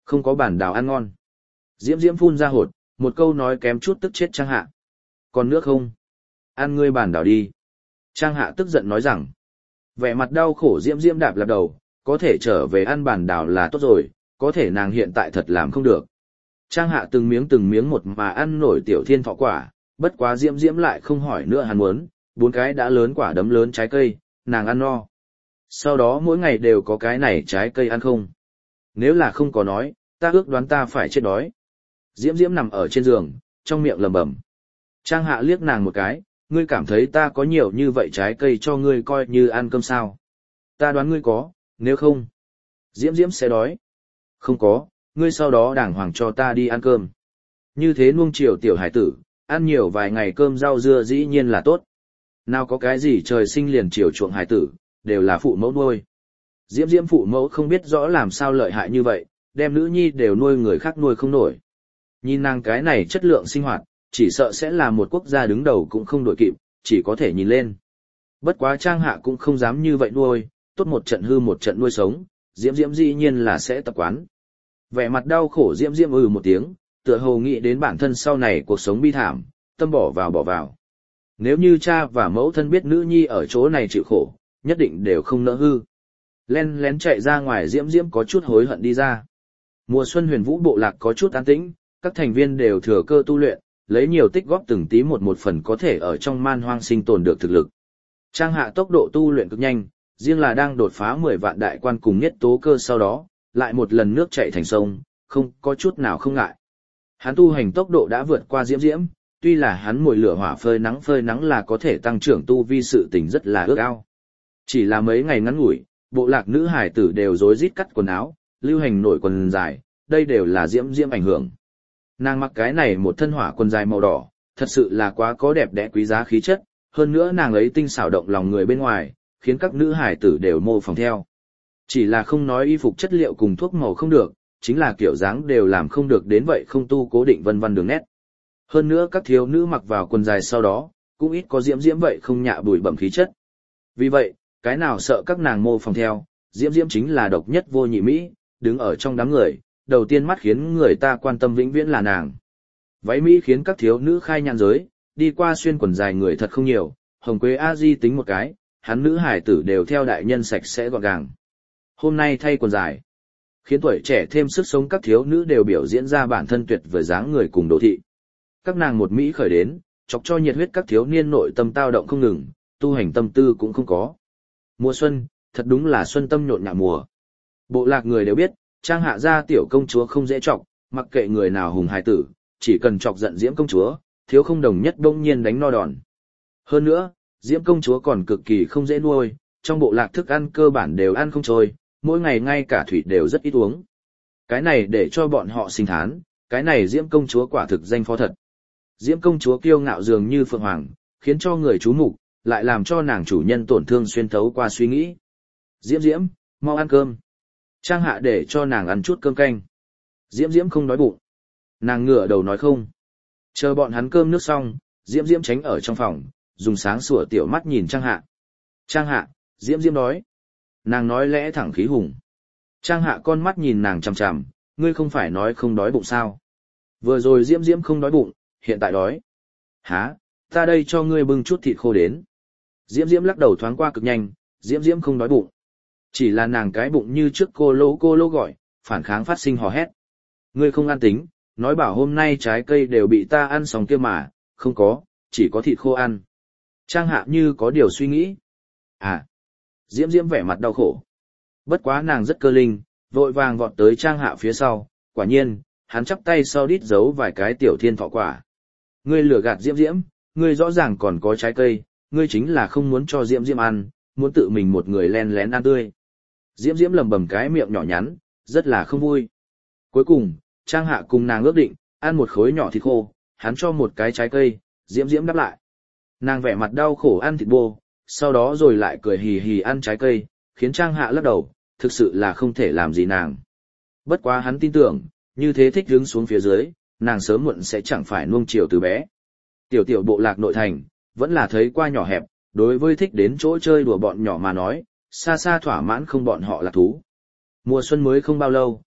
Không có bản đào ăn ngon. Diễm Diễm phun ra hột, một câu nói kém chút tức chết Trang Hạ. Còn nước không? Ăn ngươi bản đào đi. Trang Hạ tức giận nói rằng. Vẻ mặt đau khổ Diễm Diễm đạp lặp đầu, có thể trở về ăn bản đào là tốt rồi, có thể nàng hiện tại thật làm không được. Trang Hạ từng miếng một mà ăn nổi tiểu thiên thọ quả, bất quá Diễm Diễm lại không hỏi nữa hắn muốn, 4 cái đã lớn quả đấm lớn trái cây, nàng ăn no. Sau đó mỗi ngày đều có cái này trái cây ăn không? Nếu là không có nói, ta ước đoán ta phải chết đói. Diễm Diễm nằm ở trên giường, trong miệng lẩm bẩm. Trang Hạ liếc nàng một cái, ngươi cảm thấy ta có nhiều như vậy trái cây cho ngươi coi như ăn cơm sao? Ta đoán ngươi có, nếu không, Diễm Diễm sẽ đói. Không có, ngươi sau đó đàng hoàng cho ta đi ăn cơm. Như thế nuông chiều tiểu hải tử, ăn nhiều vài ngày cơm rau dưa dĩ nhiên là tốt. Nào có cái gì trời sinh liền chiều chuộng hải tử, đều là phụ mẫu nuôi. Diễm Diễm phụ mẫu không biết rõ làm sao lợi hại như vậy, đem nữ nhi đều nuôi người khác nuôi không nổi. Nhìn nàng cái này chất lượng sinh hoạt, chỉ sợ sẽ là một quốc gia đứng đầu cũng không đổi kịp, chỉ có thể nhìn lên. Bất quá Trang Hạ cũng không dám như vậy nuôi, tốt một trận hư một trận nuôi sống, Diễm Diễm dĩ nhiên là sẽ tập quán. Vẻ mặt đau khổ Diễm Diễm một tiếng, tựa hồ nghĩ đến bản thân sau này cuộc sống bi thảm, tâm bỏ vào. Nếu như cha và mẫu thân biết nữ nhi ở chỗ này chịu khổ, nhất định đều không nỡ hư. Len lén chạy ra ngoài Diễm Diễm có chút hối hận đi ra. Mùa xuân Huyền Vũ bộ lạc có chút an tĩnh, các thành viên đều thừa cơ tu luyện, lấy nhiều tích góp từng tí một phần có thể ở trong man hoang sinh tồn được thực lực. Trang Hạ tốc độ tu luyện cực nhanh, riêng là đang đột phá 10 vạn đại quan cùng nhất tố cơ sau đó, lại một lần nước chảy thành sông, không có chút nào không ngại. Hắn tu hành tốc độ đã vượt qua Diễm Diễm, tuy là hắn mồi lửa hỏa phơi nắng là có thể tăng trưởng tu vi sự tình rất là ước ao. Chỉ là mấy ngày ngắn ngủi, bộ lạc nữ hải tử đều rối rít cắt quần áo, lưu hành nổi quần dài, đây đều là Diễm Diễm ảnh hưởng. Nàng mặc cái này một thân hỏa quần dài màu đỏ, thật sự là quá có đẹp đẽ quý giá khí chất, hơn nữa nàng ấy tinh xảo động lòng người bên ngoài, khiến các nữ hải tử đều mô phỏng theo. Chỉ là không nói y phục chất liệu cùng thuốc màu không được, chính là kiểu dáng đều làm không được đến vậy không tu cố định vân vân đường nét. Hơn nữa các thiếu nữ mặc vào quần dài sau đó, cũng ít có Diễm Diễm vậy không nhạ bụi bẩm khí chất. Vì vậy, cái nào sợ các nàng mô phỏng theo, Diễm Diễm chính là độc nhất vô nhị Mỹ, đứng ở trong đám người, đầu tiên mắt khiến người ta quan tâm vĩnh viễn là nàng. Váy Mỹ khiến các thiếu nữ khai nhan giới, đi qua xuyên quần dài người thật không nhiều, Hồng Quế A Di tính một cái, hắn nữ hải tử đều theo đại nhân sạch sẽ gọn gàng. Hôm nay thay quần dài, khiến tuổi trẻ thêm sức sống các thiếu nữ đều biểu diễn ra bản thân tuyệt vời dáng người cùng đồ thị. Các nàng một Mỹ khởi đến, chọc cho nhiệt huyết các thiếu niên nội tâm tao động không ngừng, tu hành tâm tư cũng không có. Mùa xuân, thật đúng là xuân tâm nhộn nhạo mùa. Bộ lạc người đều biết, Trang Hạ gia tiểu công chúa không dễ chọc, mặc kệ người nào hùng hài tử, chỉ cần chọc giận Diễm công chúa, thiếu không đồng nhất đông nhiên đánh no đòn. Hơn nữa, Diễm công chúa còn cực kỳ không dễ nuôi, trong bộ lạc thức ăn cơ bản đều ăn không trôi, mỗi ngày ngay cả thủy đều rất ít uống. Cái này để cho bọn họ sinh thán, cái này Diễm công chúa quả thực danh phó thật. Diễm công chúa kiêu ngạo dường như phượng hoàng, khiến cho người chú mục, lại làm cho nàng chủ nhân tổn thương xuyên thấu qua suy nghĩ. Diễm Diễm, mau ăn cơm. Trang Hạ để cho nàng ăn chút cơm canh. Diễm Diễm không đói bụng. Nàng ngửa đầu nói không. Chờ bọn hắn cơm nước xong, Diễm Diễm tránh ở trong phòng, dùng sáng sủa tiểu mắt nhìn Trang Hạ. Trang Hạ, Diễm Diễm đói. Nàng nói lẽ thẳng khí hùng. Trang Hạ con mắt nhìn nàng chằm chằm, ngươi không phải nói không đói bụng sao? Vừa rồi Diễm Diễm không đói bụng, hiện tại đói. Hả, ta đây cho ngươi bưng chút thịt khô đến. Diễm Diễm lắc đầu thoáng qua cực nhanh, Diễm Diễm không đói bụng. Chỉ là nàng cái bụng như trước cô lô gọi, phản kháng phát sinh hò hét. Ngươi không ăn tính, nói bảo hôm nay trái cây đều bị ta ăn xong kia mà, không có, chỉ có thịt khô ăn. Trang Hạ như có điều suy nghĩ. À, Diễm Diễm vẻ mặt đau khổ. Bất quá nàng rất cơ linh, vội vàng vọt tới Trang Hạ phía sau, quả nhiên, hắn chắp tay sau đít giấu vài cái tiểu thiên thọ quả. Ngươi lừa gạt Diễm Diễm, ngươi rõ ràng còn có trái cây, ngươi chính là không muốn cho Diễm Diễm ăn, muốn tự mình một người len lén ăn tươi. Diễm Diễm lầm bầm cái miệng nhỏ nhắn, rất là không vui. Cuối cùng, Trang Hạ cùng nàng ước định, ăn một khối nhỏ thịt khô, hắn cho một cái trái cây, Diễm Diễm đáp lại. Nàng vẻ mặt đau khổ ăn thịt bô, sau đó rồi lại cười hì hì ăn trái cây, khiến Trang Hạ lắc đầu, thực sự là không thể làm gì nàng. Bất quá hắn tin tưởng, như thế thích hướng xuống phía dưới, nàng sớm muộn sẽ chẳng phải nuông chiều từ bé. Tiểu bộ lạc nội thành, vẫn là thấy qua nhỏ hẹp, đối với thích đến chỗ chơi đùa bọn nhỏ mà nói, xa xa thỏa mãn không bọn họ là thú. Mùa xuân mới không bao lâu,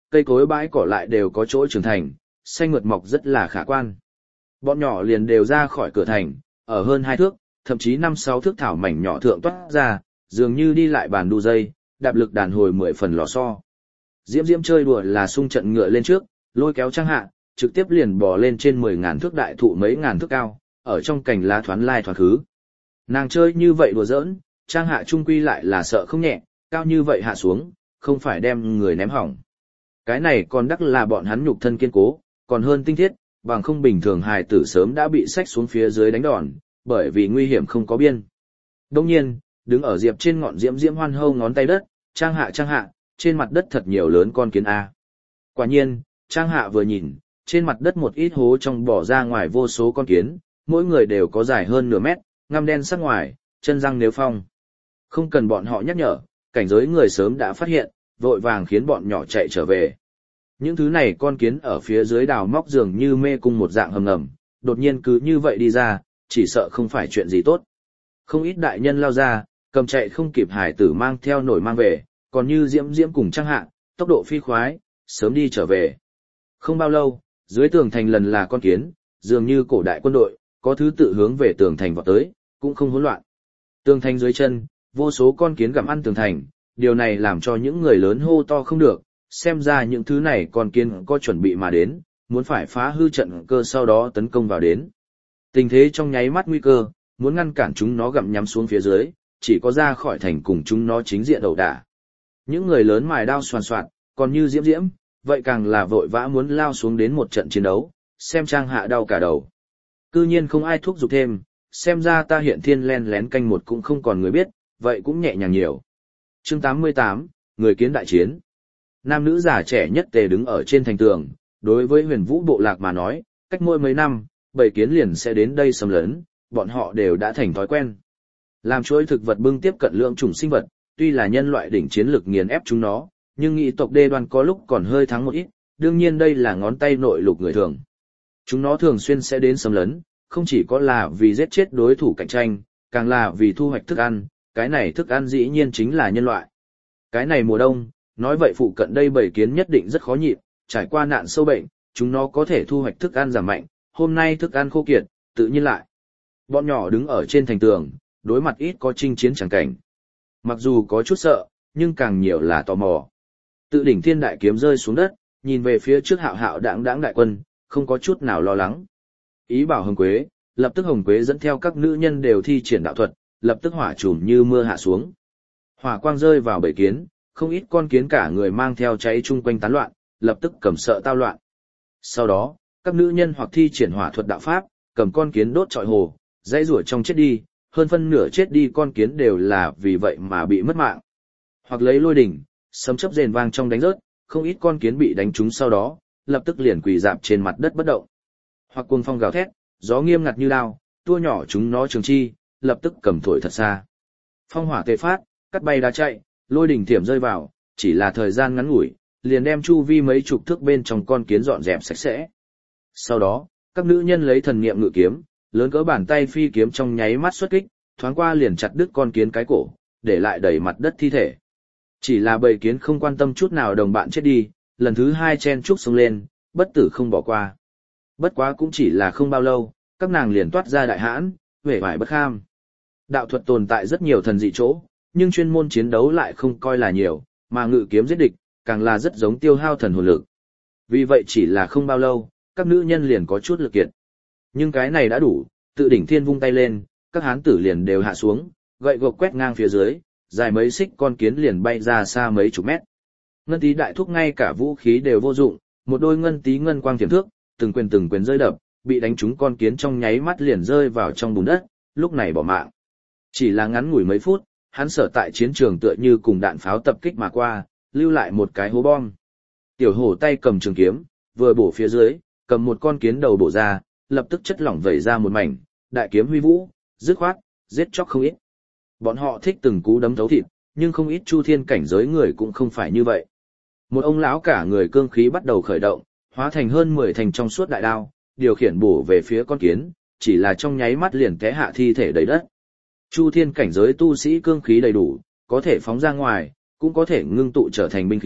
cây cối bãi cỏ lại đều có chỗ trưởng thành, xanh mượt mọc rất là khả quan. Bọn nhỏ liền đều ra khỏi cửa thành, ở hơn 2 thước, thậm chí 5-6 thước thảo mảnh nhỏ thượng toát ra, dường như đi lại bàn đu dây, đạp lực đàn hồi 10 phần lò xo. Diễm Diễm chơi đùa là xung trận ngựa lên trước, lôi kéo Trang Hạ, trực tiếp liền bò lên trên 10.000 thước đại thụ mấy ngàn thước cao, ở trong cành lá thoán lai thoán khứ. Nàng chơi như vậy đùa giỡn, Trang Hạ trung quy lại là sợ không nhẹ, cao như vậy hạ xuống, không phải đem người ném hỏng. Cái này còn đắc là bọn hắn nhục thân kiên cố, còn hơn tinh thiết, bằng không bình thường hài tử sớm đã bị xách xuống phía dưới đánh đòn, bởi vì nguy hiểm không có biên. Đồng nhiên, đứng ở diệp trên ngọn Diễm Diễm hoan hô ngón tay đất, Trang Hạ, trên mặt đất thật nhiều lớn con kiến A. Quả nhiên, Trang Hạ vừa nhìn, trên mặt đất một ít hố trong bỏ ra ngoài vô số con kiến, mỗi người đều có dài hơn nửa mét, ngăm đen sắc ngoài, chân răng nếu phong. Không cần bọn họ nhắc nhở, cảnh giới người sớm đã phát hiện, vội vàng khiến bọn nhỏ chạy trở về. Những thứ này con kiến ở phía dưới đào móc dường như mê cung một dạng hầm ngầm, đột nhiên cứ như vậy đi ra, chỉ sợ không phải chuyện gì tốt. Không ít đại nhân lao ra, cầm chạy không kịp hải tử mang theo nổi mang về, còn như Diễm Diễm cùng Trang Hạ, tốc độ phi khoái, sớm đi trở về. Không bao lâu, dưới tường thành lần là con kiến, dường như cổ đại quân đội, có thứ tự hướng về tường thành vọt tới, cũng không hỗn loạn. Tường thành dưới chân, vô số con kiến gặm ăn tường thành, điều này làm cho những người lớn hô to không được, xem ra những thứ này con kiến có chuẩn bị mà đến, muốn phải phá hư trận cơ sau đó tấn công vào đến. Tình thế trong nháy mắt nguy cơ, muốn ngăn cản chúng nó gặm nhắm xuống phía dưới, chỉ có ra khỏi thành cùng chúng nó chính diện đầu đả. Những người lớn mài đao xoàn xoạt, còn như Diễm Diễm, vậy càng là vội vã muốn lao xuống đến một trận chiến đấu, xem Trang Hạ đau cả đầu. Cư nhiên không ai thúc giục thêm, xem ra ta hiện thiên len lén canh một cũng không còn người biết, vậy cũng nhẹ nhàng nhiều. Chương 88, người kiến đại chiến. Nam nữ già trẻ nhất tề đứng ở trên thành tường, đối với Huyền Vũ bộ lạc mà nói, cách mỗi mấy năm, bầy kiến liền sẽ đến đây xâm lấn, bọn họ đều đã thành thói quen. Làm chuỗi thực vật bưng tiếp cận lượng chủng sinh vật, tuy là nhân loại đỉnh chiến lực nghiền ép chúng nó, nhưng nghị tộc đê đoan có lúc còn hơi thắng một ít, đương nhiên đây là ngón tay nội lục người thường. Chúng nó thường xuyên sẽ đến xâm lấn, không chỉ có là vì giết chết đối thủ cạnh tranh, càng là vì thu hoạch thức ăn, cái này thức ăn dĩ nhiên chính là nhân loại. Cái này mùa đông, nói vậy phụ cận đây bầy kiến nhất định rất khó nhịn, trải qua nạn sâu bệnh, chúng nó có thể thu hoạch thức ăn giảm mạnh, hôm nay thức ăn khô kiệt, tự nhiên lại. Bọn nhỏ đứng ở trên thành tường, đối mặt ít có chinh chiến chẳng cảnh. Mặc dù có chút sợ, nhưng càng nhiều là tò mò. Tự đỉnh thiên đại kiếm rơi xuống đất, nhìn về phía trước hạo hạo đãng đãng đại quân, không có chút nào lo lắng. Ý bảo Hồng Quế, lập tức Hồng Quế dẫn theo các nữ nhân đều thi triển đạo thuật, lập tức hỏa trùm như mưa hạ xuống. Hỏa quang rơi vào bầy kiến, không ít con kiến cả người mang theo cháy chung quanh tán loạn, lập tức cầm sợ tao loạn. Sau đó, các nữ nhân hoặc thi triển hỏa thuật đạo pháp, cầm con kiến đốt trọi hồ, dãy rủa trong chết đi, hơn phân nửa chết đi con kiến đều là vì vậy mà bị mất mạng. Hoặc lấy lôi đỉnh, sấm chớp rền vang trong đánh rớt, không ít con kiến bị đánh trúng sau đó, lập tức liền quỳ rạp trên mặt đất bất động. Hoặc cuồng phong gào thét, gió nghiêm ngặt như đao, tua nhỏ chúng nó trường chi, lập tức cầm thổi thật xa. Phong hỏa tê phát, cắt bay đá chạy, lôi đỉnh thiểm rơi vào, chỉ là thời gian ngắn ngủi, liền đem chu vi mấy chục thước bên trong con kiến dọn dẹp sạch sẽ. Sau đó, các nữ nhân lấy thần niệm ngự kiếm, lớn cỡ bàn tay phi kiếm trong nháy mắt xuất kích, thoáng qua liền chặt đứt con kiến cái cổ, để lại đầy mặt đất thi thể. Chỉ là bầy kiến không quan tâm chút nào đồng bạn chết đi, lần thứ hai chen trúc xông lên, bất tử không bỏ qua. Bất quá cũng chỉ là không bao lâu, các nàng liền toát ra đại hãn, vẻ vải bất kham. Đạo thuật tồn tại rất nhiều thần dị chỗ, nhưng chuyên môn chiến đấu lại không coi là nhiều, mà ngự kiếm giết địch, càng là rất giống tiêu hao thần hồn lực. Vì vậy chỉ là không bao lâu, các nữ nhân liền có chút lực kiệt. Nhưng cái này đã đủ, tự đỉnh thiên vung tay lên, các hán tử liền đều hạ xuống, gậy gộc quét ngang phía dưới, dài mấy xích con kiến liền bay ra xa mấy chục mét. Ngân tí đại thúc ngay cả vũ khí đều vô dụng, một đôi ngân tí ngân quang tiềm thước, từng quyền rơi đập, bị đánh trúng con kiến trong nháy mắt liền rơi vào trong bùn đất, lúc này bỏ mạng. Chỉ là ngắn ngủi mấy phút, hắn sở tại chiến trường tựa như cùng đạn pháo tập kích mà qua, lưu lại một cái hố bom. Tiểu hổ tay cầm trường kiếm, vừa bổ phía dưới, cầm một con kiến đầu bổ ra, lập tức chất lỏng vẩy ra một mảnh, đại kiếm huy vũ, dứt khoát, giết chóc không ít. Bọn họ thích từng cú đấm thấu thịt, nhưng không ít chu thiên cảnh giới người cũng không phải như vậy. Một ông lão cả người cương khí bắt đầu khởi động, hóa thành hơn 10 thành trong suốt đại đao, điều khiển bổ về phía con kiến, chỉ là trong nháy mắt liền té hạ thi thể đầy đất. Chu thiên cảnh giới tu sĩ cương khí đầy đủ, có thể phóng ra ngoài, cũng có thể ngưng tụ trở thành binh khí,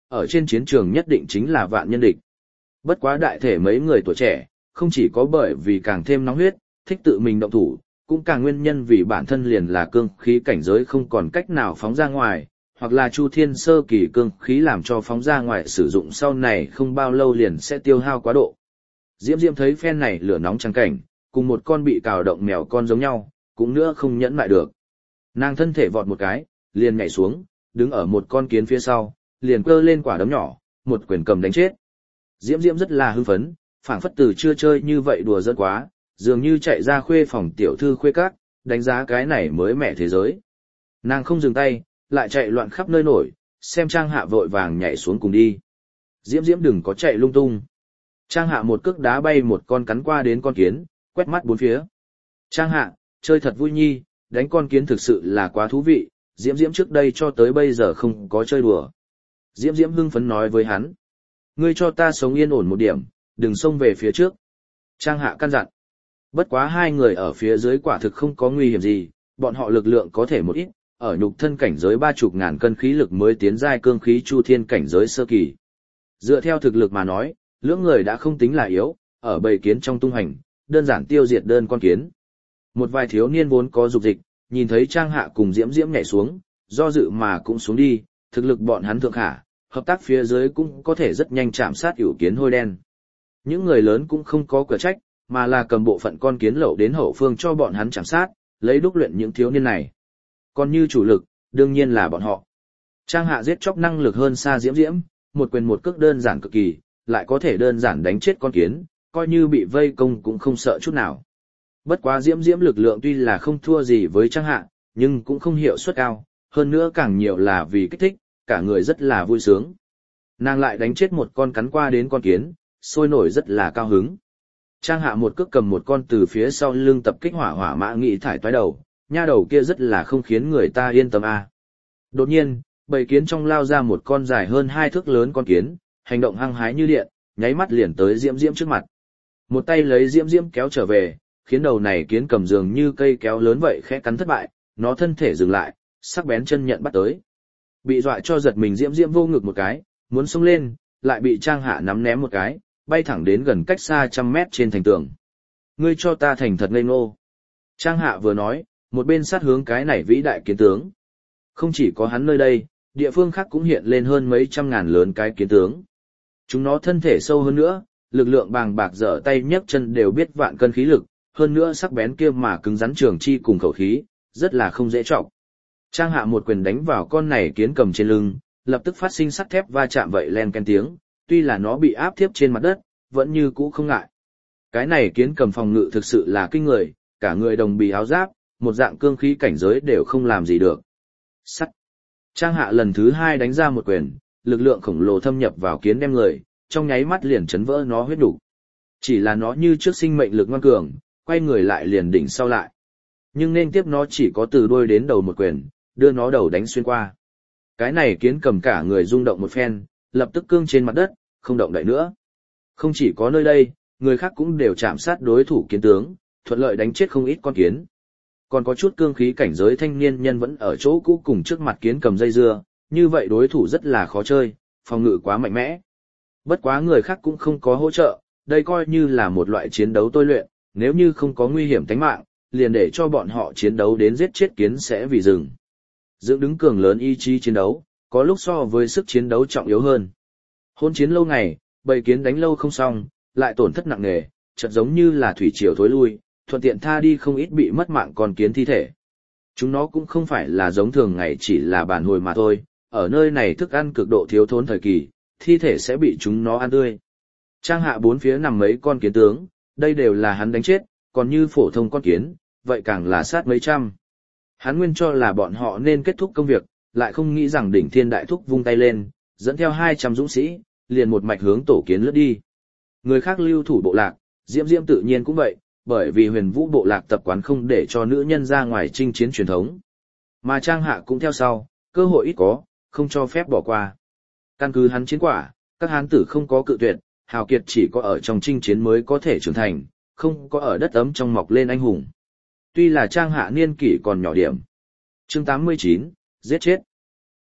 ở trên chiến trường nhất định chính là vạn nhân địch. Bất quá đại thể mấy người tuổi trẻ, không chỉ có bởi vì càng thêm nóng huyết, thích tự mình động thủ, cũng càng nguyên nhân vì bản thân liền là cương khí cảnh giới không còn cách nào phóng ra ngoài, hoặc là Chu Thiên sơ kỳ cương khí làm cho phóng ra ngoài sử dụng sau này không bao lâu liền sẽ tiêu hao quá độ. Diễm Diễm thấy phen này lửa nóng trắng cảnh, cùng một con bị cào động mèo con giống nhau, cũng nữa không nhẫn lại được. Nàng thân thể vọt một cái, liền nhảy xuống, đứng ở một con kiến phía sau, liền cơ lên quả đấm nhỏ, một quyền cầm đánh chết. Diễm Diễm rất là hưng phấn, phảng phất từ chưa chơi như vậy đùa giỡn quá, dường như chạy ra khuê phòng tiểu thư khuê các, đánh giá cái này mới mẻ thế giới. Nàng không dừng tay, lại chạy loạn khắp nơi nổi, xem Trang Hạ vội vàng nhảy xuống cùng đi. Diễm Diễm đừng có chạy lung tung. Trang Hạ một cước đá bay một con cắn qua đến con kiến, quét mắt bốn phía. Trang Hạ, chơi thật vui nhi, đánh con kiến thực sự là quá thú vị, Diễm Diễm trước đây cho tới bây giờ không có chơi đùa. Diễm Diễm hưng phấn nói với hắn. Ngươi cho ta sống yên ổn một điểm, đừng xông về phía trước. Trang Hạ căn dặn. Bất quá hai người ở phía dưới quả thực không có nguy hiểm gì, bọn họ lực lượng có thể một ít, ở nhục thân cảnh giới 30.000 cân khí lực mới tiến giai cương khí Chu Thiên cảnh giới sơ kỳ. Dựa theo thực lực mà nói, lưỡng người đã không tính là yếu, ở bầy kiến trong tung hành, đơn giản tiêu diệt đơn con kiến. Một vài thiếu niên vốn có dục dịch, nhìn thấy Trang Hạ cùng Diễm Diễm nhảy xuống, do dự mà cũng xuống đi, thực lực bọn hắn thượng khả, hợp tác phía dưới cũng có thể rất nhanh chạm sát hữu kiến hôi đen. Những người lớn cũng không có cửa trách, mà là cầm bộ phận con kiến lậu đến hậu phương cho bọn hắn chạm sát, lấy đúc luyện những thiếu niên này. Còn như chủ lực, đương nhiên là bọn họ. Trang Hạ giết chóc năng lực hơn xa Diễm Diễm, một quyền một cước đơn giản cực kỳ, lại có thể đơn giản đánh chết con kiến, coi như bị vây công cũng không sợ chút nào. Bất quá Diễm Diễm lực lượng tuy là không thua gì với Trang Hạ, nhưng cũng không hiệu suất cao, hơn nữa càng nhiều là vì kích thích, cả người rất là vui sướng. Nàng lại đánh chết một con cắn qua đến con kiến, sôi nổi rất là cao hứng. Trang Hạ một cước cầm một con từ phía sau lưng tập kích hỏa mã nghị thải toái đầu, nha đầu kia rất là không khiến người ta yên tâm a. Đột nhiên, bầy kiến trong lao ra một con dài hơn 2 thước lớn con kiến, hành động hăng hái như điện, nháy mắt liền tới Diễm Diễm trước mặt. Một tay lấy Diễm Diễm kéo trở về, khiến đầu này kiến cầm dường như cây kéo lớn vậy khẽ cắn thất bại, nó thân thể dừng lại, sắc bén chân nhận bắt tới. Bị dọa cho giật mình Diễm Diễm vô ngực một cái, muốn xông lên, lại bị Trang Hạ nắm ném một cái, bay thẳng đến gần cách xa 100 mét trên thành tường. Ngươi cho ta thành thật ngây ngô. Trang Hạ vừa nói, một bên sát hướng cái này vĩ đại kiến tướng. Không chỉ có hắn nơi đây, địa phương khác cũng hiện lên hơn mấy trăm ngàn lớn cái kiến tướng. Chúng nó thân thể sâu hơn nữa, lực lượng bàng bạc dở tay nhấc chân đều biết vạn cân khí lực, hơn nữa sắc bén kia mà cứng rắn trường chi cùng khẩu khí, rất là không dễ trọng. Trang Hạ một quyền đánh vào con này kiến cầm trên lưng, lập tức phát sinh sắt thép va chạm vậy len ken tiếng, tuy là nó bị áp thiếp trên mặt đất, vẫn như cũ không ngại. Cái này kiến cầm phòng ngự thực sự là kinh người, cả người đồng bì áo giáp, một dạng cương khí cảnh giới đều không làm gì được. Sắt. Trang Hạ lần thứ 2 đánh ra một quyền, lực lượng khổng lồ thâm nhập vào kiến đem người, trong nháy mắt liền chấn vỡ nó huyết đủ. Chỉ là nó như trước sinh mệnh lực ngoan cường, quay người lại liền đỉnh sau lại. Nhưng nên tiếp nó chỉ có từ đuôi đến đầu một quyền, đưa nó đầu đánh xuyên qua. Cái này kiến cầm cả người rung động một phen, lập tức cương trên mặt đất, không động đậy nữa. Không chỉ có nơi đây, người khác cũng đều chạm sát đối thủ kiến tướng, thuận lợi đánh chết không ít con kiến. Còn có chút cương khí cảnh giới thanh niên nhân vẫn ở chỗ cũ cùng trước mặt kiến cầm dây dưa, như vậy đối thủ rất là khó chơi, phòng ngự quá mạnh mẽ. Bất quá người khác cũng không có hỗ trợ, đây coi như là một loại chiến đấu tôi luyện, nếu như không có nguy hiểm tính mạng, liền để cho bọn họ chiến đấu đến giết chết kiến sẽ vì rừng. Dưỡng đứng cường lớn ý chí chiến đấu, có lúc so với sức chiến đấu trọng yếu hơn. Hôn chiến lâu ngày, bầy kiến đánh lâu không xong, lại tổn thất nặng nề, chợt giống như là thủy triều thối lui, thuận tiện tha đi không ít bị mất mạng con kiến thi thể. Chúng nó cũng không phải là giống thường ngày chỉ là bản hồi mà thôi, ở nơi này thức ăn cực độ thiếu thốn thời kỳ, thi thể sẽ bị chúng nó ăn tươi. Trang Hạ bốn phía nằm mấy con kiến tướng, đây đều là hắn đánh chết, còn như phổ thông con kiến, vậy càng là sát mấy trăm. Hắn nguyên cho là bọn họ nên kết thúc công việc, lại không nghĩ rằng đỉnh thiên đại thúc vung tay lên, dẫn theo 200 dũng sĩ, liền một mạch hướng tổ kiến lướt đi. Người khác lưu thủ bộ lạc, Diễm Diễm tự nhiên cũng vậy, bởi vì Huyền Vũ bộ lạc tập quán không để cho nữ nhân ra ngoài chinh chiến truyền thống. Mà Trang Hạ cũng theo sau, cơ hội ít có, không cho phép bỏ qua. Căn cứ hắn chiến quả, các hán tử không có cự tuyệt, hào kiệt chỉ có ở trong chinh chiến mới có thể trưởng thành, không có ở đất ấm trong mọc lên anh hùng. Tuy là Trang Hạ niên kỷ còn nhỏ điểm. Chương 89, giết chết.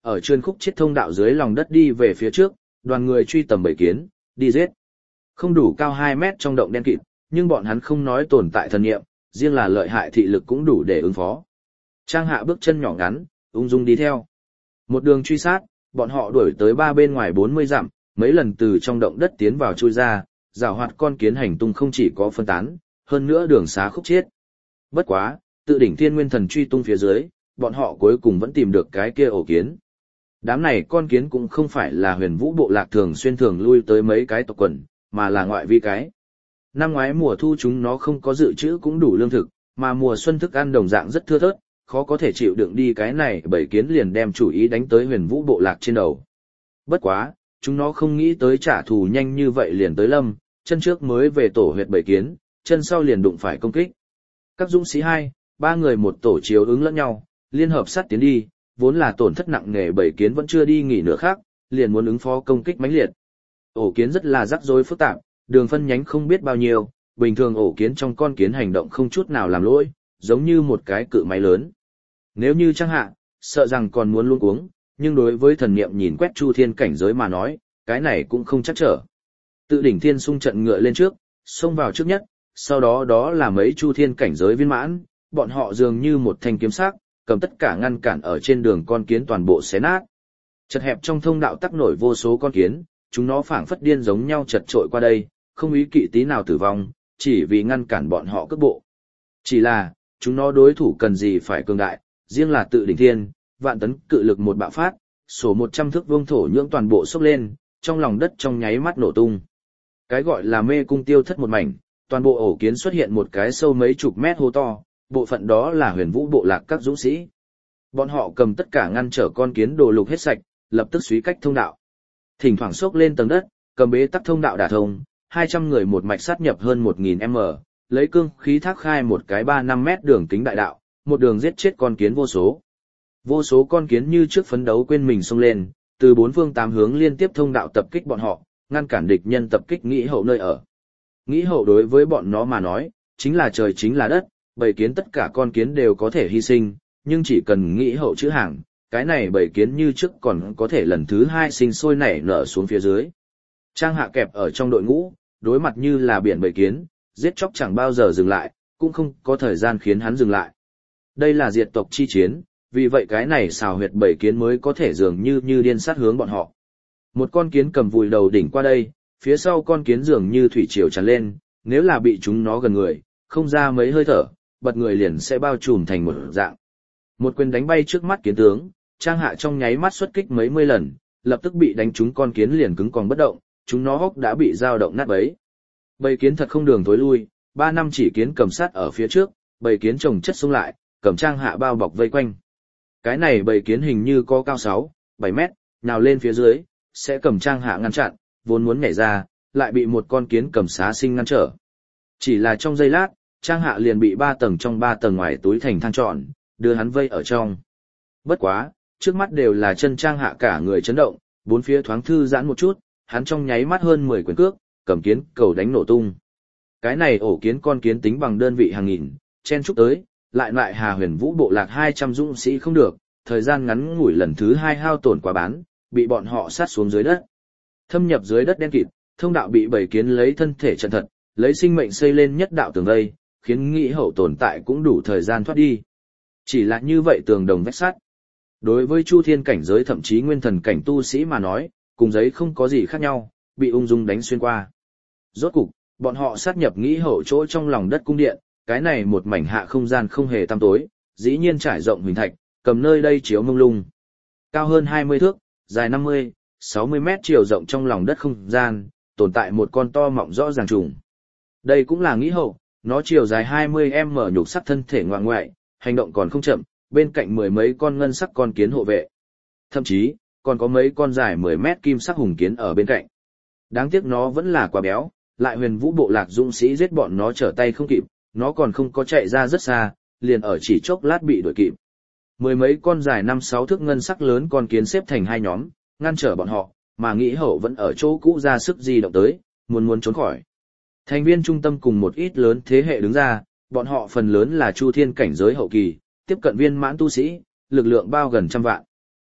ở chuyên khúc chiết thông đạo dưới lòng đất đi về phía trước, đoàn người truy tầm bầy kiến, đi giết. Không đủ cao 2 mét trong động đen kịt, nhưng bọn hắn không nói tồn tại thần niệm, riêng là lợi hại thị lực cũng đủ để ứng phó. Trang Hạ bước chân nhỏ ngắn, ung dung đi theo. Một đường truy sát, bọn họ đuổi tới ba bên ngoài 40 dặm, mấy lần từ trong động đất tiến vào chui ra, giảo hoạt con kiến hành tung không chỉ có phân tán, hơn nữa đường xá khúc chiết. Bất quá, tự đỉnh Thiên Nguyên Thần truy tung phía dưới, bọn họ cuối cùng vẫn tìm được cái kia ổ kiến. Đám này con kiến cũng không phải là Huyền Vũ bộ lạc thường xuyên thường lui tới mấy cái tộc quần, mà là ngoại vi cái. Năm ngoái mùa thu chúng nó không có dự trữ cũng đủ lương thực, mà mùa xuân thức ăn đồng dạng rất thưa thớt, khó có thể chịu đựng đi cái này bầy kiến liền đem chủ ý đánh tới Huyền Vũ bộ lạc trên đầu. Bất quá, chúng nó không nghĩ tới trả thù nhanh như vậy liền tới lâm, chân trước mới về tổ huyệt bầy kiến, chân sau liền đụng phải công kích. Các dũng sĩ 2, 3 người một tổ chiếu ứng lẫn nhau, liên hợp sát tiến đi, vốn là tổn thất nặng nề bầy kiến vẫn chưa đi nghỉ nửa khác, liền muốn ứng phó công kích mãnh liệt. Ổ kiến rất là rắc rối phức tạp, đường phân nhánh không biết bao nhiêu, bình thường ổ kiến trong con kiến hành động không chút nào làm lỗi, giống như một cái cự máy lớn. Nếu như Trang Hạ, sợ rằng còn muốn luống cuống, nhưng đối với thần niệm nhìn quét Chu Thiên cảnh giới mà nói, cái này cũng không chắc trở. Tự đỉnh Thiên xung trận ngựa lên trước, xông vào trước nhất, sau đó đó là mấy Chu Thiên cảnh giới viên mãn, bọn họ dường như một thanh kiếm sắc, cầm tất cả ngăn cản ở trên đường con kiến toàn bộ xé nát. Chật hẹp trong thông đạo tắc nổi vô số con kiến, chúng nó phảng phất điên giống nhau chật trội qua đây, không ý kỵ tí nào tử vong, chỉ vì ngăn cản bọn họ cước bộ. Chỉ là, chúng nó đối thủ cần gì phải cường đại, riêng là tự đỉnh Thiên, vạn tấn cự lực một bạo phát, sổ 100 thước vuông thổ nhưỡng toàn bộ sốc lên, trong lòng đất trong nháy mắt nổ tung. Cái gọi là mê cung tiêu thất một mảnh, toàn bộ ổ kiến xuất hiện một cái sâu mấy chục mét hố to, bộ phận đó là Huyền Vũ bộ lạc các dũng sĩ. Bọn họ cầm tất cả ngăn trở con kiến đồ lục hết sạch, lập tức suy cách thông đạo. Thỉnh thoảng xốc lên tầng đất, cầm bế tắc thông đạo đả thông, 200 người một mạch sát nhập hơn 1000m, lấy cương khí thác khai một cái 3-5 mét đường kính đại đạo, một đường giết chết con kiến vô số. Vô số con kiến như trước phấn đấu quên mình xông lên, từ 4 phương 8 hướng liên tiếp thông đạo tập kích bọn họ, ngăn cản địch nhân tập kích Nghĩ Hậu nơi ở. Nghĩ Hậu đối với bọn nó mà nói, chính là trời chính là đất, bầy kiến tất cả con kiến đều có thể hy sinh, nhưng chỉ cần Nghĩ Hậu chữ hàng, cái này bầy kiến như trước còn có thể lần thứ 2 sinh sôi nảy nở xuống phía dưới. Trang Hạ kẹp ở trong đội ngũ, đối mặt như là biển bầy kiến, giết chóc chẳng bao giờ dừng lại, cũng không có thời gian khiến hắn dừng lại. Đây là diệt tộc chi chiến, vì vậy cái này xào huyệt bầy kiến mới có thể dường như điên sát hướng bọn họ. Một con kiến cầm vùi đầu đỉnh qua đây, phía sau con kiến dường như thủy triều tràn lên, nếu là bị chúng nó gần người, không ra mấy hơi thở, bật người liền sẽ bao trùm thành một dạng. Một quyền đánh bay trước mắt kiến tướng, Trang Hạ trong nháy mắt xuất kích mấy mươi lần, lập tức bị đánh trúng con kiến liền cứng còn bất động, chúng nó hốc đã bị dao động nát bấy. Bầy kiến thật không đường thối lui, 3 năm chỉ kiến cầm sát ở phía trước, bầy kiến chồng chất xông lại, cầm Trang Hạ bao bọc vây quanh. Cái này bầy kiến hình như có cao 6-7 mét, nào lên phía dưới, sẽ cầm Trang Hạ ngăn chặn, vốn muốn nhảy ra, lại bị một con kiến cầm xá sinh ngăn trở. Chỉ là trong giây lát, Trang Hạ liền bị 3 tầng trong 3 tầng ngoài túi thành thang tròn, đưa hắn vây ở trong. Bất quá, trước mắt đều là chân Trang Hạ cả người chấn động, bốn phía thoáng thư giãn một chút, hắn trong nháy mắt hơn 10 quyền cước, cầm kiến cầu đánh nổ tung. Cái này ổ kiến con kiến tính bằng đơn vị hàng nghìn, chen chúc tới, lại Hà Huyền Vũ bộ lạc 200 dũng sĩ không được, thời gian ngắn ngủi lần thứ 2 hao tổn quá bán, bị bọn họ sát xuống dưới đất. Thâm nhập dưới đất đen kịt, thông đạo bị bầy kiến lấy thân thể trận thật, lấy sinh mệnh xây lên nhất đạo tường vây, khiến Nghĩ Hậu tồn tại cũng đủ thời gian thoát đi. Chỉ là như vậy tường đồng vách sắt. Đối với Chu Thiên cảnh giới thậm chí nguyên thần cảnh tu sĩ mà nói, cùng giấy không có gì khác nhau, bị ung dung đánh xuyên qua. Rốt cục, bọn họ sát nhập Nghĩ Hậu chỗ trong lòng đất cung điện, cái này một mảnh hạ không gian không hề tăm tối, dĩ nhiên trải rộng huỳnh thạch, cầm nơi đây chiếu mông lung. Cao hơn 20 thước, dài 50-60 mét chiều rộng trong lòng đất không gian, tồn tại một con to mọng rõ ràng trùng. Đây cũng là Nghĩ Hậu, nó chiều dài 20m nhục sắc thân thể ngoại ngoại, hành động còn không chậm, bên cạnh mười mấy con ngân sắc con kiến hộ vệ. Thậm chí, còn có mấy con dài 10 mét kim sắc hùng kiến ở bên cạnh. Đáng tiếc nó vẫn là quá béo, lại Huyền Vũ bộ lạc dũng sĩ giết bọn nó trở tay không kịp, nó còn không có chạy ra rất xa, liền ở chỉ chốc lát bị đuổi kịp. Mười mấy con dài 5-6 thước ngân sắc lớn con kiến xếp thành hai nhóm, ngăn trở bọn họ, mà Nghĩ Hậu vẫn ở chỗ cũ ra sức di động tới, muốn trốn khỏi. Thành viên trung tâm cùng một ít lớn thế hệ đứng ra, bọn họ phần lớn là Chu Thiên cảnh giới hậu kỳ, tiếp cận viên mãn tu sĩ, lực lượng bao gần trăm vạn.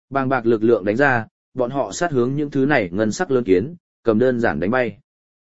Bàng bạc lực lượng đánh ra, bọn họ sát hướng những thứ này ngân sắc lớn kiến, cầm đơn giản đánh bay.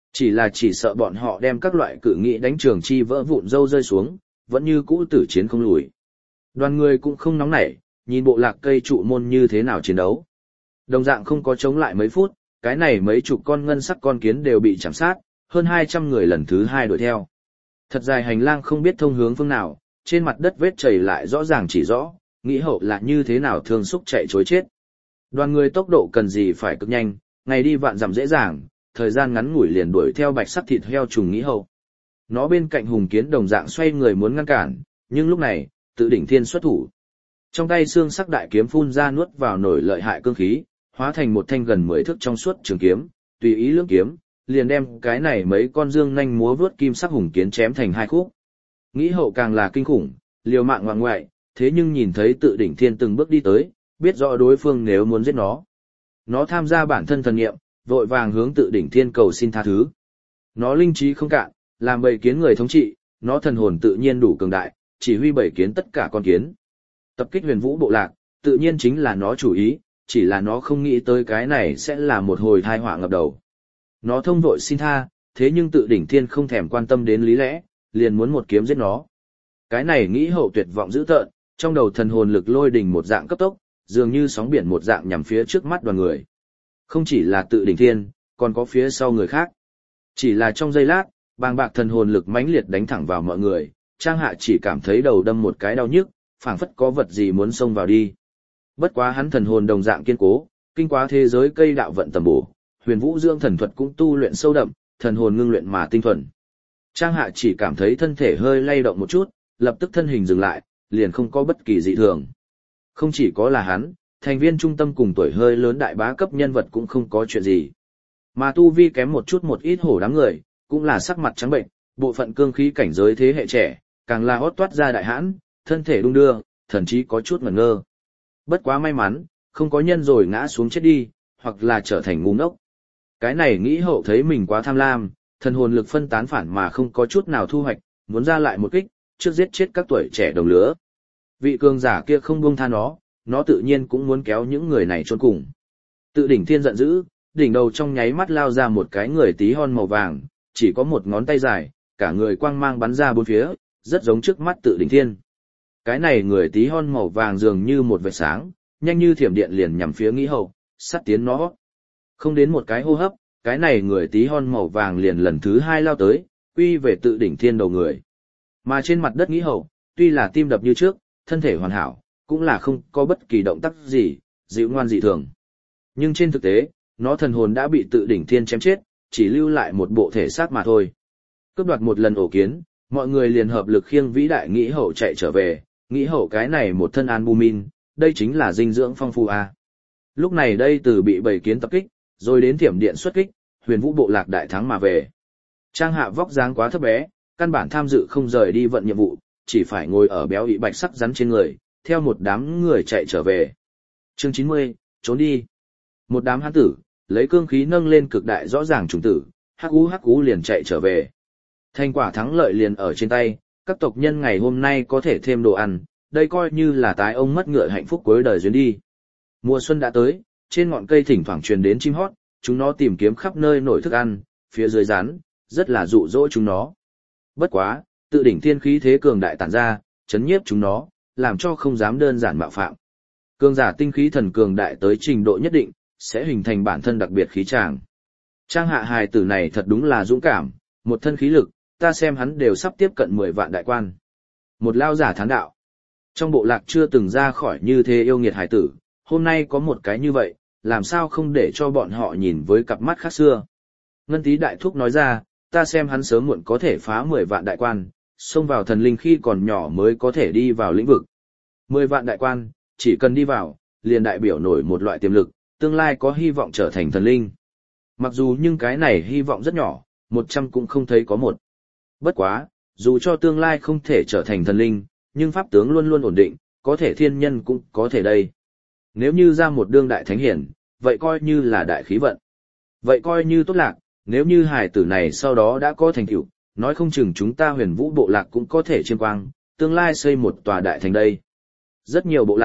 Chỉ sợ bọn họ đem các loại cự nghị đánh trường chi vỡ vụn dâu rơi xuống, vẫn như cũ tử chiến không lùi. Đoàn người cũng không nóng nảy, nhìn bộ lạc cây trụ môn như thế nào chiến đấu. Đồng dạng không có chống lại mấy phút, cái này mấy chục con ngân sắc con kiến đều bị chạm sát, hơn 200 người lần thứ 2 đuổi theo. Thật dài hành lang không biết thông hướng phương nào, trên mặt đất vết chảy lại rõ ràng chỉ rõ, nghĩ hậu là như thế nào thương xúc chạy chối chết. Đoàn người tốc độ cần gì phải cực nhanh, ngày đi vạn dặm dễ dàng, thời gian ngắn ngủi liền đuổi theo bạch sắc thịt heo trùng nghĩ hậu. Nó bên cạnh hùng kiến đồng dạng xoay người muốn ngăn cản, nhưng lúc này, Tự Đỉnh Thiên xuất thủ. Trong tay xương sắc đại kiếm phun ra nuốt vào nổi lợi hại cương khí, hóa thành một thanh gần 10 thước trong suốt trường kiếm, tùy ý lưỡng kiếm, liền đem cái này mấy con dương nhanh múa vớt kim sắc hùng kiến chém thành hai khúc. Nghĩ hậu càng là kinh khủng, liều mạng ngoạn ngoại, thế nhưng nhìn thấy Tự Đỉnh Thiên từng bước đi tới, biết rõ đối phương nếu muốn giết nó. Nó tham gia bản thân thần nghiệm, vội vàng hướng Tự Đỉnh Thiên cầu xin tha thứ. Nó linh trí không cạn, làm bầy kiến người thống trị, nó thần hồn tự nhiên đủ cường đại, chỉ huy bầy kiến tất cả con kiến. Tập kích Huyền Vũ bộ lạc, tự nhiên chính là nó chủ ý, chỉ là nó không nghĩ tới cái này sẽ là một hồi tai họa ngập đầu. Nó thông vội xin tha, thế nhưng Tự Đỉnh Thiên không thèm quan tâm đến lý lẽ, liền muốn một kiếm giết nó. Cái này nghĩ hậu tuyệt vọng dữ tợn, trong đầu thần hồn lực lôi đình một dạng cấp tốc, dường như sóng biển một dạng nhằm phía trước mắt đoàn người. Không chỉ là Tự Đỉnh Thiên, còn có phía sau người khác. Chỉ là trong giây lát, bàng bạc thần hồn lực mãnh liệt đánh thẳng vào mọi người, Trang Hạ chỉ cảm thấy đầu đâm một cái đau nhức, phảng phất có vật gì muốn xông vào đi. Bất quá hắn thần hồn đồng dạng kiên cố, kinh quá thế giới cây đạo vận tầm bổ, Huyền Vũ Dương thần thuật cũng tu luyện sâu đậm, thần hồn ngưng luyện mà tinh thuần. Trang Hạ chỉ cảm thấy thân thể hơi lay động một chút, lập tức thân hình dừng lại, liền không có bất kỳ dị thường. Không chỉ có là hắn, thành viên trung tâm cùng tuổi hơi lớn đại bá cấp nhân vật cũng không có chuyện gì. Mà tu vi kém một chút một ít hổ đám người, cũng là sắc mặt trắng bệnh, bộ phận cương khí cảnh giới thế hệ trẻ, càng là hót toát ra đại hãn, thân thể đung đưa, thậm chí có chút ngẩn ngơ. Bất quá may mắn, không có nhân rồi ngã xuống chết đi, hoặc là trở thành ngu ngốc. Cái này nghĩ hậu thấy mình quá tham lam, thần hồn lực phân tán phản mà không có chút nào thu hoạch, muốn ra lại một kích, trước giết chết các tuổi trẻ đồng lứa. Vị cường giả kia không buông tha nó tự nhiên cũng muốn kéo những người này chôn cùng. Tự Đỉnh Thiên giận dữ, đỉnh đầu trong nháy mắt lao ra một cái người tí hon màu vàng, chỉ có một ngón tay dài, cả người quang mang bắn ra bốn phía, rất giống trước mắt Tự Đỉnh Thiên. Cái này người tí hon màu vàng dường như một vệt sáng, nhanh như thiểm điện liền nhằm phía nghĩ hậu, sát tiến nó. Không đến một cái hô hấp, cái này người tí hon màu vàng liền lần thứ hai lao tới, quy về Tự Đỉnh Thiên đầu người. Mà trên mặt đất nghĩ hậu, tuy là tim đập như trước, thân thể hoàn hảo, cũng là không có bất kỳ động tác gì, dịu ngoan dị thường. Nhưng trên thực tế, nó thần hồn đã bị Tự Đỉnh Thiên chém chết, chỉ lưu lại một bộ thể xác mà thôi. Cướp đoạt một lần ổ kiến, mọi người liền hợp lực khiêng vĩ đại nghĩ hậu chạy trở về, nghĩ hậu cái này một thân albumin, đây chính là dinh dưỡng phong phú a. Lúc này đây từ bị bầy kiến tập kích, rồi đến thiểm điện xuất kích, Huyền Vũ bộ lạc đại thắng mà về. Trang Hạ vóc dáng quá thấp bé, căn bản tham dự không rời đi vận nhiệm vụ, chỉ phải ngồi ở béo ị bạch sắc rắn trên người, theo một đám người chạy trở về. Chương 90, trốn đi. Một đám hán tử, lấy cương khí nâng lên cực đại rõ ràng trùng tử, hắc ú liền chạy trở về. Thành quả thắng lợi liền ở trên tay, các tộc nhân ngày hôm nay có thể thêm đồ ăn, đây coi như là tái ông mất ngựa hạnh phúc cuối đời duyên đi. Mùa xuân đã tới, trên ngọn cây thỉnh thoảng truyền đến chim hót, chúng nó tìm kiếm khắp nơi nổi thức ăn, phía dưới rắn, rất là dụ dỗ chúng nó. Bất quá, Tự Đỉnh Thiên khí thế cường đại tản ra, chấn nhiếp chúng nó, làm cho không dám đơn giản mạo phạm. Cường giả tinh khí thần cường đại tới trình độ nhất định, sẽ hình thành bản thân đặc biệt khí tràng. Trang Hạ hài tử này thật đúng là dũng cảm, một thân khí lực, ta xem hắn đều sắp tiếp cận 10 vạn đại quan. Một lao giả thán đạo. Trong bộ lạc chưa từng ra khỏi như thế yêu nghiệt hài tử, hôm nay có một cái như vậy, làm sao không để cho bọn họ nhìn với cặp mắt khác xưa. Ngân Tý đại thúc nói ra, ta xem hắn sớm muộn có thể phá 10 vạn đại quan, xông vào thần linh khi còn nhỏ mới có thể đi vào lĩnh vực. 10 vạn đại quan, chỉ cần đi vào, liền đại biểu nổi một loại tiềm lực, tương lai có hy vọng trở thành thần linh. Mặc dù nhưng cái này hy vọng rất nhỏ, 100 cũng không thấy có một. Bất quá, dù cho tương lai không thể trở thành thần linh, nhưng pháp tướng luôn luôn ổn định, có thể thiên nhân cũng có thể đây. Nếu như ra một đương đại thánh hiển, vậy coi như là đại khí vận. Vậy coi như tốt lạc, nếu như hài tử này sau đó đã có thành tựu, nói không chừng chúng ta Huyền Vũ bộ lạc cũng có thể chiêm quang, tương lai xây một tòa đại thành đây. Rất nhiều bộ lạc,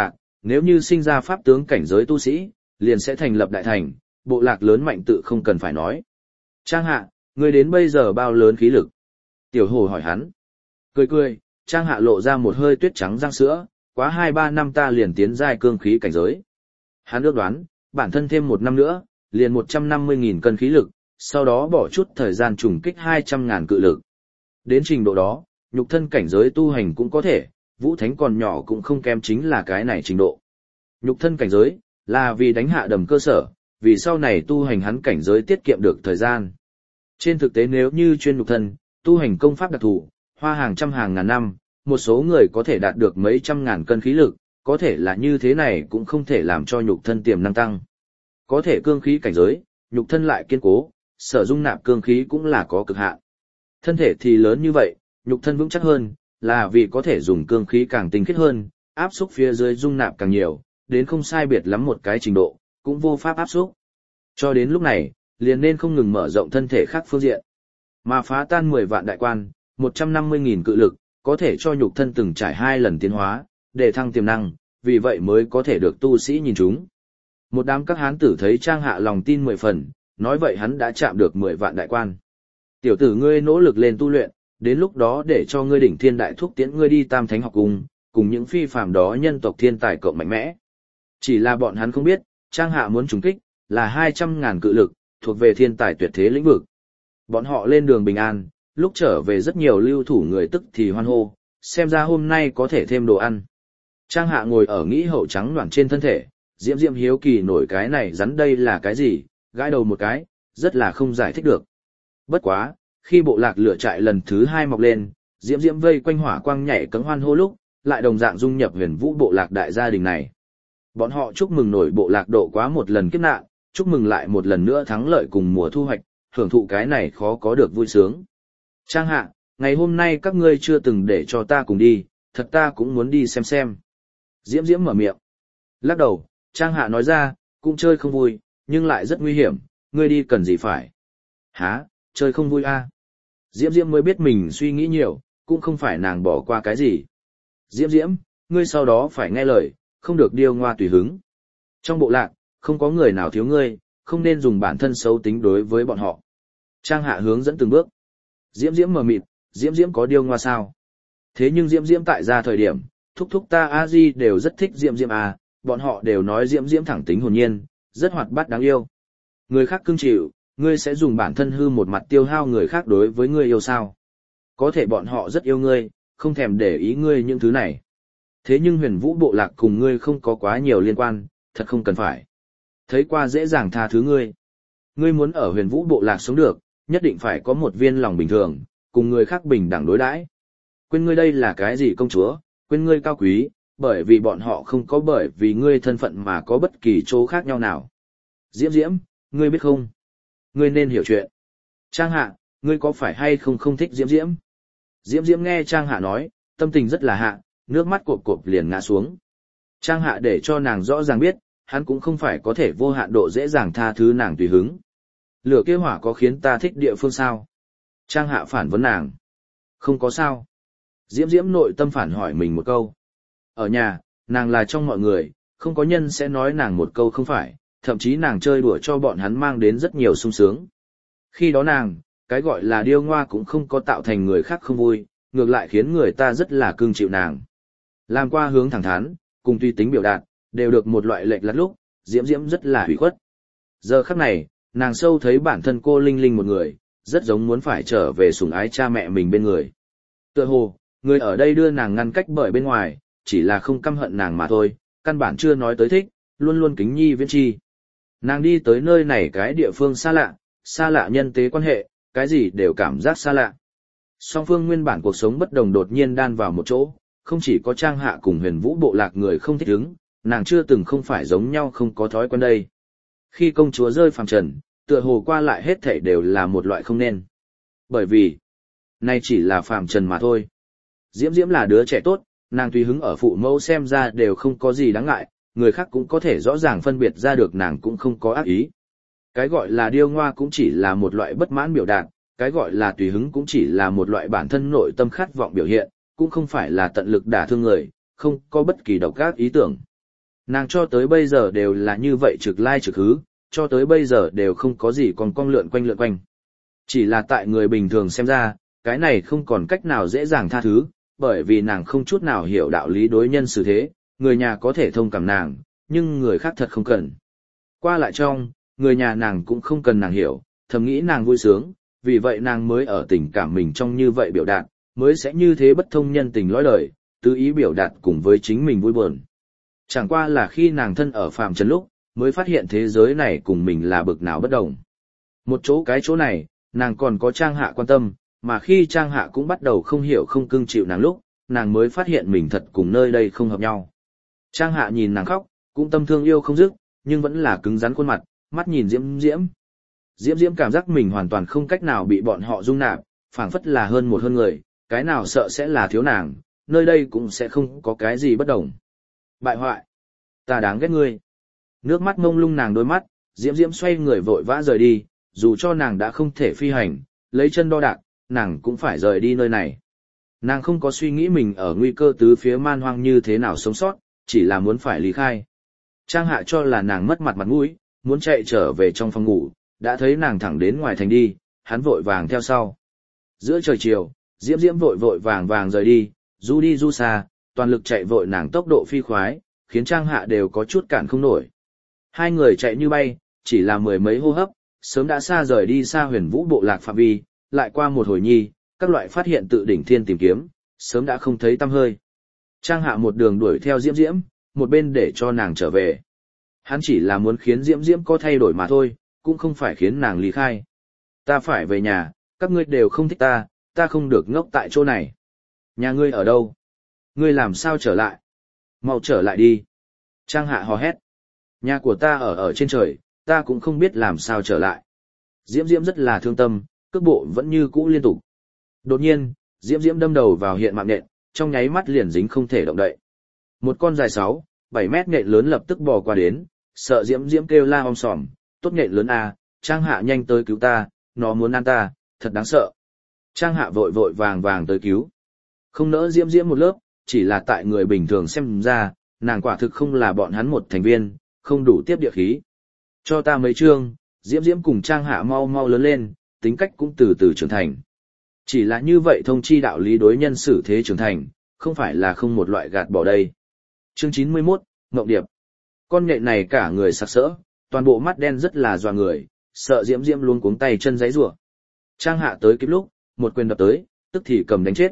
Nếu như sinh ra pháp tướng cảnh giới tu sĩ, liền sẽ thành lập đại thành, bộ lạc lớn mạnh tự không cần phải nói. Trang Hạ, ngươi đến bây giờ bao lớn khí lực? Tiểu Hồ hỏi hắn. Cười cười, Trang Hạ lộ ra một hơi tuyết trắng răng sữa, quá 2-3 năm ta liền tiến giai cương khí cảnh giới. Hắn ước đoán, bản thân thêm 1 năm nữa, liền 150.000 cân khí lực, sau đó bỏ chút thời gian trùng kích 200.000 cự lực. Đến trình độ đó, nhục thân cảnh giới tu hành cũng có thể, Vũ Thánh còn nhỏ cũng không kém chính là cái này trình độ. Nhục thân cảnh giới, là vì đánh hạ đầm cơ sở, vì sau này tu hành hắn cảnh giới tiết kiệm được thời gian. Trên thực tế nếu như chuyên nhục thân, tu hành công pháp đặc thù, hoa hàng trăm hàng ngàn năm, một số người có thể đạt được mấy trăm ngàn cân khí lực, có thể là như thế này cũng không thể làm cho nhục thân tiềm năng tăng. Có thể cương khí cảnh giới, nhục thân lại kiên cố, sở dung nạp cương khí cũng là có cực hạn. Thân thể thì lớn như vậy, nhục thân vững chắc hơn, là vì có thể dùng cương khí càng tinh khiết hơn, áp xúc phía dưới dung nạp càng nhiều, đến không sai biệt lắm một cái trình độ, cũng vô pháp áp xúc. Cho đến lúc này, liền nên không ngừng mở rộng thân thể khác phương diện. Mà phá tan 10 vạn đại quan, 150.000 cự lực, có thể cho nhục thân từng trải 2 lần tiến hóa, để thăng tiềm năng, vì vậy mới có thể được tu sĩ nhìn chúng. Một đám các hán tử thấy Trang Hạ lòng tin 10 phần, nói vậy hắn đã chạm được 10 vạn đại quan. Tiểu tử ngươi nỗ lực lên tu luyện, đến lúc đó để cho ngươi đỉnh thiên đại thúc tiễn ngươi đi Tam Thánh học cùng, cùng những phi phàm đó nhân tộc thiên tài cộng mạnh mẽ. Chỉ là bọn hắn không biết, Trang Hạ muốn trùng kích, là 200.000 cự lực, thuộc về thiên tài tuyệt thế lĩnh vực. Bọn họ lên đường bình an, lúc trở về rất nhiều lưu thủ người tức thì hoan hô, xem ra hôm nay có thể thêm đồ ăn. Trang Hạ ngồi ở nghĩ hậu trắng loạn trên thân thể, Diễm Diễm hiếu kỳ nổi cái này rắn đây là cái gì, gãi đầu một cái, rất là không giải thích được. Bất quá, khi bộ lạc lửa trại lần thứ 2 mọc lên, Diễm Diễm vây quanh hỏa quang nhảy cẫng hoan hô lúc, lại đồng dạng dung nhập Huyền Vũ bộ lạc đại gia đình này. Bọn họ chúc mừng nổi bộ lạc độ quá một lần kiếp nạn, chúc mừng lại một lần nữa thắng lợi cùng mùa thu hoạch, hưởng thụ cái này khó có được vui sướng. Trang Hạ, ngày hôm nay các ngươi chưa từng để cho ta cùng đi, thật ta cũng muốn đi xem. Diễm Diễm mở miệng. Lắc đầu, Trang Hạ nói ra, cũng chơi không vui, nhưng lại rất nguy hiểm, ngươi đi cần gì phải. Hả, chơi không vui à? Diễm Diễm mới biết mình suy nghĩ nhiều, cũng không phải nàng bỏ qua cái gì. Diễm Diễm, ngươi sau đó phải nghe lời, không được điêu ngoa tùy hứng. Trong bộ lạc, không có người nào thiếu ngươi, không nên dùng bản thân xấu tính đối với bọn họ. Trang Hạ hướng dẫn từng bước. Diễm Diễm mờ mịt, Diễm Diễm có điêu ngoa sao? Thế nhưng Diễm Diễm tại ra thời điểm, thúc thúc ta a di đều rất thích Diễm Diễm à, bọn họ đều nói Diễm Diễm thẳng tính hồn nhiên, rất hoạt bát đáng yêu. Người khác cưng chịu, ngươi sẽ dùng bản thân hư một mặt tiêu hao người khác đối với ngươi yêu sao? Có thể bọn họ rất yêu ngươi, không thèm để ý ngươi những thứ này. Thế nhưng Huyền Vũ bộ lạc cùng ngươi không có quá nhiều liên quan, thật không cần phải. Thấy qua dễ dàng tha thứ ngươi. Ngươi muốn ở Huyền Vũ bộ lạc sống được, nhất định phải có một viên lòng bình thường, cùng người khác bình đẳng đối đãi. Quên ngươi đây là cái gì công chúa, quên ngươi cao quý, bởi vì bọn họ không có bởi vì ngươi thân phận mà có bất kỳ chỗ khác nhau nào. Diễm Diễm, ngươi biết không? Ngươi nên hiểu chuyện. Trang Hạ, ngươi có phải hay không thích Diễm Diễm? Diễm Diễm nghe Trang Hạ nói, tâm tình rất là hạ, nước mắt cộp cộp liền ngã xuống. Trang Hạ để cho nàng rõ ràng biết, hắn cũng không phải có thể vô hạn độ dễ dàng tha thứ nàng tùy hứng. Lửa kia hỏa có khiến ta thích địa phương sao? Trang Hạ phản vấn nàng. Không có sao. Diễm Diễm nội tâm phản hỏi mình một câu. Ở nhà, nàng là trong mọi người, không có nhân sẽ nói nàng một câu không phải, thậm chí nàng chơi đùa cho bọn hắn mang đến rất nhiều sung sướng. Khi đó nàng, cái gọi là điêu ngoa cũng không có tạo thành người khác không vui, ngược lại khiến người ta rất là cưng chịu nàng. Làm qua hướng thẳng thắn, cùng tùy tính biểu đạt, đều được một loại lệch lắt lúc, Diễm Diễm rất là hủy khuất. Giờ khắc này, nàng sâu thấy bản thân cô Linh Linh một người, rất giống muốn phải trở về sủng ái cha mẹ mình bên người. Tựa hồ, người ở đây đưa nàng ngăn cách bởi bên ngoài, chỉ là không căm hận nàng mà thôi, căn bản chưa nói tới thích, luôn luôn kính nhi viễn chi. Nàng đi tới nơi này cái địa phương xa lạ nhân tế quan hệ, cái gì đều cảm giác xa lạ. Song phương nguyên bản cuộc sống bất đồng đột nhiên đan vào một chỗ, không chỉ có Trang Hạ cùng Huyền Vũ bộ lạc người không thích ứng, nàng chưa từng không phải giống nhau không có thói quen đây. Khi công chúa rơi phàm trần, tựa hồ qua lại hết thảy đều là một loại không nên. Bởi vì, nay chỉ là phàm trần mà thôi. Diễm Diễm là đứa trẻ tốt, nàng tùy hứng ở phụ mẫu xem ra đều không có gì đáng ngại, người khác cũng có thể rõ ràng phân biệt ra được nàng cũng không có ác ý. Cái gọi là điêu ngoa cũng chỉ là một loại bất mãn biểu đạt, cái gọi là tùy hứng cũng chỉ là một loại bản thân nội tâm khát vọng biểu hiện, cũng không phải là tận lực đả thương người, không có bất kỳ độc ác ý tưởng. Nàng cho tới bây giờ đều là như vậy trực lai trực hứ, cho tới bây giờ đều không có gì còn cong lượn quanh. Chỉ là tại người bình thường xem ra, cái này không còn cách nào dễ dàng tha thứ, bởi vì nàng không chút nào hiểu đạo lý đối nhân xử thế, người nhà có thể thông cảm nàng, nhưng người khác thật không cần. Qua lại trong, người nhà nàng cũng không cần nàng hiểu, thầm nghĩ nàng vui sướng, vì vậy nàng mới ở tình cảm mình trong như vậy biểu đạt, mới sẽ như thế bất thông nhân tình lõi đời, tứ ý biểu đạt cùng với chính mình vui buồn. Chẳng qua là khi nàng thân ở phàm trần lúc, mới phát hiện thế giới này cùng mình là bực nào bất đồng. Một chỗ này, nàng còn có Trang Hạ quan tâm, mà khi Trang Hạ cũng bắt đầu không hiểu không cưng chịu nàng lúc, nàng mới phát hiện mình thật cùng nơi đây không hợp nhau. Trang Hạ nhìn nàng khóc, cũng tâm thương yêu không dứt, nhưng vẫn là cứng rắn khuôn mặt, mắt nhìn Diễm Diễm. Diễm Diễm cảm giác mình hoàn toàn không cách nào bị bọn họ dung nạp, phảng phất là hơn một hơn người, cái nào sợ sẽ là thiếu nàng, nơi đây cũng sẽ không có cái gì bất đồng. Bại hoại! Ta đáng ghét ngươi! Nước mắt mông lung nàng đôi mắt, Diễm Diễm xoay người vội vã rời đi, dù cho nàng đã không thể phi hành, lấy chân đo đạc, nàng cũng phải rời đi nơi này. Nàng không có suy nghĩ mình ở nguy cơ tứ phía man hoang như thế nào sống sót, chỉ là muốn phải lý khai. Trang Hạ cho là nàng mất mặt mũi, muốn chạy trở về trong phòng ngủ, đã thấy nàng thẳng đến ngoài thành đi, hắn vội vàng theo sau. Giữa trời chiều, Diễm Diễm vội vàng rời đi, du đi du xa, toàn lực chạy vội nàng tốc độ phi khoái, khiến Trang Hạ đều có chút cản không nổi. Hai người chạy như bay, chỉ là mười mấy hô hấp, sớm đã xa rời đi xa Huyền Vũ bộ lạc phạm vi, lại qua một hồi nhi, các loại phát hiện tự đỉnh thiên tìm kiếm, sớm đã không thấy tăm hơi. Trang Hạ một đường đuổi theo Diễm Diễm, một bên để cho nàng trở về. Hắn chỉ là muốn khiến Diễm Diễm có thay đổi mà thôi, cũng không phải khiến nàng ly khai. Ta phải về nhà, các ngươi đều không thích ta không được ngốc tại chỗ này. Nhà ngươi ở đâu? Ngươi làm sao trở lại? Mau trở lại đi. Trang Hạ hò hét. Nhà của ta ở trên trời, ta cũng không biết làm sao trở lại. Diễm Diễm rất là thương tâm, cước bộ vẫn như cũ liên tục. Đột nhiên, Diễm Diễm đâm đầu vào hiện mạng nhện, trong nháy mắt liền dính không thể động đậy. Một con dài 6-7 mét nhện lớn lập tức bò qua đến, sợ Diễm Diễm kêu la om sòm, tốt nhện lớn à, Trang Hạ nhanh tới cứu ta, nó muốn ăn ta, thật đáng sợ. Trang Hạ vội vàng tới cứu. Không nỡ Diễm Diễm một lớp, chỉ là tại người bình thường xem ra, nàng quả thực không là bọn hắn một thành viên, không đủ tiếp địa khí. Cho ta mấy chương, Diễm Diễm cùng Trang Hạ mau lớn lên, tính cách cũng từ từ trưởng thành. Chỉ là như vậy thông chi đạo lý đối nhân xử thế trưởng thành, không phải là không một loại gạt bỏ đây. Chương 91, Ngộng Điệp. Con nhện này cả người sặc sỡ, toàn bộ mắt đen rất là dọa người, sợ Diễm Diễm luôn cuống tay chân giãy giụa. Trang Hạ tới kịp lúc, một quyền đập tới, tức thì cầm đánh chết.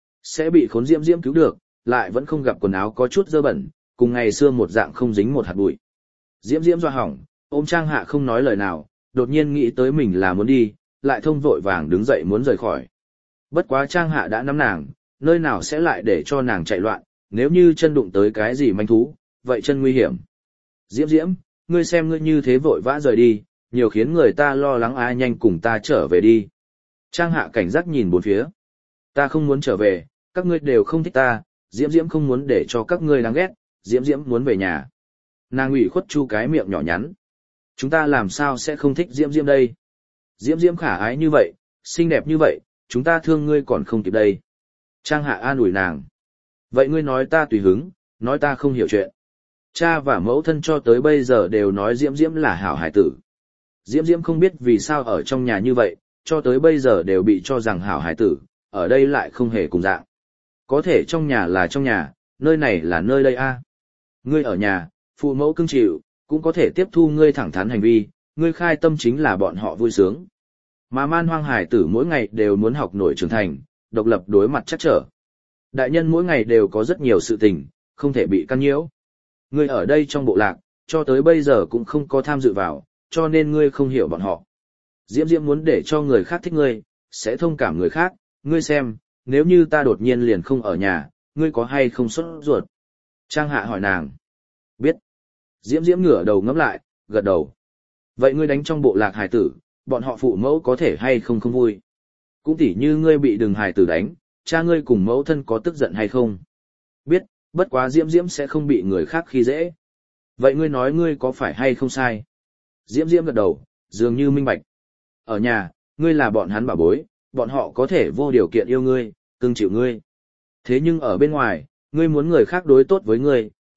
Sẽ bị khốn Diễm Diễm cứu được, lại vẫn không gặp quần áo có chút dơ bẩn, cùng ngày xưa một dạng không dính một hạt bụi. Diễm Diễm dọa hỏng, ôm Trang Hạ không nói lời nào, đột nhiên nghĩ tới mình là muốn đi, lại thông vội vàng đứng dậy muốn rời khỏi. Bất quá Trang Hạ đã nắm nàng, nơi nào sẽ lại để cho nàng chạy loạn, nếu như chân đụng tới cái gì manh thú, vậy chân nguy hiểm. Diễm Diễm, ngươi xem ngươi như thế vội vã rời đi, nhiều khiến người ta lo lắng ai nhanh cùng ta trở về đi. Trang Hạ cảnh giác nhìn bốn phía. Ta không muốn trở về, các ngươi đều không thích ta, Diễm Diễm không muốn để cho các ngươi đáng ghét, Diễm Diễm muốn về nhà. Nàng ủy khuất chu cái miệng nhỏ nhắn. Chúng ta làm sao sẽ không thích Diễm Diễm đây? Diễm Diễm khả ái như vậy, xinh đẹp như vậy, chúng ta thương ngươi còn không kịp đây. Trang Hạ an ủi nàng. Vậy ngươi nói ta tùy hứng, nói ta không hiểu chuyện. Cha và mẫu thân cho tới bây giờ đều nói Diễm Diễm là hảo hải tử. Diễm Diễm không biết vì sao ở trong nhà như vậy, cho tới bây giờ đều bị cho rằng hảo hải tử, ở đây lại không hề cùng dạng. Có thể trong nhà là trong nhà, nơi này là nơi đây a. Ngươi ở nhà, phụ mẫu cưng chịu, cũng có thể tiếp thu ngươi thẳng thắn hành vi, ngươi khai tâm chính là bọn họ vui sướng. Mà man hoang hải tử mỗi ngày đều muốn học nổi trưởng thành, độc lập đối mặt chắc trở. Đại nhân mỗi ngày đều có rất nhiều sự tình, không thể bị căn nhiễu. Ngươi ở đây trong bộ lạc, cho tới bây giờ cũng không có tham dự vào, cho nên ngươi không hiểu bọn họ. Diễm Diễm muốn để cho người khác thích ngươi, sẽ thông cảm người khác, ngươi xem, nếu như ta đột nhiên liền không ở nhà, ngươi có hay không sốt ruột? Trang Hạ hỏi nàng. Biết. Diễm Diễm ngửa đầu ngẫm lại, gật đầu. Vậy ngươi đánh trong bộ lạc hài tử, bọn họ phụ mẫu có thể hay không không vui? Cũng tỉ như ngươi bị đừng hài tử đánh, cha ngươi cùng mẫu thân có tức giận hay không? Biết, bất quá Diễm Diễm sẽ không bị người khác khi dễ. Vậy ngươi nói ngươi có phải hay không sai? Diễm Diễm gật đầu, dường như minh bạch. Ở nhà, ngươi là bọn hắn bảo bối, bọn họ có thể vô điều kiện yêu ngươi, cưng chịu ngươi. Thế nhưng ở bên ngoài, ngươi muốn người khác đối tốt với ngươi,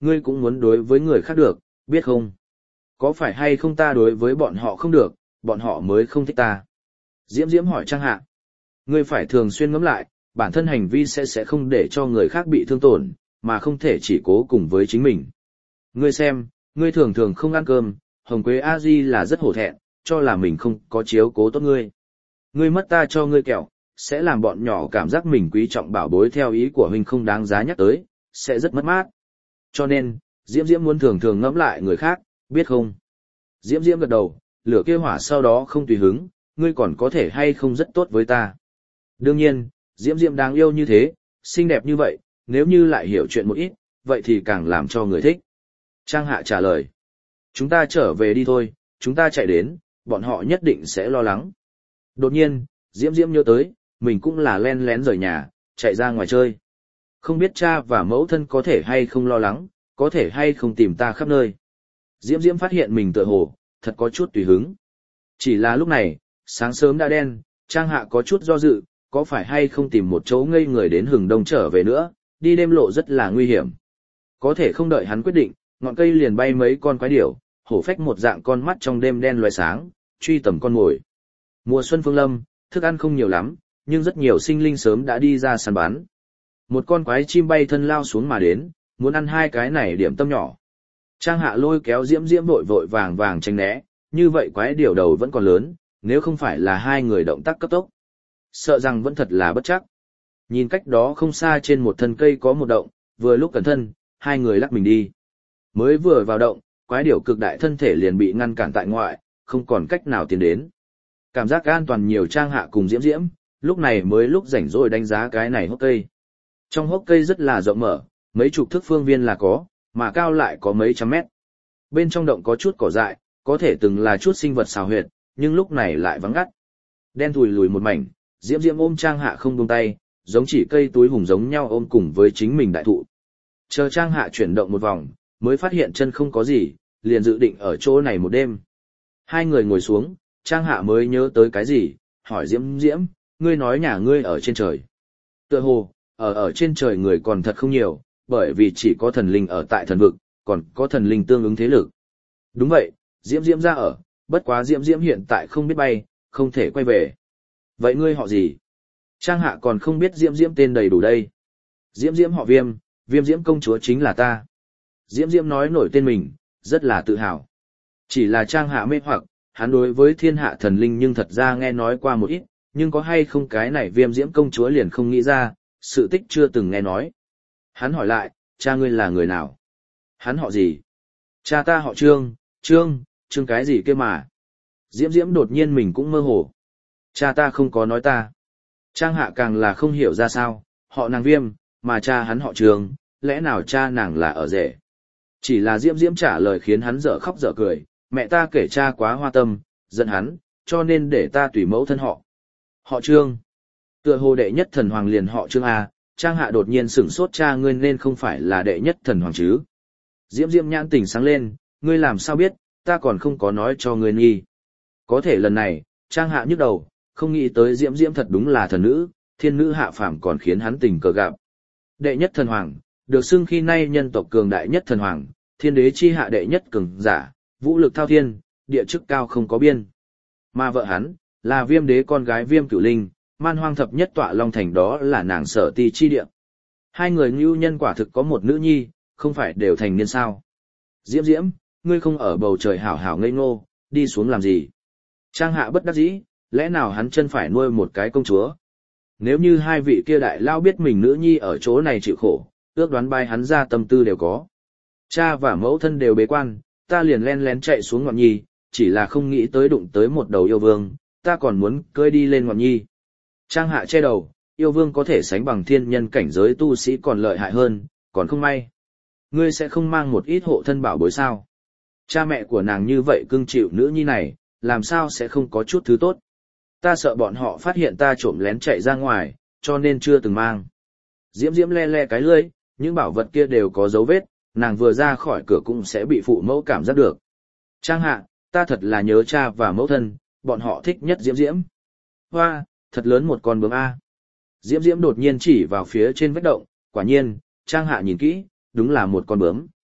ngươi cũng muốn đối với người khác được, biết không? Có phải hay không ta đối với bọn họ không được, bọn họ mới không thích ta? Diễm Diễm hỏi Trang Hạ. Ngươi phải thường xuyên ngẫm lại, bản thân hành vi sẽ không để cho người khác bị thương tổn, mà không thể chỉ cố cùng với chính mình. Ngươi xem, ngươi thường thường không ăn cơm, Hồng Quế A Di là rất hổ thẹn, cho là mình không có chiếu cố tốt ngươi. Ngươi mất ta cho ngươi kẹo, sẽ làm bọn nhỏ cảm giác mình quý trọng bảo bối theo ý của huynh không đáng giá nhắc tới, sẽ rất mất mát. Cho nên, Diễm Diễm muốn thường thường ngẫm lại người khác, biết không? Diễm Diễm gật đầu, lửa kia hỏa sau đó không tùy hứng, ngươi còn có thể hay không rất tốt với ta. Đương nhiên, Diễm Diễm đáng yêu như thế, xinh đẹp như vậy, nếu như lại hiểu chuyện một ít, vậy thì càng làm cho người thích. Trang Hạ trả lời. Chúng ta trở về đi thôi, chúng ta chạy đến, bọn họ nhất định sẽ lo lắng. Đột nhiên, Diễm Diễm nhớ tới, mình cũng là len lén rời nhà, chạy ra ngoài chơi. Không biết cha và mẫu thân có thể hay không lo lắng, có thể hay không tìm ta khắp nơi. Diễm Diễm phát hiện mình tựa hồ, thật có chút tùy hứng. Chỉ là lúc này, sáng sớm đã đen, Trang Hạ có chút do dự, có phải hay không tìm một chỗ ngây người đến hừng đông trở về nữa, đi đêm lộ rất là nguy hiểm. Có thể không đợi hắn quyết định, ngọn cây liền bay mấy con quái điểu, hổ phách một dạng con mắt trong đêm đen loé sáng, truy tầm con mồi. Mùa xuân phương lâm, thức ăn không nhiều lắm, nhưng rất nhiều sinh linh sớm đã đi ra săn bắn. Một con quái chim bay thân lao xuống mà đến, muốn ăn hai cái này điểm tâm nhỏ. Trang Hạ lôi kéo Diễm Diễm vội vội vàng vàng tránh né, như vậy quái điểu đầu vẫn còn lớn, nếu không phải là hai người động tác cấp tốc, sợ rằng vẫn thật là bất chắc. Nhìn cách đó không xa trên một thân cây có một động, vừa lúc cẩn thân, hai người lắc mình đi. Mới vừa vào động, quái điểu cực đại thân thể liền bị ngăn cản tại ngoại, không còn cách nào tiến đến. Cảm giác an toàn nhiều Trang Hạ cùng Diễm Diễm, lúc này mới lúc rảnh rỗi đánh giá cái này hốc cây. Trong hốc cây rất là rộng mở, mấy chục thước phương viên là có, mà cao lại có mấy trăm mét. Bên trong động có chút cỏ dại, có thể từng là chút sinh vật xào huyệt, nhưng lúc này lại vắng ngắt. Đen thùi lùi một mảnh, Diễm Diễm ôm Trang Hạ không buông tay, giống chỉ cây túi hùng giống nhau ôm cùng với chính mình đại thụ. Chờ Trang Hạ chuyển động một vòng, mới phát hiện chân không có gì, liền dự định ở chỗ này một đêm. Hai người ngồi xuống, Trang Hạ mới nhớ tới cái gì, hỏi Diễm Diễm, ngươi nói nhà ngươi ở trên trời. Tựa hồ, ở trên trời người còn thật không nhiều, bởi vì chỉ có thần linh ở tại thần vực, còn có thần linh tương ứng thế lực. Đúng vậy, Diễm Diễm ra ở, bất quá Diễm Diễm hiện tại không biết bay, không thể quay về. Vậy ngươi họ gì? Trang Hạ còn không biết Diễm Diễm tên đầy đủ đây. Diễm Diễm họ Viêm, Viêm Diễm công chúa chính là ta. Diễm Diễm nói nổi tên mình, rất là tự hào. Chỉ là Trang Hạ mê hoặc, hắn đối với thiên hạ thần linh nhưng thật ra nghe nói qua một ít, nhưng có hay không cái này Viêm Diễm công chúa liền không nghĩ ra, sự tích chưa từng nghe nói. Hắn hỏi lại, cha ngươi là người nào? Hắn họ gì? Cha ta họ Trương, Trương cái gì kia mà? Diễm Diễm đột nhiên mình cũng mơ hồ. Cha ta không có nói ta. Trang Hạ càng là không hiểu ra sao, họ nàng Viêm, mà cha hắn họ Trương, lẽ nào cha nàng là ở rể? Chỉ là Diễm Diễm trả lời khiến hắn dở khóc dở cười, mẹ ta kể cha quá hoa tâm, giận hắn, cho nên để ta tùy mẫu thân họ. Họ Trương. Tựa hồ đệ nhất thần hoàng liền họ Trương A, Trang Hạ đột nhiên sửng sốt, cha ngươi nên không phải là đệ nhất thần hoàng chứ. Diễm Diễm nhãn tỉnh sáng lên, ngươi làm sao biết, ta còn không có nói cho ngươi nghi. Có thể lần này, Trang Hạ nhức đầu, không nghĩ tới Diễm Diễm thật đúng là thần nữ, thiên nữ hạ phàm còn khiến hắn tình cờ gặp. Đệ nhất thần hoàng, được xưng khi nay nhân tộc cường đại nhất thần hoàng, thiên đế chi hạ đệ nhất cường giả, vũ lực thao thiên, địa chức cao không có biên. Mà vợ hắn, là Viêm đế con gái Viêm Cửu Linh, man hoang thập nhất tọa long thành đó là nàng Sở Ti chi địa. Hai người ngưu nhân quả thực có một nữ nhi, không phải đều thành niên sao. Diễm Diễm, ngươi không ở bầu trời hảo hảo ngây ngô, đi xuống làm gì? Trang Hạ bất đắc dĩ, lẽ nào hắn chân phải nuôi một cái công chúa? Nếu như hai vị kia đại lao biết mình nữ nhi ở chỗ này chịu khổ, ước đoán bay hắn ra tâm tư đều có. Cha và mẫu thân đều bế quan, ta liền len lén chạy xuống ngọn nhi, chỉ là không nghĩ tới đụng tới một đầu yêu vương, ta còn muốn cưỡi đi lên ngọn nhi. Trang Hạ che đầu, yêu vương có thể sánh bằng thiên nhân cảnh giới tu sĩ còn lợi hại hơn, còn không may. Ngươi sẽ không mang một ít hộ thân bảo bối sao? Cha mẹ của nàng như vậy cưng chịu nữ nhi này, làm sao sẽ không có chút thứ tốt? Ta sợ bọn họ phát hiện ta trộm lén chạy ra ngoài, cho nên chưa từng mang. Diễm Diễm le le cái lưỡi, những bảo vật kia đều có dấu vết, nàng vừa ra khỏi cửa cũng sẽ bị phụ mẫu cảm giác được. Trang Hạ, ta thật là nhớ cha và mẫu thân, bọn họ thích nhất Diễm Diễm. Hoa, thật lớn một con bướm A. Diễm Diễm đột nhiên chỉ vào phía trên vách động, quả nhiên, Trang Hạ nhìn kỹ, đúng là một con bướm,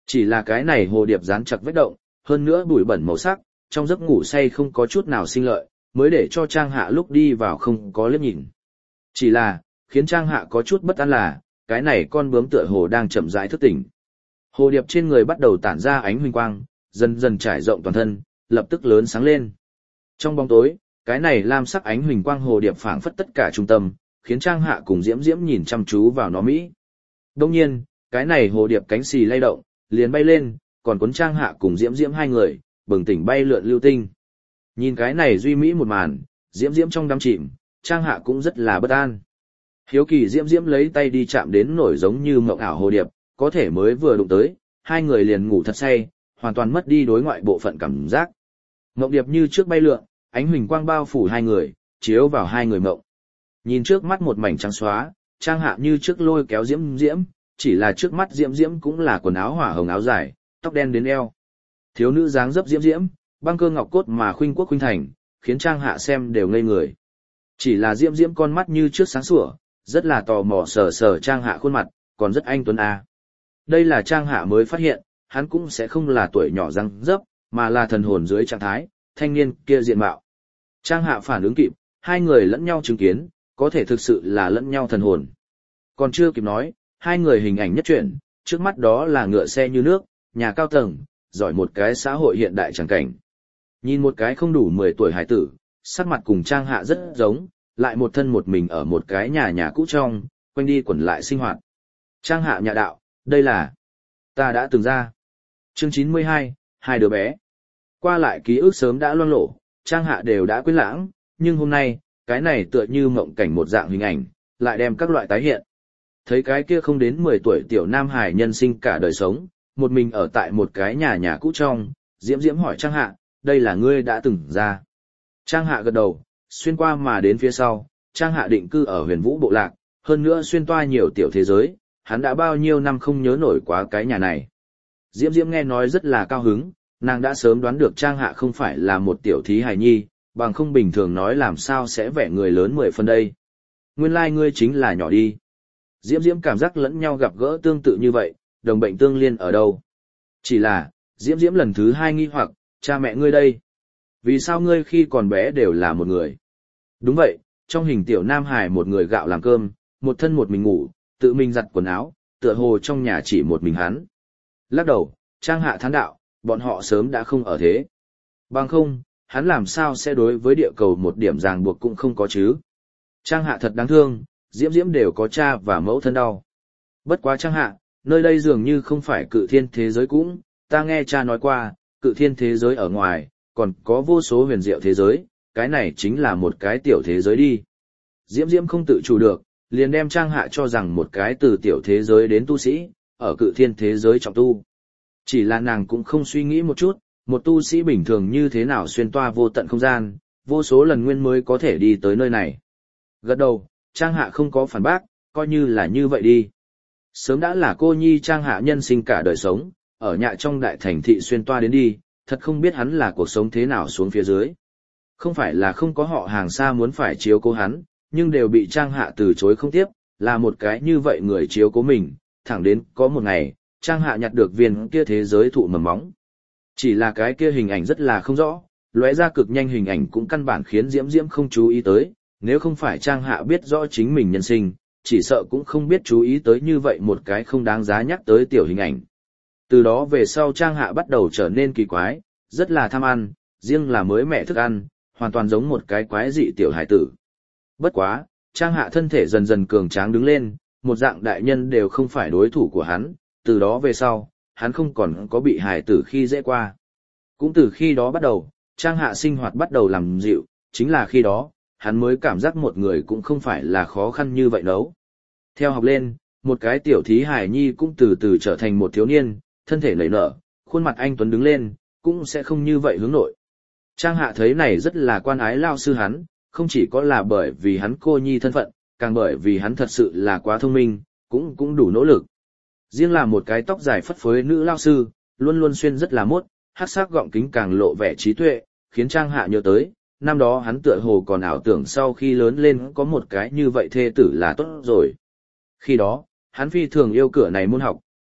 Chỉ là cái này hồ điệp dán chặt vết động, hơn nữa bụi bẩn màu sắc, trong giấc ngủ say không có chút nào sinh lợi, mới để cho Trang Hạ lúc đi vào không có liếc nhìn. Chỉ là, khiến Trang Hạ có chút bất an là, cái này con bướm tựa hồ đang chậm rãi thức tỉnh. Hồ điệp trên người bắt đầu tản ra ánh huỳnh quang, dần dần trải rộng toàn thân, lập tức lớn sáng lên. Trong bóng tối, cái này lam sắc ánh huỳnh quang hồ điệp phảng phất tất cả trung tâm, khiến Trang Hạ cùng Diễm Diễm nhìn chăm chú vào nó mỹ. Đương nhiên, cái này hồ điệp cánh xì lay động, liền bay lên, còn cuốn Trang Hạ cùng Diễm Diễm hai người, bừng tỉnh bay lượn lưu tinh. Nhìn cái này duy mỹ một màn, Diễm Diễm trong đắm chìm, Trang Hạ cũng rất là bất an. Hiếu kỳ Diễm Diễm lấy tay đi chạm đến nổi giống như mộng ảo hồ điệp, có thể mới vừa đụng tới, hai người liền ngủ thật say, hoàn toàn mất đi đối ngoại bộ phận cảm giác. Mộng điệp như trước bay lượn, ánh huỳnh quang bao phủ hai người, chiếu vào hai người mộng. Nhìn trước mắt một mảnh trắng xóa, Trang Hạ như trước lôi kéo Diễm Diễm, chỉ là trước mắt Diễm Diễm cũng là quần áo hỏa hồng áo dài, tóc đen đến eo. Thiếu nữ dáng dấp Diễm Diễm, băng cơ ngọc cốt mà khuynh quốc khuynh thành, khiến Trang Hạ xem đều ngây người. Chỉ là Diễm Diễm con mắt như trước sáng sủa, rất là tò mò sờ sờ Trang Hạ khuôn mặt, còn rất anh tuấn a. Đây là Trang Hạ mới phát hiện, hắn cũng sẽ không là tuổi nhỏ răng dấp, mà là thần hồn dưới trạng thái, thanh niên kia diện mạo. Trang Hạ phản ứng kịp, hai người lẫn nhau chứng kiến, có thể thực sự là lẫn nhau thần hồn. Còn chưa kịp nói, hai người hình ảnh nhất chuyển, trước mắt đó là ngựa xe như nước, nhà cao tầng, giỏi một cái xã hội hiện đại chẳng cảnh. Nhìn một cái không đủ 10 tuổi hải tử, sắc mặt cùng Trang Hạ rất giống, lại một thân một mình ở một cái nhà cũ trong, quanh đi quẩn lại sinh hoạt. Trang Hạ nhà đạo, đây là ta đã từng ra. Chương 92, hai đứa bé. Qua lại ký ức sớm đã loang lổ, Trang Hạ đều đã quên lãng, nhưng hôm nay, cái này tựa như mộng cảnh một dạng hình ảnh, lại đem các loại tái hiện. Thấy cái kia không đến 10 tuổi tiểu nam hải nhân sinh cả đời sống, một mình ở tại một cái nhà cũ trong, Diễm Diễm hỏi Trang Hạ, đây là ngươi đã từng ra. Trang Hạ gật đầu, xuyên qua mà đến phía sau, Trang Hạ định cư ở Huyền Vũ bộ lạc, hơn nữa xuyên toa nhiều tiểu thế giới, hắn đã bao nhiêu năm không nhớ nổi quá cái nhà này. Diễm Diễm nghe nói rất là cao hứng, nàng đã sớm đoán được Trang Hạ không phải là một tiểu thí hài nhi, bằng không bình thường nói làm sao sẽ vẻ người lớn 10 phân đây. Nguyên lai ngươi chính là nhỏ đi. Diễm Diễm cảm giác lẫn nhau gặp gỡ tương tự như vậy, đồng bệnh tương liên ở đâu. Chỉ là, Diễm Diễm lần thứ hai nghi hoặc, cha mẹ ngươi đây. Vì sao ngươi khi còn bé đều là một người? Đúng vậy, trong hình tiểu nam hải một người gạo làm cơm, một thân một mình ngủ, tự mình giặt quần áo, tựa hồ trong nhà chỉ một mình hắn. Lắc đầu, Trang Hạ thán đạo, bọn họ sớm đã không ở thế. Bằng không, hắn làm sao sẽ đối với địa cầu một điểm ràng buộc cũng không có chứ. Trang Hạ thật đáng thương, Diễm Diễm đều có cha và mẫu thân đau. Bất quá Trang Hạ, nơi đây dường như không phải cự thiên thế giới cũng, ta nghe cha nói qua, cự thiên thế giới ở ngoài, còn có vô số huyền diệu thế giới, cái này chính là một cái tiểu thế giới đi. Diễm Diễm không tự chủ được, liền đem Trang Hạ cho rằng một cái từ tiểu thế giới đến tu sĩ, ở cự thiên thế giới trọng tu. Chỉ là nàng cũng không suy nghĩ một chút, một tu sĩ bình thường như thế nào xuyên toa vô tận không gian, vô số lần nguyên mới có thể đi tới nơi này. Gật đầu, Trang Hạ không có phản bác, coi như là như vậy đi. Sớm đã là cô nhi Trang Hạ nhân sinh cả đời sống, ở nhạ trong đại thành thị xuyên toa đến đi, thật không biết hắn là cuộc sống thế nào xuống phía dưới. Không phải là không có họ hàng xa muốn phải chiếu cố hắn, nhưng đều bị Trang Hạ từ chối không tiếp, là một cái như vậy người chiếu cố mình, thẳng đến có một ngày, Trang Hạ nhặt được viên kia thế giới thụ mầm móng. Chỉ là cái kia hình ảnh rất là không rõ, lóe ra cực nhanh hình ảnh cũng căn bản khiến Diễm Diễm không chú ý tới, nếu không phải Trang Hạ biết rõ chính mình nhân sinh, chỉ sợ cũng không biết chú ý tới như vậy một cái không đáng giá nhắc tới tiểu hình ảnh. Từ đó về sau Trang Hạ bắt đầu trở nên kỳ quái, rất là tham ăn, riêng là mới mẻ thức ăn, hoàn toàn giống một cái quái dị tiểu hải tử. Bất quá, Trang Hạ thân thể dần dần cường tráng đứng lên, một dạng đại nhân đều không phải đối thủ của hắn, từ đó về sau, hắn không còn có bị hải tử khi dễ qua. Cũng từ khi đó bắt đầu, Trang Hạ sinh hoạt bắt đầu làm dịu, chính là khi đó, hắn mới cảm giác một người cũng không phải là khó khăn như vậy đâu. Theo học lên, một cái tiểu thí hải nhi cũng từ từ trở thành một thiếu niên, thân thể nảy nở, khuôn mặt anh tuấn đứng lên, cũng sẽ không như vậy hướng nội. Trang Hạ thấy này rất là quan ái lao sư hắn, không chỉ có là bởi vì hắn cô nhi thân phận, càng bởi vì hắn thật sự là quá thông minh, cũng đủ nỗ lực. Riêng là một cái tóc dài phất phới nữ lao sư, luôn luôn xuyên rất là mốt, hắc sắc gọng kính càng lộ vẻ trí tuệ, khiến Trang Hạ nhớ tới, năm đó hắn tựa hồ còn ảo tưởng sau khi lớn lên có một cái như vậy thê tử là tốt rồi. Khi đó, hắn phi thường yêu cửa này môn học,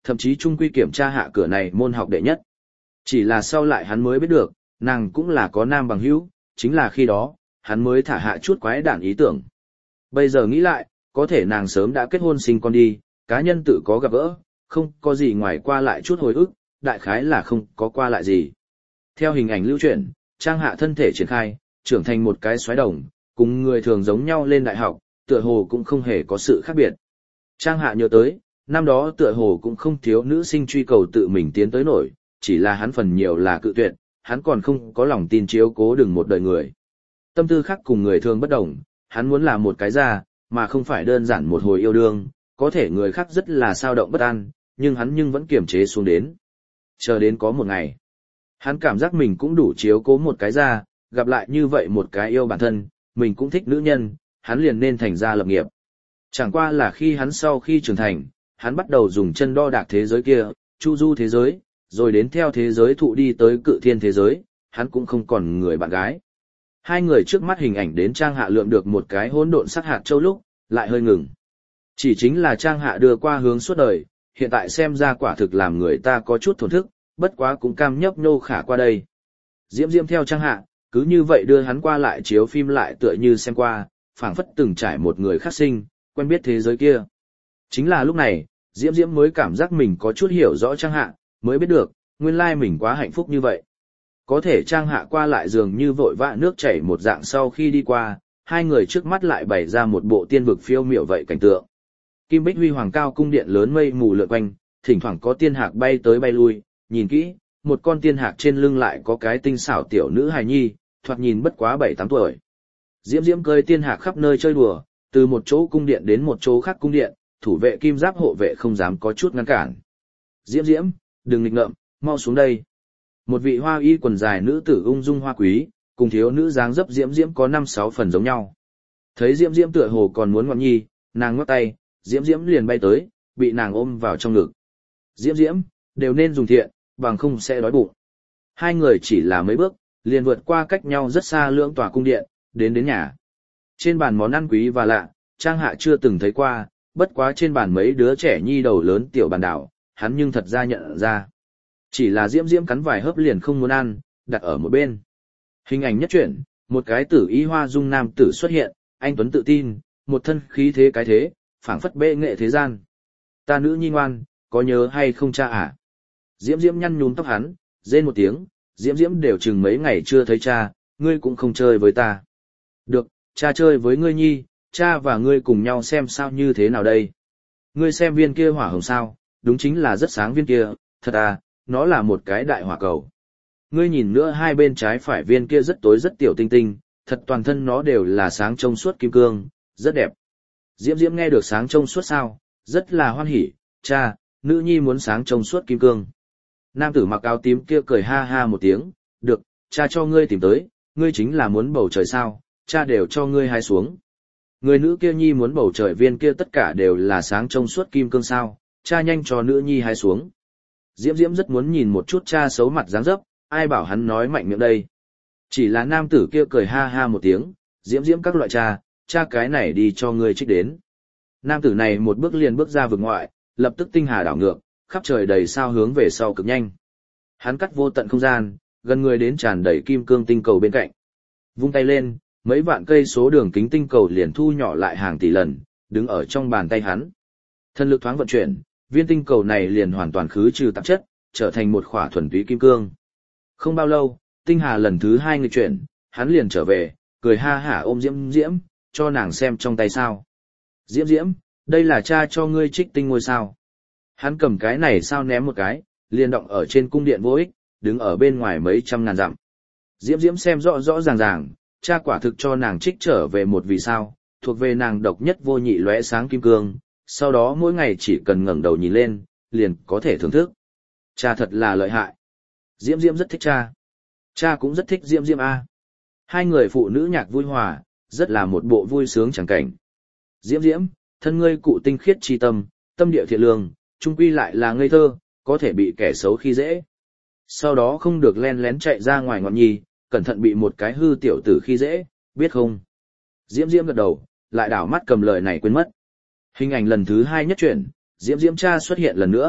thậm chí trung quy kiểm tra hạ cửa này môn học đệ nhất. Chỉ là sau lại hắn mới biết được, nàng cũng là có nam bằng hữu, chính là khi đó, hắn mới thả hạ chút quái đản ý tưởng. Bây giờ nghĩ lại, có thể nàng sớm đã kết hôn sinh con đi, cá nhân tự có gặp gỡ, không có gì ngoài qua lại chút hồi ức, đại khái là không có qua lại gì. Theo hình ảnh lưu truyền, Trang Hạ thân thể triển khai, trưởng thành một cái xoáy đồng, cùng người thường giống nhau lên đại học, tựa hồ cũng không hề có sự khác biệt. Trang Hạ nhớ tới, năm đó tựa hồ cũng không thiếu nữ sinh truy cầu tự mình tiến tới nổi, chỉ là hắn phần nhiều là cự tuyệt, hắn còn không có lòng tin chiếu cố đừng một đời người. Tâm tư khác cùng người thường bất đồng, hắn muốn là một cái ra, mà không phải đơn giản một hồi yêu đương, có thể người khác rất là sao động bất an, nhưng hắn vẫn kiềm chế xuống đến. Chờ đến có một ngày, hắn cảm giác mình cũng đủ chiếu cố một cái ra, gặp lại như vậy một cái yêu bản thân, mình cũng thích nữ nhân, hắn liền nên thành ra lập nghiệp. Chẳng qua là khi hắn sau khi trưởng thành, hắn bắt đầu dùng chân đo đạc thế giới kia, chu du thế giới, rồi đến theo thế giới thụ đi tới cự thiên thế giới, hắn cũng không còn người bạn gái. Hai người trước mắt hình ảnh đến Trang Hạ lượm được một cái hỗn độn sắc hạt châu lúc, lại hơi ngừng. Chỉ chính là Trang Hạ đưa qua hướng suốt đời, hiện tại xem ra quả thực làm người ta có chút thổn thức, bất quá cũng cam nhấp nhô khả qua đây. Diễm Diễm theo Trang Hạ, cứ như vậy đưa hắn qua lại chiếu phim lại tựa như xem qua, phảng phất từng trải một người khác sinh, quen biết thế giới kia. Chính là lúc này, Diễm Diễm mới cảm giác mình có chút hiểu rõ Trang Hạ, mới biết được, nguyên lai mình quá hạnh phúc như vậy. Có thể Trang Hạ qua lại dường như vội vã nước chảy một dạng sau khi đi qua, hai người trước mắt lại bày ra một bộ tiên vực phiêu miểu vậy cảnh tượng. Kim Bích Huy Hoàng cao cung điện lớn mây mù lượn quanh, thỉnh thoảng có tiên hạc bay tới bay lui, nhìn kỹ, một con tiên hạc trên lưng lại có cái tinh xảo tiểu nữ hài nhi, thoạt nhìn bất quá 7-8 tuổi. Diễm Diễm cơi tiên hạc khắp nơi chơi đùa, từ một chỗ cung điện đến một chỗ khác cung điện, thủ vệ kim giáp hộ vệ không dám có chút ngăn cản. Diễm Diễm, đừng nghịch ngợm, mau xuống đây. Một vị hoa y quần dài nữ tử ung dung hoa quý, cùng thiếu nữ dáng dấp Diễm Diễm có 5-6 phần giống nhau. Thấy Diễm Diễm tựa hồ còn muốn ngọn nhi, nàng ngoắc tay, Diễm Diễm liền bay tới, bị nàng ôm vào trong ngực. Diễm Diễm, đều nên dùng thiện, bằng không sẽ đói bụng. Hai người chỉ là mấy bước, liền vượt qua cách nhau rất xa lưỡng tòa cung điện, đến nhà. Trên bàn món ăn quý và lạ, Trang Hạ chưa từng thấy qua, bất quá trên bàn mấy đứa trẻ nhi đầu lớn tiểu bàn đảo, hắn nhưng thật ra nhận ra. Chỉ là Diễm Diễm cắn vài hớp liền không muốn ăn, đặt ở một bên. Hình ảnh nhất chuyển, một cái tử y hoa dung nam tử xuất hiện, anh tuấn tự tin, một thân khí thế cái thế, phảng phất bệ nghệ thế gian. Ta nữ nhi ngoan, có nhớ hay không cha à? Diễm Diễm nhăn nhúm tóc hắn, rên một tiếng, Diễm Diễm đều chừng mấy ngày chưa thấy cha, ngươi cũng không chơi với ta. Được, cha chơi với ngươi nhi, cha và ngươi cùng nhau xem sao như thế nào đây. Ngươi xem viên kia hỏa hồng sao, đúng chính là rất sáng viên kia, thật à, nó là một cái đại hỏa cầu. Ngươi nhìn nữa hai bên trái phải viên kia rất tối rất tiểu tinh tinh, thật toàn thân nó đều là sáng trong suốt kim cương, rất đẹp. Diễm Diễm nghe được sáng trong suốt sao, rất là hoan hỉ, cha, nữ nhi muốn sáng trong suốt kim cương. Nam tử mặc áo tím kia cười ha ha một tiếng, được, cha cho ngươi tìm tới, ngươi chính là muốn bầu trời sao, cha đều cho ngươi hái xuống. Người nữ kia nhi muốn bầu trời viên kia tất cả đều là sáng trong suốt kim cương sao, cha nhanh cho nữ nhi hái xuống. Diễm Diễm rất muốn nhìn một chút cha xấu mặt dáng dấp, ai bảo hắn nói mạnh miệng đây. Chỉ là nam tử kia cười ha ha một tiếng, Diễm Diễm các loại cha cái này đi cho ngươi trích đến. Nam tử này một bước liền bước ra vực ngoại, lập tức tinh hà đảo ngược, khắp trời đầy sao hướng về sau cực nhanh. Hắn cắt vô tận không gian, gần người đến tràn đầy kim cương tinh cầu bên cạnh. Vung tay lên, mấy vạn cây số đường kính tinh cầu liền thu nhỏ lại hàng tỷ lần, đứng ở trong bàn tay hắn. Thân lực thoáng vận chuyển, viên tinh cầu này liền hoàn toàn khứ trừ tạp chất, trở thành một khỏa thuần túy kim cương. Không bao lâu, tinh hà lần thứ 2 nghịch chuyển, hắn liền trở về, cười ha hả ôm Diễm Diễm, cho nàng xem trong tay sao. Diễm Diễm, đây là cha cho ngươi trích tinh ngôi sao. Hắn cầm cái này sao ném một cái, liền động ở trên cung điện vô ích, đứng ở bên ngoài mấy trăm ngàn dặm. Diễm Diễm xem rõ rõ ràng ràng, cha quả thực cho nàng trích trở về một vì sao, thuộc về nàng độc nhất vô nhị lóe sáng kim cương, sau đó mỗi ngày chỉ cần ngẩng đầu nhìn lên, liền có thể thưởng thức. Cha thật là lợi hại. Diễm Diễm rất thích cha. Cha cũng rất thích Diễm Diễm a. Hai người phụ nữ nhạc vui hòa, rất là một bộ vui sướng chẳng cảnh. Diễm Diễm, thân ngươi cụ tinh khiết tri tâm, tâm địa thiện lương, trung quy lại là ngây thơ, có thể bị kẻ xấu khi dễ. Sau đó không được len lén chạy ra ngoài ngọn nhi, cẩn thận bị một cái hư tiểu tử khi dễ, biết không? Diễm Diễm gật đầu, lại đảo mắt cầm lời này quên mất. Hình ảnh lần thứ 2 nhất chuyển, Diễm Diễm cha xuất hiện lần nữa,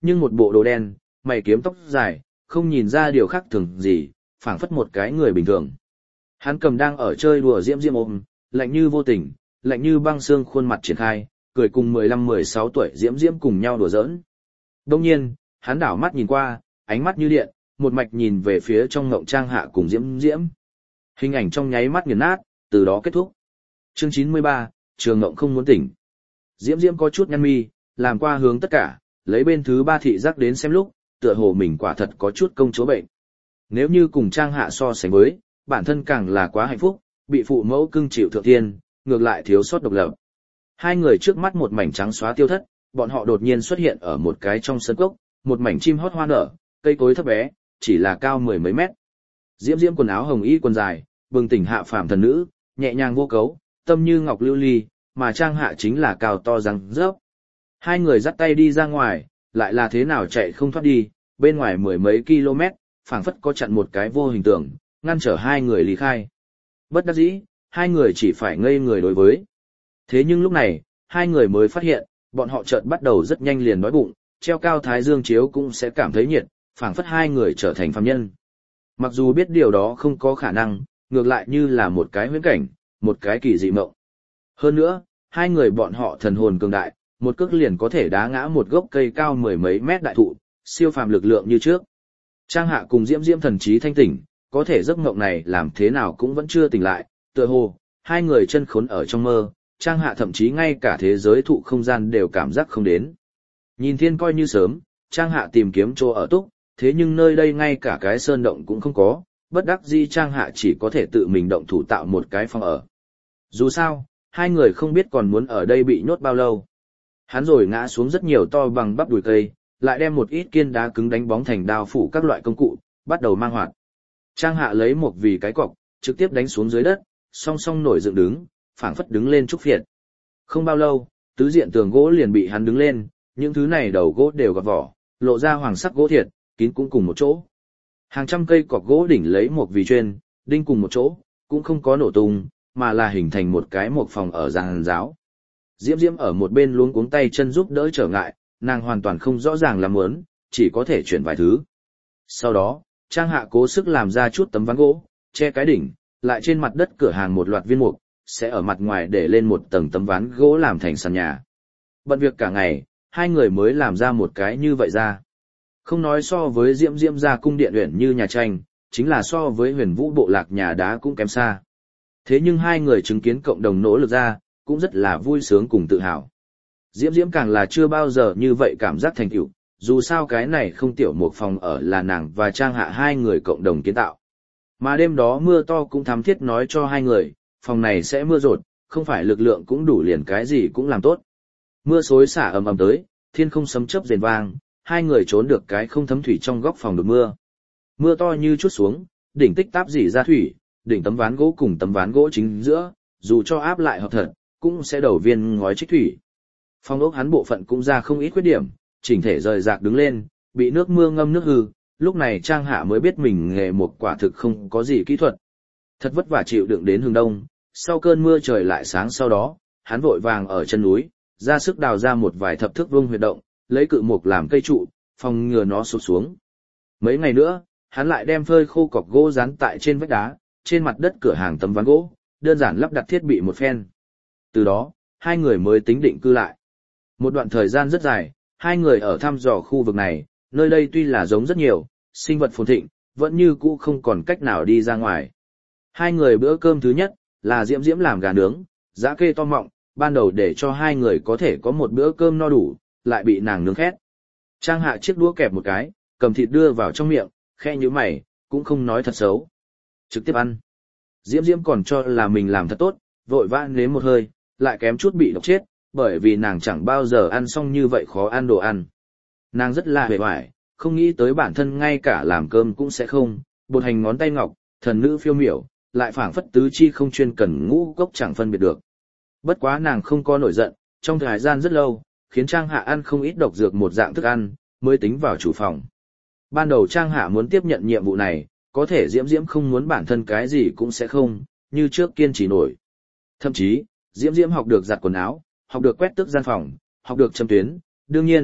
nhưng một bộ đồ đen, mày kiếm tóc dài, không nhìn ra điều khác thường gì, phảng phất một cái người bình thường. Hắn cầm đang ở chơi đùa Diễm Diễm ôm, lạnh như vô tình, lạnh như băng xương khuôn mặt triển khai, cười cùng 15-16 tuổi Diễm Diễm cùng nhau đùa giỡn. Đông nhiên, hắn đảo mắt nhìn qua, ánh mắt như điện, một mạch nhìn về phía trong ngộng Trang Hạ cùng Diễm Diễm. Hình ảnh trong nháy mắt nghiền nát, từ đó kết thúc. Chương 93, Trường Ngộng không muốn tỉnh. Diễm Diễm có chút nhăn mi, làm qua hướng tất cả, lấy bên thứ ba thị giác đến xem lúc, tựa hồ mình quả thật có chút công chúa bệnh. Nếu như cùng Trang Hạ so sánh với, bản thân càng là quá hạnh phúc, bị phụ mẫu cưng chịu thượng thiên, ngược lại thiếu sót độc lập. Hai người trước mắt một mảnh trắng xóa tiêu thất, bọn họ đột nhiên xuất hiện ở một cái trong sân cốc, một mảnh chim hót hoa nở, cây cối thấp bé, chỉ là cao mười mấy mét. Diễm Diễm quần áo hồng y quần dài, bừng tỉnh hạ phàm thần nữ, nhẹ nhàng vô cấu, tâm như ngọc lưu ly, mà Trang Hạ chính là cao to răng rớp. Hai người dắt tay đi ra ngoài, lại là thế nào chạy không thoát đi, bên ngoài mười mấy km, phảng phất có chặn một cái vô hình tượng, ngăn trở hai người lý khai. Bất đắc dĩ, hai người chỉ phải ngây người đối với. Thế nhưng lúc này, hai người mới phát hiện, bọn họ chợt bắt đầu rất nhanh liền đói bụng, treo cao thái dương chiếu cũng sẽ cảm thấy nhiệt, phảng phất hai người trở thành phàm nhân. Mặc dù biết điều đó không có khả năng, ngược lại như là một cái huyễn cảnh, một cái kỳ dị mộng. Hơn nữa, hai người bọn họ thần hồn cường đại, một cước liền có thể đá ngã một gốc cây cao mười mấy mét đại thụ, siêu phàm lực lượng như trước. Trang Hạ cùng Diễm Diễm thần trí thanh tỉnh, có thể giấc mộng này làm thế nào cũng vẫn chưa tỉnh lại, tựa hồ, hai người chân khốn ở trong mơ, Trang Hạ thậm chí ngay cả thế giới thụ không gian đều cảm giác không đến. Nhìn thiên coi như sớm, Trang Hạ tìm kiếm chỗ ở túc, thế nhưng nơi đây ngay cả cái sơn động cũng không có, bất đắc dĩ Trang Hạ chỉ có thể tự mình động thủ tạo một cái phòng ở. Dù sao, hai người không biết còn muốn ở đây bị nhốt bao lâu. Hắn rồi ngã xuống rất nhiều to bằng bắp đùi cây, lại đem một ít kiên đá cứng đánh bóng thành đao phủ các loại công cụ, bắt đầu mang hoạt. Trang Hạ lấy một vì cái cọc, trực tiếp đánh xuống dưới đất, song song nổi dựng đứng, phảng phất đứng lên trúc phiệt. Không bao lâu, tứ diện tường gỗ liền bị hắn đứng lên, những thứ này đầu gỗ đều gọt vỏ, lộ ra hoàng sắc gỗ thiệt, kín cũng cùng một chỗ. Hàng trăm cây cọc gỗ đỉnh lấy một vì chuyên, đinh cùng một chỗ, cũng không có nổ tung, mà là hình thành một cái mộc phòng ở giàn giáo. Diễm Diễm ở một bên luống cuống tay chân giúp đỡ trở ngại, nàng hoàn toàn không rõ ràng làm muốn, chỉ có thể chuyển vài thứ. Sau đó, Trang Hạ cố sức làm ra chút tấm ván gỗ, che cái đỉnh, lại trên mặt đất cửa hàng một loạt viên mục, sẽ ở mặt ngoài để lên một tầng tấm ván gỗ làm thành sàn nhà. Bận việc cả ngày, hai người mới làm ra một cái như vậy ra. Không nói so với Diễm Diễm ra cung điện uyển như nhà tranh, chính là so với Huyền Vũ bộ lạc nhà đá cũng kém xa. Thế nhưng hai người chứng kiến cộng đồng nỗ lực ra, cũng rất là vui sướng cùng tự hào. Diễm Diễm càng là chưa bao giờ như vậy cảm giác thành tựu, dù sao cái này không tiểu một phòng ở là nàng và Trang Hạ hai người cộng đồng kiến tạo. Mà đêm đó mưa to cũng thám thiết nói cho hai người, phòng này sẽ mưa rột, không phải lực lượng cũng đủ liền cái gì cũng làm tốt. Mưa xối xả ầm ầm tới, thiên không sấm chớp rền vang, hai người trốn được cái không thấm thủy trong góc phòng đột mưa. Mưa to như chút xuống, đỉnh tích táp dỉ ra thủy, đỉnh tấm ván gỗ cùng tấm ván gỗ chính giữa, dù cho áp lại hợp thật, cũng sẽ đầu viên ngói trích thủy. Phòng ốc hắn bộ phận cũng ra không ít khuyết điểm, chỉnh thể rời rạc đứng lên, bị nước mưa ngâm nước hư, lúc này Trang Hạ mới biết mình nghề một quả thực không có gì kỹ thuật. Thật vất vả chịu đựng đến hướng đông, sau cơn mưa trời lại sáng sau đó, hắn vội vàng ở chân núi, ra sức đào ra một vài thập thước vuông huyệt động, lấy cự mục làm cây trụ, phòng ngừa nó sụp xuống. Mấy ngày nữa, hắn lại đem phơi khô cọc gỗ dán tại trên vách đá, trên mặt đất cửa hàng tấm ván gỗ, đơn giản lắp đặt thiết bị một phen. Từ đó, hai người mới tính định cư lại. Một đoạn thời gian rất dài, hai người ở thăm dò khu vực này, nơi đây tuy là giống rất nhiều, sinh vật phồn thịnh, vẫn như cũ không còn cách nào đi ra ngoài. Hai người bữa cơm thứ nhất, là Diễm Diễm làm gà nướng, giã kê to mọng, ban đầu để cho hai người có thể có một bữa cơm no đủ, lại bị nàng nướng khét. Trang Hạ chiếc đũa kẹp một cái, cầm thịt đưa vào trong miệng, khẽ nhíu mày, cũng không nói thật xấu. Trực tiếp ăn. Diễm Diễm còn cho là mình làm thật tốt, vội vã nếm một hơi, lại kém chút bị độc chết, bởi vì nàng chẳng bao giờ ăn xong như vậy khó ăn đồ ăn. Nàng rất là hề hoài, không nghĩ tới bản thân ngay cả làm cơm cũng sẽ không, bột hành ngón tay ngọc, thần nữ phiêu miểu, lại phảng phất tứ chi không chuyên cần ngũ cốc chẳng phân biệt được. Bất quá nàng không có nổi giận, trong thời gian rất lâu, khiến Trang Hạ ăn không ít độc dược một dạng thức ăn, mới tính vào chủ phòng. Ban đầu Trang Hạ muốn tiếp nhận nhiệm vụ này, có thể Diễm Diễm không muốn bản thân cái gì cũng sẽ không, như trước kiên trì nổi. Thậm chí, Diễm Diễm học được giặt quần áo, học được quét tước gian phòng, học được châm tuyến, đương nhiên,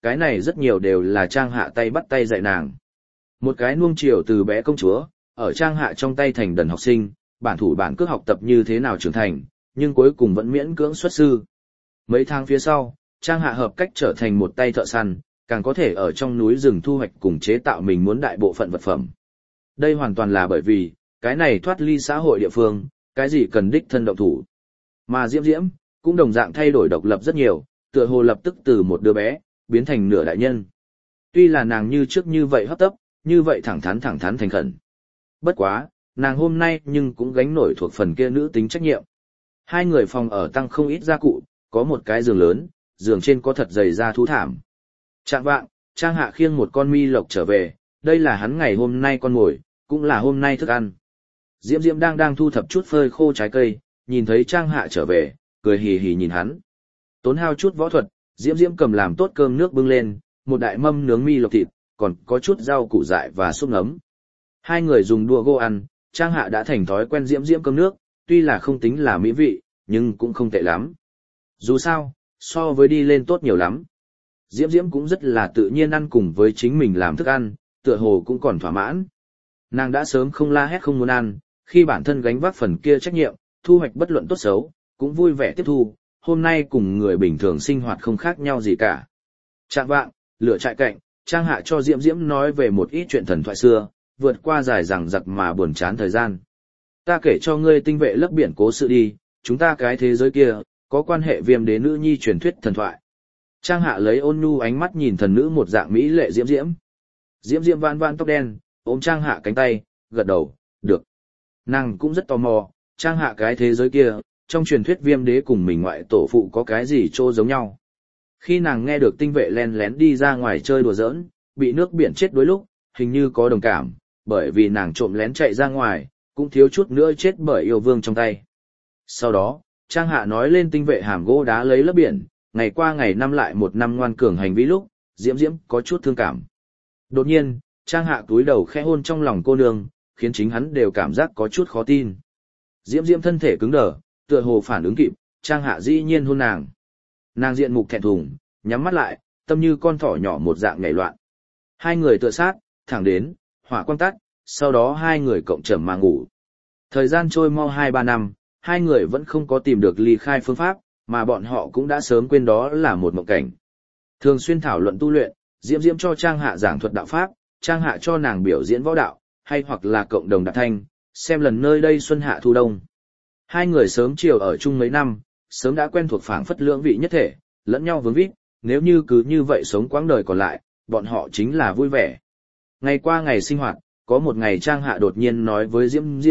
cái này rất nhiều đều là Trang Hạ tay bắt tay dạy nàng. Một cái nuông chiều từ bé công chúa, ở Trang Hạ trong tay thành đần học sinh, bản thủ bản cước học tập như thế nào trưởng thành, nhưng cuối cùng vẫn miễn cưỡng xuất sư. Mấy tháng phía sau, Trang Hạ hợp cách trở thành một tay thợ săn, càng có thể ở trong núi rừng thu hoạch cùng chế tạo mình muốn đại bộ phận vật phẩm. Đây hoàn toàn là bởi vì, cái này thoát ly xã hội địa phương, cái gì cần đích thân động thủ. Mà Diễm Diễm, cũng đồng dạng thay đổi độc lập rất nhiều, tựa hồ lập tức từ một đứa bé, biến thành nửa đại nhân. Tuy là nàng như trước như vậy hấp tấp, như vậy thẳng thắn thành khẩn. Bất quá, nàng hôm nay nhưng cũng gánh nổi thuộc phần kia nữ tính trách nhiệm. Hai người phòng ở tăng không ít gia cụ, có một cái giường lớn, giường trên có thật dày da thú thảm. Chạng vạng, Trang Hạ khiêng một con mi lộc trở về, đây là hắn ngày hôm nay con mồi, cũng là hôm nay thức ăn. Diễm Diễm đang thu thập chút phơi khô trái cây, nhìn thấy Trang Hạ trở về, cười hì hì nhìn hắn. Tốn hao chút võ thuật, Diễm Diễm cầm làm tốt cơm nước bưng lên, một đại mâm nướng mi lộc thịt, còn có chút rau củ dại và súp nấm. Hai người dùng đũa gô ăn, Trang Hạ đã thành thói quen Diễm Diễm cơm nước, tuy là không tính là mỹ vị, nhưng cũng không tệ lắm. Dù sao, so với đi lên tốt nhiều lắm. Diễm Diễm cũng rất là tự nhiên ăn cùng với chính mình làm thức ăn, tựa hồ cũng còn thỏa mãn. Nàng đã sớm không la hét không muốn ăn, khi bản thân gánh vác phần kia trách nhiệm, thu hoạch bất luận tốt xấu, cũng vui vẻ tiếp thu, hôm nay cùng người bình thường sinh hoạt không khác nhau gì cả. Chạng vạng, lửa trại cạnh, Trang Hạ cho Diễm Diễm nói về một ít chuyện thần thoại xưa, vượt qua dài dằng dặc mà buồn chán thời gian. Ta kể cho ngươi tinh vệ lấp biển cố sự đi, chúng ta cái thế giới kia, có quan hệ Viêm đế nữ nhi truyền thuyết thần thoại. Trang Hạ lấy ôn nhu ánh mắt nhìn thần nữ một dạng mỹ lệ Diễm Diễm. Diễm Diễm vãn vãn tóc đen, ôm Trang Hạ cánh tay, gật đầu, được. Nàng cũng rất tò mò, Trang Hạ cái thế giới kia, trong truyền thuyết Viêm đế cùng mình ngoại tổ phụ có cái gì trô giống nhau. Khi nàng nghe được tinh vệ len lén đi ra ngoài chơi đùa giỡn, bị nước biển chết đuối lúc, hình như có đồng cảm, bởi vì nàng trộm lén chạy ra ngoài, cũng thiếu chút nữa chết bởi yêu vương trong tay. Sau đó, Trang Hạ nói lên tinh vệ hàm gỗ đá lấy lấp biển, ngày qua ngày năm lại một năm ngoan cường hành vi lúc, Diễm Diễm có chút thương cảm. Đột nhiên, Trang Hạ túi đầu khẽ hôn trong lòng cô nương, khiến chính hắn đều cảm giác có chút khó tin. Diễm Diễm thân thể cứng đờ, tựa hồ phản ứng kịp, Trang Hạ dĩ nhiên hôn nàng. Nàng diện mục thẹn thùng, nhắm mắt lại, tâm như con thỏ nhỏ một dạng nhảy loạn. Hai người tựa sát, thẳng đến, hỏa quang tắt, sau đó hai người cộng trầm mà ngủ. Thời gian trôi mau 2-3 năm, hai người vẫn không có tìm được ly khai phương pháp, mà bọn họ cũng đã sớm quên đó là một mộng cảnh. Thường xuyên thảo luận tu luyện, Diễm Diễm cho Trang Hạ giảng thuật đạo pháp, Trang Hạ cho nàng biểu diễn võ đạo, hay hoặc là cộng đồng đạp thanh, xem lần nơi đây xuân hạ thu đông. Hai người sớm chiều ở chung mấy năm, sớm đã quen thuộc phảng phất lưỡng vị nhất thể, lẫn nhau vướng vít, nếu như cứ như vậy sống quãng đời còn lại, bọn họ chính là vui vẻ. Ngày qua ngày sinh hoạt, có một ngày Trang Hạ đột nhiên nói với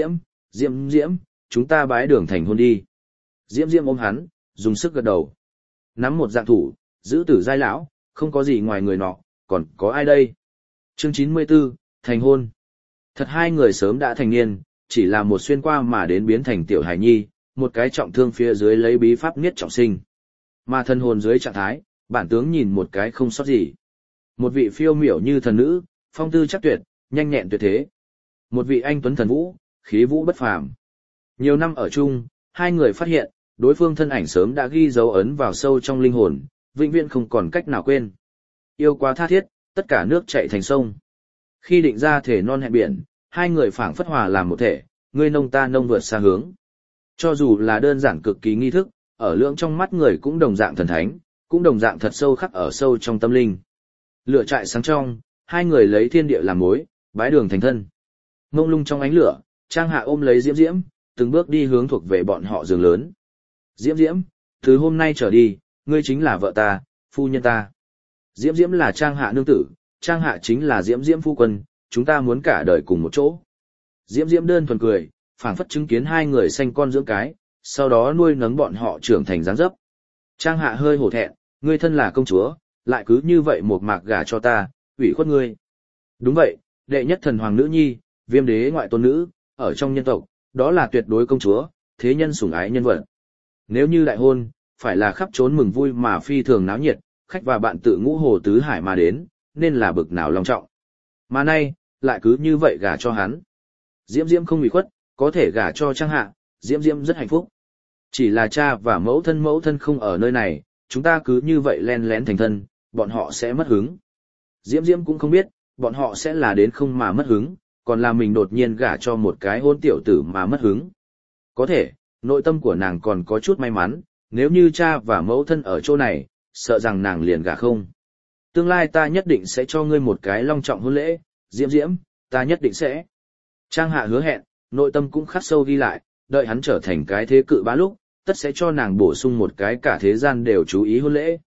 Diễm Diễm, chúng ta bái đường thành hôn đi. Diễm Diễm ôm hắn, dùng sức gật đầu. Nắm một dạng thủ, giữ tử giai lão, không có gì ngoài người nọ, còn có ai đây? Chương 94, thành hôn. Thật hai người sớm đã thành niên, chỉ là một xuyên qua mà đến biến thành tiểu hài nhi, một cái trọng thương phía dưới lấy bí pháp niết trọng sinh. Mà thân hồn dưới trạng thái, bản tướng nhìn một cái không sót gì. Một vị phiêu miểu như thần nữ, phong tư chắc tuyệt, nhanh nhẹn tuyệt thế. Một vị anh tuấn thần vũ, khí vũ bất phàm. Nhiều năm ở chung, hai người phát hiện, đối phương thân ảnh sớm đã ghi dấu ấn vào sâu trong linh hồn, vĩnh viễn không còn cách nào quên. Yêu quá tha thiết, tất cả nước chảy thành sông. Khi định ra thể non hẹn biển, hai người phảng phất hòa làm một thể, ngươi nông ta nông vượt xa hướng. Cho dù là đơn giản cực kỳ nghi thức, ở lượng trong mắt người cũng đồng dạng thần thánh, cũng đồng dạng thật sâu khắc ở sâu trong tâm linh. Lửa trại sáng trong, hai người lấy thiên địa làm mối, bái đường thành thân. Mông lung trong ánh lửa, Trang Hạ ôm lấy Diễm Diễm, từng bước đi hướng thuộc về bọn họ giường lớn. Diễm Diễm, từ hôm nay trở đi, ngươi chính là vợ ta, phu nhân ta. Diễm Diễm là Trang Hạ nương tử, Trang Hạ chính là Diễm Diễm phu quân, chúng ta muốn cả đời cùng một chỗ. Diễm Diễm đơn thuần cười, phảng phất chứng kiến hai người sanh con dưỡng cái, sau đó nuôi nấng bọn họ trưởng thành dáng dấp. Trang Hạ hơi hổ thẹn, ngươi thân là công chúa, lại cứ như vậy một mạc gả cho ta, ủy khuất ngươi. Đúng vậy, đệ nhất thần hoàng nữ nhi, Viêm đế ngoại tôn nữ, ở trong nhân tộc, đó là tuyệt đối công chúa, thế nhân sủng ái nhân vật. Nếu như đại hôn, phải là khắp trốn mừng vui mà phi thường náo nhiệt, khách và bạn tự ngũ hồ tứ hải mà đến, nên là bực nào long trọng. Mà nay, lại cứ như vậy gả cho hắn. Diễm Diễm không ủy khuất, có thể gả cho Trang Hạ, Diễm Diễm rất hạnh phúc. Chỉ là cha và mẫu thân không ở nơi này, chúng ta cứ như vậy len lén thành thân, bọn họ sẽ mất hứng. Diễm Diễm cũng không biết, bọn họ sẽ là đến không mà mất hứng, còn là mình đột nhiên gả cho một cái hôn tiểu tử mà mất hứng. Có thể, nội tâm của nàng còn có chút may mắn, nếu như cha và mẫu thân ở chỗ này, sợ rằng nàng liền gả không. Tương lai ta nhất định sẽ cho ngươi một cái long trọng hôn lễ, Diễm Diễm, ta nhất định sẽ. Trang Hạ hứa hẹn, nội tâm cũng khắc sâu ghi lại, đợi hắn trở thành cái thế cự bá lúc, tất sẽ cho nàng bổ sung một cái cả thế gian đều chú ý hôn lễ.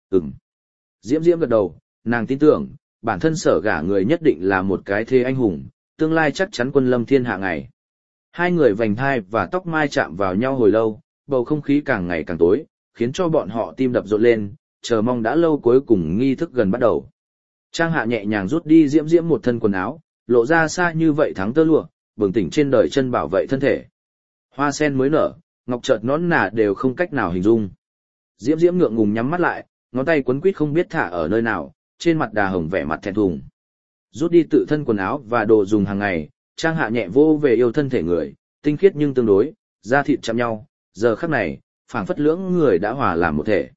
Diễm Diễm gật đầu, nàng tin tưởng, bản thân sở gả người nhất định là một cái thế anh hùng, tương lai chắc chắn quân lâm thiên hạ ngày. Hai người vành thai và tóc mai chạm vào nhau hồi lâu, bầu không khí càng ngày càng tối, khiến cho bọn họ tim đập rộn lên, chờ mong đã lâu cuối cùng nghi thức gần bắt đầu. Trang Hạ nhẹ nhàng rút đi Diễm Diễm một thân quần áo, lộ ra xa như vậy thắng tơ lụa, bừng tỉnh trên đời chân bảo vệ thân thể. Hoa sen mới nở, ngọc chợt nón nà đều không cách nào hình dung. Diễm Diễm ngượng ngùng nhắm mắt lại, ngón tay quấn quýt không biết thả ở nơi nào, trên mặt đà hồng vẻ mặt thẹn thùng. Rút đi tự thân quần áo và đồ dùng hàng ngày, Trang Hạ nhẹ vô về yêu thân thể người, tinh khiết nhưng tương đối, da thịt chạm nhau, giờ khắc này, phảng phất lưỡng người đã hòa làm một thể.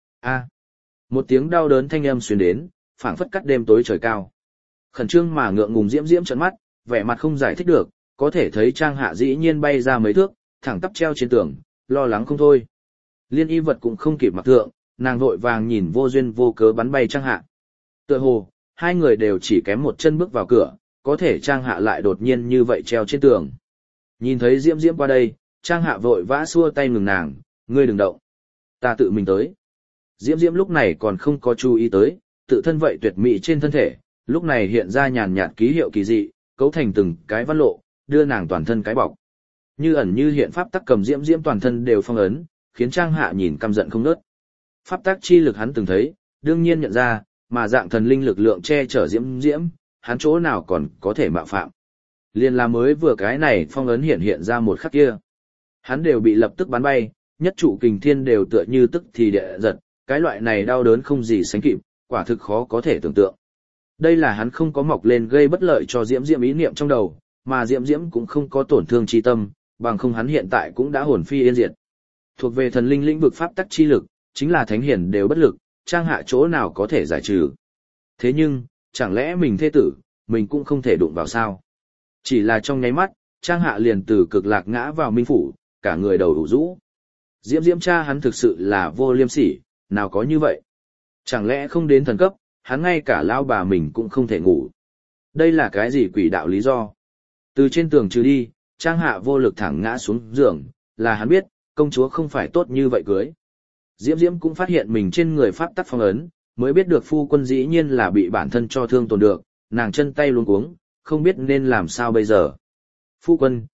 Một tiếng đau đớn thanh âm truyền đến, phảng phất cắt đêm tối trời cao. Khẩn trương mà ngượng ngùng Diễm Diễm trợn mắt, vẻ mặt không giải thích được, có thể thấy Trang Hạ dĩ nhiên bay ra mấy thước, thẳng tắp treo trên tường, lo lắng không thôi. Liên y vật cũng không kịp mặc thượng, nàng vội vàng nhìn vô duyên vô cớ bắn bay Trang Hạ. Tựa hồ, hai người đều chỉ kém một chân bước vào cửa, có thể Trang Hạ lại đột nhiên như vậy treo trên tường. Nhìn thấy Diễm Diễm qua đây, Trang Hạ vội vã xua tay ngừng nàng, ngươi đừng động. Ta tự mình tới. Diễm Diễm lúc này còn không có chú ý tới, tự thân vậy tuyệt mỹ trên thân thể, lúc này hiện ra nhàn nhạt ký hiệu kỳ dị, cấu thành từng cái văn lộ, đưa nàng toàn thân cái bọc. Như ẩn như hiện pháp tắc cầm Diễm Diễm toàn thân đều phong ấn, khiến Trang Hạ nhìn căm giận không ngớt. Pháp tắc chi lực hắn từng thấy, đương nhiên nhận ra, mà dạng thần linh lực lượng che chở Diễm Diễm, hắn chỗ nào còn có thể mạo phạm. Liên là mới vừa cái này phong ấn hiện ra một khắc kia. Hắn đều bị lập tức bắn bay, nhất trụ kình thiên đều tựa như tức thì địa giật, cái loại này đau đớn không gì sánh kịp, quả thực khó có thể tưởng tượng. Đây là hắn không có mọc lên gây bất lợi cho Diễm Diễm ý niệm trong đầu, mà Diễm Diễm cũng không có tổn thương chi tâm, bằng không hắn hiện tại cũng đã hồn phi yên diệt. Thuộc về thần linh lĩnh vực pháp tắc chi lực, chính là thánh hiển đều bất lực, Trang Hạ chỗ nào có thể giải trừ. Thế nhưng, chẳng lẽ mình thê tử, mình cũng không thể đụng vào sao? Chỉ là trong nháy mắt, Trang Hạ liền từ cực lạc ngã vào minh phủ, cả người đầu ủ rũ. Diễm Diễm cha hắn thực sự là vô liêm sỉ, nào có như vậy? Chẳng lẽ không đến thần cấp, hắn ngay cả lao bà mình cũng không thể ngủ. Đây là cái gì quỷ đạo lý do? Từ trên tường trừ đi, Trang Hạ vô lực thẳng ngã xuống giường, là hắn biết, công chúa không phải tốt như vậy cưới. Diễm Diễm cũng phát hiện mình trên người pháp tắc phong ấn, mới biết được phu quân dĩ nhiên là bị bản thân cho thương tổn được, nàng chân tay luống cuống, không biết nên làm sao bây giờ. Phu quân,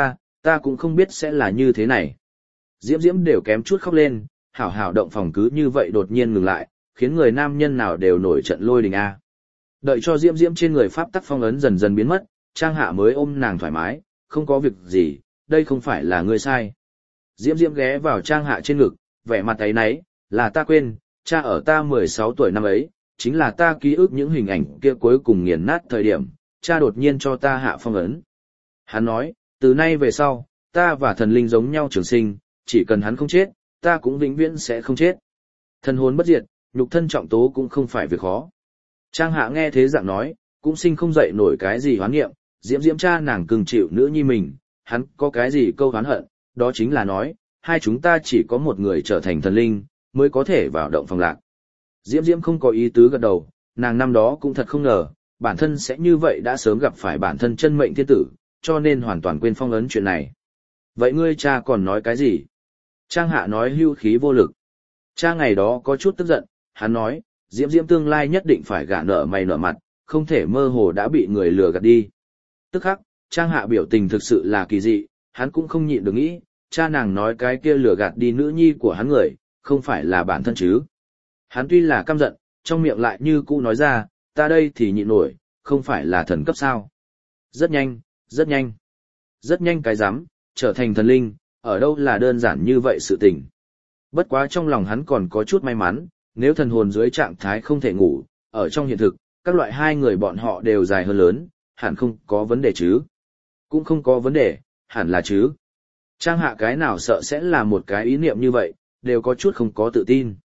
ta cũng không biết sẽ là như thế này. Diễm Diễm đều kém chút khóc lên, hảo hảo động phòng cứ như vậy đột nhiên ngừng lại, khiến người nam nhân nào đều nổi trận lôi đình a. Đợi cho Diễm Diễm trên người pháp tắc phong ấn dần dần biến mất, Trang Hạ mới ôm nàng thoải mái, không có việc gì, đây không phải là ngươi sai. Diễm Diễm ghé vào Trang Hạ trên ngực, vẻ mặt áy náy, là ta quên, cha ở ta 16 tuổi năm ấy, chính là ta ký ức những hình ảnh kia cuối cùng nghiền nát thời điểm, cha đột nhiên cho ta hạ phong ấn. Hắn nói, từ nay về sau, ta và thần linh giống nhau trường sinh, chỉ cần hắn không chết, ta cũng vĩnh viễn sẽ không chết. Thần hồn bất diệt, nhục thân trọng tố cũng không phải việc khó. Trang Hạ nghe thế dạng nói, cũng sinh không dậy nổi cái gì hoán nghiệm, Diễm Diễm cha nàng cưng chịu nữ nhi mình, hắn có cái gì câu oán hận, đó chính là nói, hai chúng ta chỉ có một người trở thành thần linh, mới có thể vào động phòng lạc. Diễm Diễm không có ý tứ gật đầu, nàng năm đó cũng thật không ngờ, bản thân sẽ như vậy đã sớm gặp phải bản thân chân mệnh thiên tử, cho nên hoàn toàn quên phong ấn chuyện này. Vậy ngươi cha còn nói cái gì? Trang Hạ nói hưu khí vô lực. Cha ngày đó có chút tức giận, hắn nói, Diễm Diễm tương lai nhất định phải gả nợ mày nợ mặt, không thể mơ hồ đã bị người lừa gạt đi. Tức khắc, Trang Hạ biểu tình thực sự là kỳ dị, hắn cũng không nhịn được nghĩ, cha nàng nói cái kia lừa gạt đi nữ nhi của hắn người, không phải là bản thân chứ. Hắn tuy là căm giận, trong miệng lại như cũ nói ra, ta đây thì nhịn nổi, không phải là thần cấp sao. Rất nhanh, rất nhanh. Rất nhanh cái rắm trở thành thần linh, ở đâu là đơn giản như vậy sự tình. Bất quá trong lòng hắn còn có chút may mắn, nếu thần hồn dưới trạng thái không thể ngủ, ở trong hiện thực, các loại hai người bọn họ đều dài hơn lớn, hẳn không có vấn đề chứ. Cũng không có vấn đề, hẳn là chứ. Trang Hạ cái nào sợ sẽ là một cái ý niệm như vậy, đều có chút không có tự tin.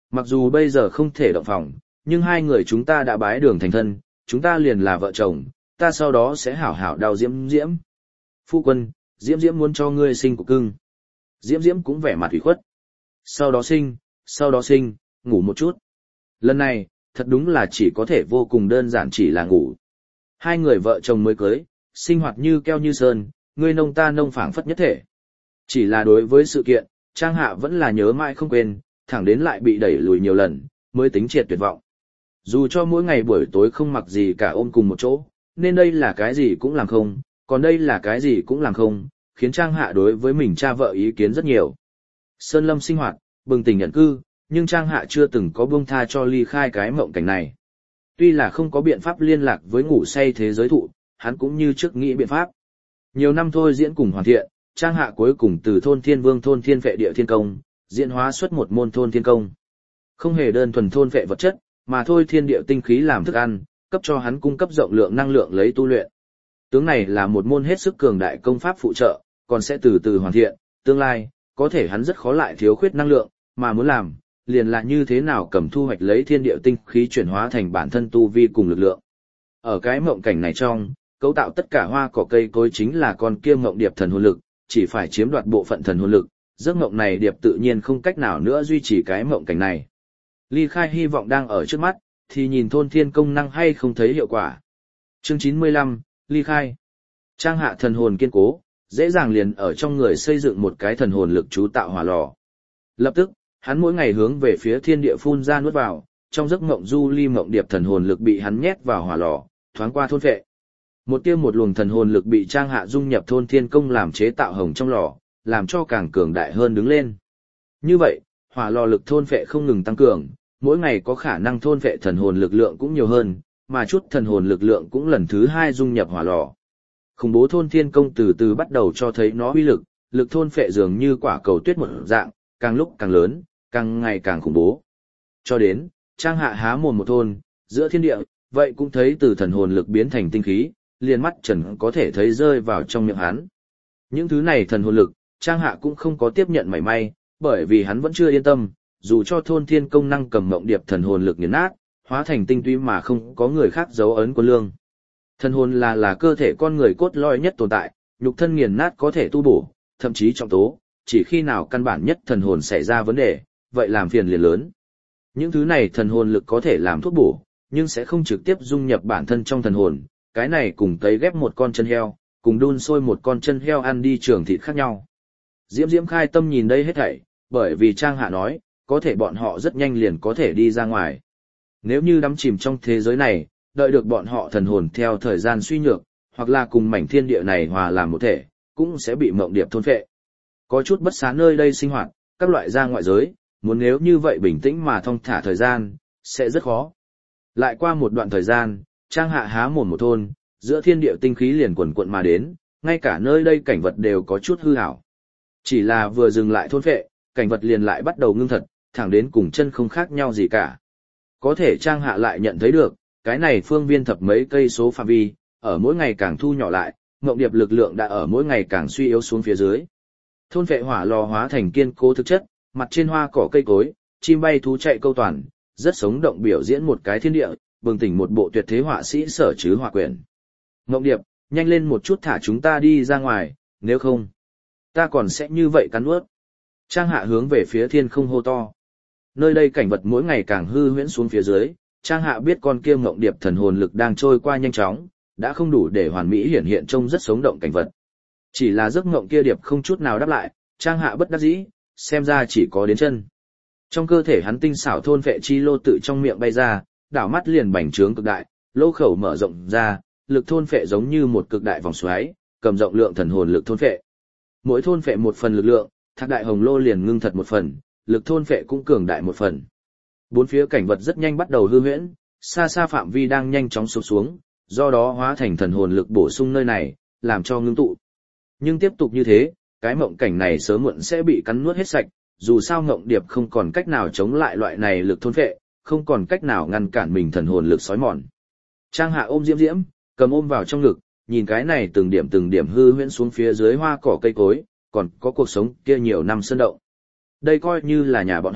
Mặc dù bây giờ không thể động phòng, nhưng hai người chúng ta đã bái đường thành thân, chúng ta liền là vợ chồng, ta sau đó sẽ hảo hảo đào Diễm Diễm. Phu quân, Diễm Diễm muốn cho ngươi sinh của cưng. Diễm Diễm cũng vẻ mặt ủy khuất. Sau đó sinh, ngủ một chút. Lần này, thật đúng là chỉ có thể vô cùng đơn giản chỉ là ngủ. Hai người vợ chồng mới cưới, sinh hoạt như keo như sơn, ngươi nông ta nông phảng phất nhất thể. Chỉ là đối với sự kiện, Trang Hạ vẫn là nhớ mãi không quên, thẳng đến lại bị đẩy lùi nhiều lần, mới tính triệt tuyệt vọng. Dù cho mỗi ngày buổi tối không mặc gì cả ôm cùng một chỗ, nên đây là cái gì cũng làm không, còn đây là cái gì cũng làm không, khiến Trang Hạ đối với mình cha vợ ý kiến rất nhiều. Sơn lâm sinh hoạt, bừng tỉnh nhận cư, nhưng Trang Hạ chưa từng có buông tha cho ly khai cái mộng cảnh này. Tuy là không có biện pháp liên lạc với ngủ say thế giới thụ, hắn cũng như trước nghĩ biện pháp. Nhiều năm thôi diễn cùng hoàn thiện, Trang Hạ cuối cùng từ thôn Thiên Vương thôn Thiên Vệ địa thiên công, diễn hóa xuất một môn thôn thiên công. Không hề đơn thuần thôn vệ vật chất, mà thôi thiên địa tinh khí làm thức ăn, cấp cho hắn cung cấp rộng lượng năng lượng lấy tu luyện. Tướng này là một môn hết sức cường đại công pháp phụ trợ, còn sẽ từ từ hoàn thiện, tương lai, có thể hắn rất khó lại thiếu khuyết năng lượng, mà muốn làm, liền là như thế nào cầm thu hoạch lấy thiên địa tinh khí chuyển hóa thành bản thân tu vi cùng lực lượng. Ở cái mộng cảnh này trong, cấu tạo tất cả hoa cỏ cây cối chính là con kia mộng điệp thần hồn lực, chỉ phải chiếm đoạt bộ phận thần hồn lực, giấc mộng này điệp tự nhiên không cách nào nữa duy trì cái mộng cảnh này. Ly khai hy vọng đang ở trước mắt, thì nhìn thôn thiên công năng hay không thấy hiệu quả. Chương 95, ly khai. Trang Hạ thần hồn kiên cố, dễ dàng liền ở trong người xây dựng một cái thần hồn lực chú tạo hỏa lò. Lập tức, hắn mỗi ngày hướng về phía thiên địa phun ra nuốt vào, trong giấc mộng du ly mộng điệp thần hồn lực bị hắn nhét vào hỏa lò, thoáng qua thôn phệ. Một luồng thần hồn lực bị Trang Hạ dung nhập thôn thiên công làm chế tạo hồng trong lò, làm cho càng cường đại hơn đứng lên. Như vậy, hỏa lò lực thôn phệ không ngừng tăng cường, mỗi ngày có khả năng thôn phệ thần hồn lực lượng cũng nhiều hơn, mà chút thần hồn lực lượng cũng lần thứ hai dung nhập hỏa lò. Khủng bố thôn thiên công từ từ bắt đầu cho thấy nó uy lực, lực thôn phệ dường như quả cầu tuyết một dạng, càng lúc càng lớn, càng ngày càng khủng bố. Cho đến, Trang Hạ há mồm một thôn, giữa thiên địa, vậy cũng thấy từ thần hồn lực biến thành tinh khí, liền mắt trần có thể thấy rơi vào trong miệng hắn. Những thứ này thần hồn lực, Trang Hạ cũng không có tiếp nhận mảy may, bởi vì hắn vẫn chưa yên tâm, dù cho thôn thiên công năng cầm mộng điệp thần hồn lực nghiền nát, hóa thành tinh túy mà không có người khác dấu ấn quân lương. Thần hồn là cơ thể con người cốt lõi nhất tồn tại, nhục thân nghiền nát có thể tu bổ, thậm chí trọng tố, chỉ khi nào căn bản nhất thần hồn xảy ra vấn đề, vậy làm phiền liền lớn. Những thứ này thần hồn lực có thể làm thuốc bổ, nhưng sẽ không trực tiếp dung nhập bản thân trong thần hồn, cái này cùng tấy ghép một con chân heo, cùng đun sôi một con chân heo ăn đi trường thịt khác nhau. Diễm Diễm khai tâm nhìn đây hết thảy, bởi vì Trang Hạ nói, có thể bọn họ rất nhanh liền có thể đi ra ngoài. Nếu như đắm chìm trong thế giới này, đợi được bọn họ thần hồn theo thời gian suy nhược, hoặc là cùng mảnh thiên địa này hòa làm một thể, cũng sẽ bị mộng điệp thôn phệ. Có chút bất xá nơi đây sinh hoạt, các loại ra ngoại giới, muốn nếu như vậy bình tĩnh mà thong thả thời gian, sẽ rất khó. Lại qua một đoạn thời gian, Trang Hạ há mồm một thôn, giữa thiên địa tinh khí liền quần quận mà đến, ngay cả nơi đây cảnh vật đều có chút hư ảo. Chỉ là vừa dừng lại thôn phệ, cảnh vật liền lại bắt đầu ngưng thật, thẳng đến cùng chân không khác nhau gì cả. Có thể Trang Hạ lại nhận thấy được, cái này phương viên thập mấy cây số phạm vi, ở mỗi ngày càng thu nhỏ lại, ngộng điệp lực lượng đã ở mỗi ngày càng suy yếu xuống phía dưới. Thôn phệ hỏa lò hóa thành kiên cố thực chất, mặt trên hoa cỏ cây cối, chim bay thú chạy câu toàn, rất sống động biểu diễn một cái thiên địa, bừng tỉnh một bộ tuyệt thế họa sĩ sở chứ họa quyển. Ngộng điệp, nhanh lên một chút thả chúng ta đi ra ngoài, nếu không, ta còn sẽ như vậy cắn nuốt. Trang Hạ hướng về phía thiên không hô to. Nơi đây cảnh vật mỗi ngày càng hư huyễn xuống phía dưới, Trang Hạ biết con kia ngộng điệp thần hồn lực đang trôi qua nhanh chóng, đã không đủ để hoàn mỹ hiển hiện trông rất sống động cảnh vật. Chỉ là giấc ngộng kia điệp không chút nào đáp lại, Trang Hạ bất đắc dĩ, xem ra chỉ có đến chân. Trong cơ thể hắn tinh xảo thôn vệ chi lô tự trong miệng bay ra, đảo mắt liền bành trướng cực đại, lỗ khẩu mở rộng ra, lực thôn phệ giống như một cực đại vòng xoáy, cầm rộng lượng thần hồn lực thôn phệ. Mỗi thôn phệ một phần lực lượng, Thác Đại Hồng Lô liền ngưng thật một phần, lực thôn phệ cũng cường đại một phần. Bốn phía cảnh vật rất nhanh bắt đầu hư huyễn, xa xa phạm vi đang nhanh chóng sụp xuống, do đó hóa thành thần hồn lực bổ sung nơi này, làm cho ngưng tụ. Nhưng tiếp tục như thế, cái mộng cảnh này sớm muộn sẽ bị cắn nuốt hết sạch, dù sao ngộng điệp không còn cách nào chống lại loại này lực thôn phệ, không còn cách nào ngăn cản mình thần hồn lực sói mòn. Trang Hạ ôm Diễm Diễm, cầm ôm vào trong ngực, nhìn cái này từng điểm hư huyễn xuống phía dưới hoa cỏ cây cối, còn có cuộc sống kia nhiều năm sơn động. Đây coi như là nhà bọn họ,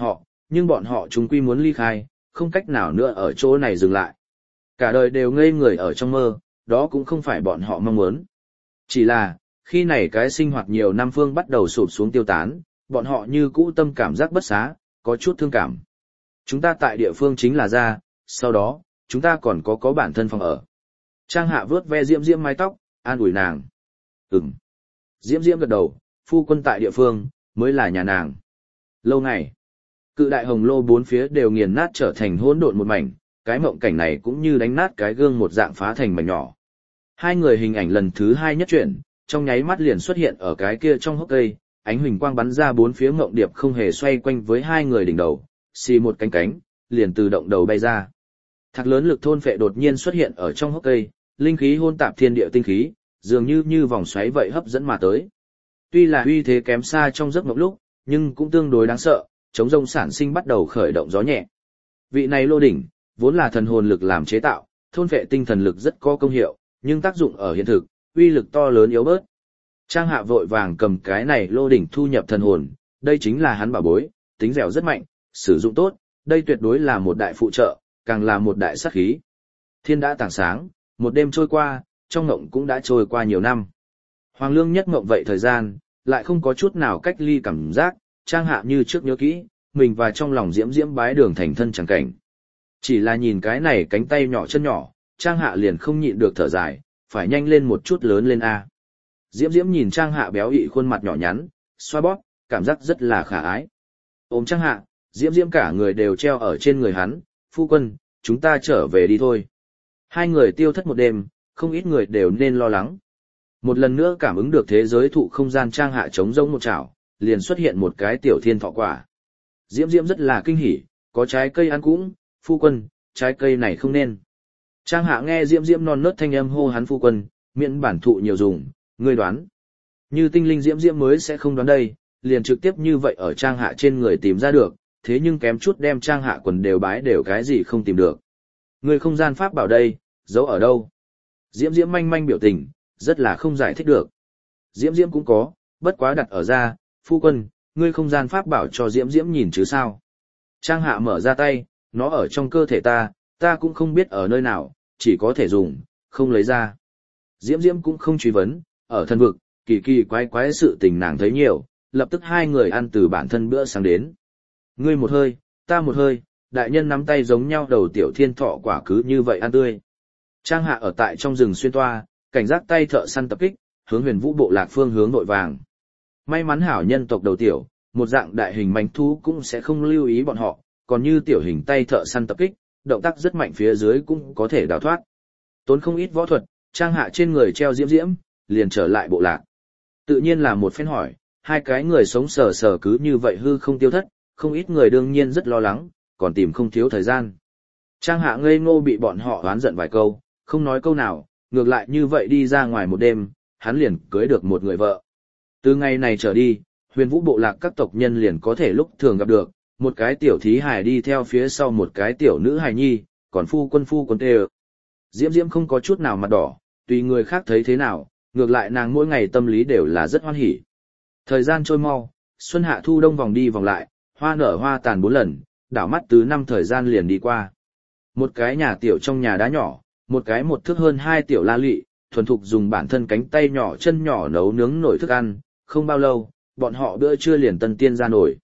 nhưng bọn họ chúng quy muốn ly khai, không cách nào nữa ở chỗ này dừng lại. Cả đời đều ngây người ở trong mơ, đó cũng không phải bọn họ mong muốn. Chỉ là, khi này cái sinh hoạt nhiều năm phương bắt đầu sụp xuống tiêu tán, bọn họ như cũ tâm cảm giác bất xá, có chút thương cảm. Chúng ta tại địa phương chính là ra, sau đó, chúng ta còn có bản thân phòng ở. Trang Hạ vướt ve Diễm Diễm mái tóc, an ủi nàng. Ừm. Diễm Diễm gật đầu, phu quân tại địa phương, mới là nhà nàng. Lâu ngày, cự đại hồng lô bốn phía đều nghiền nát trở thành hỗn độn một mảnh, cái mộng cảnh này cũng như đánh nát cái gương một dạng phá thành mảnh nhỏ. Hai người hình ảnh lần thứ hai nhất chuyển, trong nháy mắt liền xuất hiện ở cái kia trong hốc cây, ánh huỳnh quang bắn ra bốn phía mộng điệp không hề xoay quanh với hai người đỉnh đầu, xì một cánh cánh, liền từ động đầu bay ra. Thạc lớn lực thôn phệ đột nhiên xuất hiện ở trong hốc cây, linh khí hôn tạp thiên địa tinh khí, dường như vòng xoáy vậy hấp dẫn mà tới. Tuy là uy thế kém xa trong giấc mộng lúc, nhưng cũng tương đối đáng sợ, chống rông sản sinh bắt đầu khởi động gió nhẹ. Vị này lô đỉnh, vốn là thần hồn lực làm chế tạo, thôn phệ tinh thần lực rất có công hiệu, nhưng tác dụng ở hiện thực, uy lực to lớn yếu bớt. Trang Hạ vội vàng cầm cái này lô đỉnh thu nhập thần hồn, đây chính là hắn bảo bối, tính dẻo rất mạnh, sử dụng tốt, đây tuyệt đối là một đại phụ trợ, càng là một đại sát khí. Thiên đã tảng sáng, một đêm trôi qua, trong ngộng cũng đã trôi qua nhiều năm. Hoàng Lương nhất ngộng vậy thời gian, lại không có chút nào cách ly cảm giác, Trang Hạ như trước nhớ kỹ, mình và trong lòng Diễm Diễm bái đường thành thân chẳng cảnh. Chỉ là nhìn cái này cánh tay nhỏ chân nhỏ, Trang Hạ liền không nhịn được thở dài, phải nhanh lên một chút lớn lên a. Diễm Diễm nhìn Trang Hạ béo ị khuôn mặt nhỏ nhắn, xoa bóp, cảm giác rất là khả ái. Ôm Trang Hạ, Diễm Diễm cả người đều treo ở trên người hắn, phu quân, chúng ta trở về đi thôi. Hai người tiêu thất một đêm, không ít người đều nên lo lắng. Một lần nữa cảm ứng được thế giới thụ không gian Trang Hạ trống rỗng một chảo, liền xuất hiện một cái tiểu thiên thọ quả. Diễm Diễm rất là kinh hỉ, có trái cây ăn cũng, phu quân, trái cây này không nên. Trang Hạ nghe Diễm Diễm non nớt thanh âm hô hắn phu quân, miễn bản thụ nhiều dùng, ngươi đoán. Như tinh linh Diễm Diễm mới sẽ không đoán đây, liền trực tiếp như vậy ở Trang Hạ trên người tìm ra được, thế nhưng kém chút đem Trang Hạ quần đều bái đều cái gì không tìm được. Ngươi không gian pháp bảo đây, giấu ở đâu? Diễm Diễm manh manh biểu tình, rất là không giải thích được. Diễm Diễm cũng có, bất quá đặt ở ra, phu quân, ngươi không gian pháp bảo cho Diễm Diễm nhìn chứ sao? Trang Hạ mở ra tay, nó ở trong cơ thể ta cũng không biết ở nơi nào, chỉ có thể dùng, không lấy ra. Diễm Diễm cũng không truy vấn, ở thân vực, kỳ kỳ quái quái sự tình nàng thấy nhiều, lập tức hai người ăn từ bản thân bữa sáng đến. Ngươi một hơi, ta một hơi, đại nhân nắm tay giống nhau đầu tiểu thiên thọ quả cứ như vậy ăn tươi. Trang Hạ ở tại trong rừng xuyên toa, cảnh giác tay thợ săn tập kích, hướng Huyền Vũ bộ lạc phương hướng nội vàng. May mắn hảo nhân tộc đầu tiểu, một dạng đại hình manh thú cũng sẽ không lưu ý bọn họ, còn như tiểu hình tay thợ săn tập kích, động tác rất mạnh phía dưới cũng có thể đào thoát. Tốn không ít võ thuật, Trang Hạ trên người treo Diễm Diễm, liền trở lại bộ lạc. Tự nhiên là một phen hỏi, hai cái người sống sờ sờ cứ như vậy hư không tiêu thất, không ít người đương nhiên rất lo lắng, còn tìm không thiếu thời gian. Trang Hạ ngây ngô bị bọn họ oán giận vài câu, không nói câu nào, ngược lại như vậy đi ra ngoài một đêm, hắn liền cưới được một người vợ. Từ ngày này trở đi, Huyền Vũ bộ lạc các tộc nhân liền có thể lúc thường gặp được, một cái tiểu thí hài đi theo phía sau một cái tiểu nữ hài nhi, còn phu quân tê. Diễm Diễm không có chút nào mặt đỏ, tùy người khác thấy thế nào, ngược lại nàng mỗi ngày tâm lý đều là rất hoan hỉ. Thời gian trôi mau, xuân hạ thu đông vòng đi vòng lại, hoa nở hoa tàn 4 lần, đảo mắt từ năm thời gian liền đi qua. Một cái nhà tiểu trong nhà đá nhỏ, một cái một thước hơn 2 tiểu la lị, thuần thục dùng bản thân cánh tay nhỏ chân nhỏ nấu nướng nổi thức ăn, không bao lâu, bọn họ bữa trưa liền tân tiên ra nổi.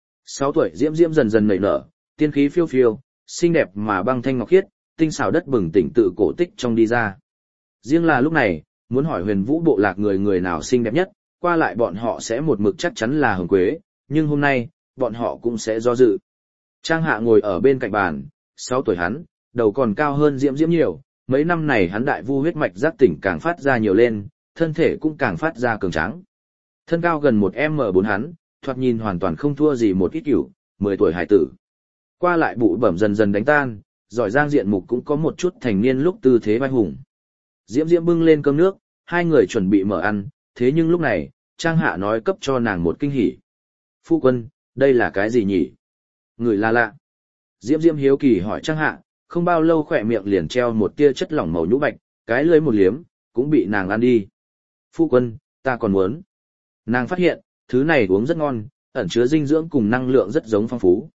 6 tuổi Diễm Diễm dần dần nảy nở, tiên khí phiêu phiêu, xinh đẹp mà băng thanh ngọc khiết, tinh xảo đất bừng tỉnh tự cổ tích trong đi ra. Riêng là lúc này, muốn hỏi Huyền Vũ bộ lạc người nào xinh đẹp nhất, qua lại bọn họ sẽ một mực chắc chắn là Hồng Quế, nhưng hôm nay, bọn họ cũng sẽ do dự. Trang Hạ ngồi ở bên cạnh bàn, 6 tuổi hắn, đầu còn cao hơn Diễm Diễm nhiều, mấy năm này hắn đại vu huyết mạch giác tỉnh càng phát ra nhiều lên, thân thể cũng càng phát ra cường tráng. Thân cao gần 1m4 hắn, thoạt nhìn hoàn toàn không thua gì một ít cửu, 10 tuổi hải tử. Qua lại bụi bẩm dần dần đánh tan, giỏi giang diện mục cũng có một chút thành niên lúc tư thế vai hùng. Diễm Diễm bưng lên cơm nước, hai người chuẩn bị mở ăn, thế nhưng lúc này, Trang Hạ nói cấp cho nàng một kinh hỉ. Phu quân, đây là cái gì nhỉ? Người là lạ. Diễm Diễm hiếu kỳ hỏi Trang Hạ, không bao lâu khỏe miệng liền treo một tia chất lỏng màu nhũ bạch, cái lưỡi một liếm, cũng bị nàng ăn đi. Phu quân, ta còn muốn. Nàng phát hiện, thứ này uống rất ngon, ẩn chứa dinh dưỡng cùng năng lượng rất giống phong phú.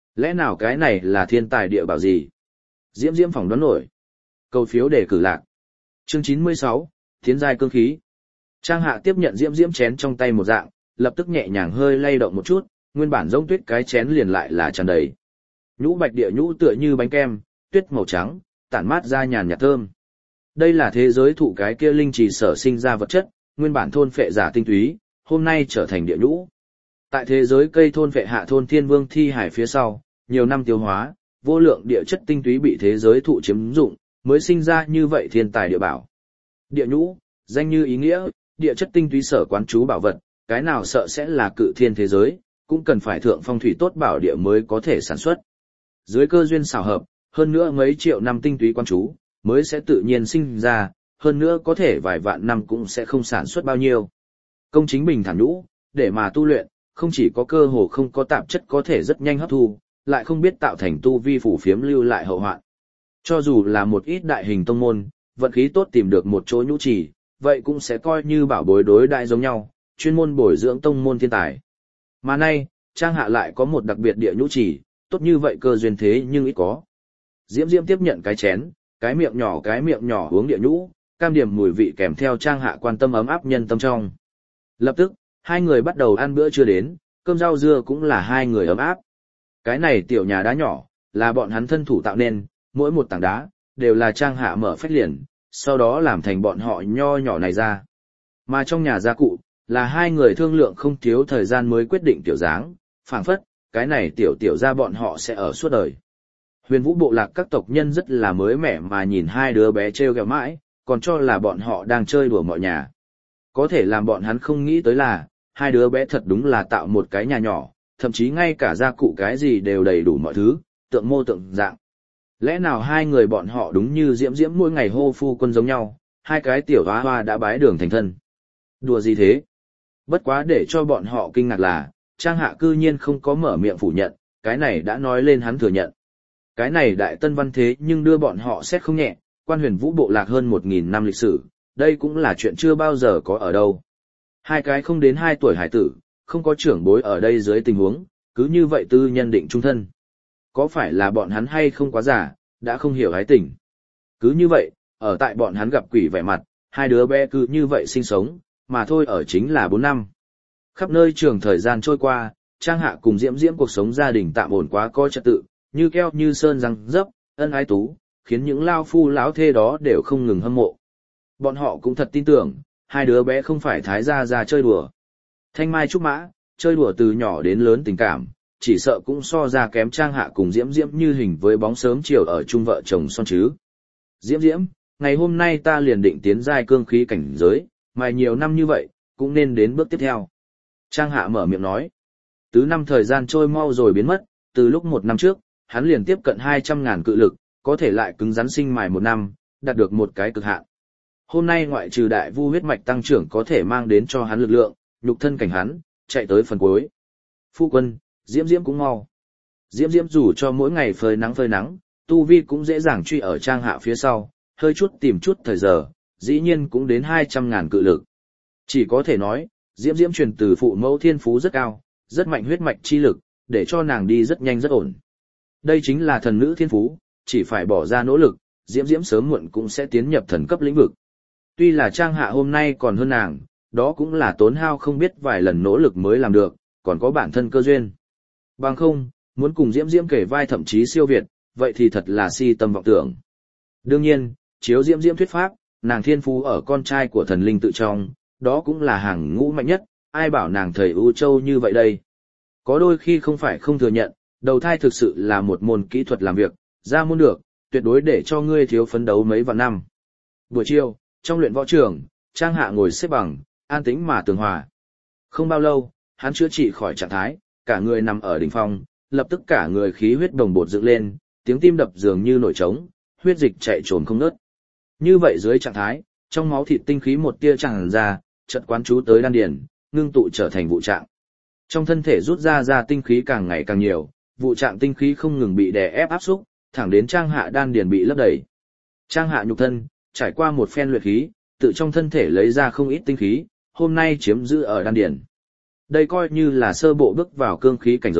Lẽ nào cái này là thiên tài địa bảo gì? Diễm Diễm phỏng đoán nổi. Cầu phiếu đề cử lạc. Chương 96, Thiến giai cương khí. Trang Hạ tiếp nhận Diễm Diễm chén trong tay một dạng, lập tức nhẹ nhàng hơi lay động một chút, nguyên bản giống tuyết cái chén liền lại là tràn đầy. Nhũ bạch địa nhũ tựa như bánh kem, tuyết màu trắng, tản mát ra nhàn nhạt thơm. Đây là thế giới thụ cái kia linh trì sở sinh ra vật chất, nguyên bản thôn phệ giả tinh túy, hôm nay trở thành địa nhũ. Tại thế giới cây thôn phệ hạ thôn thiên vương thi hải phía sau, nhiều năm tiêu hóa, vô lượng địa chất tinh túy bị thế giới thụ chiếm dụng, mới sinh ra như vậy thiên tài địa bảo. Địa nhũ, danh như ý nghĩa, địa chất tinh túy sở quán trú bảo vật, cái nào sợ sẽ là cự thiên thế giới, cũng cần phải thượng phong thủy tốt bảo địa mới có thể sản xuất. Dưới cơ duyên xảo hợp, hơn nữa mấy triệu năm tinh túy quán trú, mới sẽ tự nhiên sinh ra, hơn nữa có thể vài vạn năm cũng sẽ không sản xuất bao nhiêu. Công chính bình thản nhũ, để mà tu luyện, không chỉ có cơ hồ không có tạp chất có thể rất nhanh hấp thu, lại không biết tạo thành tu vi phủ phiếm lưu lại hậu hoạn. Cho dù là một ít đại hình tông môn, vận khí tốt tìm được một chỗ nhũ trì, vậy cũng sẽ coi như bảo bối đối đại giống nhau, chuyên môn bồi dưỡng tông môn thiên tài. Mà nay, Trang Hạ lại có một đặc biệt địa nhũ trì, tốt như vậy cơ duyên thế nhưng ít có. Diễm Diễm tiếp nhận cái chén, cái miệng nhỏ uống địa nhũ, cam điểm mùi vị kèm theo Trang Hạ quan tâm ấm áp nhân tâm trong. Lập tức, hai người bắt đầu ăn bữa trưa đến, cơm rau dưa cũng là hai người ấm áp. Cái này tiểu nhà đá nhỏ, là bọn hắn thân thủ tạo nên, mỗi một tảng đá, đều là Trang Hạ mở phách liền, sau đó làm thành bọn họ nho nhỏ này ra. Mà trong nhà gia cụ, là hai người thương lượng không thiếu thời gian mới quyết định tiểu dáng, phảng phất, cái này tiểu ra bọn họ sẽ ở suốt đời. Huyền Vũ bộ lạc các tộc nhân rất là mới mẻ mà nhìn hai đứa bé trêu ghẹo mãi, còn cho là bọn họ đang chơi đùa mọi nhà. Có thể làm bọn hắn không nghĩ tới là, hai đứa bé thật đúng là tạo một cái nhà nhỏ, thậm chí ngay cả gia cụ cái gì đều đầy đủ mọi thứ, tượng mô tượng dạng. Lẽ nào hai người bọn họ đúng như Diễm Diễm mỗi ngày hô phu quân giống nhau, hai cái tiểu hoa hoa đã bái đường thành thân. Đùa gì thế? Bất quá để cho bọn họ kinh ngạc là, Trang Hạ cư nhiên không có mở miệng phủ nhận, cái này đã nói lên hắn thừa nhận. Cái này đại tân văn thế nhưng đưa bọn họ xét không nhẹ, quan Huyền Vũ bộ lạc hơn 1000 năm lịch sử, đây cũng là chuyện chưa bao giờ có ở đâu. Hai cái không đến 2 tuổi hải tử, không có trưởng bối ở đây dưới tình huống, cứ như vậy tư nhân định trung thân. Có phải là bọn hắn hay không quá giả, đã không hiểu ái tình. Cứ như vậy, ở tại bọn hắn gặp quỷ vẻ mặt, hai đứa bé cứ như vậy sinh sống, mà thôi ở chính là 4 năm. Khắp nơi trường thời gian trôi qua, Trang Hạ cùng Diễm Diễm cuộc sống gia đình tạm ổn quá coi trật tự, như keo như sơn răng dấp, ân ái tú, khiến những lao phu lão thê đó đều không ngừng hâm mộ. Bọn họ cũng thật tin tưởng, hai đứa bé không phải thái gia ra chơi đùa. Thanh mai trúc mã, chơi đùa từ nhỏ đến lớn tình cảm, chỉ sợ cũng so ra kém Trang Hạ cùng Diễm Diễm như hình với bóng sớm chiều ở chung vợ chồng son chứ. Diễm Diễm, ngày hôm nay ta liền định tiến giai cương khí cảnh giới, mà nhiều năm như vậy, cũng nên đến bước tiếp theo. Trang Hạ mở miệng nói. Tứ năm thời gian trôi mau rồi biến mất, từ lúc 1 năm trước, hắn liền tiếp cận 200.000 cự lực, có thể lại cứng rắn sinh mài 1 năm, đạt được một cái cực hạn. Hôm nay ngoại trừ đại vu huyết mạch tăng trưởng có thể mang đến cho hắn lực lượng, nhục thân cảnh hắn, chạy tới phần cuối. Phu quân, Diễm Diễm cũng mau. Diễm Diễm dù cho mỗi ngày phơi nắng, tu vi cũng dễ dàng truy ở Trang Hạ phía sau, hơi chút tìm chút thời giờ, dĩ nhiên cũng đến 200.000 cự lực. Chỉ có thể nói, Diễm Diễm truyền từ phụ mẫu thiên phú rất cao, rất mạnh huyết mạch chi lực, để cho nàng đi rất nhanh rất ổn. Đây chính là thần nữ thiên phú, chỉ phải bỏ ra nỗ lực, Diễm Diễm sớm muộn cũng sẽ tiến nhập thần cấp lĩnh vực. Tuy là Trang Hạ hôm nay còn hơn nàng, đó cũng là tốn hao không biết vài lần nỗ lực mới làm được, còn có bản thân cơ duyên. Bằng không, muốn cùng Diễm Diễm kể vai thậm chí siêu việt, vậy thì thật là si tâm vọng tưởng. Đương nhiên, chiếu Diễm Diễm thuyết pháp, nàng thiên phú ở con trai của thần linh tự trong, đó cũng là hàng ngũ mạnh nhất, ai bảo nàng thầy ưu châu như vậy đây. Có đôi khi không phải không thừa nhận, đầu thai thực sự là một môn kỹ thuật làm việc, ra môn được, tuyệt đối để cho ngươi thiếu phấn đấu mấy vạn năm. Buổi chiều, trong luyện võ trường, Trang Hạ ngồi xếp bằng, an tĩnh mà tường hòa. Không bao lâu, hắn chữa trị khỏi trạng thái, cả người nằm ở đỉnh phong, lập tức cả người khí huyết đồng bột dựng lên, tiếng tim đập dường như nổi trống, huyết dịch chạy trồm không ngớt. Như vậy dưới trạng thái, trong máu thịt tinh khí một tia tràn ra, chợt quán chú tới đan điền, ngưng tụ trở thành vụ trạng. Trong thân thể rút ra tinh khí càng ngày càng nhiều, vụ trạng tinh khí không ngừng bị đè ép áp xúc, thẳng đến Trang Hạ đan điền bị lấp đầy. Trang Hạ nhục thân, trải qua một phen luyện khí, tự trong thân thể lấy ra không ít tinh khí, hôm nay chiếm giữ ở đan điền. Đây coi như là sơ bộ bước vào cương khí cảnh giới,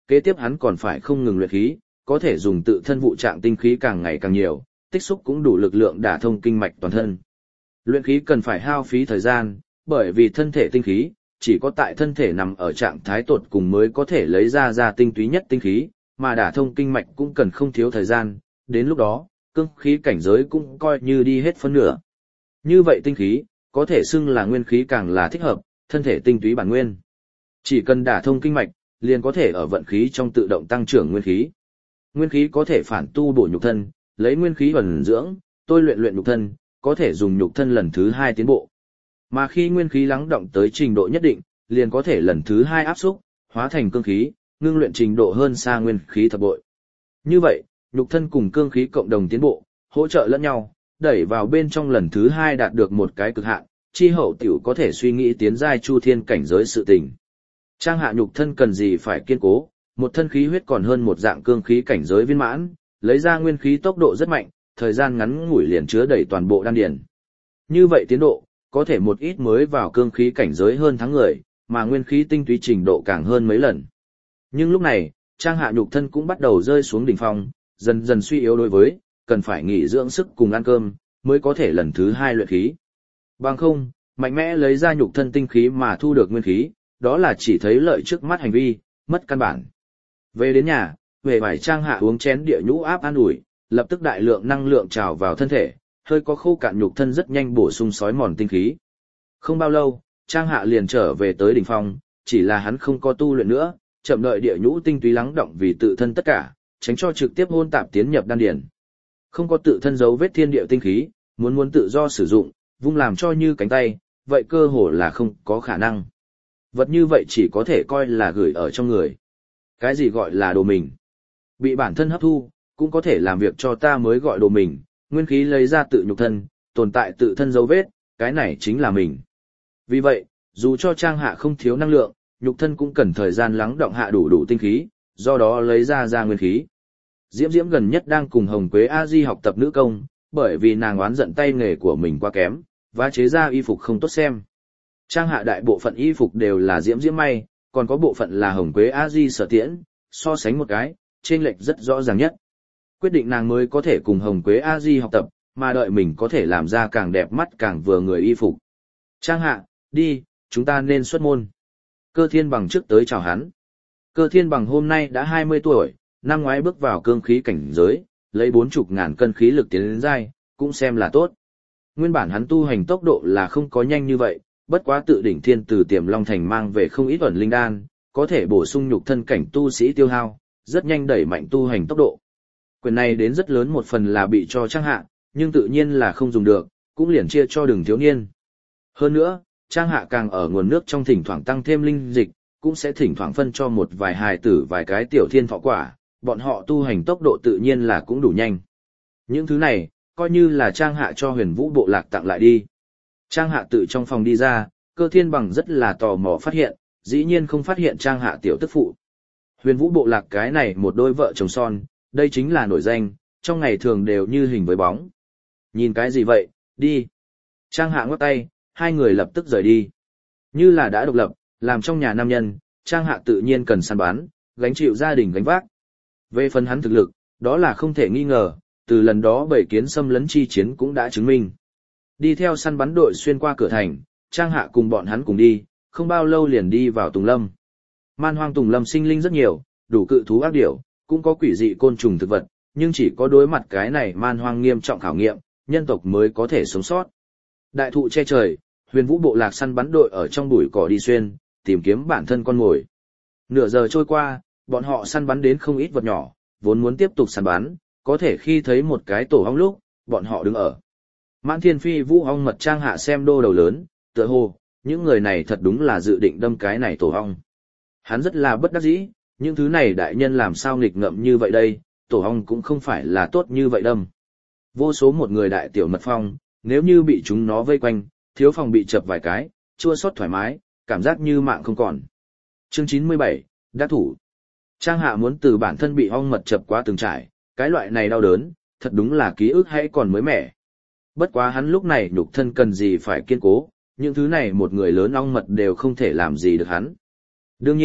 kế tiếp hắn còn phải không ngừng luyện khí, có thể dùng tự thân vụ trạng tinh khí càng ngày càng nhiều, tích xúc cũng đủ lực lượng đả thông kinh mạch toàn thân. Luyện khí cần phải hao phí thời gian, bởi vì thân thể tinh khí, chỉ có tại thân thể nằm ở trạng thái tột cùng mới có thể lấy ra tinh túy nhất tinh khí, mà đả thông kinh mạch cũng cần không thiếu thời gian, đến lúc đó, cương khí cảnh giới cũng coi như đi hết phân nửa. Như vậy tinh khí, có thể xưng là nguyên khí càng là thích hợp, thân thể tinh túy bản nguyên. Chỉ cần đả thông kinh mạch, liền có thể ở vận khí trong tự động tăng trưởng nguyên khí. Nguyên khí có thể phản tu bổ nhục thân, lấy nguyên khí ẩn dưỡng, tôi luyện nhục thân, có thể dùng nhục thân lần thứ 2 tiến bộ. Mà khi nguyên khí lắng động tới trình độ nhất định, liền có thể lần thứ 2 áp xúc, hóa thành cương khí, ngưng luyện trình độ hơn xa nguyên khí thập bội. Như vậy, nhục thân cùng cương khí cộng đồng tiến bộ, hỗ trợ lẫn nhau, đẩy vào bên trong lần thứ 2 đạt được một cái cực hạn, chi hậu tiểu có thể suy nghĩ tiến giai chu thiên cảnh giới sự tình. Trang hạ nhục thân cần gì phải kiên cố, một thân khí huyết còn hơn một dạng cương khí cảnh giới viên mãn, lấy ra nguyên khí tốc độ rất mạnh, thời gian ngắn ngủi liền chứa đầy toàn bộ đan điền. Như vậy tiến độ, có thể một ít mới vào cương khí cảnh giới hơn tháng người, mà nguyên khí tinh túy trình độ càng hơn mấy lần. Nhưng lúc này, trang hạ nhục thân cũng bắt đầu rơi xuống đỉnh phong, dần dần suy yếu đối với, cần phải nghỉ dưỡng sức cùng ăn cơm, mới có thể lần thứ 2 luyện khí. Bằng không, mạnh mẽ lấy ra nhục thân tinh khí mà thu được nguyên khí, đó là chỉ thấy lợi trước mắt hành vi, mất căn bản. Về đến nhà, về vải trang hạ uống chén địa nhũ áp an ủi, lập tức đại lượng năng lượng trào vào thân thể, hơi có khô cạn nhục thân rất nhanh bổ sung sói mòn tinh khí. Không bao lâu, trang hạ liền trở về tới đỉnh phong, chỉ là hắn không có tu luyện nữa, chậm đợi địa nhũ tinh túy lắng động vì tự thân tất cả, tránh cho trực tiếp hôn tạp tiến nhập đan điền. Không có tự thân dấu vết thiên địa tinh khí, muốn tự do sử dụng, vung làm cho như cánh tay, vậy cơ hồ là không có khả năng. Vật như vậy chỉ có thể coi là gửi ở trong người. Cái gì gọi là đồ mình? Bị bản thân hấp thu, cũng có thể làm việc cho ta mới gọi đồ mình, nguyên khí lấy ra tự nhục thân, tồn tại tự thân dấu vết, cái này chính là mình. Vì vậy, dù cho trang hạ không thiếu năng lượng, nhục thân cũng cần thời gian lắng động hạ đủ tinh khí, do đó lấy ra nguyên khí. Diễm Diễm gần nhất đang cùng Hồng Quế A Di học tập nữ công, bởi vì nàng oán giận tay nghề của mình quá kém, và chế ra y phục không tốt xem. Trang hạ đại bộ phận y phục đều là Diễm Diễm may, còn có bộ phận là Hồng Quế A Di sở tiễn, so sánh một cái, chênh lệch rất rõ ràng nhất. Quyết định nàng mới có thể cùng Hồng Quế A Di học tập, mà đợi mình có thể làm ra càng đẹp mắt càng vừa người y phục. Trang hạ, đi, chúng ta nên xuất môn. Cơ Thiên Bằng trước tới chào hắn. Cơ Thiên Bằng hôm nay đã 20 tuổi, năm ngoái bước vào cương khí cảnh giới, lấy 40.000 cân khí lực tiến đến giai, cũng xem là tốt. Nguyên bản hắn tu hành tốc độ là không có nhanh như vậy, bất quá tự đỉnh thiên từ Tiềm Long Thành mang về không ít ẩn linh đan, có thể bổ sung nhục thân cảnh tu sĩ tiêu hao, rất nhanh đẩy mạnh tu hành tốc độ. Quyền này đến rất lớn một phần là bị cho Trang Hạ, nhưng tự nhiên là không dùng được, cũng liền chia cho Đường thiếu niên. Hơn nữa, Trang Hạ càng ở nguồn nước trong thỉnh thoảng tăng thêm linh dịch, cũng sẽ thỉnh thoảng phân cho một vài hài tử vài cái tiểu thiên thọ quả, bọn họ tu hành tốc độ tự nhiên là cũng đủ nhanh. Những thứ này, coi như là Trang Hạ cho Huyền Vũ bộ lạc tặng lại đi. Trang Hạ tự trong phòng đi ra, Cơ Thiên Bằng rất là tò mò phát hiện, dĩ nhiên không phát hiện Trang Hạ tiểu tức phụ. Huyền Vũ bộ lạc cái này một đôi vợ chồng son, đây chính là nổi danh, trong ngày thường đều như hình với bóng. Nhìn cái gì vậy, đi. Trang Hạ ngoắc tay, hai người lập tức rời đi. Như là đã độc lập, làm trong nhà nam nhân, Trang Hạ tự nhiên cần săn bắn, gánh chịu gia đình gánh vác. Về phần hắn thực lực, đó là không thể nghi ngờ, từ lần đó bảy kiến xâm lấn chi chiến cũng đã chứng minh. Đi theo săn bắn đội xuyên qua cửa thành, Trang Hạ cùng bọn hắn cùng đi, không bao lâu liền đi vào Tùng Lâm. Man hoang Tùng Lâm sinh linh rất nhiều, đủ cự thú ác điểu, cũng có quỷ dị côn trùng thực vật, nhưng chỉ có đối mặt cái này man hoang nghiêm trọng khảo nghiệm, nhân tộc mới có thể sống sót. Đại thụ che trời, Huyền Vũ bộ lạc săn bắn đội ở trong bụi cỏ đi xuyên, tìm kiếm bản thân con mồi. Nửa giờ trôi qua, bọn họ săn bắn đến không ít vật nhỏ, vốn muốn tiếp tục săn bắn, có thể khi thấy một cái tổ ong lúc, bọn họ đứng ở. Mãn Thiên Phi Vũ ong mật Trang Hạ xem đô đầu lớn, tựa hồ, những người này thật đúng là dự định đâm cái này tổ ong. Hắn rất là bất đắc dĩ, những thứ này đại nhân làm sao nghịch ngợm như vậy đây, tổ ong cũng không phải là tốt như vậy đâm. Vô số một người đại tiểu mật phong, nếu như bị chúng nó vây quanh, thiếu phòng bị chập vài cái, chua xót thoải mái, cảm giác như mạng không còn. Chương 97, đắc thủ. Trang Hạ muốn từ bản thân bị ong mật chập quá từng trải, cái loại này đau đớn, thật đúng là ký ức hay còn mới mẻ. Bất quá hắn lúc này nhục thân cần gì phải kiên cố, những thứ này một người lớn ong mật đều không thể làm gì được hắn. Đương nhiên,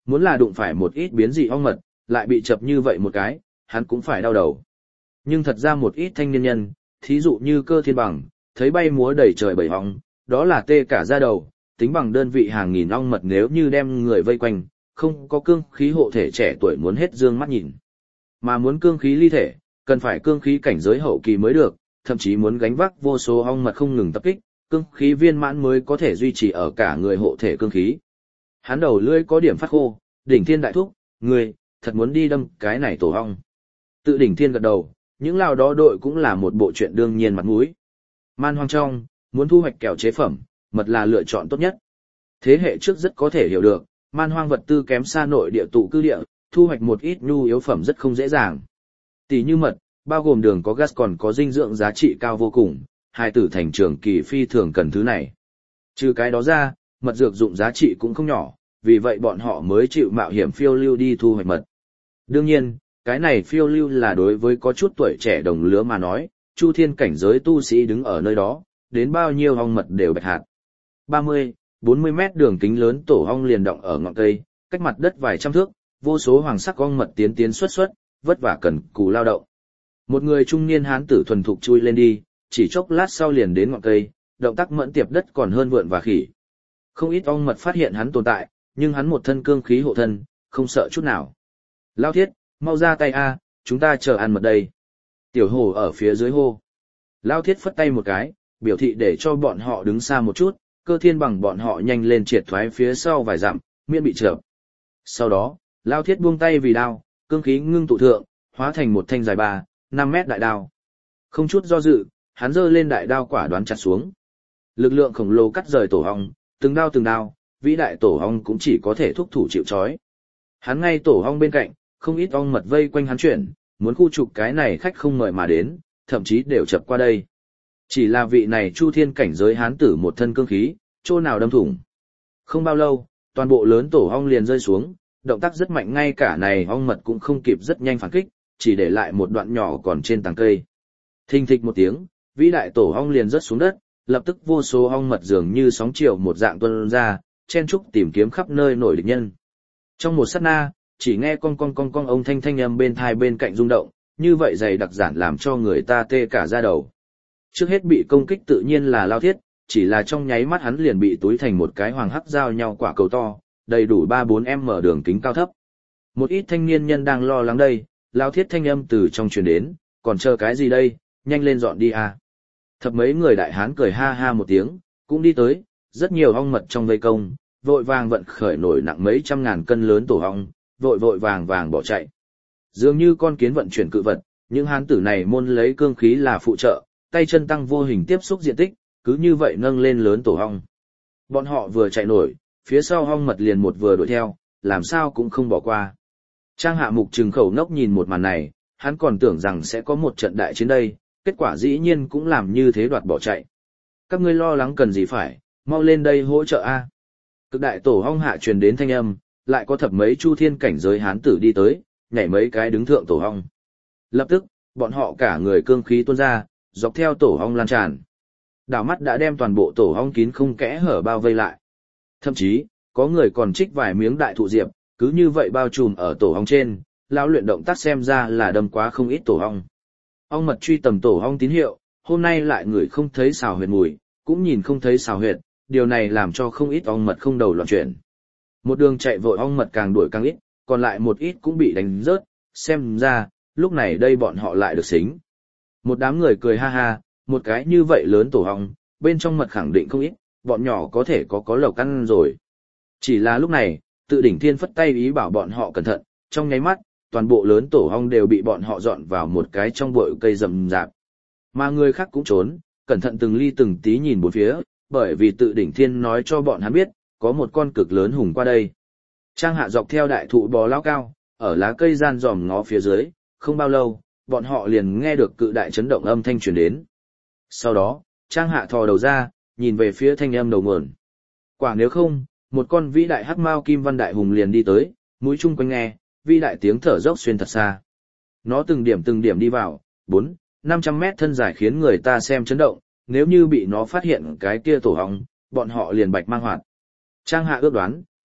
Muốn là đụng phải một ít biến dị ong mật, lại bị chập như vậy một cái, hắn cũng phải đau đầu. Nhưng thật ra một ít thanh niên nhân, thí dụ như Cơ Thiên Bằng, thấy bay múa đầy trời bầy ong, đó là tê cả da đầu, tính bằng đơn vị hàng nghìn ong mật nếu như đem người vây quanh, không có cương khí hộ thể trẻ tuổi muốn hết dương mắt nhìn. Mà muốn cương khí ly thể, cần phải cương khí cảnh giới hậu kỳ mới được, thậm chí muốn gánh vác vô số ong mật không ngừng tập kích, cương khí viên mãn mới có thể duy trì ở cả người hộ thể cương khí. Hắn đầu lưỡi có điểm phát khô, Đỉnh Thiên đại thúc, người, thật muốn đi đâm cái này tổ ong. Tự Đỉnh Thiên gật đầu, những lao đó đội cũng là một bộ chuyện đương nhiên mặt mũi. Man hoang trong, muốn thu hoạch kẹo chế phẩm, mật là lựa chọn tốt nhất. Thế hệ trước rất có thể hiểu được, man hoang vật tư kém xa nội địa tụ cư địa, thu hoạch một ít nhu yếu phẩm rất không dễ dàng. Tỷ như mật, bao gồm đường có gas còn có dinh dưỡng giá trị cao vô cùng, hai tử thành trường kỳ phi thường cần thứ này. Trừ cái đó ra, mật dược dụng giá trị cũng không nhỏ, vì vậy bọn họ mới chịu mạo hiểm phiêu lưu đi thu hoạch mật. Đương nhiên, cái này phiêu lưu là đối với có chút tuổi trẻ đồng lứa mà nói, chu thiên cảnh giới tu sĩ đứng ở nơi đó, đến bao nhiêu ong mật đều bạch hạt. 30, 40 mét đường kính lớn tổ ong liền động ở ngọn cây, cách mặt đất vài trăm thước, vô số hoàng sắc ong mật tiến xuất, vất vả cần cù lao động. Một người trung niên hán tử thuần thục chui lên đi, chỉ chốc lát sau liền đến ngọn cây, động tác mẫn tiệp đất còn hơn vượn và khỉ. Không ít ong mật phát hiện hắn tồn tại, nhưng hắn một thân cương khí hộ thân, không sợ chút nào. Lao Thiết, mau ra tay a, chúng ta chờ ăn mật đây. Tiểu Hồ ở phía dưới hô. Lao Thiết phất tay một cái, biểu thị để cho bọn họ đứng xa một chút, Cơ Thiên Bằng bọn họ nhanh lên triệt thoái phía sau vài dặm, miễn bị chợp. Sau đó, Lao Thiết buông tay vì đao, cương khí ngưng tụ thượng, hóa thành một thanh dài 3-5 mét đại đao. Không chút do dự, hắn giơ lên đại đao quả đoán chặt xuống. Lực lượng khổng lồ cắt rời tổ ong, từng đao, vĩ đại tổ ong cũng chỉ có thể thúc thủ chịu trói. Hắn ngay tổ ong bên cạnh, không ít ong mật vây quanh hắn chuyển, muốn khu trục cái này khách không mời mà đến, thậm chí đều chập qua đây. Chỉ là vị này chu thiên cảnh giới hán tử một thân cương khí, chỗ nào đâm thủng. Không bao lâu, toàn bộ lớn tổ ong liền rơi xuống, động tác rất mạnh ngay cả này ong mật cũng không kịp rất nhanh phản kích, chỉ để lại một đoạn nhỏ còn trên tàng cây. Thình thịch một tiếng, vĩ đại tổ ong liền rớt xuống đất, lập tức vô số ong mật dường như sóng chiều một dạng tuôn ra, chen trúc tìm kiếm khắp nơi nổi địch nhân. Trong một sát na, chỉ nghe con ông thanh âm bên thai bên cạnh rung động, như vậy dày đặc giản làm cho người ta tê cả da đầu. Trước hết bị công kích tự nhiên là Lao Thiết, chỉ là trong nháy mắt hắn liền bị túi thành một cái hoàng hắc giao nhau quả cầu to, đầy đủ 3-4 m đường kính cao thấp. Một ít thanh niên nhân đang lo lắng đây, Lao Thiết thanh âm từ trong truyền đến, còn chờ cái gì đây, nhanh lên dọn đi à. Thập mấy người đại hán cười ha ha một tiếng, cũng đi tới, rất nhiều ong mật trong vây công, vội vàng vận khởi nổi nặng mấy trăm ngàn cân lớn tổ ong, vội vàng bỏ chạy. Dường như con kiến vận chuyển cự vật, những hán tử này môn lấy cương khí là phụ trợ, tay chân tăng vô hình tiếp xúc diện tích, cứ như vậy nâng lên lớn tổ ong. Bọn họ vừa chạy nổi, phía sau ong mật liền một vừa đuổi theo, làm sao cũng không bỏ qua. Trang Hạ Mục trừng khẩu ngốc nhìn một màn này, hắn còn tưởng rằng sẽ có một trận đại chiến đây, kết quả dĩ nhiên cũng làm như thế đoạt bỏ chạy. Các ngươi lo lắng cần gì phải, mau lên đây hỗ trợ a. Cực đại tổ ong hạ truyền đến thanh âm, lại có thập mấy chu thiên cảnh giới hán tử đi tới, nhảy mấy cái đứng thượng tổ ong. Lập tức, bọn họ cả người cương khí tuôn ra, dọc theo tổ ong lan tràn. Đảo mắt đã đem toàn bộ tổ ong kín không kẽ hở bao vây lại. Thậm chí, có người còn trích vài miếng đại thụ diệp, cứ như vậy bao trùm ở tổ ong trên, lão luyện động tác xem ra là đâm quá không ít tổ ong. Ong mật truy tầm tổ ong tín hiệu, hôm nay lại người không thấy xào huyệt mùi, cũng nhìn không thấy xào huyệt, điều này làm cho không ít ong mật không đầu loạn chuyển. Một đường chạy vội ong mật càng đuổi càng ít, còn lại một ít cũng bị đánh rớt, xem ra, lúc này đây bọn họ lại được xính. Một đám người cười ha ha, một cái như vậy lớn tổ ong, bên trong mật khẳng định không ít, bọn nhỏ có thể có lộc ăn rồi. Chỉ là lúc này, Tự Đỉnh Thiên phất tay ý bảo bọn họ cẩn thận, trong nháy mắt, toàn bộ lớn tổ ong đều bị bọn họ dọn vào một cái trong bụi cây rậm rạp. Mà người khác cũng trốn, cẩn thận từng ly từng tí nhìn bốn phía, bởi vì Tự Đỉnh Thiên nói cho bọn hắn biết, có một con cực lớn hùng qua đây. Trang Hạ dọc theo đại thụ bò lao cao, ở lá cây gian dòm ngó phía dưới, không bao lâu, bọn họ liền nghe được cự đại chấn động âm thanh truyền đến. Sau đó, Trang Hạ thò đầu ra, nhìn về phía thanh âm đầu nguồn. Quả nếu không, một con vĩ đại hắc mao kim văn đại hùng liền đi tới, mũi chung quanh nghe, vĩ đại tiếng thở dốc xuyên thật xa. Nó từng điểm đi vào, 400-500 mét thân dài khiến người ta xem chấn động, nếu như bị nó phát hiện cái kia tổ ong, bọn họ liền bạch mang hoạt. Trang Hạ ước đoán,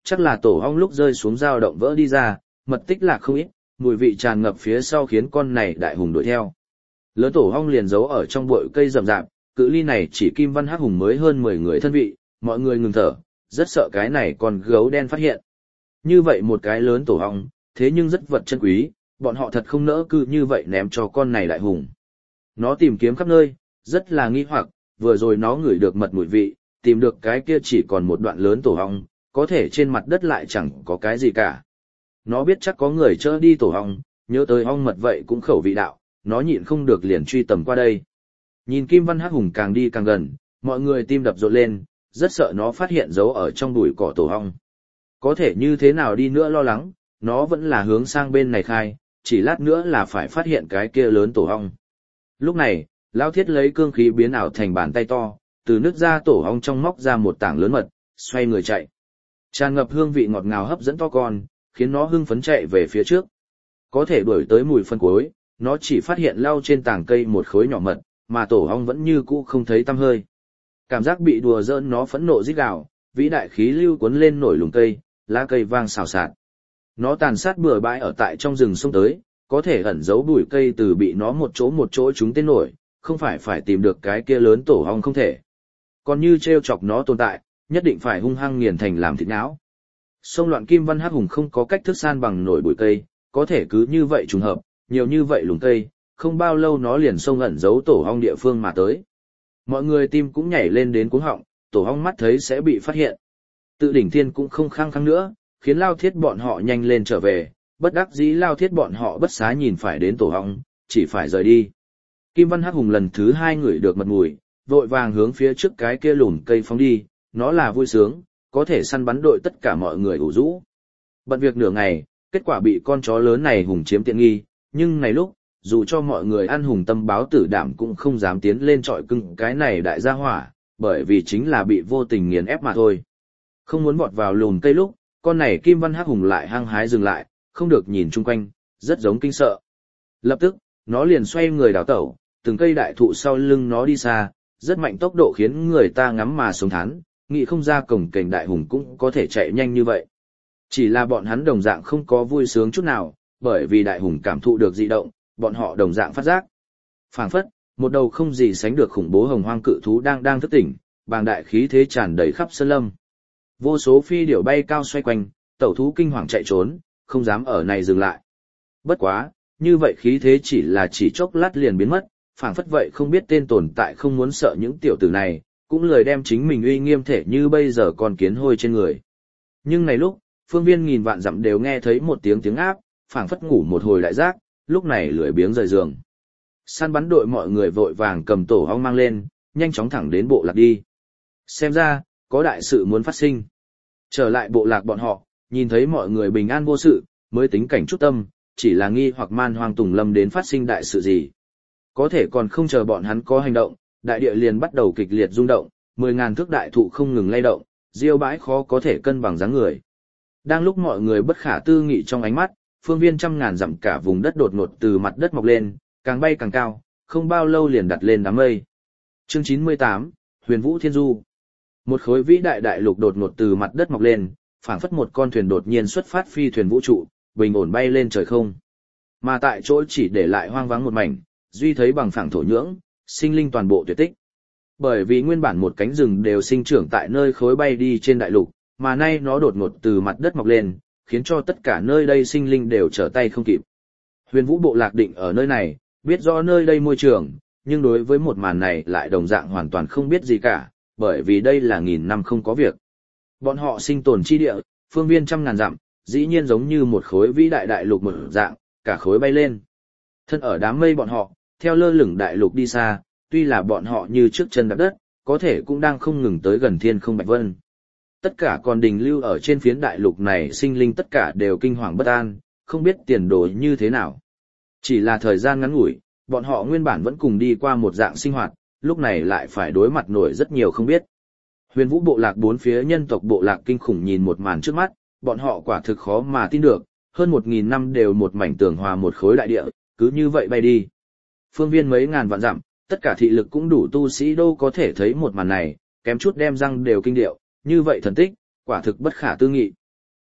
Chắc là tổ ong lúc rơi xuống dao động vỡ đi ra, mật tích lạc không ít, mùi vị tràn ngập phía sau khiến con này đại hùng đuổi theo. Lớn tổ ong liền giấu ở trong bụi cây rậm rạp, cự ly này chỉ Kim Văn Hắc Hùng mới hơn 10 người thân vị, mọi người ngừng thở, rất sợ cái này còn gấu đen phát hiện. Như vậy một cái lớn tổ ong, thế nhưng rất vật chân quý, bọn họ thật không nỡ cứ như vậy ném cho con này đại hùng. Nó tìm kiếm khắp nơi, rất là nghi hoặc, vừa rồi nó ngửi được mật mùi vị, tìm được cái kia chỉ còn một đoạn lớn tổ ong, có thể trên mặt đất lại chẳng có cái gì cả. Nó biết chắc có người chở đi tổ ong, nhớ tới ong mật vậy cũng khẩu vị đạo, nó nhịn không được liền truy tầm qua đây. Nhìn Kim Văn Hắc Hùng càng đi càng gần, mọi người tim đập rộn lên, rất sợ nó phát hiện dấu ở trong bụi cỏ tổ ong. Có thể như thế nào đi nữa lo lắng, nó vẫn là hướng sang bên này khai, chỉ lát nữa là phải phát hiện cái kia lớn tổ ong. Lúc này, Lão Thiết lấy cương khí biến ảo thành bàn tay to, từ nước ra tổ ong trong móc ra một tảng lớn mật, xoay người chạy. Tràn ngập hương vị ngọt ngào hấp dẫn to con, khiến nó hưng phấn chạy về phía trước. Có thể đuổi tới mùi phân cuối, nó chỉ phát hiện lau trên tảng cây một khối nhỏ mật, mà tổ ong vẫn như cũ không thấy tăm hơi. Cảm giác bị đùa giỡn nó phẫn nộ rít gào, vĩ đại khí lưu cuốn lên nổi lùm cây, lá cây vang xào xạc. Nó tàn sát bừa bãi ở tại trong rừng sông tới, có thể ẩn giấu bụi cây từ bị nó một chỗ chúng tên nổi, không phải tìm được cái kia lớn tổ ong không thể. Còn như trêu chọc nó tồn tại, nhất định phải hung hăng nghiền thành làm thịt não. Sông loạn Kim Văn Hắc Hùng không có cách thức san bằng nổi bụi cây, có thể cứ như vậy trùng hợp, nhiều như vậy lùm cây, không bao lâu nó liền xông ẩn giấu tổ ong địa phương mà tới. Mọi người tim cũng nhảy lên đến cuống họng, tổ ong mắt thấy sẽ bị phát hiện. Tự đỉnh thiên cũng không khăng khăng nữa, khiến Lao Thiết bọn họ nhanh lên trở về, bất đắc dĩ Lao Thiết bọn họ bất xá nhìn phải đến tổ ong, chỉ phải rời đi. Kim Văn Hắc Hùng lần thứ 2 ngửi được mật mùi, vội vàng hướng phía trước cái kia lùm cây phóng đi, nó là vui sướng, có thể săn bắn đội tất cả mọi người ủ rũ. Bận việc nửa ngày, kết quả bị con chó lớn này hùng chiếm tiện nghi, nhưng này lúc, dù cho mọi người ăn hùng tâm báo tử đảm cũng không dám tiến lên trọi cưng cái này đại gia hỏa, bởi vì chính là bị vô tình nghiền ép mà thôi. Không muốn vọt vào lùm cây lúc, con này Kim Văn Hắc Hùng lại hăng hái dừng lại, không được nhìn chung quanh, rất giống kinh sợ. Lập tức, nó liền xoay người đảo tẩu, từng cây đại thụ sau lưng nó đi xa, rất mạnh tốc độ khiến người ta ngắm mà sống thán, nghĩ không ra cổng kềnh đại hùng cũng có thể chạy nhanh như vậy. Chỉ là bọn hắn đồng dạng không có vui sướng chút nào, bởi vì đại hùng cảm thụ được dị động, bọn họ đồng dạng phát giác. Phảng phất, một đầu không gì sánh được khủng bố hồng hoang cự thú đang thức tỉnh, bàng đại khí thế tràn đầy khắp sơn lâm. Vô số phi điểu bay cao xoay quanh, tẩu thú kinh hoàng chạy trốn, không dám ở này dừng lại. Bất quá, như vậy khí thế chỉ chốc lát liền biến mất, phảng phất vậy không biết tên tồn tại không muốn sợ những tiểu tử này, cũng lười đem chính mình uy nghiêm thể như bây giờ còn kiến hôi trên người. Nhưng này lúc, phương viên nghìn vạn dặm đều nghe thấy một tiếng áp, phảng phất ngủ một hồi đại giác, lúc này lười biếng rời giường. Săn bắn đội mọi người vội vàng cầm tổ ong mang lên, nhanh chóng thẳng đến bộ lạc đi. Xem ra, có đại sự muốn phát sinh. Trở lại bộ lạc bọn họ, nhìn thấy mọi người bình an vô sự, mới tính cảnh chút tâm, chỉ là nghi hoặc man hoang tùng lâm đến phát sinh đại sự gì. Có thể còn không chờ bọn hắn có hành động, đại địa liền bắt đầu kịch liệt rung động, 10.000 thước đại thụ không ngừng lay động, diêu bãi khó có thể cân bằng dáng người. Đang lúc mọi người bất khả tư nghị trong ánh mắt, phương viên 100.000 dặm cả vùng đất đột ngột từ mặt đất mọc lên, càng bay càng cao, không bao lâu liền đặt lên đám mây. Chương 98, Huyền Vũ Thiên Du. Một khối vĩ đại đại lục đột ngột từ mặt đất mọc lên, phảng phất một con thuyền đột nhiên xuất phát phi thuyền vũ trụ, bình ổn bay lên trời không. Mà tại chỗ chỉ để lại hoang vắng một mảnh, duy thấy bằng phẳng thổ nhưỡng, sinh linh toàn bộ tuyệt tích. Bởi vì nguyên bản một cánh rừng đều sinh trưởng tại nơi khối bay đi trên đại lục, mà nay nó đột ngột từ mặt đất mọc lên, khiến cho tất cả nơi đây sinh linh đều trở tay không kịp. Huyền Vũ bộ lạc định ở nơi này, biết rõ nơi đây môi trường, nhưng đối với một màn này lại đồng dạng hoàn toàn không biết gì cả, bởi vì đây là 1000 năm không có việc. Bọn họ sinh tồn chi địa, phương viên 100.000 dặm, dĩ nhiên giống như một khối vĩ đại đại lục một dạng, cả khối bay lên. Thân ở đám mây bọn họ, theo lơ lửng đại lục đi xa, tuy là bọn họ như trước chân đạp đất, có thể cũng đang không ngừng tới gần thiên không bạch vân. Tất cả còn đình lưu ở trên phiến đại lục này sinh linh tất cả đều kinh hoàng bất an, không biết tiền đồ như thế nào. Chỉ là thời gian ngắn ngủi, bọn họ nguyên bản vẫn cùng đi qua một dạng sinh hoạt, lúc này lại phải đối mặt nổi rất nhiều không biết. Huyền Vũ bộ lạc bốn phía nhân tộc bộ lạc kinh khủng nhìn một màn trước mắt, bọn họ quả thực khó mà tin được, hơn 1000 năm đều một mảnh tường hòa một khối đại địa, cứ như vậy bay đi. Phương viên mấy ngàn vạn dặm, tất cả thị lực cũng đủ tu sĩ đâu có thể thấy một màn này, kém chút đem răng đều kinh điệu, như vậy thần tích, quả thực bất khả tư nghị.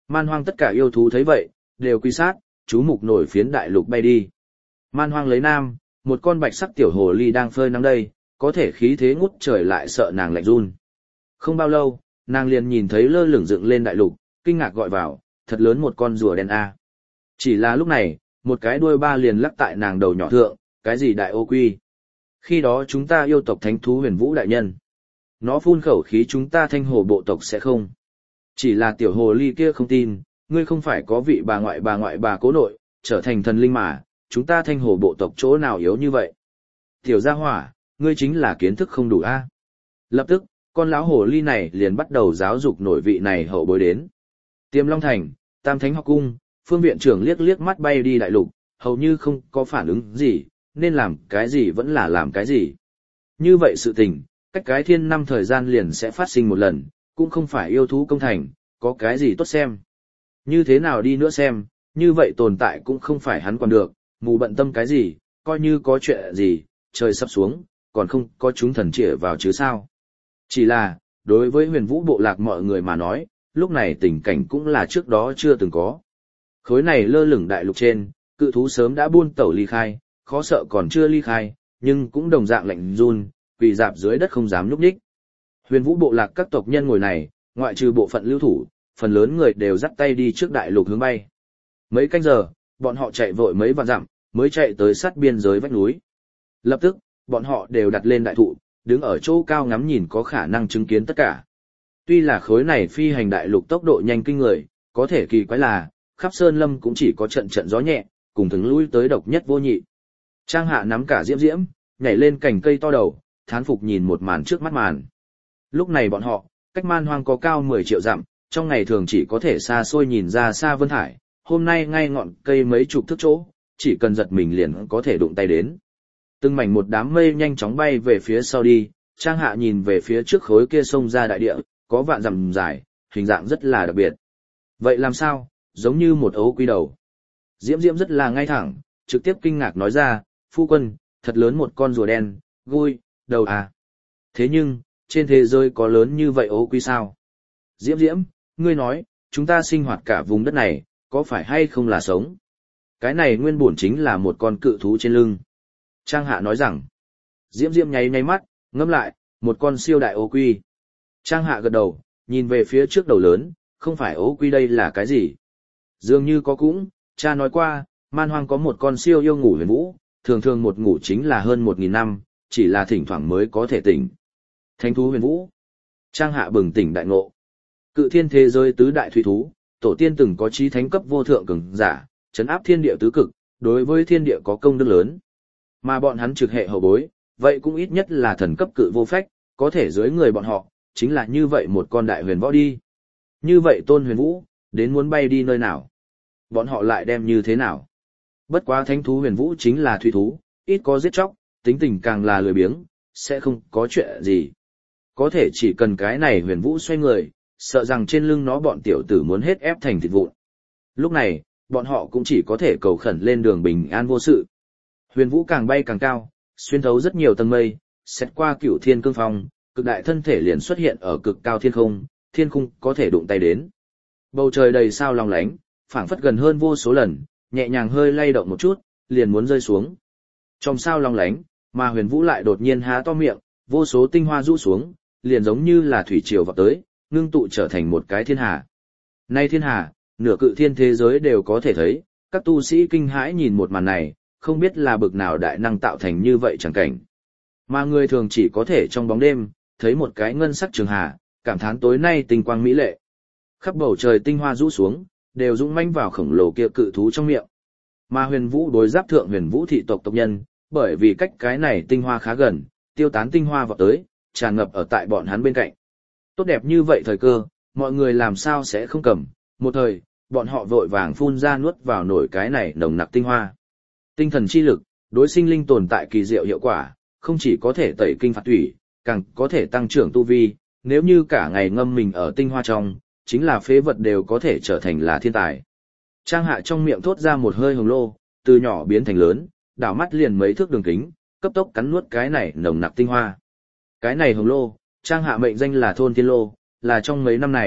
Man hoang tất cả yêu thú thấy vậy, đều quy sát, chú mục nổi phiến đại lục bay đi. Man hoang lấy nam, một con bạch sắc tiểu hồ ly đang phơi nắng đây, có thể khí thế ngút trời lại sợ nàng lạnh run. Không bao lâu, nàng liền nhìn thấy lơ lửng dựng lên đại lục, kinh ngạc gọi vào, thật lớn một con rùa đen a. Chỉ là lúc này, một cái đuôi ba liền lắc tại nàng đầu nhỏ thượng, cái gì đại ô quy. Khi đó chúng ta yêu tộc thánh thú huyền vũ đại nhân. Nó phun khẩu khí chúng ta thanh hồ bộ tộc sẽ không. Chỉ là tiểu hồ ly kia không tin, ngươi không phải có vị bà ngoại bà cố nội, trở thành thần linh mà, chúng ta thanh hồ bộ tộc chỗ nào yếu như vậy. Tiểu gia hỏa, ngươi chính là kiến thức không đủ a. Lập tức, con lão hồ ly này liền bắt đầu giáo dục nổi vị này hậu bối đến. Tiềm Long Thành, Tam Thánh học cung, Phương viện trưởng liếc liếc mắt bay đi đại lục, hầu như không có phản ứng gì, nên làm cái gì vẫn là làm cái gì. Như vậy sự tình, cách cái thiên năm thời gian liền sẽ phát sinh một lần, cũng không phải yêu thú công thành, có cái gì tốt xem. Như thế nào đi nữa xem, như vậy tồn tại cũng không phải hắn còn được, mù bận tâm cái gì, coi như có chuyện gì, trời sắp xuống, còn không có chúng thần chĩa vào chứ sao. Chỉ là, đối với huyền vũ bộ lạc mọi người mà nói, lúc này tình cảnh cũng là trước đó chưa từng có. Khối này lơ lửng đại lục trên, cự thú sớm đã buôn tẩu ly khai, khó sợ còn chưa ly khai, nhưng cũng đồng dạng lạnh run, quỳ dạp dưới đất không dám nhúc nhích. Huyền vũ bộ lạc các tộc nhân ngồi này, ngoại trừ bộ phận lưu thủ, phần lớn người đều dắt tay đi trước đại lục hướng bay. Mấy canh giờ, bọn họ chạy vội mấy vạn dặm, mới chạy tới sát biên giới vách núi. Lập tức, bọn họ đều đặt lên đại thụ, đứng ở chỗ cao ngắm nhìn có khả năng chứng kiến tất cả. Tuy là khối này phi hành đại lục tốc độ nhanh kinh người, có thể kỳ quái là, khắp sơn lâm cũng chỉ có trận trận gió nhẹ, cùng thường lui tới độc nhất vô nhị. Trang Hạ nắm cả diễm diễm, nhảy lên cành cây to đầu, thán phục nhìn một màn trước mắt màn. Lúc này bọn họ, cách man hoang có cao 10 triệu dặm, trong ngày thường chỉ có thể xa xôi nhìn ra xa vân hải, hôm nay ngay ngọn cây mấy chục thước chỗ, chỉ cần giật mình liền có thể đụng tay đến. Từng mảnh một đám mây nhanh chóng bay về phía sau đi, Trang Hạ nhìn về phía trước khối kia sông ra đại địa, có vạn dặm dài, hình dạng rất là đặc biệt. Vậy làm sao, giống như một ấu quy đầu. Diễm Diễm rất là ngay thẳng, trực tiếp kinh ngạc nói ra, phu quân, thật lớn một con rùa đen, vui, đầu à. Thế nhưng, trên thế giới có lớn như vậy ấu quy sao? Diễm Diễm, ngươi nói, chúng ta sinh hoạt cả vùng đất này, có phải hay không là sống? Cái này nguyên bổn chính là một con cự thú trên lưng. Trang Hạ nói rằng, Diễm Diễm nháy nháy mắt, ngâm lại, một con siêu đại ấu quy. Trang Hạ gật đầu, nhìn về phía trước đầu lớn, không phải ấu quy đây là cái gì? Dường như có cũng, cha nói qua, man hoang có một con siêu yêu ngủ huyền vũ, thường thường một ngủ chính là hơn 1000 năm, chỉ là thỉnh thoảng mới có thể tỉnh. Thánh thú huyền vũ. Trang Hạ bừng tỉnh đại ngộ. Cự thiên thế giới tứ đại thủy thú, tổ tiên từng có chí thánh cấp vô thượng cường giả, trấn áp thiên địa tứ cực, đối với thiên địa có công đức lớn. Mà bọn hắn trực hệ hậu bối, vậy cũng ít nhất là thần cấp cự vô phách, có thể dưới người bọn họ, chính là như vậy một con đại huyền võ đi. Như vậy tôn huyền vũ, đến muốn bay đi nơi nào? Bọn họ lại đem như thế nào? Bất quá thánh thú huyền vũ chính là thủy thú, ít có giết chóc, tính tình càng là lười biếng, sẽ không có chuyện gì. Có thể chỉ cần cái này huyền vũ xoay người, sợ rằng trên lưng nó bọn tiểu tử muốn hết ép thành thịt vụn. Lúc này, bọn họ cũng chỉ có thể cầu khẩn lên đường bình an vô sự. Huyền vũ càng bay càng cao, xuyên thấu rất nhiều tầng mây, xét qua cửu thiên cương phong, cực đại thân thể liền xuất hiện ở cực cao thiên khung có thể đụng tay đến. Bầu trời đầy sao long lánh, phảng phất gần hơn vô số lần, nhẹ nhàng hơi lay động một chút, liền muốn rơi xuống. Trong sao long lánh, mà huyền vũ lại đột nhiên há to miệng, vô số tinh hoa rũ xuống, liền giống như là thủy triều vọt tới, ngưng tụ trở thành một cái thiên hà. Nay thiên hà, nửa cự thiên thế giới đều có thể thấy, các tu sĩ kinh hãi nhìn một màn này, không biết là bực nào đại năng tạo thành như vậy chẳng cảnh. Mà người thường chỉ có thể trong bóng đêm, thấy một cái ngân sắc trường hà, cảm thán tối nay tinh quang mỹ lệ. Khắp bầu trời tinh hoa rũ xuống, đều dũng mãnh vào khổng lồ kia cự thú trong miệng. Mà huyền vũ đối giáp thượng huyền vũ thị tộc tộc nhân, bởi vì cách cái này tinh hoa khá gần, tiêu tán tinh hoa vào tới, tràn ngập ở tại bọn hắn bên cạnh. Tốt đẹp như vậy thời cơ, mọi người làm sao sẽ không cầm, một thời, bọn họ vội vàng phun ra nuốt vào nổi cái này nồng nặc tinh hoa. Tinh thần chi lực, đối sinh linh tồn tại kỳ diệu hiệu quả, không chỉ có thể tẩy kinh phạt thủy, càng có thể tăng trưởng tu vi, nếu như cả ngày ngâm mình ở tinh hoa trong, chính là phế vật đều có thể trở thành là thiên tài. Trang Hạ trong miệng thốt ra một hơi hồng lô, từ nhỏ biến thành lớn, đảo mắt liền mấy thước đường kính, cấp tốc cắn nuốt cái này nồng nặc tinh hoa. Cái này hồng lô, Trang Hạ mệnh danh là thôn thiên lô, là trong mấy năm này,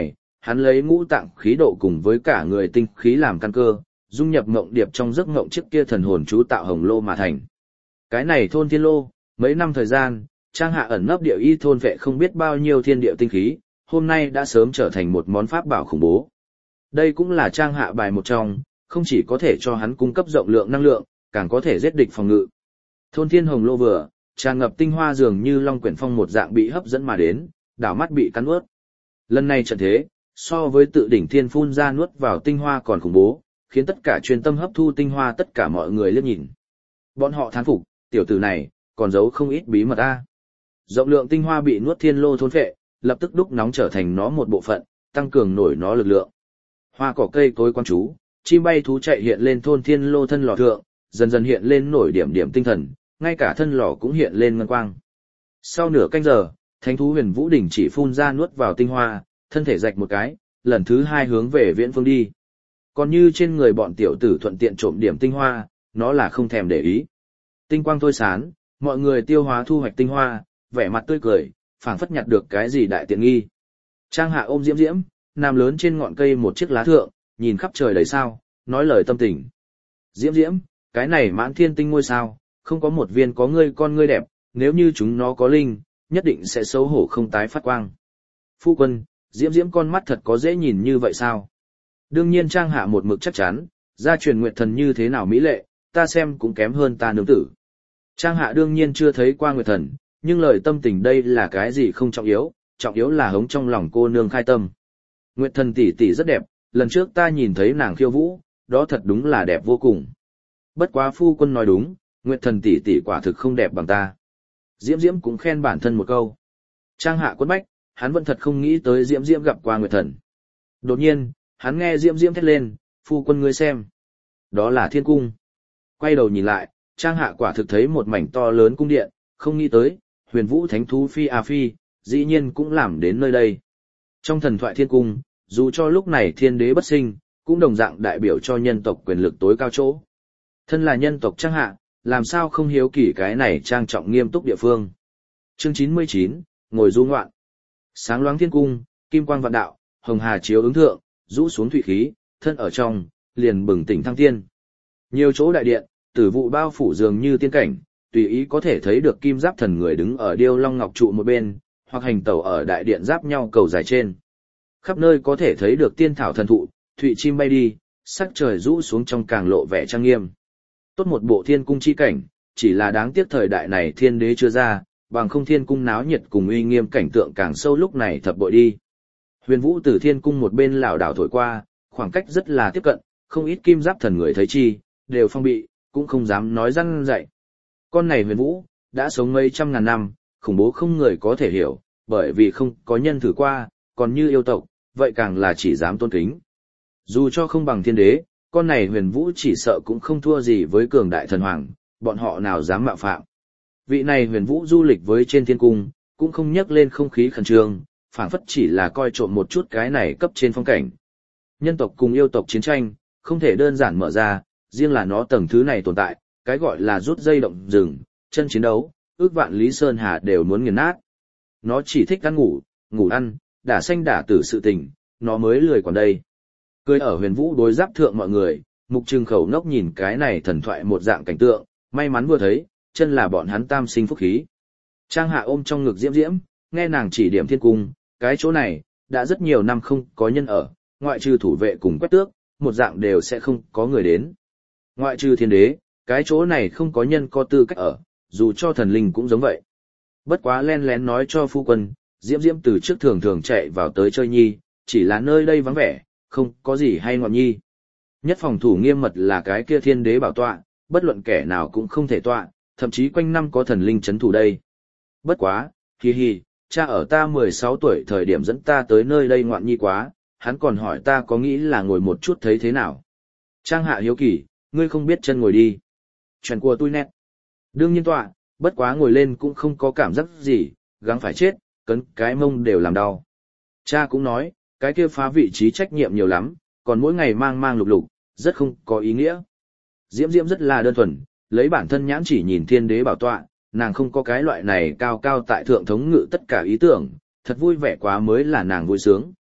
hắn lấy ngũ tạng khí độ cùng với cả người tinh khí làm căn cơ, dung nhập ngộng điệp trong giấc ngộng trước kia thần hồn chú tạo hồng lô mà thành. Cái này thôn thiên lô, mấy năm thời gian, Trang Hạ ẩn nấp địa y thôn vệ không biết bao nhiêu thiên địa tinh khí, hôm nay đã sớm trở thành một món pháp bảo khủng bố. Đây cũng là Trang Hạ bài một trong, không chỉ có thể cho hắn cung cấp rộng lượng năng lượng, càng có thể giết địch phòng ngự. Thôn thiên hồng lô vừa, tràn ngập tinh hoa dường như long quyển phong một dạng bị hấp dẫn mà đến, đảo mắt bị cắn ướt. Lần này trận thế, so với tự đỉnh thiên phun ra nuốt vào tinh hoa còn khủng bố, khiến tất cả chuyên tâm hấp thu tinh hoa tất cả mọi người liếc nhìn. Bọn họ thán phục, tiểu tử này, còn giấu không ít bí mật a. Rộng lượng tinh hoa bị nuốt thiên lô thôn phệ, lập tức đúc nóng trở thành nó một bộ phận, tăng cường nổi nó lực lượng. Hoa cỏ cây cối quan chú, chim bay thú chạy hiện lên thôn thiên lô thân lò thượng, dần dần hiện lên nổi điểm điểm tinh thần, ngay cả thân lò cũng hiện lên ngân quang. Sau nửa canh giờ, thánh thú Huyền Vũ đỉnh chỉ phun ra nuốt vào tinh hoa, thân thể rạch một cái, lần thứ hai hướng về viễn phương đi. Còn như trên người bọn tiểu tử thuận tiện trộm điểm tinh hoa, nó là không thèm để ý. Tinh quang thôi sán, mọi người tiêu hóa thu hoạch tinh hoa, vẻ mặt tươi cười, phảng phất nhặt được cái gì đại tiện nghi. Trang Hạ ôm Diễm Diễm, nằm lớn trên ngọn cây một chiếc lá thượng, nhìn khắp trời đầy sao, nói lời tâm tình. Diễm Diễm, cái này mãn thiên tinh ngôi sao, không có một viên có ngươi con ngươi đẹp, nếu như chúng nó có linh, nhất định sẽ xấu hổ không tái phát quang. Phu quân, Diễm Diễm con mắt thật có dễ nhìn như vậy sao? Đương nhiên Trang Hạ một mực chắc chắn, gia truyền nguyệt thần như thế nào mỹ lệ, ta xem cũng kém hơn ta nương tử. Trang Hạ đương nhiên chưa thấy qua nguyệt thần, nhưng lời tâm tình đây là cái gì không trọng yếu là hống trong lòng cô nương khai tâm. Nguyệt thần tỷ tỷ rất đẹp, lần trước ta nhìn thấy nàng khiêu vũ, đó thật đúng là đẹp vô cùng. Bất quá phu quân nói đúng, Nguyệt thần tỷ tỷ quả thực không đẹp bằng ta. Diễm Diễm cũng khen bản thân một câu. Trang Hạ quấn bách, hắn vẫn thật không nghĩ tới Diễm Diễm gặp qua Nguyệt thần. Đột nhiên, hắn nghe Diễm Diễm thét lên, phu quân ngươi xem. Đó là thiên cung. Quay đầu nhìn lại, Trang Hạ quả thực thấy một mảnh to lớn cung điện, không nghĩ tới, Huyền Vũ thánh thú phi phi, dĩ nhiên cũng làm đến nơi đây. Trong thần thoại thiên cung, dù cho lúc này thiên đế bất sinh, cũng đồng dạng đại biểu cho nhân tộc quyền lực tối cao chỗ. Thân là nhân tộc Trang Hạ, làm sao không hiếu kỳ cái này trang trọng nghiêm túc địa phương. Chương 99, ngồi du ngoạn. Sáng loáng thiên cung, kim quang vạn đạo, hồng hà chiếu ứng thượng, rũ xuống thủy khí, thân ở trong, liền bừng tỉnh thăng tiên. Nhiều chỗ đại điện, tử vụ bao phủ dường như tiên cảnh, tùy ý có thể thấy được kim giáp thần người đứng ở điêu long ngọc trụ một bên, hoặc hành tẩu ở đại điện giáp nhau cầu dài trên. Khắp nơi có thể thấy được tiên thảo thần thụ, thụy chim bay đi, sắc trời rũ xuống trong càng lộ vẻ trang nghiêm. Tốt một bộ thiên cung chi cảnh, chỉ là đáng tiếc thời đại này thiên đế chưa ra, bằng không thiên cung náo nhiệt cùng uy nghiêm cảnh tượng càng sâu lúc này thập bội đi. Huyền Vũ từ thiên cung một bên lảo đảo thổi qua, khoảng cách rất là tiếp cận, không ít kim giáp thần người thấy chi, đều phong bị, cũng không dám nói răn dạy. Con này Huyền Vũ, đã sống mấy trăm ngàn năm, khủng bố không người có thể hiểu, bởi vì không có nhân thử qua, còn như yêu tộc, vậy càng là chỉ dám tôn kính. Dù cho không bằng thiên đế, con này Huyền Vũ chỉ sợ cũng không thua gì với cường đại thần hoàng, bọn họ nào dám mạo phạm. Vị này Huyền Vũ du lịch với trên thiên cung, cũng không nhắc lên không khí khẩn trương, phảng phất chỉ là coi trộm một chút cái này cấp trên phong cảnh. Nhân tộc cùng yêu tộc chiến tranh, không thể đơn giản mở ra, riêng là nó tầng thứ này tồn tại, cái gọi là rút dây động rừng, chân chiến đấu, ước vạn lý sơn hà đều muốn nghiền nát. Nó chỉ thích ăn ngủ, ngủ ăn, đả sanh đả tử sự tình, nó mới lười còn đây. Cười ở Huyền Vũ đối giáp thượng mọi người, mục trừng khẩu nốc nhìn cái này thần thoại một dạng cảnh tượng, may mắn vừa thấy, chân là bọn hắn tam sinh phúc khí. Trang Hạ ôm trong ngực Diễm Diễm, nghe nàng chỉ điểm thiên cung, cái chỗ này, đã rất nhiều năm không có nhân ở, ngoại trừ thủ vệ cùng quét tước, một dạng đều sẽ không có người đến. Ngoại trừ thiên đế, cái chỗ này không có nhân có tư cách ở, dù cho thần linh cũng giống vậy. Bất quá len lén nói cho phu quân, Diễm Diễm từ trước thường thường chạy vào tới chơi nhi, chỉ là nơi đây vắng vẻ, không có gì hay ngọn nhi. Nhất phòng thủ nghiêm mật là cái kia thiên đế bảo tọa, bất luận kẻ nào cũng không thể tọa, thậm chí quanh năm có thần linh chấn thủ đây. Bất quá, hi hi, cha ở ta 16 tuổi thời điểm dẫn ta tới nơi đây ngoạn nhi quá, hắn còn hỏi ta có nghĩ là ngồi một chút thấy thế nào. Trang Hạ hiếu kỳ, ngươi không biết chân ngồi đi. Chuyện của tôi nét. Đương nhiên tọa, bất quá ngồi lên cũng không có cảm giác gì, gắng phải chết, cấn cái mông đều làm đau. Cha cũng nói, cái kia phá vị trí trách nhiệm nhiều lắm, còn mỗi ngày mang mang lục lục, rất không có ý nghĩa. Diễm Diễm rất là đơn thuần, lấy bản thân nhãn chỉ nhìn thiên đế bảo tọa, nàng không có cái loại này cao cao tại thượng thống ngự tất cả ý tưởng, thật vui vẻ quá mới là nàng vui sướng.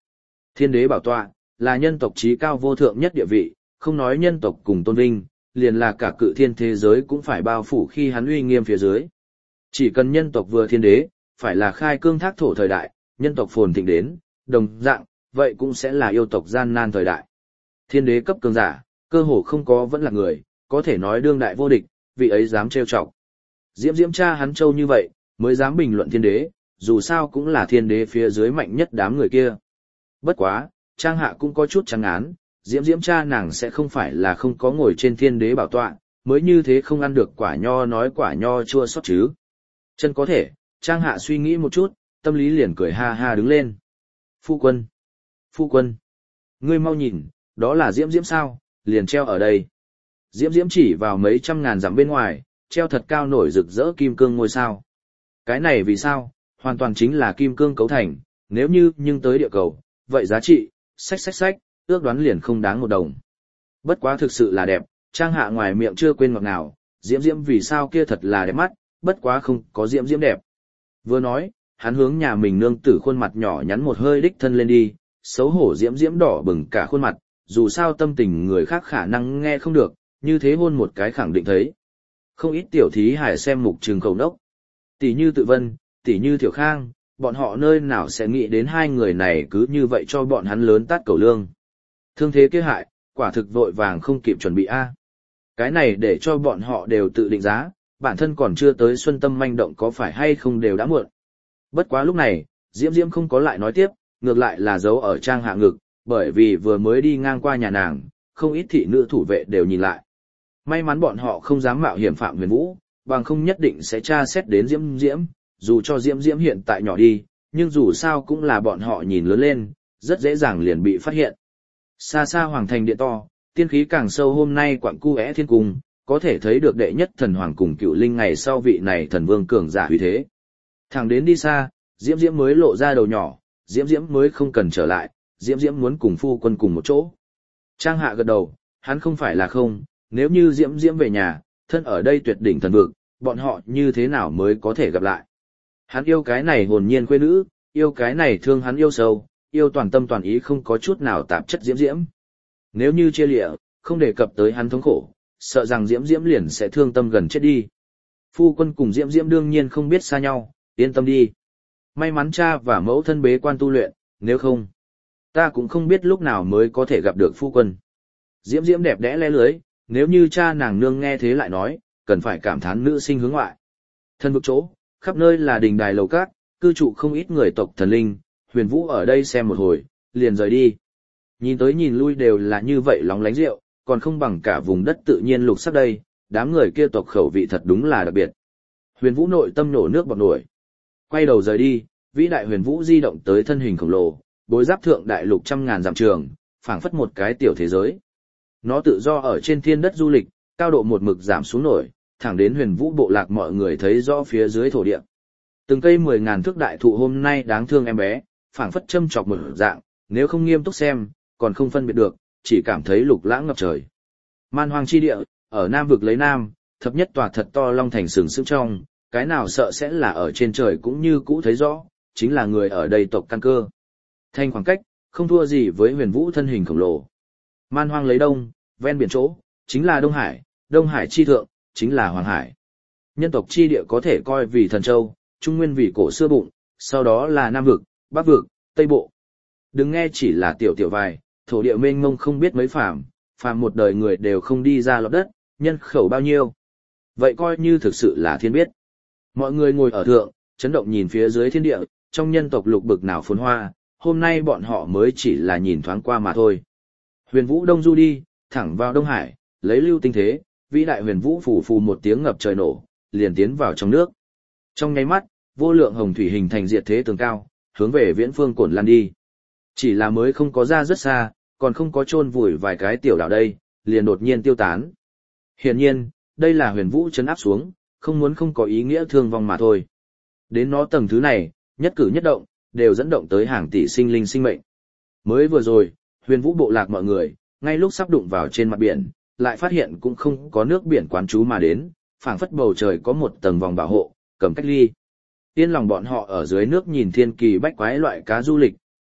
Thiên đế bảo tọa, là nhân tộc trí cao vô thượng nhất địa vị, không nói nhân tộc cùng tôn vinh, liền là cả cự thiên thế giới cũng phải bao phủ khi hắn uy nghiêm phía dưới. Chỉ cần nhân tộc vừa thiên đế, phải là khai cương thác thổ thời đại, nhân tộc phồn thịnh đến, đồng dạng, vậy cũng sẽ là yêu tộc gian nan thời đại. Thiên đế cấp cường giả, cơ hồ không có vẫn là người, có thể nói đương đại vô địch, vị ấy dám trêu chọc. Diễm Diễm cha hắn châu như vậy, mới dám bình luận thiên đế, dù sao cũng là thiên đế phía dưới mạnh nhất đám người kia. Bất quá, Trang Hạ cũng có chút trắng án, Diễm Diễm cha nàng sẽ không phải là không có ngồi trên thiên đế bảo tọa, mới như thế không ăn được quả nho nói quả nho chua xót chứ. Chân có thể, Trang Hạ suy nghĩ một chút, tâm lý liền cười ha ha đứng lên. Phu quân! Phu quân! Ngươi mau nhìn, đó là Diễm Diễm sao, liền treo ở đây. Diễm Diễm chỉ vào mấy trăm ngàn dặm bên ngoài, treo thật cao nổi rực rỡ kim cương ngôi sao. Cái này vì sao? Hoàn toàn chính là kim cương cấu thành, nếu như nhưng tới địa cầu, vậy giá trị, xách, ước đoán liền không đáng một đồng. Bất quá thực sự là đẹp, Trang Hạ ngoài miệng chưa quên ngọt ngào, Diễm Diễm vì sao kia thật là đẹp mắt, bất quá không có Diễm Diễm đẹp. Vừa nói, hắn hướng nhà mình nương tử khuôn mặt nhỏ nhắn một hơi đích thân lên đi, xấu hổ Diễm Diễm đỏ bừng cả khuôn mặt, dù sao tâm tình người khác khả năng nghe không được, như thế hôn một cái khẳng định thấy. Không ít tiểu thí hải xem mục trường khẩu đốc. Tỷ như Tự Vân, tỷ như Tiểu Khang, bọn họ nơi nào sẽ nghĩ đến hai người này cứ như vậy cho bọn hắn lớn tát cầu lương. Thương thế kia hại, quả thực vội vàng không kịp chuẩn bị a. Cái này để cho bọn họ đều tự định giá, bản thân còn chưa tới xuân tâm manh động có phải hay không đều đã muộn. Bất quá lúc này, Diễm Diễm không có lại nói tiếp, ngược lại là giấu ở Trang Hạ ngực, bởi vì vừa mới đi ngang qua nhà nàng, không ít thị nữ thủ vệ đều nhìn lại. May mắn bọn họ không dám mạo hiểm phạm Huyền Vũ, bằng không nhất định sẽ tra xét đến Diễm Diễm, dù cho Diễm Diễm hiện tại nhỏ đi, nhưng dù sao cũng là bọn họ nhìn lớn lên, rất dễ dàng liền bị phát hiện. Xa xa hoàng thành điện to, tiên khí càng sâu hôm nay quặng cu é thiên cung, có thể thấy được đệ nhất thần hoàng cùng cựu linh ngày sau vị này thần vương cường giả uy thế. Thẳng đến đi xa, Diễm Diễm mới lộ ra đầu nhỏ, Diễm Diễm mới không cần trở lại, Diễm Diễm muốn cùng phu quân cùng một chỗ. Trang Hạ gật đầu, hắn không phải là không, nếu như Diễm Diễm về nhà, thân ở đây tuyệt đỉnh thần vực, bọn họ như thế nào mới có thể gặp lại. Hắn yêu cái này hồn nhiên quê nữ, yêu cái này thương hắn yêu sâu, yêu toàn tâm toàn ý không có chút nào tạp chất Diễm Diễm. Nếu như chia lịa, không đề cập tới hắn thống khổ, sợ rằng Diễm Diễm liền sẽ thương tâm gần chết đi. Phu quân cùng Diễm Diễm đương nhiên không biết xa nhau, yên tâm đi. May mắn cha và mẫu thân bế quan tu luyện, nếu không, ta cũng không biết lúc nào mới có thể gặp được phu quân. Diễm Diễm đẹp đẽ lẽ lưới, nếu như cha nàng nương nghe thế lại nói, cần phải cảm thán nữ sinh hướng ngoại. Thân vực chỗ, khắp nơi là đình đài lầu cát, cư trụ không ít người tộc thần linh, Huyền Vũ ở đây xem một hồi, liền rời đi. Nhìn tới nhìn lui đều là như vậy lóng lánh rượu, còn không bằng cả vùng đất tự nhiên lục sắc đây, đám người kia tộc khẩu vị thật đúng là đặc biệt. Huyền Vũ nội tâm nổ nước bọt nổi. Quay đầu rời đi, vĩ đại Huyền Vũ di động tới thân hình khổng lồ, bối giáp thượng đại lục trăm ngàn dặm trường, phảng phất một cái tiểu thế giới. Nó tự do ở trên thiên đất du lịch, cao độ một mực giảm xuống nổi, thẳng đến Huyền Vũ bộ lạc mọi người thấy rõ phía dưới thổ địa. Từng cây 10.000 thước đại thụ hôm nay đáng thương em bé, phảng phất châm chọc một dạng, nếu không nghiêm túc xem, còn không phân biệt được, chỉ cảm thấy lục lãng ngập trời. Man hoang chi địa, ở Nam vực lấy Nam, thập nhất tòa thật to long thành sừng sững trong, cái nào sợ sẽ là ở trên trời cũng như cũ thấy rõ, chính là người ở đây tộc căn cơ. Thanh khoảng cách, không thua gì với Huyền Vũ thân hình khổng lồ. Man hoang lấy đông, ven biển chỗ, chính là Đông Hải chi thượng, chính là Hoàng Hải. Nhân tộc chi địa có thể coi vì thần châu, Trung Nguyên vì cổ xưa bụng, sau đó là Nam vực, Bắc vực, Tây bộ. Đừng nghe chỉ là tiểu vài, thổ địa mênh mông không biết mấy phàm một đời người đều không đi ra lọt đất, nhân khẩu bao nhiêu. Vậy coi như thực sự là thiên biết. Mọi người ngồi ở thượng, chấn động nhìn phía dưới thiên địa, trong nhân tộc lục bực nào phồn hoa, hôm nay bọn họ mới chỉ là nhìn thoáng qua mà thôi. Huyền Vũ đông du đi, thẳng vào Đông Hải, lấy lưu tinh thế, vĩ đại Huyền Vũ phù phù một tiếng ngập trời nổ, liền tiến vào trong nước. Trong nháy mắt, vô lượng hồng thủy hình thành diệt thế tường cao, hướng về viễn phương cổn lan đi. Chỉ là mới không có ra rất xa, còn không có chôn vùi vài cái tiểu đảo đây, liền đột nhiên tiêu tán. Hiển nhiên, đây là Huyền Vũ trấn áp xuống, không có ý nghĩa thương vong mà thôi. Đến nó tầng thứ này, nhất cử nhất động, đều dẫn động tới hàng tỷ sinh linh sinh mệnh. Mới vừa rồi, Huyền Vũ bộ lạc mọi người, ngay lúc sắp đụng vào trên mặt biển, lại phát hiện cũng không có nước biển quán trú mà đến, phảng phất bầu trời có một tầng vòng bảo hộ, cầm cách ly. Yên lòng bọn họ ở dưới nước nhìn thiên kỳ bách quái loại cá du lịch,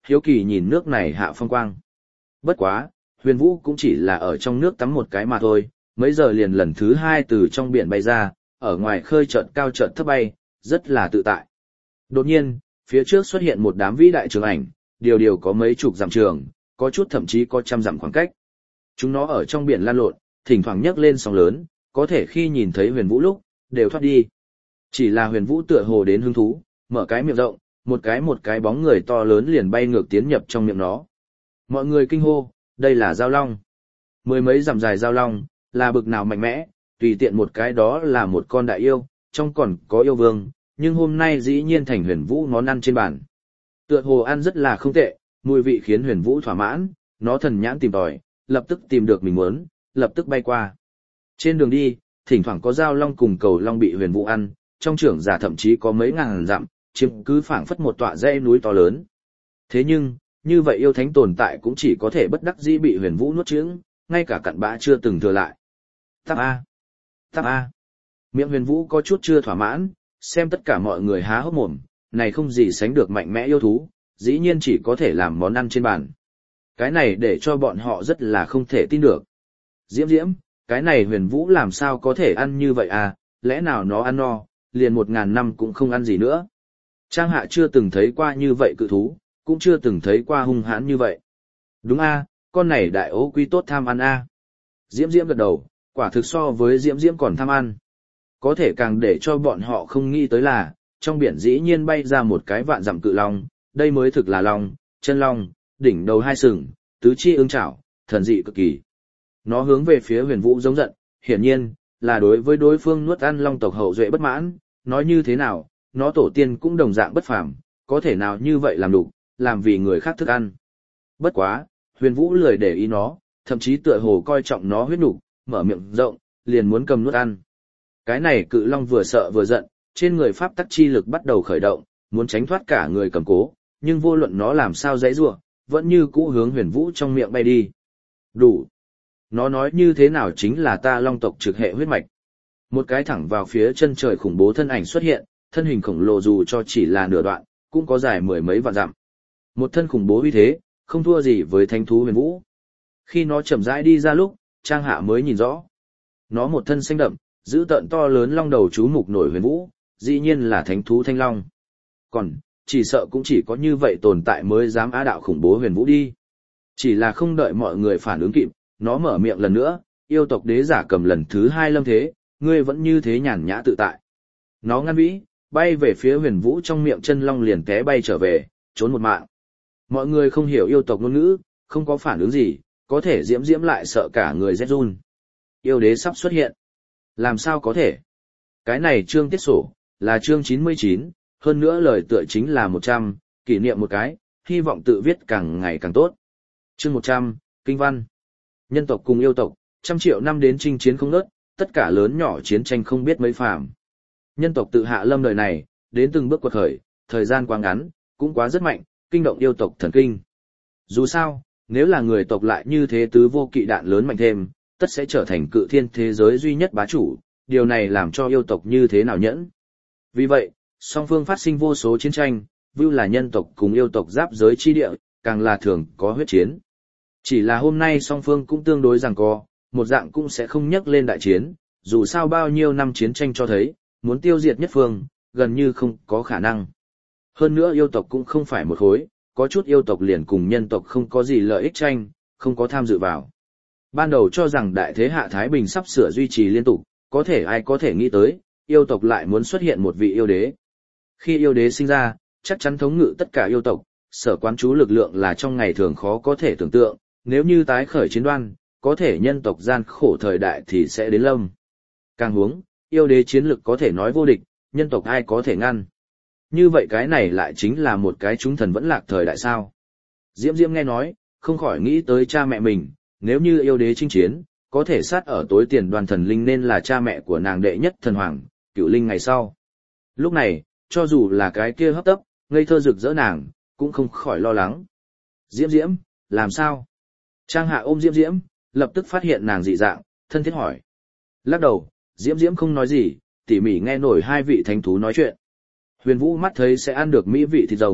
hiếu kỳ nhìn nước này hạ phong quang. Bất quá, Huyền Vũ cũng chỉ là ở trong nước tắm một cái mà thôi, mấy giờ liền lần thứ hai từ trong biển bay ra, ở ngoài khơi chợt cao chợt thấp bay, rất là tự tại. Đột nhiên, phía trước xuất hiện một đám vĩ đại trường ảnh, điều có mấy chục dặm trường, có chút thậm chí có trăm dặm khoảng cách. Chúng nó ở trong biển lan lộn, thỉnh thoảng nhấc lên sóng lớn, có thể khi nhìn thấy Huyền Vũ lúc, đều thoát đi. Chỉ là Huyền Vũ tựa hồ đến hứng thú, mở cái miệng rộng, một cái bóng người to lớn liền bay ngược tiến nhập trong miệng nó. Mọi người kinh hô, đây là giao long. Mười mấy dặm dài giao long, là bực nào mạnh mẽ, tùy tiện một cái đó là một con đại yêu, trong còn có yêu vương, nhưng hôm nay dĩ nhiên thành Huyền Vũ món ăn trên bàn. Tựa hồ ăn rất là không tệ, mùi vị khiến Huyền Vũ thỏa mãn, nó thần nhãn tìm tòi, lập tức tìm được mình muốn, lập tức bay qua. Trên đường đi, thỉnh thoảng có giao long cùng cầu long bị Huyền Vũ ăn, trong trưởng giả thậm chí có mấy ngàn dặm, chiếm cứ phảng phất một tọa dãy núi to lớn. Thế nhưng, như vậy yêu thánh tồn tại cũng chỉ có thể bất đắc dĩ bị Huyền Vũ nuốt chửng, ngay cả cặn bã chưa từng thừa lại. Tắp A. Tắp A. Miệng Huyền Vũ có chút chưa thỏa mãn, xem tất cả mọi người há hốc mồm, này không gì sánh được mạnh mẽ yêu thú, dĩ nhiên chỉ có thể làm món ăn trên bàn. Cái này để cho bọn họ rất là không thể tin được. Diễm Diễm, cái này Huyền Vũ làm sao có thể ăn như vậy à, lẽ nào nó ăn no, liền 1000 năm cũng không ăn gì nữa. Trang Hạ chưa từng thấy qua như vậy cự thú, cũng chưa từng thấy qua hung hãn như vậy. Đúng a, con này đại ố quy tốt tham ăn a. Diễm Diễm gật đầu, quả thực so với Diễm Diễm còn tham ăn. Có thể càng để cho bọn họ không nghĩ tới là, trong biển dĩ nhiên bay ra một cái vạn dặm cự long, đây mới thực là long, chân long, đỉnh đầu hai sừng, tứ chi ương chảo, thần dị cực kỳ. Nó hướng về phía Huyền Vũ giống giận, hiển nhiên là đối với đối phương nuốt ăn long tộc hậu duệ bất mãn, nói như thế nào, nó tổ tiên cũng đồng dạng bất phàm, có thể nào như vậy làm đủ, làm vì người khác thức ăn. Bất quá, Huyền Vũ lười để ý nó, thậm chí tựa hồ coi trọng nó huyết nục, mở miệng rộng, liền muốn cầm nuốt ăn. Cái này cự long vừa sợ vừa giận, trên người pháp tắc chi lực bắt đầu khởi động, muốn tránh thoát cả người cầm cố, nhưng vô luận nó làm sao dãy rủa, vẫn như cũ hướng Huyền Vũ trong miệng bay đi. Đủ. Nó nói như thế nào chính là ta long tộc trực hệ huyết mạch. Một cái thẳng vào phía chân trời khủng bố thân ảnh xuất hiện, thân hình khổng lồ dù cho chỉ là nửa đoạn, cũng có dài mười mấy vạn dặm. Một thân khủng bố uy thế, không thua gì với thánh thú Huyền Vũ. Khi nó chậm rãi đi ra lúc, Trang Hạ mới nhìn rõ. Nó một thân xanh đậm, giữ tợn to lớn long đầu chú mục nổi Huyền Vũ, dĩ nhiên là thánh thú Thanh Long. Còn, chỉ sợ cũng chỉ có như vậy tồn tại mới dám á đạo khủng bố Huyền Vũ đi. Chỉ là không đợi mọi người phản ứng kịp, nó mở miệng lần nữa, yêu tộc đế giả cầm lần thứ 2 lâm thế, ngươi vẫn như thế nhàn nhã tự tại. Nó ngăn vĩ, bay về phía Huyền Vũ trong miệng chân long liền té bay trở về, trốn một mạng. Mọi người không hiểu yêu tộc ngôn ngữ, không có phản ứng gì, có thể Diễm Diễm lại sợ cả người rét run. Yêu đế sắp xuất hiện. Làm sao có thể? Cái này chương tiết sổ, là chương 99, hơn nữa lời tựa chính là 100, kỷ niệm một cái, hy vọng tự viết càng ngày càng tốt. Chương 100, Kinh văn. Nhân tộc cùng yêu tộc, trăm triệu năm đến chinh chiến không ngớt, tất cả lớn nhỏ chiến tranh không biết mấy phàm. Nhân tộc tự hạ lâm đời này, đến từng bước quật khởi, thời gian quá ngắn, cũng quá rất mạnh, kinh động yêu tộc thần kinh. Dù sao, nếu là người tộc lại như thế tứ vô kỵ đạn lớn mạnh thêm, tất sẽ trở thành cự thiên thế giới duy nhất bá chủ, điều này làm cho yêu tộc như thế nào nhẫn. Vì vậy, song phương phát sinh vô số chiến tranh, vưu là nhân tộc cùng yêu tộc giáp giới chi địa, càng là thường có huyết chiến. Chỉ là hôm nay song phương cũng tương đối giằng co, một dạng cũng sẽ không nhắc lên đại chiến, dù sao bao nhiêu năm chiến tranh cho thấy, muốn tiêu diệt nhất phương, gần như không có khả năng. Hơn nữa yêu tộc cũng không phải một khối, có chút yêu tộc liền cùng nhân tộc không có gì lợi ích tranh, không có tham dự vào. Ban đầu cho rằng đại thế hạ Thái Bình sắp sửa duy trì liên tục, có thể ai có thể nghĩ tới, yêu tộc lại muốn xuất hiện một vị yêu đế. Khi yêu đế sinh ra, chắc chắn thống ngự tất cả yêu tộc, sở quán trú lực lượng là trong ngày thường khó có thể tưởng tượng, nếu như tái khởi chiến đoan, có thể nhân tộc gian khổ thời đại thì sẽ đến lâm. Càng huống, yêu đế chiến lực có thể nói vô địch, nhân tộc ai có thể ngăn. Như vậy cái này lại chính là một cái chúng thần vẫn lạc thời đại sao. Diễm Diễm nghe nói, không khỏi nghĩ tới cha mẹ mình, nếu như yêu đế chinh chiến, có thể sát ở tối tiền đoàn thần linh nên là cha mẹ của nàng đệ nhất thần hoàng, Cửu Linh ngày sau. Lúc này, cho dù là cái kia hấp tấp, ngây thơ rực rỡ nàng, cũng không khỏi lo lắng. Diễm Diễm, làm sao? Trang Hạ ôm Diễm Diễm, lập tức phát hiện nàng dị dạng, thân thiết hỏi. Lắc đầu, Diễm Diễm không nói gì, tỉ mỉ nghe nổi hai vị thánh thú nói chuyện. Huyền Vũ mắt thấy sẽ ăn được mỹ vị thịt rồng,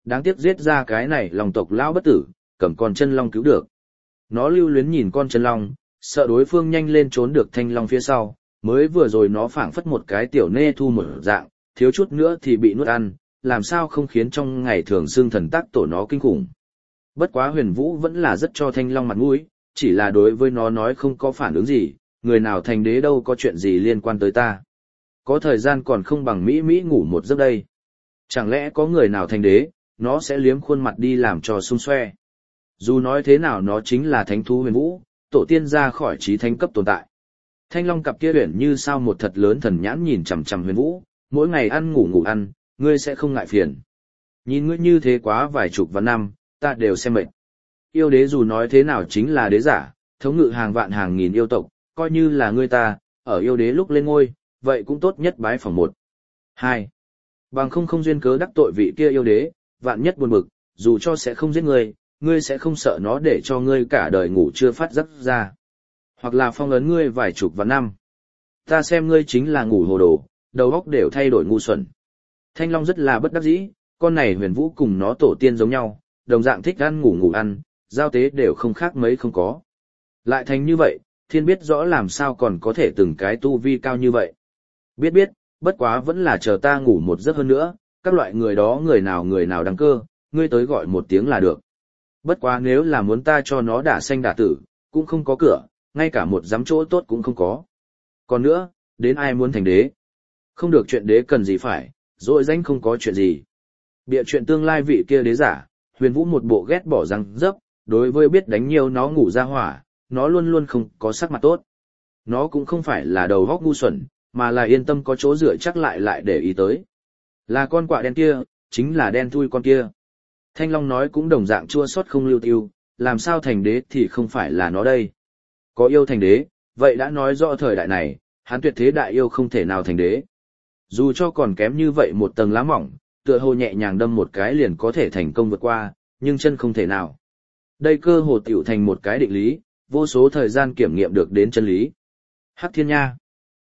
đáng tiếc giết ra cái này long tộc lão bất tử, cầm con chân long cứu được. Nó lưu luyến nhìn con chân long, sợ đối phương nhanh lên trốn được thanh long phía sau, mới vừa rồi nó phảng phất một cái tiểu nê thu một dạng, thiếu chút nữa thì bị nuốt ăn, làm sao không khiến trong ngày thường xương thần tác tổ nó kinh khủng. Bất quá Huyền Vũ vẫn là rất cho thanh long mặt mũi, chỉ là đối với nó nói không có phản ứng gì, người nào thành đế đâu có chuyện gì liên quan tới ta. Có thời gian còn không bằng Mỹ ngủ một giấc đây. Chẳng lẽ có người nào thành đế, nó sẽ liếm khuôn mặt đi làm cho xung xoe. Dù nói thế nào nó chính là thánh thú Huyền Vũ, tổ tiên ra khỏi trí thánh cấp tồn tại. Thanh long cặp kia huyền như sao một thật lớn thần nhãn nhìn chằm chằm Huyền Vũ, mỗi ngày ăn ngủ ăn, ngươi sẽ không ngại phiền. Nhìn ngươi như thế quá vài chục và năm, ta đều xem mệt. Yêu đế dù nói thế nào chính là đế giả, thống ngự hàng vạn hàng nghìn yêu tộc, coi như là ngươi ta, ở yêu đế lúc lên ngôi, vậy cũng tốt nhất bái phỏng 1. 2. Bằng không duyên cớ đắc tội vị kia yêu đế, vạn nhất buồn bực, dù cho sẽ không giết ngươi sẽ không sợ nó để cho ngươi cả đời ngủ chưa phát giấc ra. Hoặc là phong ấn ngươi vài chục và năm. Ta xem ngươi chính là ngủ hồ đồ, đầu óc đều thay đổi ngu xuẩn. Thanh Long rất là bất đắc dĩ, con này Huyền Vũ cùng nó tổ tiên giống nhau, đồng dạng thích ăn ngủ ăn, giao tế đều không khác mấy không có. Lại thành như vậy, thiên biết rõ làm sao còn có thể từng cái tu vi cao như vậy. Biết, bất quá vẫn là chờ ta ngủ một giấc hơn nữa, các loại người đó người nào đăng cơ, ngươi tới gọi một tiếng là được. Bất quá nếu là muốn ta cho nó đả xanh đả tử, cũng không có cửa, ngay cả một giám chỗ tốt cũng không có. Còn nữa, đến ai muốn thành đế? Không được chuyện đế cần gì phải, rồi danh không có chuyện gì. Bịa chuyện tương lai vị kia đế giả, Huyền Vũ một bộ ghét bỏ răng dấp, đối với biết đánh nhiều nó ngủ ra hỏa, nó luôn luôn không có sắc mặt tốt. Nó cũng không phải là đầu góc ngu xuẩn, mà là yên tâm có chỗ dựa chắc lại để ý tới. Là con quạ đen kia, chính là đen thui con kia. Thanh Long nói cũng đồng dạng chua xót không lưu tiêu, làm sao thành đế thì không phải là nó đây. Có yêu thành đế, vậy đã nói rõ thời đại này, hắn tuyệt thế đại yêu không thể nào thành đế. Dù cho còn kém như vậy một tầng lá mỏng, tựa hồ nhẹ nhàng đâm một cái liền có thể thành công vượt qua, nhưng chân không thể nào. Đây cơ hồ tiểu thành một cái định lý, vô số thời gian kiểm nghiệm được đến chân lý. Hắc Thiên Nha.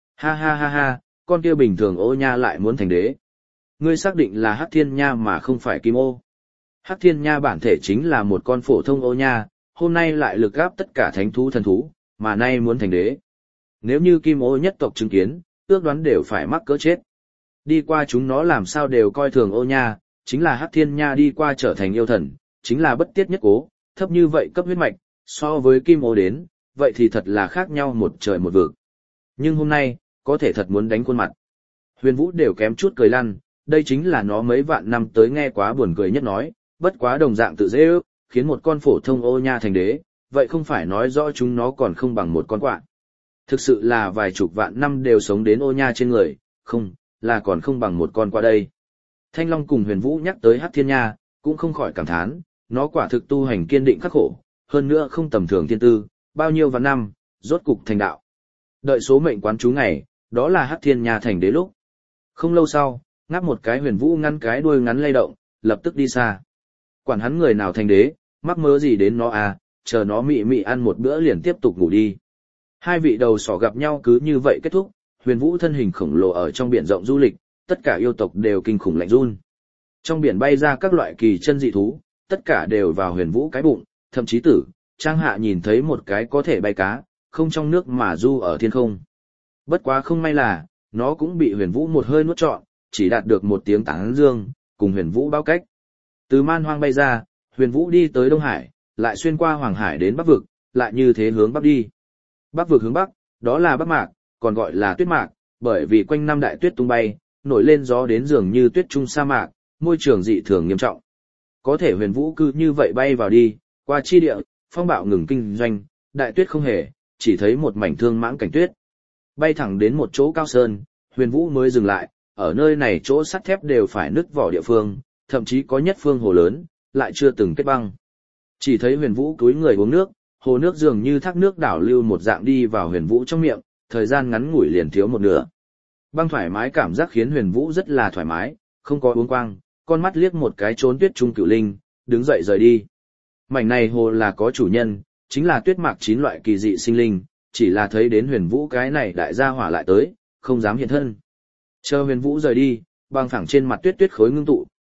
Ha, con kia bình thường ô nha lại muốn thành đế. Ngươi xác định là Hắc Thiên Nha mà không phải Kim Ô. Hắc Thiên Nha bản thể chính là một con phổ thông ô nha, hôm nay lại lực gáp tất cả thánh thú thần thú, mà nay muốn thành đế. Nếu như Kim Ô nhất tộc chứng kiến, ước đoán đều phải mắc cỡ chết. Đi qua chúng nó làm sao đều coi thường ô nha, chính là Hắc Thiên Nha đi qua trở thành yêu thần, chính là bất tiết nhất cố, thấp như vậy cấp huyết mạch, so với Kim Ô đến, vậy thì thật là khác nhau một trời một vực. Nhưng hôm nay, có thể thật muốn đánh khuôn mặt. Huyền Vũ đều kém chút cười lăn, đây chính là nó mấy vạn năm tới nghe quá buồn cười nhất nói, bất quá đồng dạng tự dễ ước, khiến một con phổ thông ô nha thành đế, vậy không phải nói rõ chúng nó còn không bằng một con quạ. Thực sự là vài chục vạn năm đều sống đến ô nha trên người, không, là còn không bằng một con quạ đây. Thanh Long cùng Huyền Vũ nhắc tới Hắc Thiên Nha, cũng không khỏi cảm thán, nó quả thực tu hành kiên định khắc khổ, hơn nữa không tầm thường thiên tư, bao nhiêu vạn năm, rốt cục thành đạo. Đợi số mệnh quán chú ngày, đó là Hắc Thiên Nha thành đế lúc. Không lâu sau, ngáp một cái Huyền Vũ ngăn cái đuôi ngắn lay động, lập tức đi xa. Quản hắn người nào thành đế, mắc mớ gì đến nó à, chờ nó mị ăn một bữa liền tiếp tục ngủ đi. Hai vị đầu sỏ gặp nhau cứ như vậy kết thúc, Huyền Vũ thân hình khổng lồ ở trong biển rộng du lịch, tất cả yêu tộc đều kinh khủng lạnh run. Trong biển bay ra các loại kỳ chân dị thú, tất cả đều vào Huyền Vũ cái bụng, thậm chí Trang Hạ nhìn thấy một cái có thể bay cá, không trong nước mà du ở thiên không. Bất quá không may là, nó cũng bị Huyền Vũ một hơi nuốt trọn, chỉ đạt được một tiếng tán dương, cùng Huyền Vũ bao cách. Từ man hoang bay ra, Huyền Vũ đi tới Đông Hải, lại xuyên qua Hoàng Hải đến Bắc Vực, lại như thế hướng Bắc đi. Bắc Vực hướng Bắc, đó là Bắc Mạc, còn gọi là Tuyết Mạc, bởi vì quanh năm đại tuyết tung bay, nổi lên gió đến dường như tuyết trung sa mạc, môi trường dị thường nghiêm trọng. Có thể Huyền Vũ cứ như vậy bay vào đi, qua chi địa, phong bạo ngừng kinh doanh, đại tuyết không hề, chỉ thấy một mảnh thương mãng cảnh tuyết. Bay thẳng đến một chỗ cao sơn, Huyền Vũ mới dừng lại, ở nơi này chỗ sắt thép đều phải nứt vỏ địa phương, thậm chí có nhất phương hồ lớn, lại chưa từng kết băng. Chỉ thấy Huyền Vũ cúi người uống nước, hồ nước dường như thác nước đảo lưu một dạng đi vào Huyền Vũ trong miệng, thời gian ngắn ngủi liền thiếu một nửa. Băng thoải mái cảm giác khiến Huyền Vũ rất là thoải mái, không có uống quang, con mắt liếc một cái trốn tuyết trung cửu linh, đứng dậy rời đi. Mảnh này hồ là có chủ nhân, chính là Tuyết Mạc 9 loại kỳ dị sinh linh, chỉ là thấy đến Huyền Vũ cái này đại gia hỏa lại tới, không dám hiện thân. Chờ Huyền Vũ rời đi, băng phẳng trên mặt tuyết tuyết khối ngưng tụ,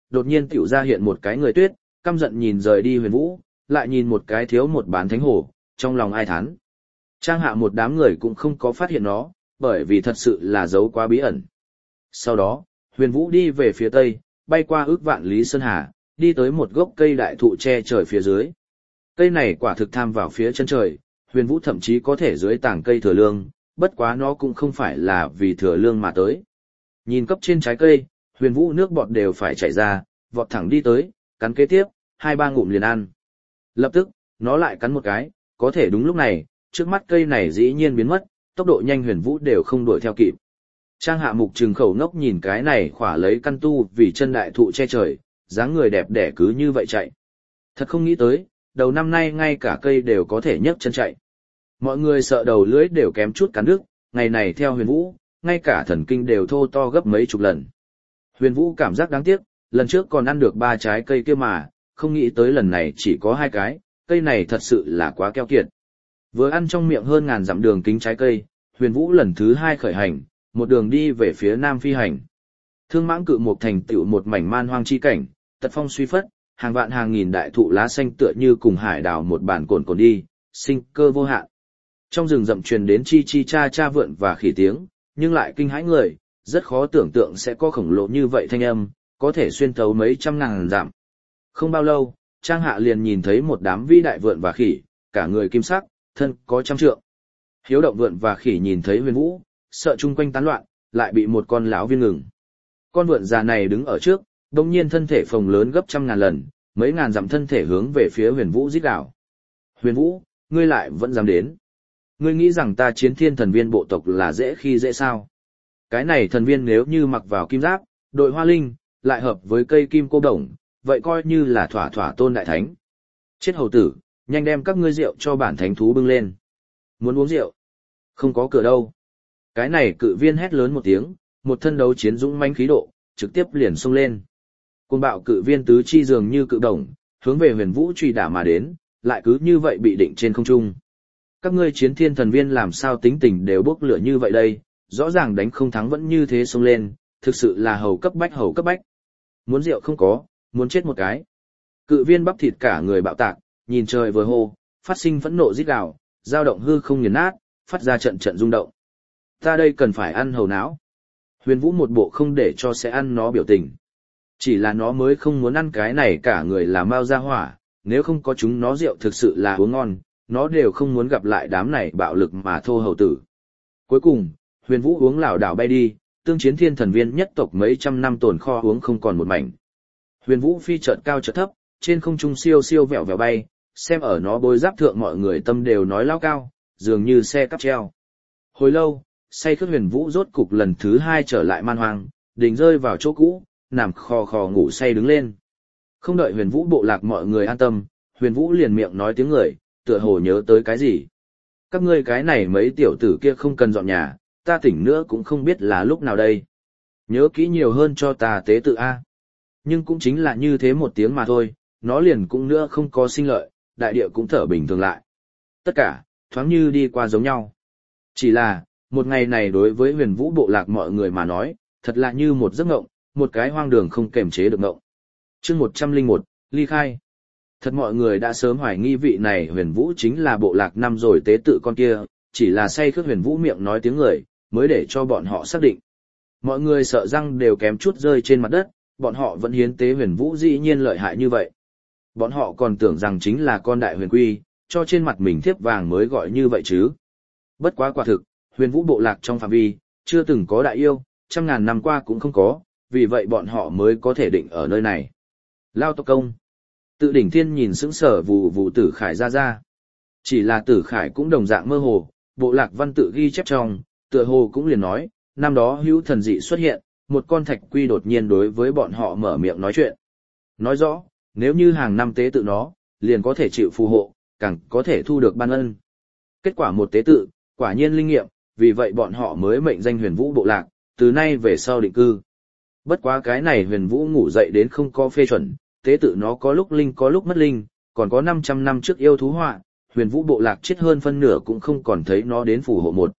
đột nhiên tiểu ra hiện một cái người tuyết, căm giận nhìn rời đi Huyền Vũ, lại nhìn một cái thiếu một bán thánh hổ, trong lòng ai thán. Trang hạ một đám người cũng không có phát hiện nó, bởi vì thật sự là giấu quá bí ẩn. Sau đó, Huyền Vũ đi về phía tây, bay qua ước vạn lý sơn hà, đi tới một gốc cây đại thụ che trời phía dưới. Cây này quả thực tham vào phía chân trời, Huyền Vũ thậm chí có thể dưới tảng cây thừa lương, bất quá nó cũng không phải là vì thừa lương mà tới. Nhìn cấp trên trái cây, Huyền Vũ nước bọt đều phải chảy ra, vọt thẳng đi tới, cắn kế tiếp, 2-3 ngụm liền ăn. Lập tức, nó lại cắn một cái, có thể đúng lúc này, trước mắt cây này dĩ nhiên biến mất, tốc độ nhanh Huyền Vũ đều không đuổi theo kịp. Trang Hạ Mục trừng khẩu ngốc nhìn cái này khỏa lấy căn tu vì chân đại thụ che trời, dáng người đẹp đẽ cứ như vậy chạy. Thật không nghĩ tới, đầu năm nay ngay cả cây đều có thể nhấc chân chạy. Mọi người sợ đầu lưỡi đều kém chút cắn đứt, ngày này theo Huyền Vũ, ngay cả thần kinh đều thô to gấp mấy chục lần. Huyền Vũ cảm giác đáng tiếc, lần trước còn ăn được 3 trái cây kia mà, không nghĩ tới lần này chỉ có 2 cái, cây này thật sự là quá keo kiệt. Vừa ăn trong miệng hơn ngàn dặm đường kính trái cây, Huyền Vũ lần thứ 2 khởi hành, một đường đi về phía nam phi hành. Thương Mãng Cự Mục thành tựu một mảnh man hoang chi cảnh, tật phong suy phất, hàng vạn hàng nghìn đại thụ lá xanh tựa như cùng hải đảo một bản cồn cồn đi, sinh cơ vô hạn. Trong rừng rậm truyền đến chi chi cha cha vượn và khỉ tiếng, nhưng lại kinh hãi người, rất khó tưởng tượng sẽ có khổng lồ như vậy thanh âm, có thể xuyên thấu mấy trăm ngàn dặm. Không bao lâu, Trang Hạ liền nhìn thấy một đám vĩ đại vượn và khỉ, cả người kim sắc, thân có trăm trượng. Hiếu động vượn và khỉ nhìn thấy Huyền Vũ, sợ chung quanh tán loạn, lại bị một con lão viên ngừng. Con vượn già này đứng ở trước, đồng nhiên thân thể phồng lớn gấp trăm ngàn lần, mấy ngàn dặm thân thể hướng về phía Huyền Vũ rít gào. Huyền Vũ, ngươi lại vẫn dám đến. Ngươi nghĩ rằng ta Chiến Thiên thần viên bộ tộc là dễ khi dễ sao? Cái này thần viên nếu như mặc vào kim giáp, đội hoa linh, lại hợp với cây kim cô đồng, vậy coi như là thỏa thỏa tôn đại thánh. Chết hầu tử, nhanh đem các ngươi rượu cho bản thánh thú bưng lên. Muốn uống rượu? Không có cửa đâu. Cái này cự viên hét lớn một tiếng, một thân đấu chiến dũng mãnh khí độ, trực tiếp liền xông lên. Côn bạo cự viên tứ chi dường như cự đồng, hướng về Huyền Vũ truy đả mà đến, lại cứ như vậy bị định trên không trung. Các ngươi Chiến Thiên thần viên làm sao tính tình đều bốc lửa như vậy đây, rõ ràng đánh không thắng vẫn như thế xông lên, thực sự là hầu cấp bách. Muốn rượu không có, muốn chết một cái. Cự viên bắp thịt cả người bạo tạc, nhìn trời vừa hô, phát sinh phẫn nộ rít gào, dao động hư không nghiền nát, phát ra trận trận rung động. Ta đây cần phải ăn hầu não. Huyền Vũ một bộ không để cho sẽ ăn nó biểu tình. Chỉ là nó mới không muốn ăn cái này cả người là mau ra hỏa, nếu không có chúng nó rượu thực sự là uống ngon, nó đều không muốn gặp lại đám này bạo lực mà thô hầu tử. Cuối cùng, Huyền Vũ uống lảo đảo bay đi, tương Chiến Thiên thần viên nhất tộc mấy trăm năm tồn kho uống không còn một mảnh. Huyền Vũ phi chợt cao chợt thấp, trên không trung siêu siêu vẹo vẹo bay, xem ở nó bối giáp thượng mọi người tâm đều nói lao cao, dường như xe cắp treo. Hồi lâu, say khướt Huyền Vũ rốt cục lần thứ 2 trở lại man hoang, đình rơi vào chỗ cũ, nằm khò khò ngủ say đứng lên. Không đợi Huyền Vũ bộ lạc mọi người an tâm, Huyền Vũ liền miệng nói tiếng người, tựa hồ nhớ tới cái gì. Các ngươi cái này mấy tiểu tử kia không cần dọn nhà, ta tỉnh nữa cũng không biết là lúc nào đây. Nhớ kỹ nhiều hơn cho ta tế tự A. Nhưng cũng chính là như thế một tiếng mà thôi, nó liền cũng nữa không có sinh lợi, đại địa cũng thở bình thường lại. Tất cả, thoáng như đi qua giống nhau. Chỉ là, một ngày này đối với Huyền Vũ bộ lạc mọi người mà nói, thật là như một giấc ngộng, một cái hoang đường không kềm chế được ngộng. Chương 101, ly khai. Thật mọi người đã sớm hoài nghi vị này Huyền Vũ chính là bộ lạc năm rồi tế tự con kia, chỉ là say khướt Huyền Vũ miệng nói tiếng người, mới để cho bọn họ xác định. Mọi người sợ răng đều kém chút rơi trên mặt đất, bọn họ vẫn hiến tế Huyền Vũ dĩ nhiên lợi hại như vậy. Bọn họ còn tưởng rằng chính là con đại huyền quy, cho trên mặt mình thiếp vàng mới gọi như vậy chứ. Bất quá quả thực, Huyền Vũ bộ lạc trong phạm vi, chưa từng có đại yêu, trăm ngàn năm qua cũng không có, vì vậy bọn họ mới có thể định ở nơi này. Lao tộc công. Tự đỉnh thiên nhìn sững sở vù vù Tử Khải ra. Chỉ là Tử Khải cũng đồng dạng mơ hồ, bộ lạc văn tự ghi chép trong, tựa hồ cũng liền nói, năm đó hữu thần dị xuất hiện, một con thạch quy đột nhiên đối với bọn họ mở miệng nói chuyện. Nói rõ, nếu như hàng năm tế tự nó, liền có thể chịu phù hộ, càng có thể thu được ban ân. Kết quả một tế tự, quả nhiên linh nghiệm, vì vậy bọn họ mới mệnh danh Huyền Vũ bộ lạc, từ nay về sau định cư. Bất quá cái này Huyền Vũ ngủ dậy đến không có phê chuẩn, tế tự nó có lúc linh có lúc mất linh, còn có 500 năm trước yêu thú họa, Huyền Vũ bộ lạc chết hơn phân nửa cũng không còn thấy nó đến phù hộ một.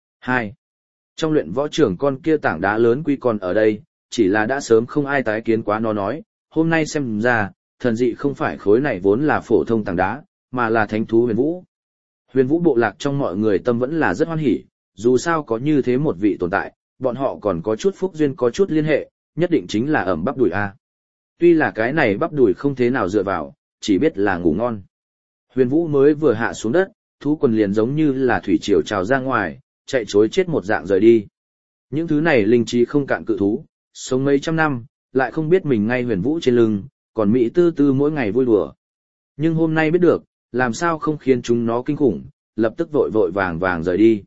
2. Trong luyện võ trưởng con kia tảng đá lớn quy còn ở đây, chỉ là đã sớm không ai tái kiến quá nó nói, hôm nay xem ra, thần dị không phải khối này vốn là phổ thông tảng đá, mà là thánh thú huyền vũ. Huyền vũ bộ lạc trong mọi người tâm vẫn là rất hoan hỉ, dù sao có như thế một vị tồn tại, bọn họ còn có chút phúc duyên có chút liên hệ, nhất định chính là ẩm bắp đùi A. Tuy là cái này bắp đùi không thế nào dựa vào, chỉ biết là ngủ ngon. Huyền vũ mới vừa hạ xuống đất, thú quần liền giống như là thủy triều trào ra ngoài, chạy chối chết một dạng rời đi. Những thứ này linh trí không cạn cự thú, sống mấy trăm năm, lại không biết mình ngay huyền vũ trên lưng, còn Mỹ tư tư mỗi ngày vui đùa. Nhưng hôm nay biết được, làm sao không khiến chúng nó kinh khủng, lập tức vội vội vàng vàng rời đi.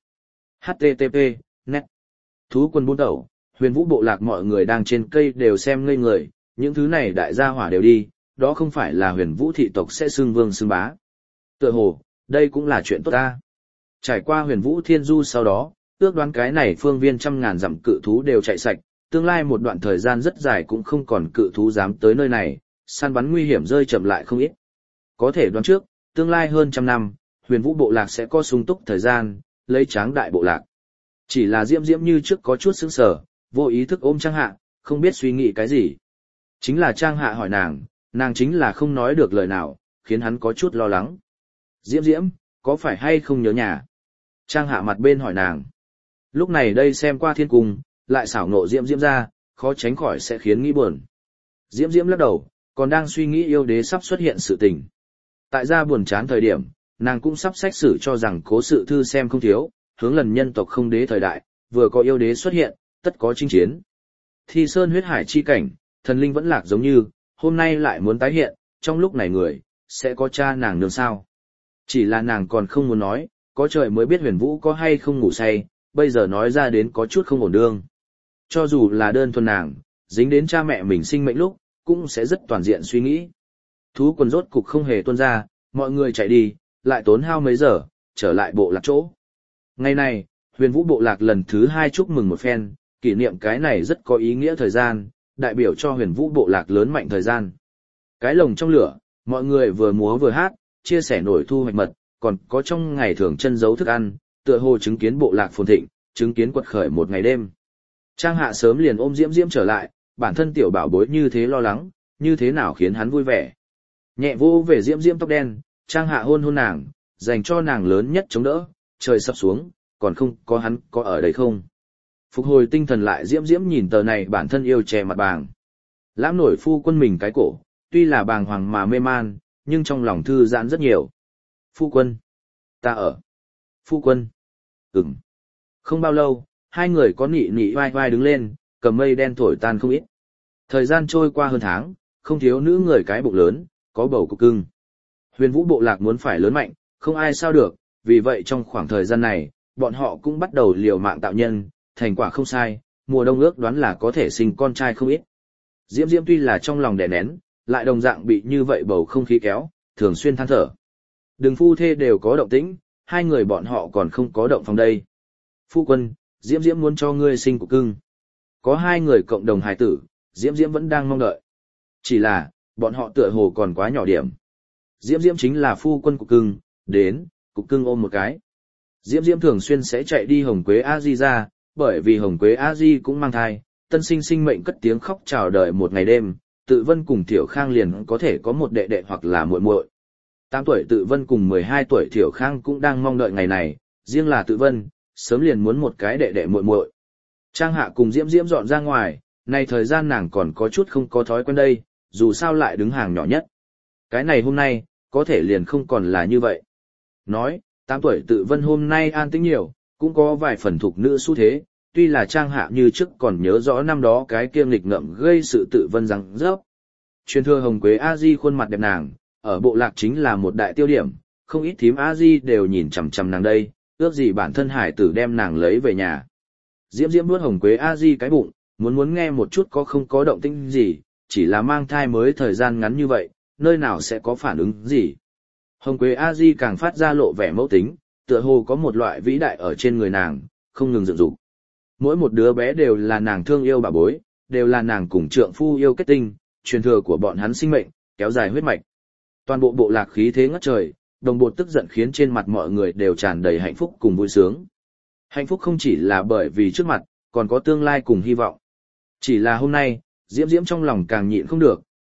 HTTP, net. Thú quân buôn đầu, huyền vũ bộ lạc mọi người đang trên cây đều xem ngây người, những thứ này đại gia hỏa đều đi, đó không phải là huyền vũ thị tộc sẽ xưng vương xưng bá. Tựa hồ, đây cũng là chuyện tốt ta. Trải qua huyền vũ thiên du sau đó, ước đoán cái này phương viên trăm ngàn dặm cự thú đều chạy sạch, tương lai một đoạn thời gian rất dài cũng không còn cự thú dám tới nơi này, săn bắn nguy hiểm rơi chậm lại không ít. Có thể đoán trước, tương lai hơn trăm năm, huyền vũ bộ lạc sẽ có sung túc thời gian, lấy tráng đại bộ lạc. Chỉ là Diễm Diễm như trước có chút sững sờ, vô ý thức ôm Trang Hạ, không biết suy nghĩ cái gì. Chính là Trang Hạ hỏi nàng chính là không nói được lời nào, khiến hắn có chút lo lắng. Diễm Diễm, có phải hay không nhớ nhà? Trang Hạ mặt bên hỏi nàng. Lúc này đây xem qua thiên cung, lại xảo nộ Diễm Diễm ra, khó tránh khỏi sẽ khiến nghĩ buồn. Diễm Diễm lắc đầu, còn đang suy nghĩ yêu đế sắp xuất hiện sự tình. Tại gia buồn chán thời điểm, nàng cũng sắp sách sử cho rằng cố sự thư xem không thiếu, hướng lần nhân tộc không đế thời đại, vừa có yêu đế xuất hiện, tất có chinh chiến. Thi sơn huyết hải chi cảnh, thần linh vẫn lạc giống như, hôm nay lại muốn tái hiện, trong lúc này người, sẽ có cha nàng nương sao. Chỉ là nàng còn không muốn nói, có trời mới biết huyền vũ có hay không ngủ say, bây giờ nói ra đến có chút không ổn đương. Cho dù là đơn thuần nàng, dính đến cha mẹ mình sinh mệnh lúc, cũng sẽ rất toàn diện suy nghĩ. Thú quần rốt cục không hề tuôn ra, mọi người chạy đi, lại tốn hao mấy giờ, trở lại bộ lạc chỗ. Ngày này, huyền vũ bộ lạc lần thứ 2 chúc mừng một phen, kỷ niệm cái này rất có ý nghĩa thời gian, đại biểu cho huyền vũ bộ lạc lớn mạnh thời gian. Cái lồng trong lửa, mọi người vừa múa vừa hát, chia sẻ nổi thu hoạch mật, còn có trong ngày thường chân giấu thức ăn, tựa hồ chứng kiến bộ lạc phồn thịnh, chứng kiến quật khởi một ngày đêm. Trang Hạ sớm liền ôm Diễm Diễm trở lại, bản thân tiểu bảo bối như thế lo lắng, như thế nào khiến hắn vui vẻ. Nhẹ vô về Diễm Diễm tóc đen, Trang Hạ hôn hôn nàng, dành cho nàng lớn nhất chống đỡ, trời sắp xuống, còn không có hắn có ở đây không. Phục hồi tinh thần lại Diễm Diễm nhìn tờ này bản thân yêu che mặt bàng. Lãm nổi phu quân mình cái cổ, tuy là bàng hoàng mà mê man, nhưng trong lòng thư giãn rất nhiều. Phu quân. Ta ở. Phu quân. Ừm. Không bao lâu, hai người có nị nị vai vai đứng lên, cầm mây đen thổi tan không ít. Thời gian trôi qua hơn tháng, không thiếu nữ người cái bụng lớn, có bầu cục cưng. Huyền vũ bộ lạc muốn phải lớn mạnh, không ai sao được, vì vậy trong khoảng thời gian này, bọn họ cũng bắt đầu liều mạng tạo nhân, thành quả không sai, mùa đông ước đoán là có thể sinh con trai không ít. Diễm Diễm tuy là trong lòng đè nén, lại đồng dạng bị như vậy bầu không khí kéo, thường xuyên than thở. Đừng phu thê đều có động tĩnh, hai người bọn họ còn không có động phòng đây. Phu quân, Diễm Diễm muốn cho ngươi sinh của cưng. Có hai người cộng đồng hài tử, Diễm Diễm vẫn đang mong đợi. Chỉ là, bọn họ tựa hồ còn quá nhỏ điểm. Diễm Diễm chính là phu quân của cưng, đến, cục cưng ôm một cái. Diễm Diễm thường xuyên sẽ chạy đi Hồng Quế A Di ra, bởi vì Hồng Quế A Di cũng mang thai, tân sinh sinh mệnh cất tiếng khóc chào đời một ngày đêm, Tự Vân cùng Thiểu Khang liền có thể có một đệ đệ hoặc là muội muội. 8 tuổi Tự Vân cùng 12 tuổi Thiểu Khang cũng đang mong đợi ngày này, riêng là Tự Vân, sớm liền muốn một cái đệ đệ muội muội. Trang Hạ cùng Diễm Diễm dọn ra ngoài, nay thời gian nàng còn có chút không có thói quen đây, dù sao lại đứng hàng nhỏ nhất. Cái này hôm nay, có thể liền không còn là như vậy. Nói, 8 tuổi Tự Vân hôm nay an tĩnh nhiều, cũng có vài phần thục nữ xu thế, tuy là Trang Hạ như trước còn nhớ rõ năm đó cái kia nghịch ngợm gây sự Tự Vân răng rớp. Truyền thừa Hồng Quế A Di khuôn mặt đẹp nàng, ở bộ lạc chính là một đại tiêu điểm, không ít thím A Di đều nhìn chằm chằm nàng đây, ước gì bản thân hải tử đem nàng lấy về nhà. Diễm Diễm nuốt Hồng Quế A Di cái bụng, muốn nghe một chút có không có động tĩnh gì, chỉ là mang thai mới thời gian ngắn như vậy, nơi nào sẽ có phản ứng gì. Hồng Quế A Di càng phát ra lộ vẻ mẫu tính, tựa hồ có một loại vĩ đại ở trên người nàng, không ngừng dựng dục. Mỗi một đứa bé đều là nàng thương yêu bà bối, đều là nàng cùng trượng phu yêu kết tinh, truyền thừa của bọn hắn sinh mệnh, kéo dài huyết mạch. Toàn bộ bộ lạc khí thế ngất trời, đồng bộ tức giận khiến trên mặt mọi người đều tràn đầy hạnh phúc cùng vui sướng. Hạnh phúc không chỉ là bởi vì trước mặt, còn có tương lai cùng hy vọng. Chỉ là hôm nay, Diễm Diễm trong lòng càng nhịn không được,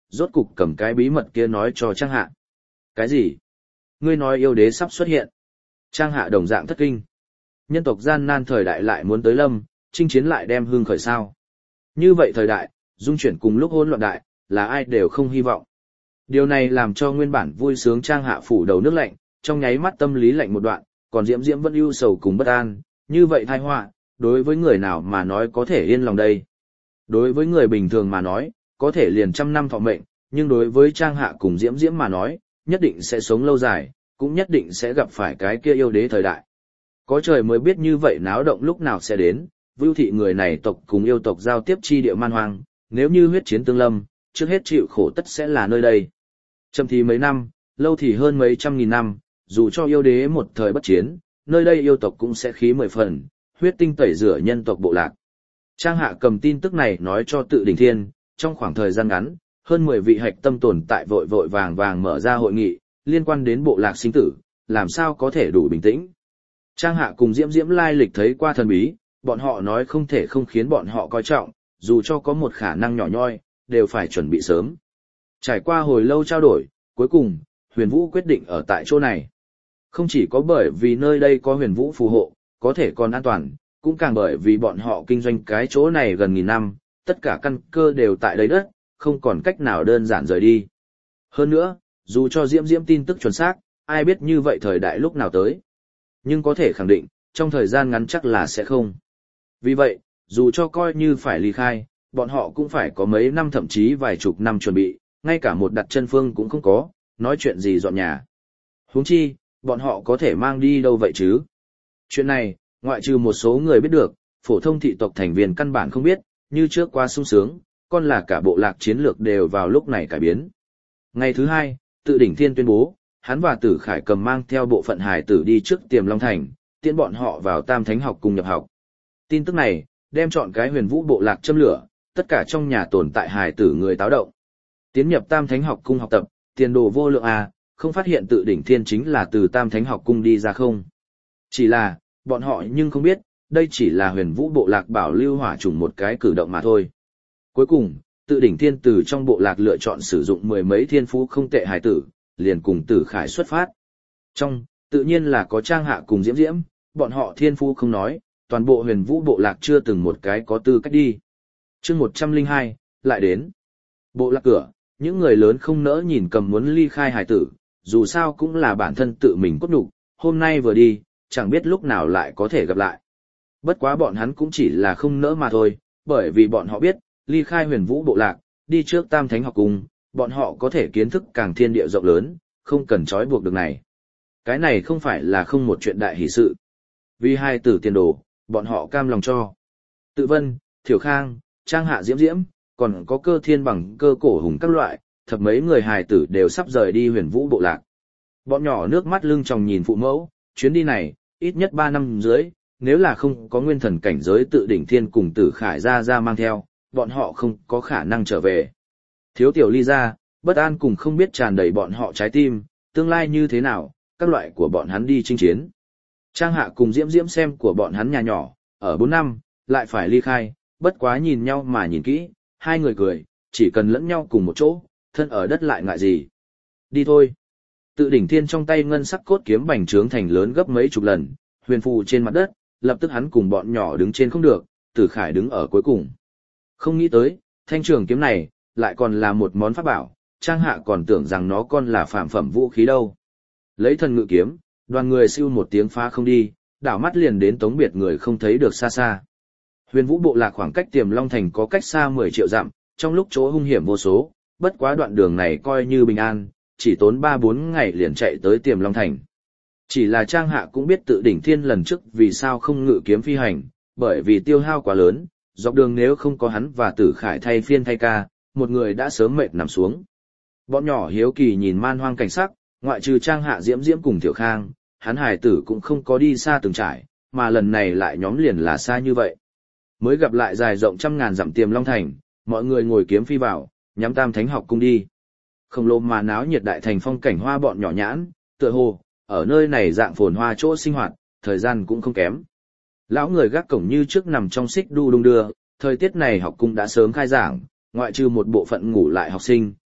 rốt cục cầm cái bí mật kia nói cho Trang Hạ. Cái gì? Ngươi nói yêu đế sắp xuất hiện. Trang Hạ đồng dạng thất kinh. Nhân tộc gian nan thời đại lại muốn tới lâm, chinh chiến lại đem hương khởi sao. Như vậy thời đại, dung chuyển cùng lúc hỗn loạn đại, là ai đều không hy vọng. Điều này làm cho nguyên bản vui sướng Trang Hạ phủ đầu nước lạnh, trong nháy mắt tâm lý lạnh một đoạn, còn Diễm Diễm vẫn ưu sầu cùng bất an, như vậy tai họa, đối với người nào mà nói có thể yên lòng đây. Đối với người bình thường mà nói, có thể liền trăm năm thọ mệnh, nhưng đối với Trang Hạ cùng Diễm Diễm mà nói, nhất định sẽ sống lâu dài, cũng nhất định sẽ gặp phải cái kia yêu đế thời đại. Có trời mới biết như vậy náo động lúc nào sẽ đến, Vưu Thị người này tộc cùng yêu tộc giao tiếp chi địa man hoang, nếu như huyết chiến tương lâm, trước hết chịu khổ tất sẽ là nơi đây. Chậm thì mấy năm, lâu thì hơn mấy trăm nghìn năm, dù cho yêu đế một thời bất chiến, nơi đây yêu tộc cũng sẽ khí 10 phần, huyết tinh tẩy rửa nhân tộc bộ lạc. Trang Hạ cầm tin tức này nói cho Tự Đỉnh Thiên, trong khoảng thời gian ngắn, hơn 10 vị hạch tâm tồn tại vội vội vàng vàng mở ra hội nghị, liên quan đến bộ lạc sinh tử, làm sao có thể đủ bình tĩnh. Trang Hạ cùng Diễm Diễm lai lịch thấy qua thần bí, bọn họ nói không thể không khiến bọn họ coi trọng, dù cho có một khả năng nhỏ nhoi, đều phải chuẩn bị sớm. Trải qua hồi lâu trao đổi, cuối cùng, Huyền Vũ quyết định ở tại chỗ này. Không chỉ có bởi vì nơi đây có Huyền Vũ phù hộ, có thể còn an toàn, cũng càng bởi vì bọn họ kinh doanh cái chỗ này gần nghìn năm, tất cả căn cơ đều tại đây đất, không còn cách nào đơn giản rời đi. Hơn nữa, dù cho Diễm Diễm tin tức chuẩn xác, ai biết như vậy thời đại lúc nào tới. Nhưng có thể khẳng định, trong thời gian ngắn chắc là sẽ không. Vì vậy, dù cho coi như phải ly khai, bọn họ cũng phải có mấy năm thậm chí vài chục năm chuẩn bị, ngay cả một đặt chân phương cũng không có, nói chuyện gì dọn nhà. Huống chi, bọn họ có thể mang đi đâu vậy chứ? Chuyện này, ngoại trừ một số người biết được, phổ thông thị tộc thành viên căn bản không biết, như trước qua sung sướng, còn là cả bộ lạc chiến lược đều vào lúc này cải biến. Ngày thứ hai, Tự Đỉnh Thiên tuyên bố, hắn và Tử Khải cầm mang theo bộ phận hài tử đi trước Tiềm Long Thành, tiễn bọn họ vào Tam Thánh học cùng nhập học. Tin tức này, đem chọn cái Huyền Vũ bộ lạc châm lửa, tất cả trong nhà tồn tại hài tử người táo động. Tiến nhập Tam Thánh học cung học tập, tiền đồ vô lượng à, không phát hiện Tự Đỉnh Thiên chính là từ Tam Thánh học cung đi ra không. Chỉ là, bọn họ nhưng không biết, đây chỉ là Huyền Vũ bộ lạc bảo lưu hỏa chủng một cái cử động mà thôi. Cuối cùng, Tự Đỉnh Thiên từ trong bộ lạc lựa chọn sử dụng 10 mấy thiên phú không tệ hài tử, liền cùng Tử Khải xuất phát. Trong, tự nhiên là có Trang Hạ cùng Diễm Diễm, bọn họ thiên phú không nói, toàn bộ Huyền Vũ bộ lạc chưa từng một cái có tư cách đi. Chương 102, lại đến. Bộ lạc cửa, những người lớn không nỡ nhìn cầm muốn ly khai hài tử, dù sao cũng là bản thân tự mình cốt nhục, hôm nay vừa đi, chẳng biết lúc nào lại có thể gặp lại. Bất quá bọn hắn cũng chỉ là không nỡ mà thôi, bởi vì bọn họ biết, ly khai Huyền Vũ bộ lạc, đi trước Tam Thánh học cung, bọn họ có thể kiến thức càng thiên địa rộng lớn, không cần trói buộc được này. Cái này không phải là không một chuyện đại hỷ sự. Vì hai tử tiền đồ, bọn họ cam lòng cho. Tự Vân, Thiểu Khang, Trang Hạ Diễm Diễm, còn có Cơ Thiên bằng Cơ Cổ Hùng các loại, thập mấy người hài tử đều sắp rời đi Huyền Vũ bộ lạc. Bọn nhỏ nước mắt lưng tròng nhìn phụ mẫu, chuyến đi này, ít nhất 3 năm dưới, nếu là không có nguyên thần cảnh giới Tự Đỉnh Thiên cùng Tử Khải ra mang theo, bọn họ không có khả năng trở về. Thiếu tiểu ly ra, bất an cùng không biết tràn đầy bọn họ trái tim, tương lai như thế nào, các loại của bọn hắn đi chinh chiến. Trang Hạ cùng Diễm Diễm xem của bọn hắn nhà nhỏ, ở 4 năm, lại phải ly khai, bất quá nhìn nhau mà nhìn kỹ, hai người cười, chỉ cần lẫn nhau cùng một chỗ, thân ở đất lại ngại gì. Đi thôi. Tự Đỉnh Thiên trong tay ngân sắc cốt kiếm bành trướng thành lớn gấp mấy chục lần, huyền phù trên mặt đất, lập tức hắn cùng bọn nhỏ đứng trên không được, Tử Khải đứng ở cuối cùng. Không nghĩ tới, thanh trường kiếm này, lại còn là một món pháp bảo, Trang Hạ còn tưởng rằng nó còn là phàm phẩm vũ khí đâu. Lấy thần ngự kiếm, đoàn người siêu một tiếng phá không đi, đảo mắt liền đến Tống Biệt người không thấy được xa xa. Huyền Vũ bộ lạc khoảng cách Tiềm Long Thành có cách xa 10 triệu dặm, trong lúc chỗ hung hiểm vô số, bất quá đoạn đường này coi như bình an, chỉ tốn 3-4 ngày liền chạy tới Tiềm Long Thành. Chỉ là Trang Hạ cũng biết Tự Đỉnh Thiên lần trước vì sao không ngự kiếm phi hành, bởi vì tiêu hao quá lớn, dọc đường nếu không có hắn và Tử Khải thay phiên thay ca, một người đã sớm mệt nằm xuống. Bọn nhỏ hiếu kỳ nhìn man hoang cảnh sắc, ngoại trừ Trang Hạ Diễm Diễm cùng Tiểu Khang, hắn hài tử cũng không có đi xa từng trải, mà lần này lại nhóm liền là xa như vậy. Mới gặp lại dài rộng trăm ngàn dặm Tiềm Long Thành, mọi người ngồi kiếm phi vào, nhắm Tam Thánh học cung đi. Khổng lồ mà náo nhiệt đại thành phong cảnh hoa bọn nhỏ nhãn, tựa hồ, ở nơi này dạng phồn hoa chỗ sinh hoạt, thời gian cũng không kém. Lão người gác cổng như trước nằm trong xích đu đung đưa, thời tiết này học cung đã sớm khai giảng, ngoại trừ một bộ phận ngủ lại học sinh,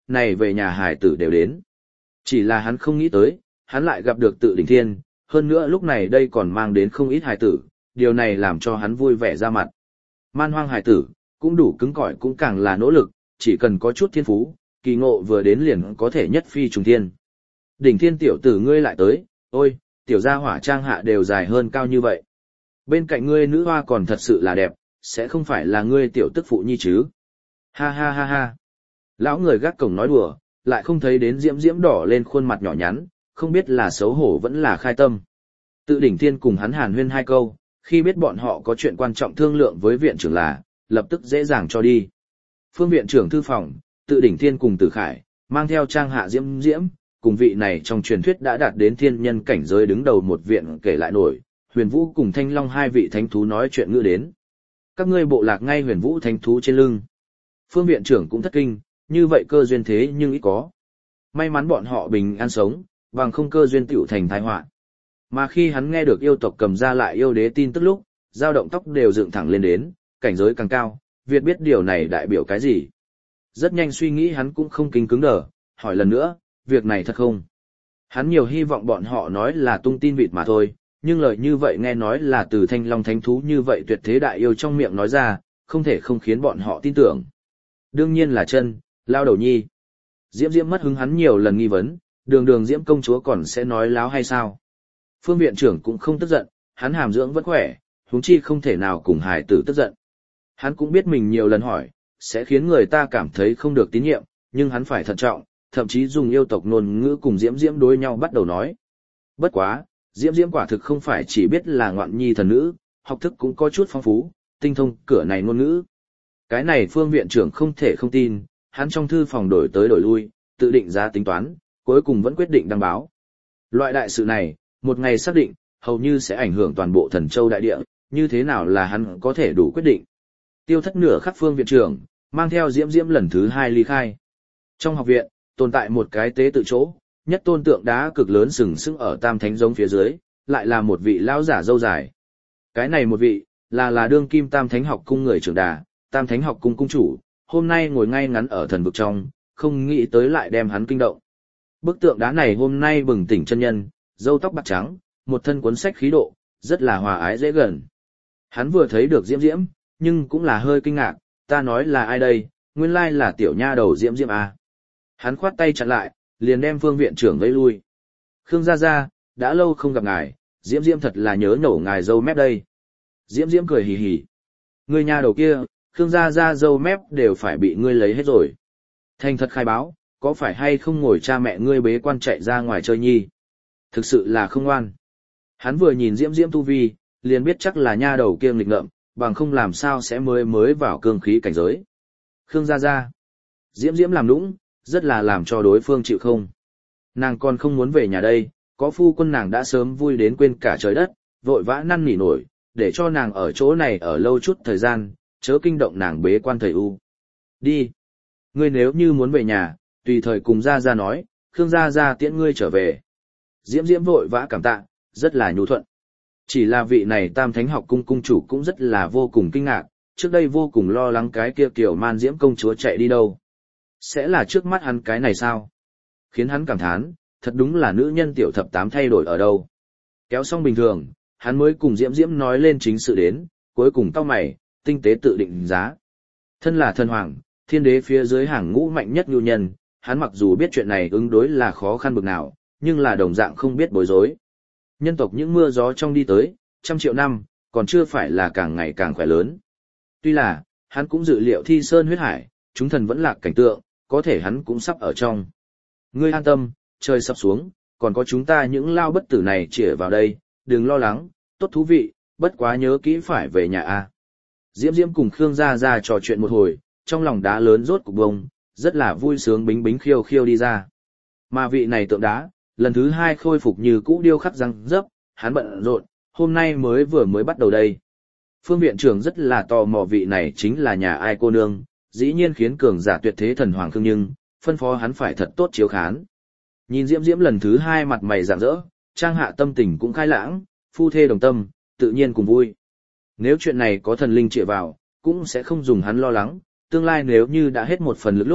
này về nhà hải tử đều đến. Chỉ là hắn không nghĩ tới, hắn lại gặp được Tự Đỉnh Thiên, hơn nữa lúc này đây còn mang đến không ít hải tử, điều này làm cho hắn vui vẻ ra mặt. Man hoang hải tử, cũng đủ cứng cỏi cũng càng là nỗ lực, chỉ cần có chút thiên phú, kỳ ngộ vừa đến liền có thể nhất phi trùng thiên. Đỉnh Thiên tiểu tử ngươi lại tới, ôi, tiểu gia hỏa Trang Hạ đều dài hơn cao như vậy. Bên cạnh ngươi nữ hoa còn thật sự là đẹp, sẽ không phải là ngươi tiểu tức phụ nhi chứ. Ha ha ha ha. Lão người gác cổng nói đùa, lại không thấy đến diễm diễm đỏ lên khuôn mặt nhỏ nhắn, không biết là xấu hổ vẫn là khai tâm. Tự Đỉnh Thiên cùng hắn hàn huyên hai câu, khi biết bọn họ có chuyện quan trọng thương lượng với viện trưởng là, lập tức dễ dàng cho đi. Phương viện trưởng thư phòng, Tự Đỉnh Thiên cùng Tử Khải, mang theo Trang Hạ diễm diễm, cùng vị này trong truyền thuyết đã đạt đến thiên nhân cảnh giới đứng đầu một viện kể lại nổi, Huyền Vũ cùng Thanh Long hai vị thánh thú nói chuyện ngữ đến. Các ngươi bộ lạc ngay Huyền Vũ thánh thú trên lưng. Phương viện trưởng cũng thất kinh, như vậy cơ duyên thế nhưng ít có. May mắn bọn họ bình an sống, bằng không cơ duyên tiểu thành tai họa. Mà khi hắn nghe được yêu tộc cầm ra lại yêu đế tin tức lúc, dao động tóc đều dựng thẳng lên đến, cảnh giới càng cao, Việt biết điều này đại biểu cái gì. Rất nhanh suy nghĩ hắn cũng không kinh cứng đờ, hỏi lần nữa, việc này thật không? Hắn nhiều hy vọng bọn họ nói là tung tin vịt mà thôi, nhưng lời như vậy nghe nói là từ Thanh Long thánh thú như vậy tuyệt thế đại yêu trong miệng nói ra, không thể không khiến bọn họ tin tưởng. Đương nhiên là chân, lao đầu nhi. Diễm Diễm mất hứng hắn nhiều lần nghi vấn, đường Diễm công chúa còn sẽ nói láo hay sao? Phương viện trưởng cũng không tức giận, hắn hàm dưỡng vẫn khỏe, huống chi không thể nào cùng hài tử tức giận. Hắn cũng biết mình nhiều lần hỏi, sẽ khiến người ta cảm thấy không được tín nhiệm, nhưng hắn phải thận trọng, thậm chí dùng yêu tộc ngôn ngữ cùng Diễm Diễm đối nhau bắt đầu nói. Bất quá, Diễm Diễm quả thực không phải chỉ biết là ngoạn nhi thần nữ, học thức cũng có chút phong phú, tinh thông cửa này ngôn ngữ. Cái này Phương viện trưởng không thể không tin, hắn trong thư phòng đổi tới đổi lui, tự định giá tính toán, cuối cùng vẫn quyết định đăng báo. Loại đại sự này, một ngày xác định, hầu như sẽ ảnh hưởng toàn bộ Thần Châu đại địa, như thế nào là hắn có thể đủ quyết định. Tiêu Thất nửa khắc Phương viện trưởng, mang theo Diễm Diễm lần thứ 2 ly khai. Trong học viện, tồn tại một cái tế tự chỗ, nhất tôn tượng đá cực lớn sừng sững ở Tam Thánh giống phía dưới, lại là một vị lão giả râu dài. Cái này một vị, là đương kim Tam Thánh học cung người trưởng đà, Tam Thánh học cung cung chủ, hôm nay ngồi ngay ngắn ở thần vực trong, không nghĩ tới lại đem hắn kinh động. Bức tượng đá này hôm nay bừng tỉnh chân nhân, râu tóc bạc trắng, một thân cuốn sách khí độ, rất là hòa ái dễ gần. Hắn vừa thấy được Diễm Diễm, nhưng cũng là hơi kinh ngạc, ta nói là ai đây, nguyên lai là tiểu nha đầu Diễm Diễm à. Hắn khoát tay chặn lại, liền đem Phương viện trưởng vẫy lui. Khương gia gia, đã lâu không gặp ngài, Diễm Diễm thật là nhớ nhổ ngài dâu mép đây. Diễm Diễm cười hì hì. Ngươi nha đầu kia, Khương gia gia dâu mép đều phải bị ngươi lấy hết rồi. Thành thật khai báo, có phải hay không ngồi cha mẹ ngươi bế quan chạy ra ngoài chơi nhi? Thực sự là không ngoan. Hắn vừa nhìn Diễm Diễm tu vi, liền biết chắc là nha đầu kia nghịch ngợm, bằng không làm sao sẽ mới vào cương khí cảnh giới. Khương gia gia. Diễm Diễm làm nũng, rất là làm cho đối phương chịu không. Nàng còn không muốn về nhà đây, có phu quân nàng đã sớm vui đến quên cả trời đất, vội vã năn nỉ nổi, để cho nàng ở chỗ này ở lâu chút thời gian, chớ kinh động nàng bế quan thầy u. Đi. Ngươi nếu như muốn về nhà, tùy thời cùng gia gia nói, Khương gia gia tiễn ngươi trở về. Diễm Diễm vội vã cảm tạ, rất là nhu thuận. Chỉ là vị này Tam Thánh học cung cung chủ cũng rất là vô cùng kinh ngạc, trước đây vô cùng lo lắng cái kia kiểu man Diễm công chúa chạy đi đâu. Sẽ là trước mắt hắn cái này sao? Khiến hắn cảm thán, thật đúng là nữ nhân tiểu thập tám thay đổi ở đâu. Kéo xong bình thường, hắn mới cùng Diễm Diễm nói lên chính sự đến, cuối cùng cau mày, tinh tế tự định giá. Thân là thần hoàng, thiên đế phía dưới hàng ngũ mạnh nhất nhu nhân, hắn mặc dù biết chuyện này ứng đối là khó khăn bực nào, nhưng là đồng dạng không biết bối rối. Nhân tộc những mưa gió trong đi tới, 100 triệu năm, còn chưa phải là càng ngày càng khỏe lớn. Tuy là, hắn cũng dự liệu thi sơn huyết hải, chúng thần vẫn lạc cảnh tượng, có thể hắn cũng sắp ở trong. Ngươi an tâm, trời sắp xuống, còn có chúng ta những lao bất tử này chĩa vào đây, đừng lo lắng, tốt thú vị, bất quá nhớ kỹ phải về nhà a. Diễm Diễm cùng Khương gia gia trò chuyện một hồi, trong lòng đá lớn rốt cục bông, rất là vui sướng bính bính khiêu khiêu đi ra. Mà vị này tượng đá, lần thứ 2 khôi phục như cũ điêu khắc răng rớp, hắn bận rộn, hôm nay mới bắt đầu đây. Phương viện trưởng rất là tò mò vị này chính là nhà ai cô nương, dĩ nhiên khiến cường giả tuyệt thế thần hoàng Khương Nhưng, phân phó hắn phải thật tốt chiếu khán. Nhìn Diễm Diễm lần thứ 2 mặt mày rạng rỡ, Trang Hạ tâm tình cũng khai lãng, phu thê đồng tâm, tự nhiên cùng vui. Nếu chuyện này có thần linh chĩa vào, cũng sẽ không dùng hắn lo lắng, tương lai nếu như đã hết một phần lực lúc,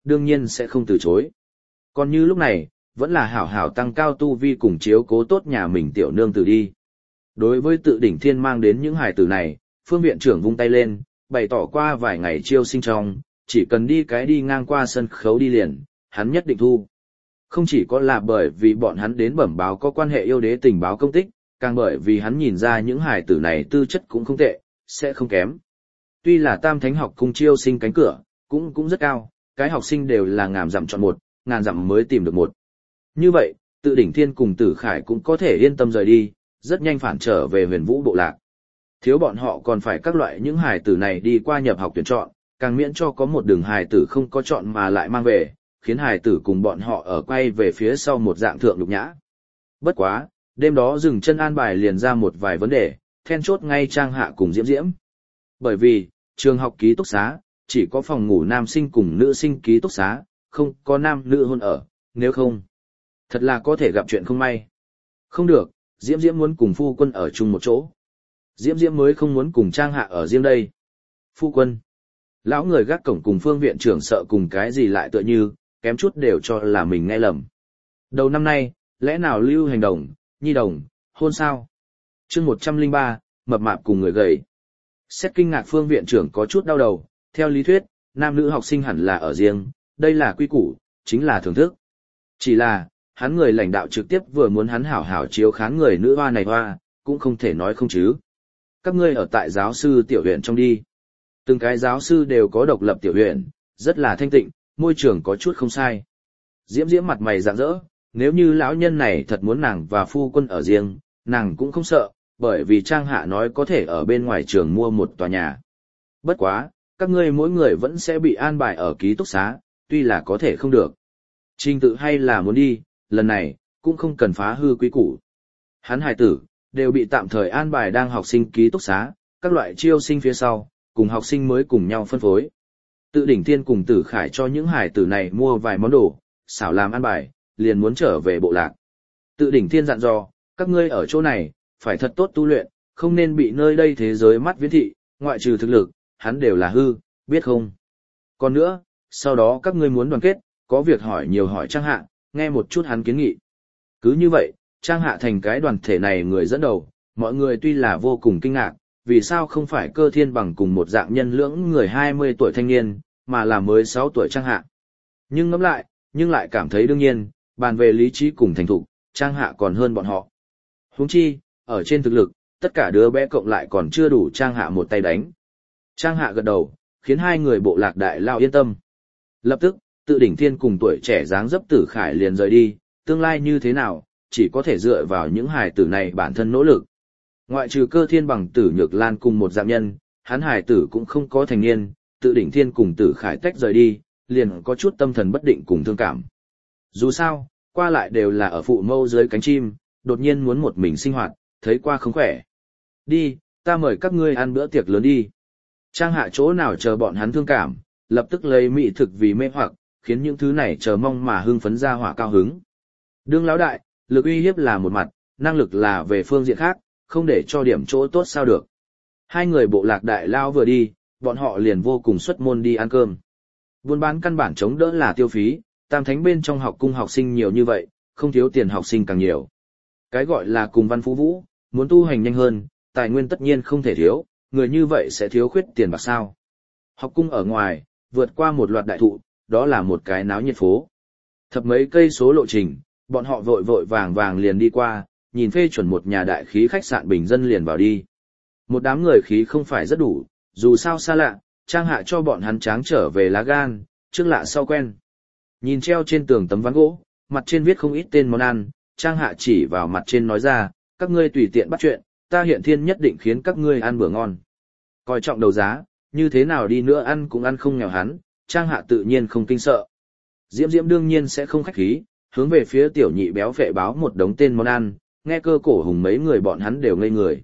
đương nhiên sẽ không từ chối. Còn như lúc này, vẫn là hảo hảo tăng cao tu vi cùng chiếu cố tốt nhà mình tiểu nương tử đi. Đối với Tự Đỉnh Thiên mang đến những hài tử này, Phương viện trưởng vung tay lên, bày tỏ qua vài ngày chiêu sinh trong, chỉ cần đi ngang qua sân khấu đi liền, hắn nhất định thu. Không chỉ có là bởi vì bọn hắn đến bẩm báo có quan hệ yêu đế tình báo công tích, càng bởi vì hắn nhìn ra những hài tử này tư chất cũng không tệ, sẽ không kém. Tuy là Tam Thánh học cung chiêu sinh cánh cửa, cũng rất cao, cái học sinh đều là ngàn dặm chọn một, ngàn dặm mới tìm được một. Như vậy, Tự Đỉnh Thiên cùng Tử Khải cũng có thể yên tâm rời đi, rất nhanh phản trở về Huyền Vũ bộ lạc. Thiếu bọn họ còn phải các loại những hài tử này đi qua nhập học tuyển chọn, càng miễn cho có một đường hài tử không có chọn mà lại mang về, khiến hài tử cùng bọn họ ở quay về phía sau một dạng thượng nhục nhã. Bất quá, đêm đó dừng chân an bài liền ra một vài vấn đề, then chốt ngay Trang Hạ cùng Diễm Diễm. Bởi vì, trường học ký túc xá, chỉ có phòng ngủ nam sinh cùng nữ sinh ký túc xá, không có nam nữ hôn ở, nếu không, thật là có thể gặp chuyện không may. Không được, Diễm Diễm muốn cùng phu quân ở chung một chỗ. Diễm Diễm mới không muốn cùng Trang Hạ ở riêng đây. Phu quân. Lão người gác cổng cùng Phương viện trưởng sợ cùng cái gì lại tựa như, kém chút đều cho là mình nghe lầm. Đầu năm nay, lẽ nào lưu hành đồng, nhi đồng, hôn sao? Chương 103, mập mạp cùng người gầy. Xét kinh ngạc Phương viện trưởng có chút đau đầu, theo lý thuyết, nam nữ học sinh hẳn là ở riêng, đây là quy củ, chính là thưởng thức. Chỉ là, hắn người lãnh đạo trực tiếp vừa muốn hắn hảo hảo chiếu khán người nữ hoa này hoa, cũng không thể nói không chứ. Các ngươi ở tại giáo sư tiểu huyện trong đi. Từng cái giáo sư đều có độc lập tiểu huyện, rất là thanh tịnh, môi trường có chút không sai. Diễm Diễm mặt mày rạng rỡ, nếu như lão nhân này thật muốn nàng và phu quân ở riêng, nàng cũng không sợ, bởi vì Trang Hạ nói có thể ở bên ngoài trường mua một tòa nhà. Bất quá, các ngươi mỗi người vẫn sẽ bị an bài ở ký túc xá, tuy là có thể không được. Trình tự hay là muốn đi, lần này, cũng không cần phá hư quý củ. Hắn hài tử, đều bị tạm thời an bài đang học sinh ký túc xá, các loại chiêu sinh phía sau, cùng học sinh mới cùng nhau phân phối. Tự Đỉnh Thiên cùng Tử Khải cho những hài tử này mua vài món đồ, xảo làm an bài, liền muốn trở về bộ lạc. Tự Đỉnh Thiên dặn dò, các ngươi ở chỗ này, phải thật tốt tu luyện, không nên bị nơi đây thế giới mắt viễn thị, ngoại trừ thực lực, hắn đều là hư, biết không? Còn nữa, sau đó các ngươi muốn đoàn kết, có việc hỏi nhiều hỏi Trang Hạ, nghe một chút hắn kiến nghị. Cứ như vậy, Trang Hạ thành cái đoàn thể này người dẫn đầu, mọi người tuy là vô cùng kinh ngạc, vì sao không phải Cơ Thiên Bằng cùng một dạng nhân lưỡng người 20 tuổi thanh niên, mà là mới 6 tuổi Trang Hạ. Nhưng ngẫm lại, nhưng lại cảm thấy đương nhiên, bàn về lý trí cùng thành thục, Trang Hạ còn hơn bọn họ. Huống chi, ở trên thực lực, tất cả đứa bé cộng lại còn chưa đủ Trang Hạ một tay đánh. Trang Hạ gật đầu, khiến hai người bộ lạc đại lao yên tâm. Lập tức, Tự Đỉnh Thiên cùng tuổi trẻ dáng dấp Tử Khải liền rời đi, tương lai như thế nào, chỉ có thể dựa vào những hài tử này bản thân nỗ lực. Ngoại trừ Cơ Thiên Bằng Tử Nhược Lan cùng một dạng nhân, hắn hài tử cũng không có thành niên, Tự Đỉnh Thiên cùng Tử Khải tách rời đi, liền có chút tâm thần bất định cùng thương cảm. Dù sao, qua lại đều là ở phụ mâu dưới cánh chim, đột nhiên muốn một mình sinh hoạt, thấy qua không khỏe. Đi, ta mời các ngươi ăn bữa tiệc lớn đi. Trang Hạ chỗ nào chờ bọn hắn thương cảm, lập tức lấy mỹ thực vì mê hoặc, khiến những thứ này chờ mong mà hưng phấn ra hỏa cao hứng. Đương lão đại, lực uy hiếp là một mặt, năng lực là về phương diện khác, không để cho điểm chỗ tốt sao được. Hai người bộ lạc đại lao vừa đi, bọn họ liền vô cùng xuất môn đi ăn cơm. Buôn bán căn bản chống đỡ là tiêu phí, Tam Thánh bên trong học cung học sinh nhiều như vậy, không thiếu tiền học sinh càng nhiều. Cái gọi là cùng văn phú vũ, muốn tu hành nhanh hơn, tài nguyên tất nhiên không thể thiếu, người như vậy sẽ thiếu khuyết tiền bạc sao. Học cung ở ngoài, vượt qua một loạt đại thụ, đó là một cái náo nhiệt phố. Thập mấy cây số lộ trình, bọn họ vội vội vàng vàng liền đi qua, nhìn phê chuẩn một nhà đại khí khách sạn bình dân liền vào đi. Một đám người khí không phải rất đủ, dù sao xa lạ, Trang Hạ cho bọn hắn tráng trở về lá gan, trước lạ sau quen. Nhìn treo trên tường tấm ván gỗ, mặt trên viết không ít tên món ăn, Trang Hạ chỉ vào mặt trên nói ra, các ngươi tùy tiện bắt chuyện, ta hiện thiên nhất định khiến các ngươi ăn bữa ngon. Coi trọng đầu giá, như thế nào đi nữa ăn cũng ăn không nghèo hắn, Trang Hạ tự nhiên không kinh sợ. Diễm Diễm đương nhiên sẽ không khách khí, hướng về phía tiểu nhị béo phệ báo một đống tên món ăn, nghe Cơ Cổ Hùng mấy người bọn hắn đều ngây người.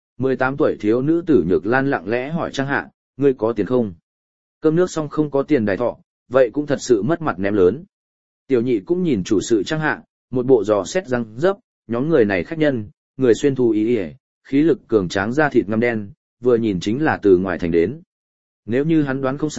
18 tuổi thiếu nữ Tử Nhược Lan lặng lẽ hỏi Trang Hạ, ngươi có tiền không? Cơm nước xong không có tiền đài thọ, vậy cũng thật sự mất mặt ném lớn. Tiểu nhị cũng nhìn chủ sự Trang Hạ, một bộ giò xét răng dấp, nhóm người này khách nhân, người xuyên thu ý ỉa, khí lực cường tráng da thịt ngăm đen, vừa nhìn chính là từ ngoài thành đến. Nếu như hắn đoán không sai,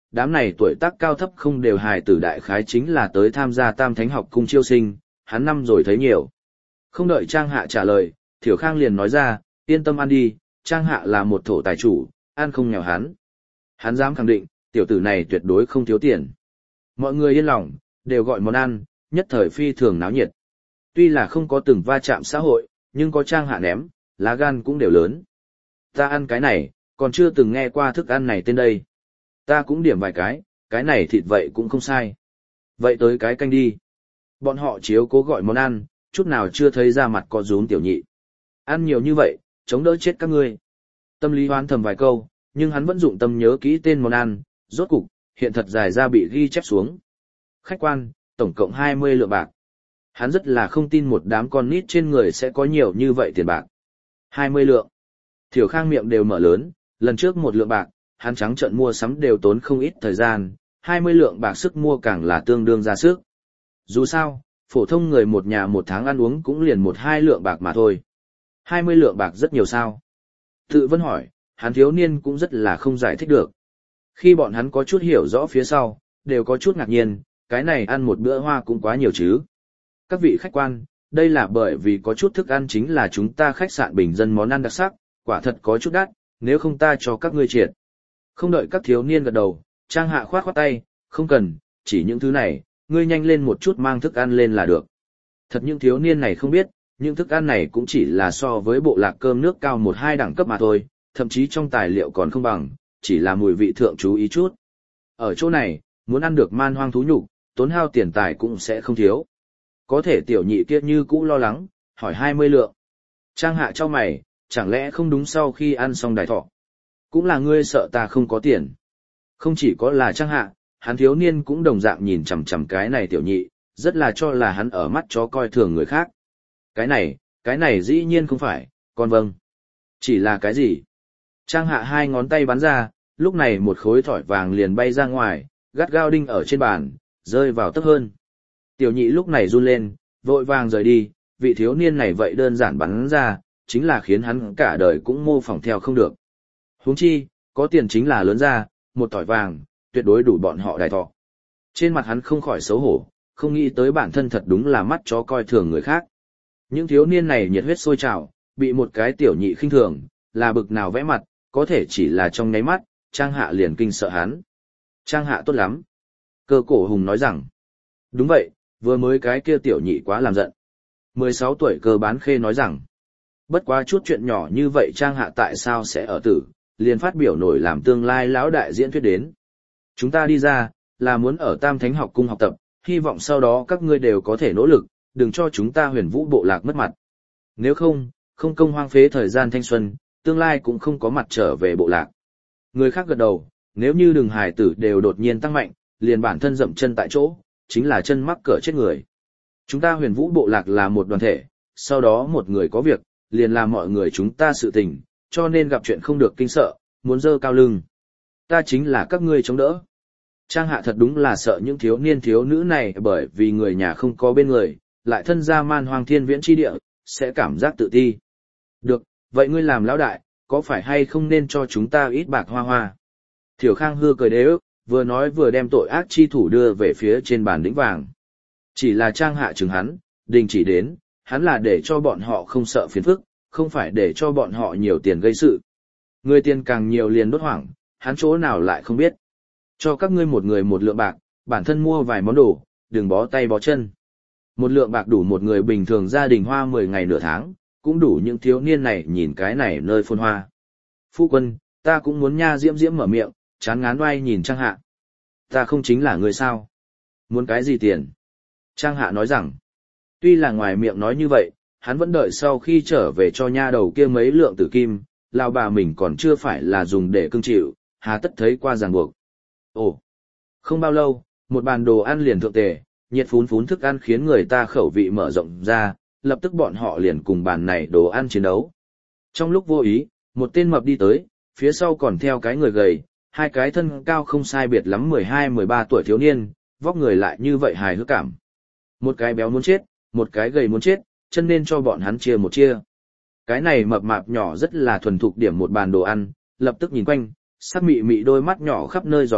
đám này tuổi tác cao thấp không đều hài tử đại khái chính là tới tham gia Tam Thánh học cung chiêu sinh, hắn năm rồi thấy nhiều. Không đợi Trang Hạ trả lời, Thiểu Khang liền nói ra, yên tâm ăn đi, Trang Hạ là một thổ tài chủ, ăn không nghèo hắn. Hắn dám khẳng định, tiểu tử này tuyệt đối không thiếu tiền. Mọi người yên lòng, đều gọi món ăn, nhất thời phi thường náo nhiệt. Tuy là không có từng va chạm xã hội, nhưng có Trang Hạ ném, lá gan cũng đều lớn. Ta ăn cái này, còn chưa từng nghe qua thức ăn này tên đây. Ta cũng điểm vài cái này thịt vậy cũng không sai. Vậy tới cái canh đi. Bọn họ chiếu cố gọi món ăn, chút nào chưa thấy ra mặt có rúm tiểu nhị. Ăn nhiều như vậy, chống đỡ chết các ngươi. Tâm lý hoán thầm vài câu, nhưng hắn vẫn dụng tâm nhớ kỹ tên món ăn, rốt cục, hiện thật dài ra bị ghi chép xuống. Khách quan, tổng cộng 20 lượng bạc. Hắn rất là không tin một đám con nít trên người sẽ có nhiều như vậy tiền bạc. 20 lượng. Thiểu Khang miệng đều mở lớn, lần trước 1 lượng bạc, hắn trắng trợn mua sắm đều tốn không ít thời gian, 20 lượng bạc sức mua càng là tương đương ra sức. Dù sao, phổ thông người một nhà một tháng ăn uống cũng liền 1-2 lượng bạc mà thôi. 20 lượng bạc rất nhiều sao? Tự vấn hỏi, hắn thiếu niên cũng rất là không giải thích được. Khi bọn hắn có chút hiểu rõ phía sau, đều có chút ngạc nhiên, cái này ăn một bữa hoa cũng quá nhiều chứ. Các vị khách quan, đây là bởi vì có chút thức ăn chính là chúng ta khách sạn bình dân món ăn đặc sắc, quả thật có chút đắt, nếu không ta cho các ngươi triệt. Không đợi các thiếu niên gật đầu, Trang Hạ khoát khoát tay, không cần, chỉ những thứ này, ngươi nhanh lên một chút mang thức ăn lên là được. Thật những thiếu niên này không biết, những thức ăn này cũng chỉ là so với bộ lạc cơm nước cao 1-2 đẳng cấp mà thôi, thậm chí trong tài liệu còn không bằng, chỉ là mùi vị thượng chú ý chút. Ở chỗ này, muốn ăn được man hoang thú nhục, tốn hao tiền tài cũng sẽ không thiếu. Có thể tiểu nhị kia như cũ lo lắng, hỏi 20 lượng. Trang Hạ cho mày, chẳng lẽ không đúng sau khi ăn xong đài thọ. Cũng là ngươi sợ ta không có tiền. Không chỉ có là Trang Hạ, hắn thiếu niên cũng đồng dạng nhìn chằm chằm cái này tiểu nhị, rất là cho là hắn ở mắt chó coi thường người khác. Cái này dĩ nhiên không phải, con vâng. Chỉ là cái gì? Trang Hạ 2 ngón tay bắn ra, lúc này một khối thỏi vàng liền bay ra ngoài, gắt gao đinh ở trên bàn, rơi vào tấp hơn. Tiểu nhị lúc này run lên, vội vàng rời đi, vị thiếu niên này vậy đơn giản bắn ra, chính là khiến hắn cả đời cũng mô phỏng theo không được. Huống chi, có tiền chính là lớn ra, một thỏi vàng, tuyệt đối đủ bọn họ đài thọ. Trên mặt hắn không khỏi xấu hổ, không nghĩ tới bản thân thật đúng là mắt chó coi thường người khác. Những thiếu niên này nhiệt huyết sôi trào, bị một cái tiểu nhị khinh thường, là bực nào vẽ mặt, có thể chỉ là trong nháy mắt, Trang Hạ liền kinh sợ hắn. Trang Hạ tốt lắm. Cơ Cổ Hùng nói rằng, đúng vậy, vừa mới cái kia tiểu nhị quá làm giận. 16 tuổi Cơ Bán Khê nói rằng, bất quá chút chuyện nhỏ như vậy Trang Hạ tại sao sẽ ở tử, liền phát biểu nổi làm tương lai lão đại diễn thuyết đến. Chúng ta đi ra, là muốn ở Tam Thánh học cung học tập, hy vọng sau đó các ngươi đều có thể nỗ lực, đừng cho chúng ta Huyền Vũ bộ lạc mất mặt. Nếu không, không công hoang phế thời gian thanh xuân, tương lai cũng không có mặt trở về bộ lạc. Người khác gật đầu, nếu như đường hải tử đều đột nhiên tăng mạnh, liền bản thân dậm chân tại chỗ, chính là chân mắc cỡ chết người. Chúng ta Huyền Vũ bộ lạc là một đoàn thể, sau đó một người có việc, liền làm mọi người chúng ta sự tình, cho nên gặp chuyện không được kinh sợ, muốn dơ cao lưng. Ta chính là các ngươi chống đỡ. Trang Hạ thật đúng là sợ những thiếu niên thiếu nữ này bởi vì người nhà không có bên người, lại thân ra man hoang thiên viễn chi địa, sẽ cảm giác tự ti. Được, vậy ngươi làm lão đại, có phải hay không nên cho chúng ta ít bạc hoa hoa? Thiểu Khang hư cười đế ức, vừa nói vừa đem tội ác chi thủ đưa về phía trên bàn đĩnh vàng. Chỉ là Trang Hạ chừng hắn, đình chỉ đến, hắn là để cho bọn họ không sợ phiền phức, không phải để cho bọn họ nhiều tiền gây sự. Người tiền càng nhiều liền đốt hoảng, hắn chỗ nào lại không biết. Cho các ngươi một người 1 lượng bạc, bản thân mua vài món đồ, đừng bó tay bó chân. 1 lượng bạc đủ một người bình thường gia đình hoa 10 ngày nửa tháng, cũng đủ những thiếu niên này nhìn cái này nơi phồn hoa. Phu quân, ta cũng muốn nha. Diễm Diễm mở miệng, chán ngán oai nhìn Trang Hạ. Ta không chính là người sao? Muốn cái gì tiền? Trang Hạ nói rằng, tuy là ngoài miệng nói như vậy, hắn vẫn đợi sau khi trở về cho nha đầu kia mấy lượng tử kim, lao bà mình còn chưa phải là dùng để cưng chịu, hà tất thấy qua ràng buộc. Ồ, không bao lâu, một bàn đồ ăn liền thượng tề, nhiệt phún phún thức ăn khiến người ta khẩu vị mở rộng ra, lập tức bọn họ liền cùng bàn này đồ ăn chiến đấu. Trong lúc vô ý, một tên mập đi tới, phía sau còn theo cái người gầy, 2 cái thân cao không sai biệt lắm 12-13 tuổi thiếu niên, vóc người lại như vậy hài hước cảm. Một cái béo muốn chết, một cái gầy muốn chết, chân nên cho bọn hắn chia một chia. Cái này mập mạp nhỏ rất là thuần thục điểm một bàn đồ ăn, lập tức nhìn quanh, sắc mị mị đôi mắt nhỏ khắp nơi dò xét,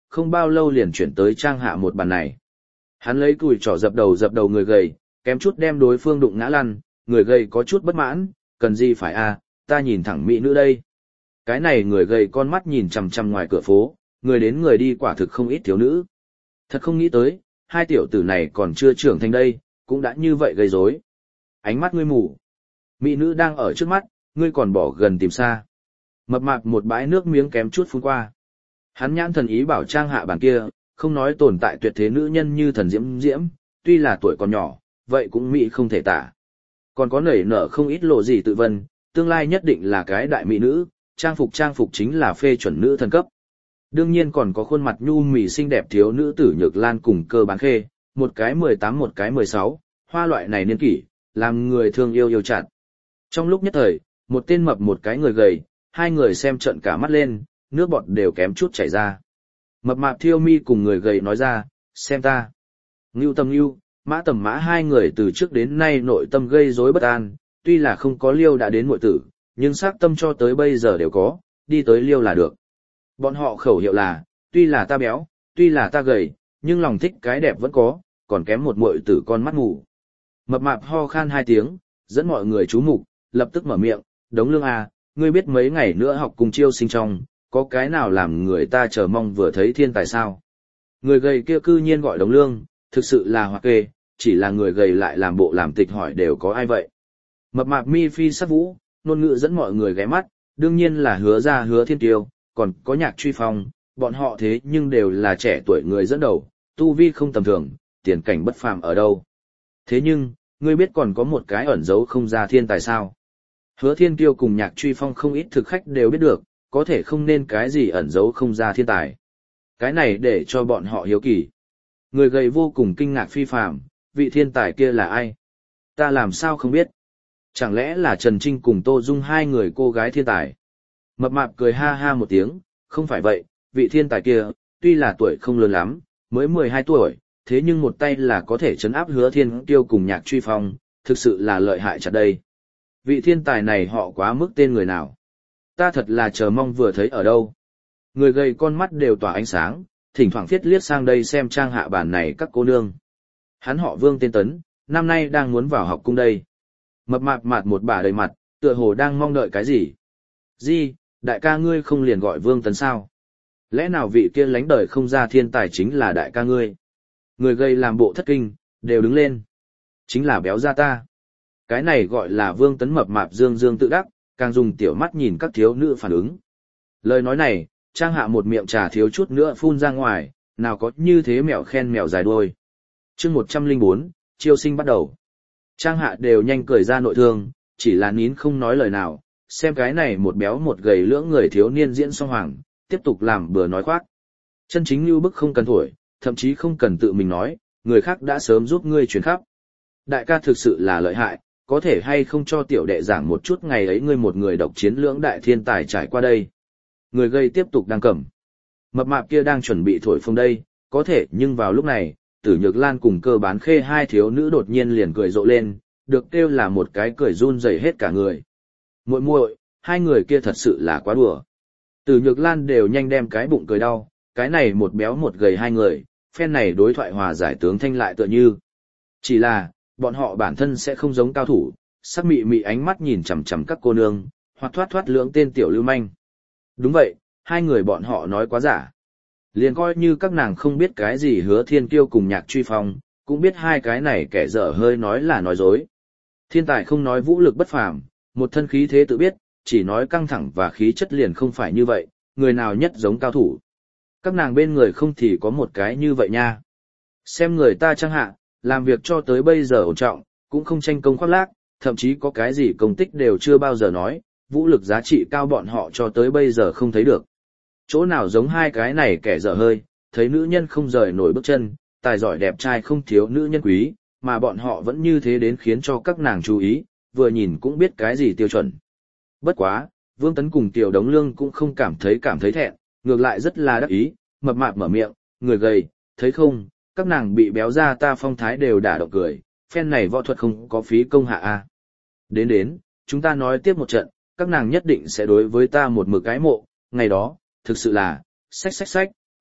không bao lâu liền chuyển tới Trang Hạ một bàn này. Hắn lấy cùi trỏ dập đầu người gầy, kém chút đem đối phương đụng ngã lăn, người gầy có chút bất mãn, cần gì phải à, ta nhìn thẳng mỹ nữ đây. Cái này người gầy con mắt nhìn chằm chằm ngoài cửa phố, người đến người đi quả thực không ít thiếu nữ. Thật không nghĩ tới, hai tiểu tử này còn chưa trưởng thành đây, cũng đã như vậy gây rối. Ánh mắt ngươi mù. Mỹ nữ đang ở trước mắt, ngươi còn bỏ gần tìm xa. Mập mạp một bãi nước miếng kém chút phun qua. Hắn nhãn thần ý bảo Trang Hạ bàn kia, không nói tồn tại tuyệt thế nữ nhân như thần diễm diễm, tuy là tuổi còn nhỏ, vậy cũng mỹ không thể tả. Còn có nảy nở không ít lộ gì tự vân, tương lai nhất định là cái đại mỹ nữ, trang phục chính là phê chuẩn nữ thần cấp. Đương nhiên còn có khuôn mặt nhu mì xinh đẹp thiếu nữ tử Nhược Lan cùng Cơ Bán Khê, một cái 18 một cái 16, hoa loại này niên kỷ, làm người thương yêu chặt. Trong lúc nhất thời, một tên mập một cái người gầy, hai người xem trận cả mắt lên, nước bọt đều kém chút chảy ra. Mập mạp Thiêu Mi cùng người gầy nói ra, xem ta. Ngưu Tầm Ngưu, Mã Tầm Mã hai người từ trước đến nay nội tâm gây rối bất an, tuy là không có liêu đã đến muội tử, nhưng xác tâm cho tới bây giờ đều có, đi tới liêu là được. Bọn họ khẩu hiệu là, tuy là ta béo, tuy là ta gầy, nhưng lòng thích cái đẹp vẫn có, còn kém một muội tử con mắt mù. Mập mạp ho khan hai tiếng, dẫn mọi người chú mục, lập tức mở miệng, Đống Lương à, ngươi biết mấy ngày nữa học cùng chiêu sinh trong, có cái nào làm người ta chờ mong vừa thấy thiên tài sao? Người gầy kia cư nhiên gọi Đống Lương, thực sự là hoặc kê, chỉ là người gầy lại làm bộ làm tịch hỏi đều có ai vậy? Mập mạp mi phi sắc vũ, ngôn ngữ dẫn mọi người ghé mắt, đương nhiên là Hứa Thiên Tiêu, còn có Nhạc Truy Phong, bọn họ thế nhưng đều là trẻ tuổi người dẫn đầu, tu vi không tầm thường, tiền cảnh bất phàm ở đâu. Thế nhưng, ngươi biết còn có một cái ẩn giấu không ra thiên tài sao? Hứa Thiên Tiêu cùng Nhạc Truy Phong không ít thực khách đều biết được, có thể không nên cái gì ẩn giấu không ra thiên tài. Cái này để cho bọn họ hiếu kỳ. Người gầy vô cùng kinh ngạc phi phàm, vị thiên tài kia là ai? Ta làm sao không biết? Chẳng lẽ là Trần Trinh cùng Tô Dung hai người cô gái thiên tài? Mập mạp cười ha ha một tiếng, không phải vậy, vị thiên tài kia, tuy là tuổi không lớn lắm, mới 12 tuổi, thế nhưng một tay là có thể trấn áp Hứa Thiên Tiêu cùng Nhạc Truy Phong, thực sự là lợi hại chặt đây. Vị thiên tài này họ quá mức tên người nào? Ta thật là chờ mong vừa thấy ở đâu. Người gầy con mắt đều tỏa ánh sáng, thỉnh thoảng viết liếc sang đây xem Trang Hạ bản này các cô nương. Hắn họ Vương tên Tấn, năm nay đang muốn vào học cung đây. Mập mạp mạt một bả đầy mặt, tựa hồ đang mong đợi cái gì. Gì, đại ca ngươi không liền gọi Vương Tấn sao? Lẽ nào vị kia lánh đời không ra thiên tài chính là đại ca ngươi? Người gầy làm bộ thất kinh, đều đứng lên. Chính là béo ra ta. Cái này gọi là Vương Tấn mập mạp dương dương tự đắc, càng dùng tiểu mắt nhìn các thiếu nữ phản ứng. Lời nói này, Trang Hạ một miệng trà thiếu chút nữa phun ra ngoài, nào có như thế mèo khen mèo dài đuôi. Chương 104, chiêu sinh bắt đầu. Trang Hạ đều nhanh cười ra nội thương, chỉ là nín không nói lời nào, xem cái này một béo một gầy lưỡng người thiếu niên diễn song hoàng, tiếp tục làm bừa nói khoác. Chân chính như bức không cần thổi, thậm chí không cần tự mình nói, người khác đã sớm giúp ngươi truyền khắp. Đại ca thực sự là lợi hại, có thể hay không cho tiểu đệ giảng một chút ngày ấy ngươi một người độc chiến lưỡng đại thiên tài trải qua đây. Người gây tiếp tục đang cầm. Mập mạp kia đang chuẩn bị thổi phồng đây, có thể nhưng vào lúc này, Tử Nhược Lan cùng Cơ Bán Khê hai thiếu nữ đột nhiên liền cười rộ lên, được kêu là một cái cười run rẩy hết cả người. Muội muội, hai người kia thật sự là quá đùa. Tử Nhược Lan đều nhanh đem cái bụng cười đau, cái này một béo một gầy hai người, phen này đối thoại hòa giải tướng thanh lại tựa như. Chỉ là, bọn họ bản thân sẽ không giống cao thủ, sắc mị mị ánh mắt nhìn chằm chằm các cô nương, hoặc thoát thoát lưỡng tên tiểu lưu manh. Đúng vậy, hai người bọn họ nói quá giả. Liền coi như các nàng không biết cái gì Hứa Thiên Kiêu cùng Nhạc Truy Phong, cũng biết hai cái này kẻ dở hơi nói là nói dối. Thiên tài không nói vũ lực bất phàm, một thân khí thế tự biết, chỉ nói căng thẳng và khí chất liền không phải như vậy, người nào nhất giống cao thủ. Các nàng bên người không thì có một cái như vậy nha. Xem người ta Trang Hạ, làm việc cho tới bây giờ ổn trọng, cũng không tranh công khoác lác, thậm chí có cái gì công tích đều chưa bao giờ nói, vũ lực giá trị cao bọn họ cho tới bây giờ không thấy được. Chỗ nào giống hai cái này kẻ dở hơi, thấy nữ nhân không rời nổi bước chân, tài giỏi đẹp trai không thiếu nữ nhân quý, mà bọn họ vẫn như thế đến khiến cho các nàng chú ý, vừa nhìn cũng biết cái gì tiêu chuẩn. Bất quá, Vương Tấn cùng Tiểu Đống Lương cũng không cảm thấy thẹn, ngược lại rất là đắc ý, mập mạp mở miệng, người gầy, thấy không, các nàng bị béo ra ta phong thái đều đả động cười, phen này võ thuật không có phí công hạ a. Đến, chúng ta nói tiếp một trận, các nàng nhất định sẽ đối với ta một mực ái mộ, ngày đó, thực sự là, xách,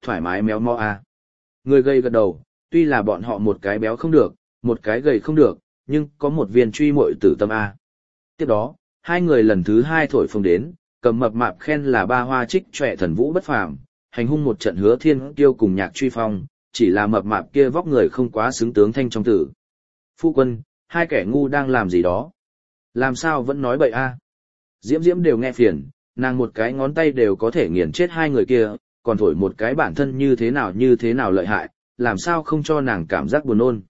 thoải mái méo mó à. Người gầy gật đầu, tuy là bọn họ một cái béo không được, một cái gầy không được, nhưng có một viên truy muội tử tâm a. Tiếp đó, hai người lần thứ hai thổi phồng đến, cầm mập mạp khen là ba hoa trích trẻ thần vũ bất phàm, hành hung một trận Hứa Thiên Kiêu cùng Nhạc Truy Phong, chỉ là mập mạp kia vóc người không quá xứng tướng thanh trong tử. Phu quân, hai kẻ ngu đang làm gì đó? Làm sao vẫn nói bậy a? Diễm Diễm đều nghe phiền, nàng một cái ngón tay đều có thể nghiền chết hai người kia, còn thổi một cái bản thân như thế nào lợi hại, làm sao không cho nàng cảm giác buồn nôn.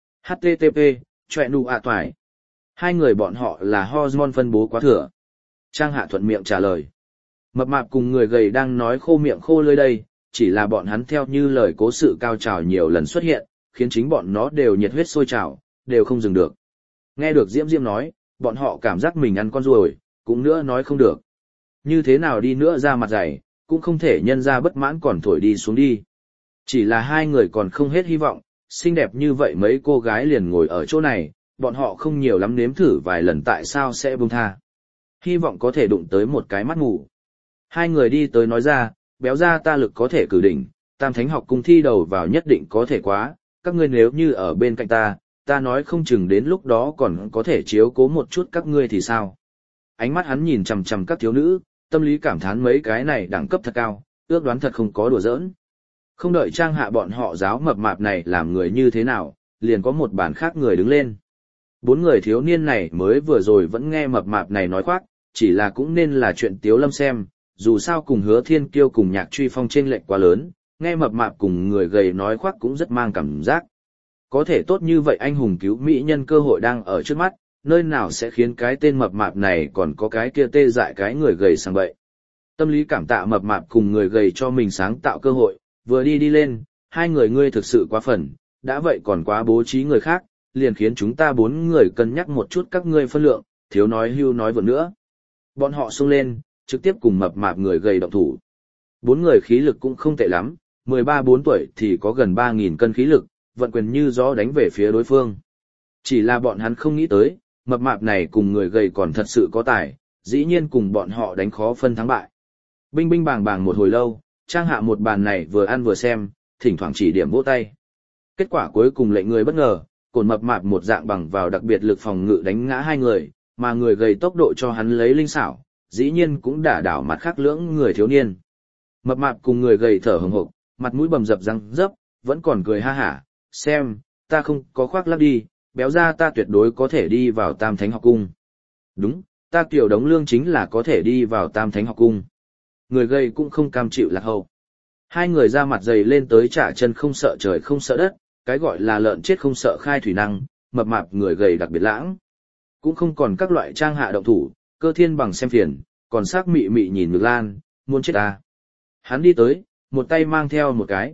HTTP, chọe nụ ạ toài. Hai người bọn họ là hormone phân bố quá thừa. Trang Hạ thuận miệng trả lời. Mập mạp cùng người gầy đang nói khô miệng khô lưỡi đây, chỉ là bọn hắn theo như lời cố sự cao trào nhiều lần xuất hiện, khiến chính bọn nó đều nhiệt huyết sôi trào, đều không dừng được. Nghe được Diễm Diễm nói, bọn họ cảm giác mình ăn con ruồi, cũng nữa nói không được. Như thế nào đi nữa ra mặt dày, cũng không thể nhân ra bất mãn còn thổi đi xuống đi. Chỉ là hai người còn không hết hy vọng, xinh đẹp như vậy mấy cô gái liền ngồi ở chỗ này, bọn họ không nhiều lắm nếm thử vài lần tại sao sẽ buông tha. Hy vọng có thể đụng tới một cái mắt mù. Hai người đi tới nói ra, béo ra ta lực có thể cử đỉnh, Tam Thánh học cung thi đầu vào nhất định có thể quá, các ngươi nếu như ở bên cạnh ta nói không chừng đến lúc đó còn có thể chiếu cố một chút các ngươi thì sao. Ánh mắt hắn nhìn chằm chằm các thiếu nữ, tâm lý cảm thán mấy cái này đẳng cấp thật cao, ước đoán thật không có đùa giỡn. Không đợi Trang Hạ bọn họ giáo mập mạp này làm người như thế nào, liền có một bàn khác người đứng lên. Bốn người thiếu niên này mới vừa rồi vẫn nghe mập mạp này nói khoác, chỉ là cũng nên là chuyện Tiếu Lâm xem, dù sao cùng Hứa Thiên Kiêu cùng Nhạc Truy Phong chênh lệch quá lớn, nghe mập mạp cùng người gầy nói khoác cũng rất mang cảm giác. Có thể tốt như vậy anh hùng cứu mỹ nhân cơ hội đang ở trước mắt, nơi nào sẽ khiến cái tên mập mạp này còn có cái kia tê dại cái người gầy sang bậy. Tâm lý cảm tạ mập mạp cùng người gầy cho mình sáng tạo cơ hội, vừa đi lên, hai người ngươi thực sự quá phần, đã vậy còn quá bố trí người khác, liền khiến chúng ta bốn người cân nhắc một chút các ngươi phân lượng, thiếu nói hưu nói vượt nữa. Bọn họ xông lên, trực tiếp cùng mập mạp người gầy động thủ. Bốn người khí lực cũng không tệ lắm, 13-14 tuổi thì có gần 3.000 cân khí lực, vận quyền như gió đánh về phía đối phương. Chỉ là bọn hắn không nghĩ tới, mập mạp này cùng người gầy còn thật sự có tài, dĩ nhiên cùng bọn họ đánh khó phân thắng bại. Binh binh bàng bàng một hồi lâu, Trang Hạ một bàn này vừa ăn vừa xem, thỉnh thoảng chỉ điểm vỗ tay. Kết quả cuối cùng lệnh người bất ngờ, cồn mập mạp một dạng bằng vào đặc biệt lực phòng ngự đánh ngã hai người, mà người gầy tốc độ cho hắn lấy linh xảo, dĩ nhiên cũng đả đảo mặt khác lưỡng người thiếu niên. Mập mạp cùng người gầy thở hổn hộc, mặt mũi bầm dập răng rớp, vẫn còn cười ha hả, xem, ta không có khoác lác đi, béo ra ta tuyệt đối có thể đi vào Tam Thánh học cung. Đúng, ta Tiểu Đống Lương chính là có thể đi vào Tam Thánh học cung. Người gầy cũng không cam chịu lạc hậu. Hai người ra mặt dày lên tới trả chân không sợ trời không sợ đất, cái gọi là lợn chết không sợ khai thủy năng, mập mạp người gầy đặc biệt lãng. Cũng không còn các loại Trang Hạ động thủ, Cơ Thiên Bằng xem phiền, còn sắc mị mị nhìn Nhược Lan, muốn chết ta. Hắn đi tới, một tay mang theo một cái,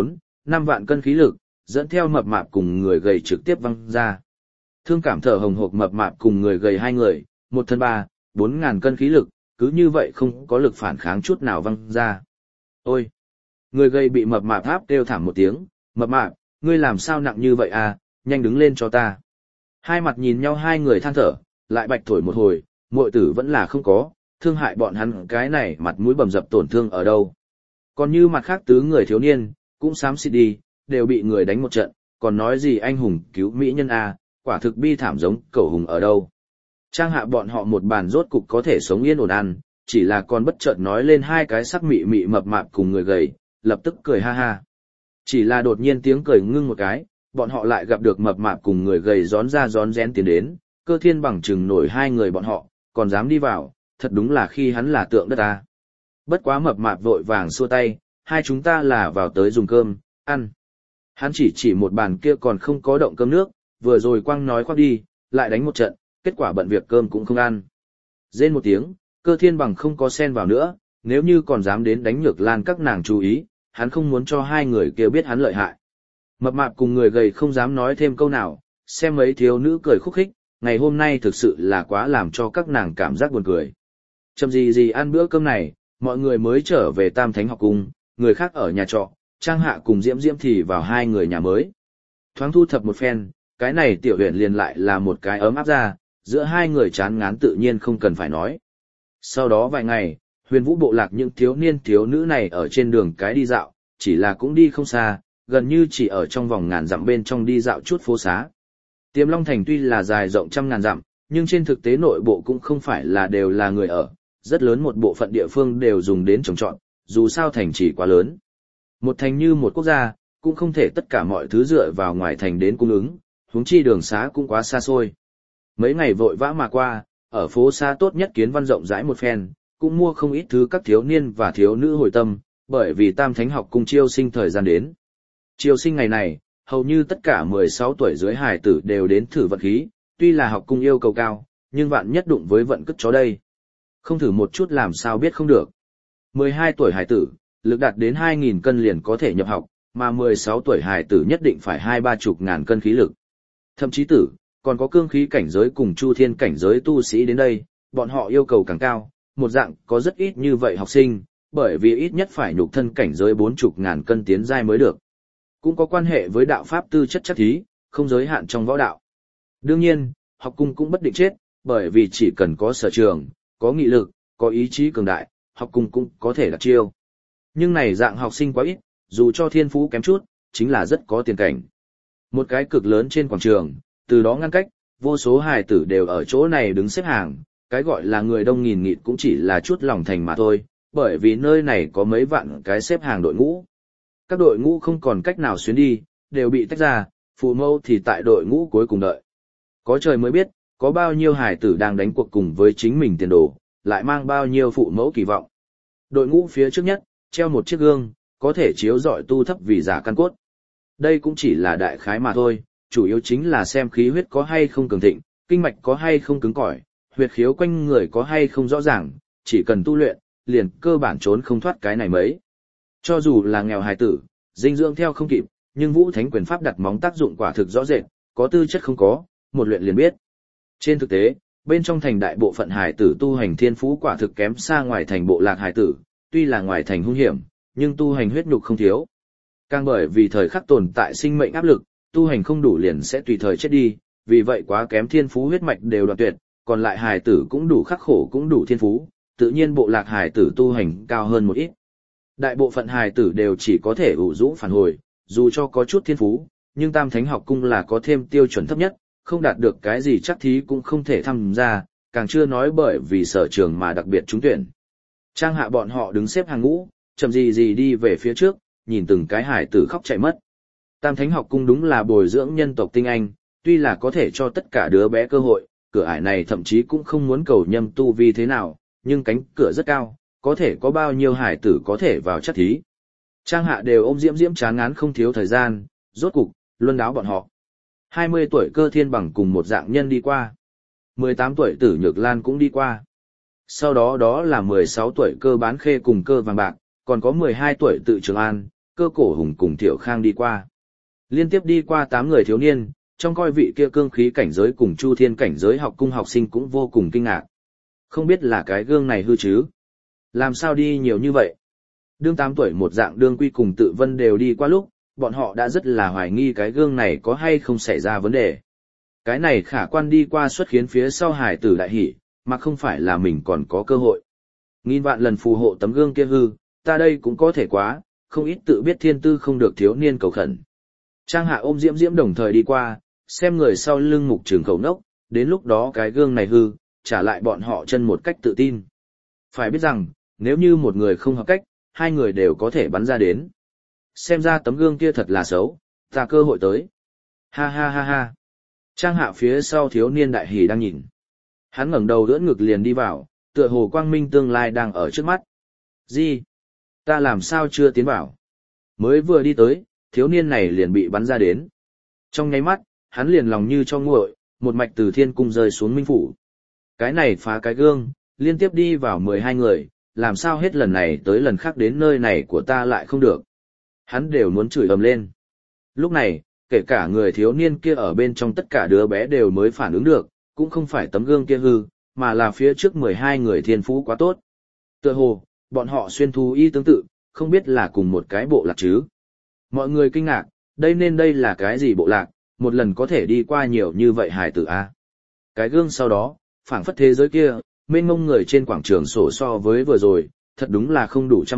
4-5 vạn cân khí lực, dẫn theo mập mạp cùng người gầy trực tiếp văng ra. Thương cảm thở hồng hộc mập mạp cùng người gầy hai người, 1 thân 3-4 ngàn cân khí lực, cứ như vậy không có lực phản kháng chút nào văng ra. Ôi! Người gầy bị mập mạp áp kêu thảm một tiếng, mập mạp, ngươi làm sao nặng như vậy à, nhanh đứng lên cho ta. Hai mặt nhìn nhau hai người than thở, lại bạch thổi một hồi, muội tử vẫn là không có, thương hại bọn hắn cái này mặt mũi bầm dập tổn thương ở đâu. Còn như mặt khác tứ người thiếu niên, cũng xám xịt đi, đều bị người đánh một trận, còn nói gì anh hùng cứu mỹ nhân à, quả thực bi thảm giống cẩu hùng ở đâu. Trang Hạ bọn họ một bàn rốt cục có thể sống yên ổn ăn, chỉ là còn bất chợt nói lên hai cái sắc mị mị mập mạp cùng người gầy, lập tức cười ha ha. Chỉ là đột nhiên tiếng cười ngưng một cái, bọn họ lại gặp được mập mạp cùng người gầy rón ra rón rén tiến đến, Cơ Thiên Bằng chừng nổi hai người bọn họ, còn dám đi vào, thật đúng là khi hắn là tượng đất ta. Bất quá mập mạp vội vàng xua tay, hai chúng ta là vào tới dùng cơm, ăn. Hắn chỉ một bàn kia còn không có động cơm nước, vừa rồi quăng nói khoác đi, lại đánh một trận, kết quả bận việc cơm cũng không ăn. Rên một tiếng, Cơ Thiên Bằng không có xen vào nữa, nếu như còn dám đến đánh Nhược Lan các nàng chú ý, hắn không muốn cho hai người kia biết hắn lợi hại. Mập mạp cùng người gầy không dám nói thêm câu nào, xem mấy thiếu nữ cười khúc khích, ngày hôm nay thực sự là quá làm cho các nàng cảm giác buồn cười. Chậm gì ăn bữa cơm này, mọi người mới trở về Tam Thánh học cung, người khác ở nhà trọ, Trang Hạ cùng Diễm Diễm thì vào hai người nhà mới. Thoáng thu thập một phen, cái này tiểu huyện liền lại là một cái ấm áp ra, giữa hai người chán ngán tự nhiên không cần phải nói. Sau đó vài ngày, Huyền Vũ bộ lạc những thiếu niên thiếu nữ này ở trên đường cái đi dạo, chỉ là cũng đi không xa, gần như chỉ ở trong vòng ngàn dặm bên trong đi dạo chút phố xá. Tiềm Long Thành tuy là dài rộng trăm ngàn dặm, nhưng trên thực tế nội bộ cũng không phải là đều là người ở, rất lớn một bộ phận địa phương đều dùng đến trồng trọt, dù sao thành chỉ quá lớn. Một thành như một quốc gia, cũng không thể tất cả mọi thứ dựa vào ngoài thành đến cung ứng, huống chi đường xá cũng quá xa xôi. Mấy ngày vội vã mà qua, ở phố xá tốt nhất kiến văn rộng rãi một phen, cũng mua không ít thứ các thiếu niên và thiếu nữ hồi tâm, bởi vì Tam Thánh học cung chiêu sinh thời gian đến. Chiêu sinh ngày này, hầu như tất cả 16 tuổi dưới hài tử đều đến thử vận khí, tuy là học cung yêu cầu cao, nhưng vạn nhất đụng với vận cất chó đây. Không thử một chút làm sao biết không được. 12 tuổi hài tử, lực đạt đến 2.000 cân liền có thể nhập học, mà 16 tuổi hài tử nhất định phải 20-30 ngàn cân khí lực. Thậm chí tử, còn có cương khí cảnh giới cùng chu thiên cảnh giới tu sĩ đến đây, bọn họ yêu cầu càng cao, một dạng có rất ít như vậy học sinh, bởi vì ít nhất phải nhục thân cảnh giới 40 ngàn cân tiến giai mới được. Cũng có quan hệ với đạo pháp tư chất chắc thí, không giới hạn trong võ đạo. Đương nhiên, học cung cũng bất định chết, bởi vì chỉ cần có sở trường, có nghị lực, có ý chí cường đại, học cung cũng có thể đặt chiêu. Nhưng này dạng học sinh quá ít, dù cho thiên phú kém chút, chính là rất có tiền cảnh. Một cái cực lớn trên quảng trường, từ đó ngăn cách, vô số hài tử đều ở chỗ này đứng xếp hàng, cái gọi là người đông nghìn nghịt cũng chỉ là chút lòng thành mà thôi, bởi vì nơi này có mấy vạn cái xếp hàng đội ngũ. Các đội ngũ không còn cách nào xuyến đi, đều bị tách ra, phụ mẫu thì tại đội ngũ cuối cùng đợi. Có trời mới biết, có bao nhiêu hài tử đang đánh cuộc cùng với chính mình tiền đồ, lại mang bao nhiêu phụ mẫu kỳ vọng. Đội ngũ phía trước nhất, treo một chiếc gương, có thể chiếu rọi tu thấp vì giả căn cốt. Đây cũng chỉ là đại khái mà thôi, chủ yếu chính là xem khí huyết có hay không cường thịnh, kinh mạch có hay không cứng cỏi, huyệt khiếu quanh người có hay không rõ ràng, chỉ cần tu luyện, liền cơ bản trốn không thoát cái này mấy. Cho dù là nghèo hài tử, dinh dưỡng theo không kịp, nhưng Vũ Thánh quyền pháp đặt móng tác dụng quả thực rõ rệt, có tư chất không có, một luyện liền biết. Trên thực tế, bên trong thành đại bộ phận hài tử tu hành thiên phú quả thực kém xa ngoài thành bộ lạc hài tử, tuy là ngoài thành hung hiểm, nhưng tu hành huyết nhục không thiếu. Càng bởi vì thời khắc tồn tại sinh mệnh áp lực, tu hành không đủ liền sẽ tùy thời chết đi, vì vậy quá kém thiên phú huyết mạch đều đoạn tuyệt, còn lại hài tử cũng đủ khắc khổ cũng đủ thiên phú, tự nhiên bộ lạc hài tử tu hành cao hơn một ít. Đại bộ phận hài tử đều chỉ có thể ủ rũ phản hồi, dù cho có chút thiên phú, nhưng Tam Thánh học cung là có thêm tiêu chuẩn thấp nhất, không đạt được cái gì chắc thí cũng không thể tham gia, càng chưa nói bởi vì sở trường mà đặc biệt trúng tuyển. Trang Hạ bọn họ đứng xếp hàng ngũ, chậm gì đi về phía trước, nhìn từng cái hài tử khóc chạy mất. Tam Thánh học cung đúng là bồi dưỡng nhân tộc tinh anh, tuy là có thể cho tất cả đứa bé cơ hội, cửa ải này thậm chí cũng không muốn cầu nhâm tu vi thế nào, nhưng cánh cửa rất cao, có thể có bao nhiêu hải tử có thể vào chắc thí. Trang Hạ đều ôm Diễm chán ngán không thiếu thời gian, rốt cục, luân đáo bọn họ. 20 tuổi Cơ Thiên Bằng cùng một dạng nhân đi qua. 18 tuổi Tử Nhược Lan cũng đi qua. Sau đó đó là 16 tuổi Cơ Bán Khê cùng Cơ Vàng Bạc, còn có 12 tuổi Tự Trường An, Cơ Cổ Hùng cùng Thiệu Khang đi qua. Liên tiếp đi qua 8 người thiếu niên, trong coi vị kia cương khí cảnh giới cùng chu thiên cảnh giới học cung học sinh cũng vô cùng kinh ngạc. Không biết là cái gương này hư chứ? Làm sao đi nhiều như vậy? Đương 8 tuổi một dạng đương quy cùng Tự Vân đều đi qua lúc, bọn họ đã rất là hoài nghi cái gương này có hay không xảy ra vấn đề. Cái này khả quan đi qua xuất khiến phía sau hải tử đại hỉ, mà không phải là mình còn có cơ hội. Nghìn vạn lần phù hộ tấm gương kia hư, ta đây cũng có thể quá, không ít tự biết thiên tư không được thiếu niên cầu khẩn. Trang Hạ ôm Diễm đồng thời đi qua, xem người sau lưng mục trường khẩu nốc, đến lúc đó cái gương này hư, trả lại bọn họ chân một cách tự tin. Phải biết rằng, nếu như một người không hợp cách, hai người đều có thể bắn ra đến. Xem ra tấm gương kia thật là xấu, ta cơ hội tới. Ha ha ha ha. Trang Hạ phía sau thiếu niên đại hỉ đang nhìn. Hắn ngẩng đầu đỡ ngực liền đi vào, tựa hồ quang minh tương lai đang ở trước mắt. Gì? Ta làm sao chưa tiến vào? Mới vừa đi tới, thiếu niên này liền bị bắn ra đến. Trong nháy mắt, hắn liền lòng như cho nguội, một mạch từ thiên cung rơi xuống minh phủ. Cái này phá cái gương, liên tiếp đi vào 12 người, làm sao hết lần này tới lần khác đến nơi này của ta lại không được. Hắn đều muốn chửi ầm lên. Lúc này, kể cả người thiếu niên kia ở bên trong tất cả đứa bé đều mới phản ứng được, cũng không phải tấm gương kia hư, mà là phía trước 12 người thiên phú quá tốt. Tựa hồ, bọn họ xuyên thú y tương tự, không biết là cùng một cái bộ lạc chứ. Mọi người kinh ngạc, đây là cái gì bộ lạc, một lần có thể đi qua nhiều như vậy hài tử a. Cái gương sau đó, phảng phất thế giới kia, mênh mông người trên quảng trường sổ so với vừa rồi, thật đúng là không đủ trăm một,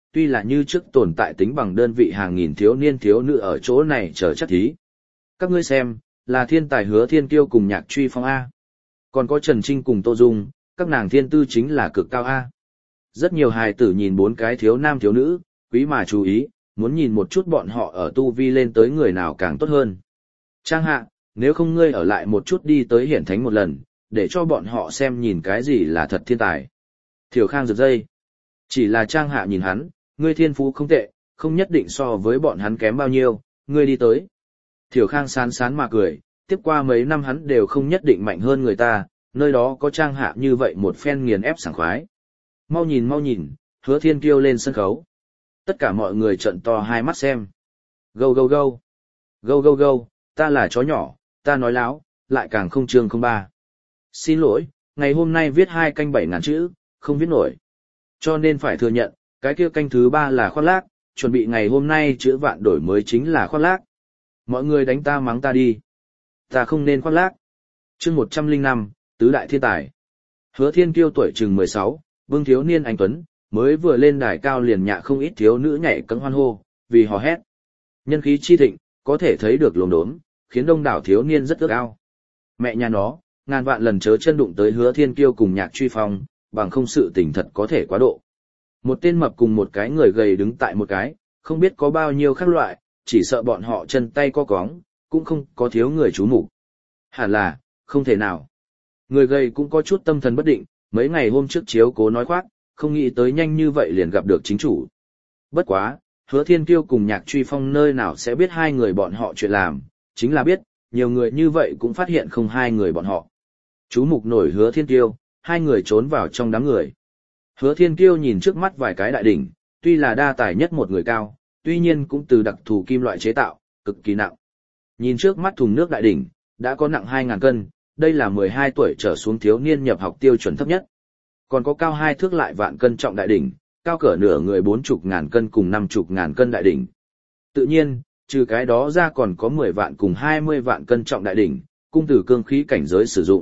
tuy là như trước tồn tại tính bằng đơn vị hàng nghìn thiếu niên thiếu nữ ở chỗ này chờ chắc thí. Các ngươi xem, là thiên tài Hứa Thiên Kiêu cùng Nhạc Truy Phong A. Còn có Trần Trinh cùng Tô Dung, các nàng thiên tư chính là cực cao A. Rất nhiều hài tử nhìn bốn cái thiếu nam thiếu nữ, quý mà chú ý, muốn nhìn một chút bọn họ ở tu vi lên tới người nào càng tốt hơn. Trang Hạ, nếu không ngươi ở lại một chút đi tới hiển thánh một lần, để cho bọn họ xem nhìn cái gì là thật thiên tài. Thiểu Khang giật dây. Chỉ là Trang Hạ nhìn hắn, ngươi thiên phú không tệ, không nhất định so với bọn hắn kém bao nhiêu, ngươi đi tới. Thiểu Khang sán sán mà cười, tiếp qua mấy năm hắn đều không nhất định mạnh hơn người ta, nơi đó có Trang Hạ như vậy một phen nghiền ép sảng khoái. Mau nhìn, Hứa Thiên Kiêu lên sân khấu. Tất cả mọi người trợn to hai mắt xem. Gâu gâu gâu. Gâu gâu gâu, ta là chó nhỏ, ta nói láo, lại càng không chương không ba. Xin lỗi, ngày hôm nay viết 2 canh 7.000 chữ, không viết nổi. Cho nên phải thừa nhận, cái kia canh thứ 3 là khoác lác, chuẩn bị ngày hôm nay chữ vạn đổi mới chính là khoác lác. Mọi người đánh ta mắng ta đi. Ta không nên khoác lác. Chương 105, Tứ Đại Thiên Tài. Hứa Thiên Kiêu tuổi chừng 16, vương thiếu niên anh tuấn, mới vừa lên đài cao liền nhạ không ít thiếu nữ nhảy cẫng hoan hô, vì hò hét. Nhân khí chi thịnh, có thể thấy được luồng đốm, khiến đông đảo thiếu niên rất ước ao. Mẹ nhà nó, ngàn vạn lần chớ chân đụng tới Hứa Thiên Kiêu cùng Nhạc Truy Phong, bằng không sự tình thật có thể quá độ. Một tên mập cùng một cái người gầy đứng tại một cái, không biết có bao nhiêu khác loại, chỉ sợ bọn họ chân tay co cóng, cũng không có thiếu người chú mục. Hẳn là, không thể nào. Người gầy cũng có chút tâm thần bất định, mấy ngày hôm trước chiếu cố nói khoác, không nghĩ tới nhanh như vậy liền gặp được chính chủ. Bất quá, Hứa Thiên Kiêu cùng Nhạc Truy Phong nơi nào sẽ biết hai người bọn họ chuyện làm, chính là biết, nhiều người như vậy cũng phát hiện không hai người bọn họ. Chú mục nổi Hứa Thiên Kiêu, hai người trốn vào trong đám người. Hứa Thiên Kiêu nhìn trước mắt vài cái đại đỉnh, tuy là đa tài nhất một người cao, tuy nhiên cũng từ đặc thù kim loại chế tạo, cực kỳ nặng. Nhìn trước mắt thùng nước đại đỉnh, đã có nặng 2.000 cân, đây là 12 tuổi trở xuống thiếu niên nhập học tiêu chuẩn thấp nhất. Còn có cao 2 thước lại vạn cân trọng đại đỉnh, cao cỡ nửa người 40.000 cân cùng 50.000 cân đại đỉnh. Tự nhiên, trừ cái đó ra còn có 10 vạn cùng 20 vạn cân trọng đại đỉnh, cung từ cương khí cảnh giới sử dụng.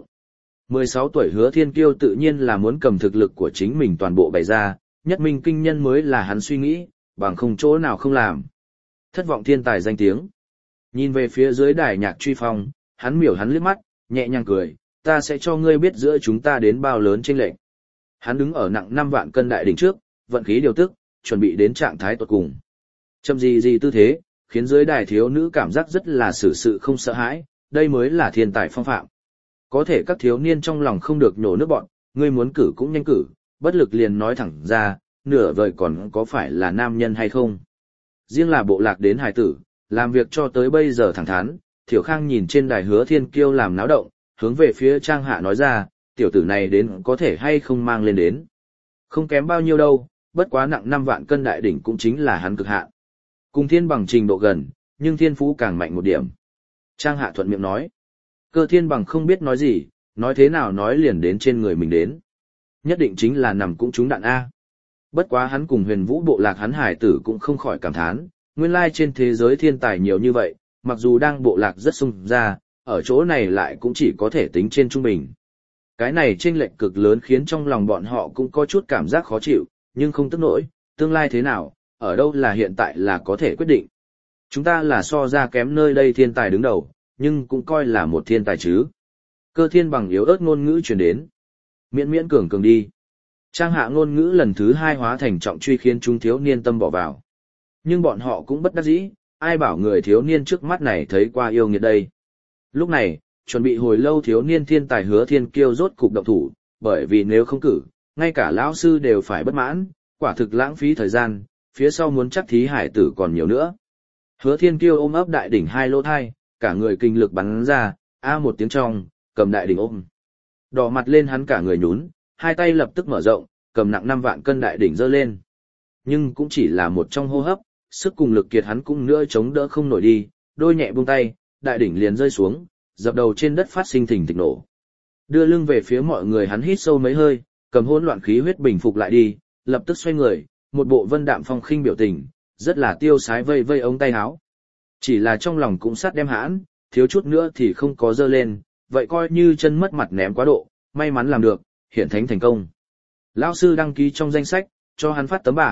16 tuổi Hứa Thiên Kiêu tự nhiên là muốn cầm thực lực của chính mình toàn bộ bày ra, nhất minh kinh nhân mới là hắn suy nghĩ, bằng không chỗ nào không làm. Thất vọng thiên tài danh tiếng. Nhìn về phía dưới đài Nhạc Truy Phong, hắn miểu hắn liếc mắt, nhẹ nhàng cười, ta sẽ cho ngươi biết giữa chúng ta đến bao lớn chênh lệch. Hắn đứng ở nặng 5 vạn cân đại đỉnh trước, vận khí điều tức, chuẩn bị đến trạng thái tột cùng. Châm gì tư thế, khiến dưới đài thiếu nữ cảm giác rất là xử sự không sợ hãi, đây mới là thiên tài phong phạm. Có thể các thiếu niên trong lòng không được nhổ nước bọn, ngươi muốn cử cũng nhanh cử, bất lực liền nói thẳng ra, nửa vời còn có phải là nam nhân hay không. Riêng là bộ lạc đến hài tử, làm việc cho tới bây giờ thẳng thắn, Thiểu Khang nhìn trên đài Hứa Thiên Kiêu làm náo động, hướng về phía Trang Hạ nói ra, tiểu tử này đến có thể hay không mang lên đến. Không kém bao nhiêu đâu, bất quá nặng 5 vạn cân đại đỉnh cũng chính là hắn cực hạn. Cùng thiên bằng trình độ gần, nhưng thiên phú càng mạnh một điểm. Trang Hạ thuận miệng nói. Cơ thiên bằng không biết nói gì, nói thế nào nói liền đến trên người mình đến. Nhất định chính là nằm cũng trúng đạn A. Bất quá hắn cùng Huyền Vũ bộ lạc hắn hải tử cũng không khỏi cảm thán, nguyên lai trên thế giới thiên tài nhiều như vậy, mặc dù đang bộ lạc rất sung ra, ở chỗ này lại cũng chỉ có thể tính trên trung bình. Cái này chênh lệch cực lớn khiến trong lòng bọn họ cũng có chút cảm giác khó chịu, nhưng không tức nổi, tương lai thế nào, ở đâu là hiện tại là có thể quyết định. Chúng ta là so ra kém nơi đây thiên tài đứng đầu, nhưng cũng coi là một thiên tài chứ. Cơ thiên bằng yếu ớt ngôn ngữ truyền đến. Miễn cường đi. Trang Hạ ngôn ngữ lần thứ 2 hóa thành trọng truy khiến chúng thiếu niên tâm bỏ vào. Nhưng bọn họ cũng bất đắc dĩ, ai bảo người thiếu niên trước mắt này thấy qua yêu nghiệt đây. Lúc này, chuẩn bị hồi lâu thiếu niên thiên tài Hứa Thiên Kiêu rốt cục động thủ, bởi vì nếu không cử, ngay cả lão sư đều phải bất mãn, quả thực lãng phí thời gian, phía sau muốn chắc thí hải tử còn nhiều nữa. Hứa Thiên Kiêu ôm ấp đại đỉnh 2 lỗ thai, cả người kinh lực bắn ra, một tiếng trong, cầm đại đỉnh ôm. Đỏ mặt lên hắn cả người nhún, hai tay lập tức mở rộng, cầm nặng 5 vạn cân đại đỉnh giơ lên. Nhưng cũng chỉ là một trong hô hấp, sức cùng lực kiệt hắn cũng nữa chống đỡ không nổi đi, đôi nhẹ buông tay, đại đỉnh liền rơi xuống, dập đầu trên đất phát sinh thình thịch nổ. Đưa lưng về phía mọi người hắn hít sâu mấy hơi, cầm hỗn loạn khí huyết bình phục lại đi, lập tức xoay người, một bộ vân đạm phong khinh biểu tình, rất là tiêu sái vây vây ống tay áo. Chỉ là trong lòng cũng sát đem hãn, thiếu chút nữa thì không có dơ lên, vậy coi như chân mất mặt ném quá độ, may mắn làm được, hiển thánh thành công. Lão sư đăng ký trong danh sách, cho hắn phát tấm bảng,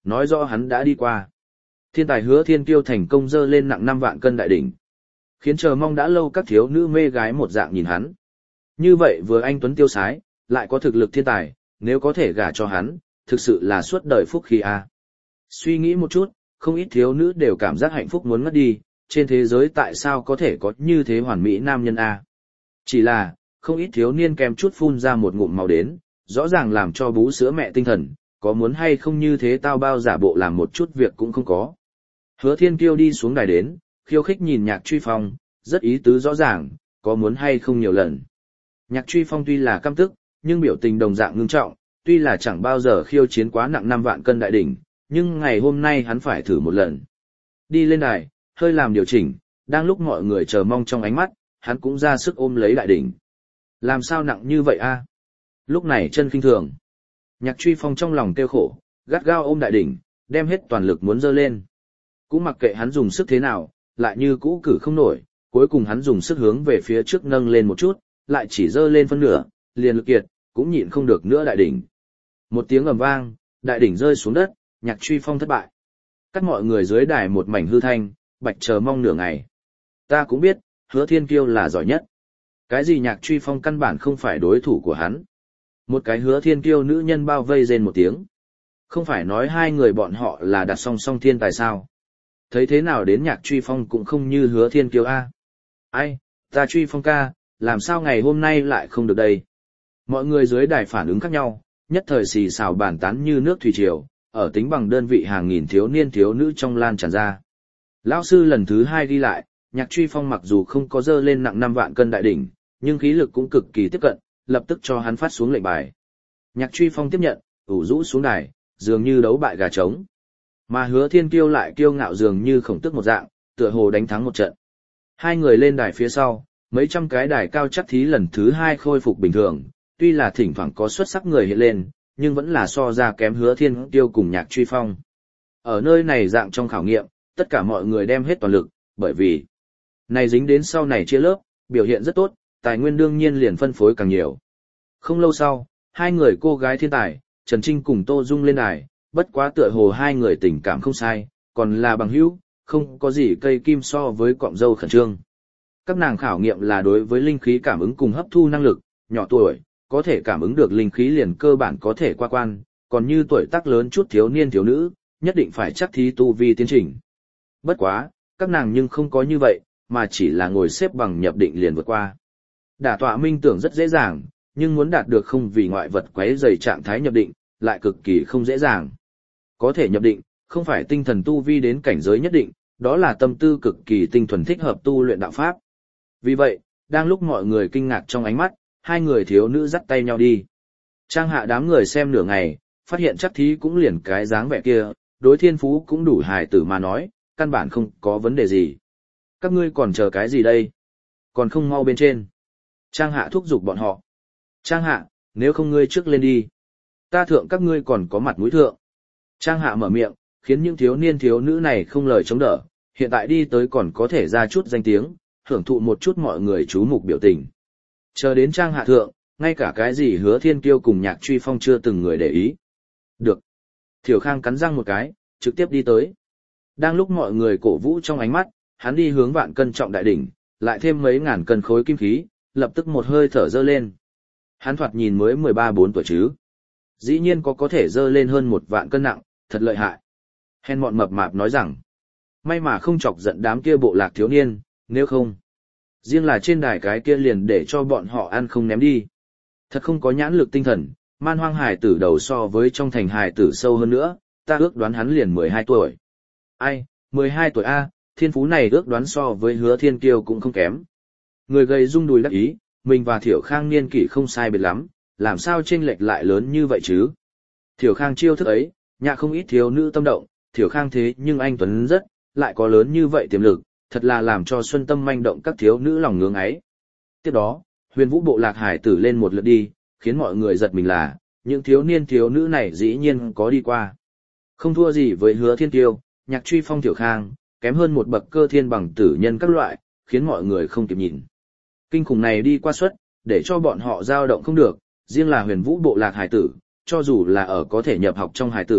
nói rõ hắn đã đi qua. Thiên tài Hứa Thiên Kiêu thành công dơ lên nặng 5 vạn cân đại đỉnh, khiến chờ mong đã lâu các thiếu nữ mê gái một dạng nhìn hắn. Như vậy vừa anh tuấn tiêu sái, lại có thực lực thiên tài, nếu có thể gả cho hắn, thực sự là suốt đời phúc khí a. Suy nghĩ một chút, không ít thiếu nữ đều cảm giác hạnh phúc muốn ngất đi, trên thế giới tại sao có thể có như thế hoàn mỹ nam nhân a. Chỉ là, không ít thiếu niên kèm chút phun ra một ngụm máu đến, rõ ràng làm cho bú sữa mẹ tinh thần, có muốn hay không như thế tao bao giả bộ làm một chút việc cũng không có. Hứa Thiên Kiêu đi xuống đài đến, khiêu khích nhìn Nhạc Truy Phong, rất ý tứ rõ ràng, có muốn hay không nhiều lần. Nhạc Truy Phong tuy là căm tức, nhưng biểu tình đồng dạng ngưng trọng, tuy là chẳng bao giờ khiêu chiến quá nặng 5 vạn cân đại đỉnh, nhưng ngày hôm nay hắn phải thử một lần. Đi lên đài, hơi làm điều chỉnh, đang lúc mọi người chờ mong trong ánh mắt, hắn cũng ra sức ôm lấy đại đỉnh. Làm sao nặng như vậy a? Lúc này chân khinh thường. Nhạc Truy Phong trong lòng tiêu khổ, gắt gao ôm đại đỉnh, đem hết toàn lực muốn dơ lên. Cũng mặc kệ hắn dùng sức thế nào, lại như cũ cử không nổi, cuối cùng hắn dùng sức hướng về phía trước nâng lên một chút, lại chỉ dơ lên phân nửa, liền lực kiệt, cũng nhịn không được nữa đại đỉnh. Một tiếng ầm vang, đại đỉnh rơi xuống đất, Nhạc Truy Phong thất bại. Các mọi người dưới đài một mảnh hư thanh, bạch chờ mong nửa ngày. Ta cũng biết, Hứa Thiên Kiêu là giỏi nhất. Cái gì Nhạc Truy Phong căn bản không phải đối thủ của hắn. Một cái Hứa Thiên Kiêu nữ nhân bao vây rên một tiếng. Không phải nói hai người bọn họ là đặt song song thiên tài sao. Thấy thế nào đến Nhạc Truy Phong cũng không như Hứa Thiên Kiêu a. Ai, ta Truy Phong ca, làm sao ngày hôm nay lại không được đây. Mọi người dưới đài phản ứng khác nhau, nhất thời xì xào bàn tán như nước thủy triều, ở tính bằng đơn vị hàng nghìn thiếu niên thiếu nữ trong lan tràn ra. Lão sư lần thứ 2 ghi lại, Nhạc Truy Phong mặc dù không có dơ lên nặng 5 vạn cân đại đỉnh, nhưng khí lực cũng cực kỳ tiếp cận, lập tức cho hắn phát xuống lệnh bài. Nhạc Truy Phong tiếp nhận, ủ rũ xuống đài, dường như đấu bại gà trống. Mà Hứa Thiên Kiêu lại kiêu ngạo dường như khổng tước một dạng, tựa hồ đánh thắng một trận. Hai người lên đài phía sau, mấy trăm cái đài cao chắc thí lần thứ 2 khôi phục bình thường, tuy là thỉnh thoảng có xuất sắc người hiện lên, nhưng vẫn là so ra kém Hứa Thiên Kiêu cùng Nhạc Truy Phong. Ở nơi này dạng trong khảo nghiệm, tất cả mọi người đem hết toàn lực, bởi vì này dính đến sau này chia lớp, biểu hiện rất tốt, tài nguyên đương nhiên liền phân phối càng nhiều. Không lâu sau, hai người cô gái thiên tài, Trần Trinh cùng Tô Dung lên đài, bất quá tựa hồ hai người tình cảm không sai, còn là bằng hữu, không có gì cây kim so với cọng dâu khẩn trương. Các nàng khảo nghiệm là đối với linh khí cảm ứng cùng hấp thu năng lực, nhỏ tuổi, có thể cảm ứng được linh khí liền cơ bản có thể qua quan, còn như tuổi tác lớn chút thiếu niên thiếu nữ, nhất định phải chắc thí tu vi tiến trình. Bất quá, các nàng nhưng không có như vậy, mà chỉ là ngồi xếp bằng nhập định liền vượt qua. Đả tọa minh tưởng rất dễ dàng, nhưng muốn đạt được không vì ngoại vật quấy rầy trạng thái nhập định, lại cực kỳ không dễ dàng. Có thể nhập định, không phải tinh thần tu vi đến cảnh giới nhất định, đó là tâm tư cực kỳ tinh thuần thích hợp tu luyện đạo pháp. Vì vậy, đang lúc mọi người kinh ngạc trong ánh mắt, hai người thiếu nữ dắt tay nhau đi. Trang Hạ đám người xem nửa ngày, phát hiện chắc thí cũng liền cái dáng vẻ kia, đối thiên phú cũng đủ hài tử mà nói, căn bản không có vấn đề gì. Các ngươi còn chờ cái gì đây? Còn không mau bên trên. Trang Hạ thúc giục bọn họ. Trang Hạ, nếu không ngươi trước lên đi. Ta thượng các ngươi còn có mặt mũi thượng. Trang Hạ mở miệng, khiến những thiếu niên thiếu nữ này không lời chống đỡ, hiện tại đi tới còn có thể ra chút danh tiếng, hưởng thụ một chút mọi người chú mục biểu tình. Chờ đến Trang Hạ thượng, ngay cả cái gì Hứa Thiên Kiêu cùng Nhạc Truy Phong chưa từng người để ý. Được. Thiểu Khang cắn răng một cái, trực tiếp đi tới. Đang lúc mọi người cổ vũ trong ánh mắt, hắn đi hướng vạn cân trọng đại đỉnh, lại thêm mấy ngàn cân khối kim khí, lập tức một hơi thở dơ lên. Hắn thoạt nhìn mới 13-14 tuổi chứ. Dĩ nhiên có thể dơ lên hơn 1 vạn cân nặng, thật lợi hại. Hèn mọn mập mạp nói rằng, may mà không chọc giận đám kia bộ lạc thiếu niên, nếu không. Riêng là trên đài cái kia liền để cho bọn họ ăn không ném đi. Thật không có nhãn lực tinh thần, man hoang hài tử đầu so với trong thành hài tử sâu hơn nữa, ta ước đoán hắn liền 12 tuổi. Ai, 12 tuổi A, thiên phú này ước đoán so với Hứa Thiên Kiêu cũng không kém. Người gầy rung đùi đắc ý, mình và Thiểu Khang niên kỷ không sai biệt lắm, làm sao chênh lệch lại lớn như vậy chứ? Thiểu Khang chiêu thức ấy, nhạ không ít thiếu nữ tâm động, Thiểu Khang thế nhưng anh tuấn rất, lại có lớn như vậy tiềm lực, thật là làm cho xuân tâm manh động các thiếu nữ lòng ngưỡng ấy. Tiếp đó, Huyền Vũ bộ lạc hải tử lên một lượt đi, khiến mọi người giật mình là, những thiếu niên thiếu nữ này dĩ nhiên có đi qua. Không thua gì với Hứa Thiên Kiêu, Nhạc Truy Phong, Thiểu Khang, kém hơn một bậc cơ thiên bằng tử nhân các loại, khiến mọi người không kịp nhìn. Kinh khủng này đi qua suất, để cho bọn họ dao động không được, riêng là Huyền Vũ bộ lạc hải tử, cho dù là ở có thể nhập học trong hải tử,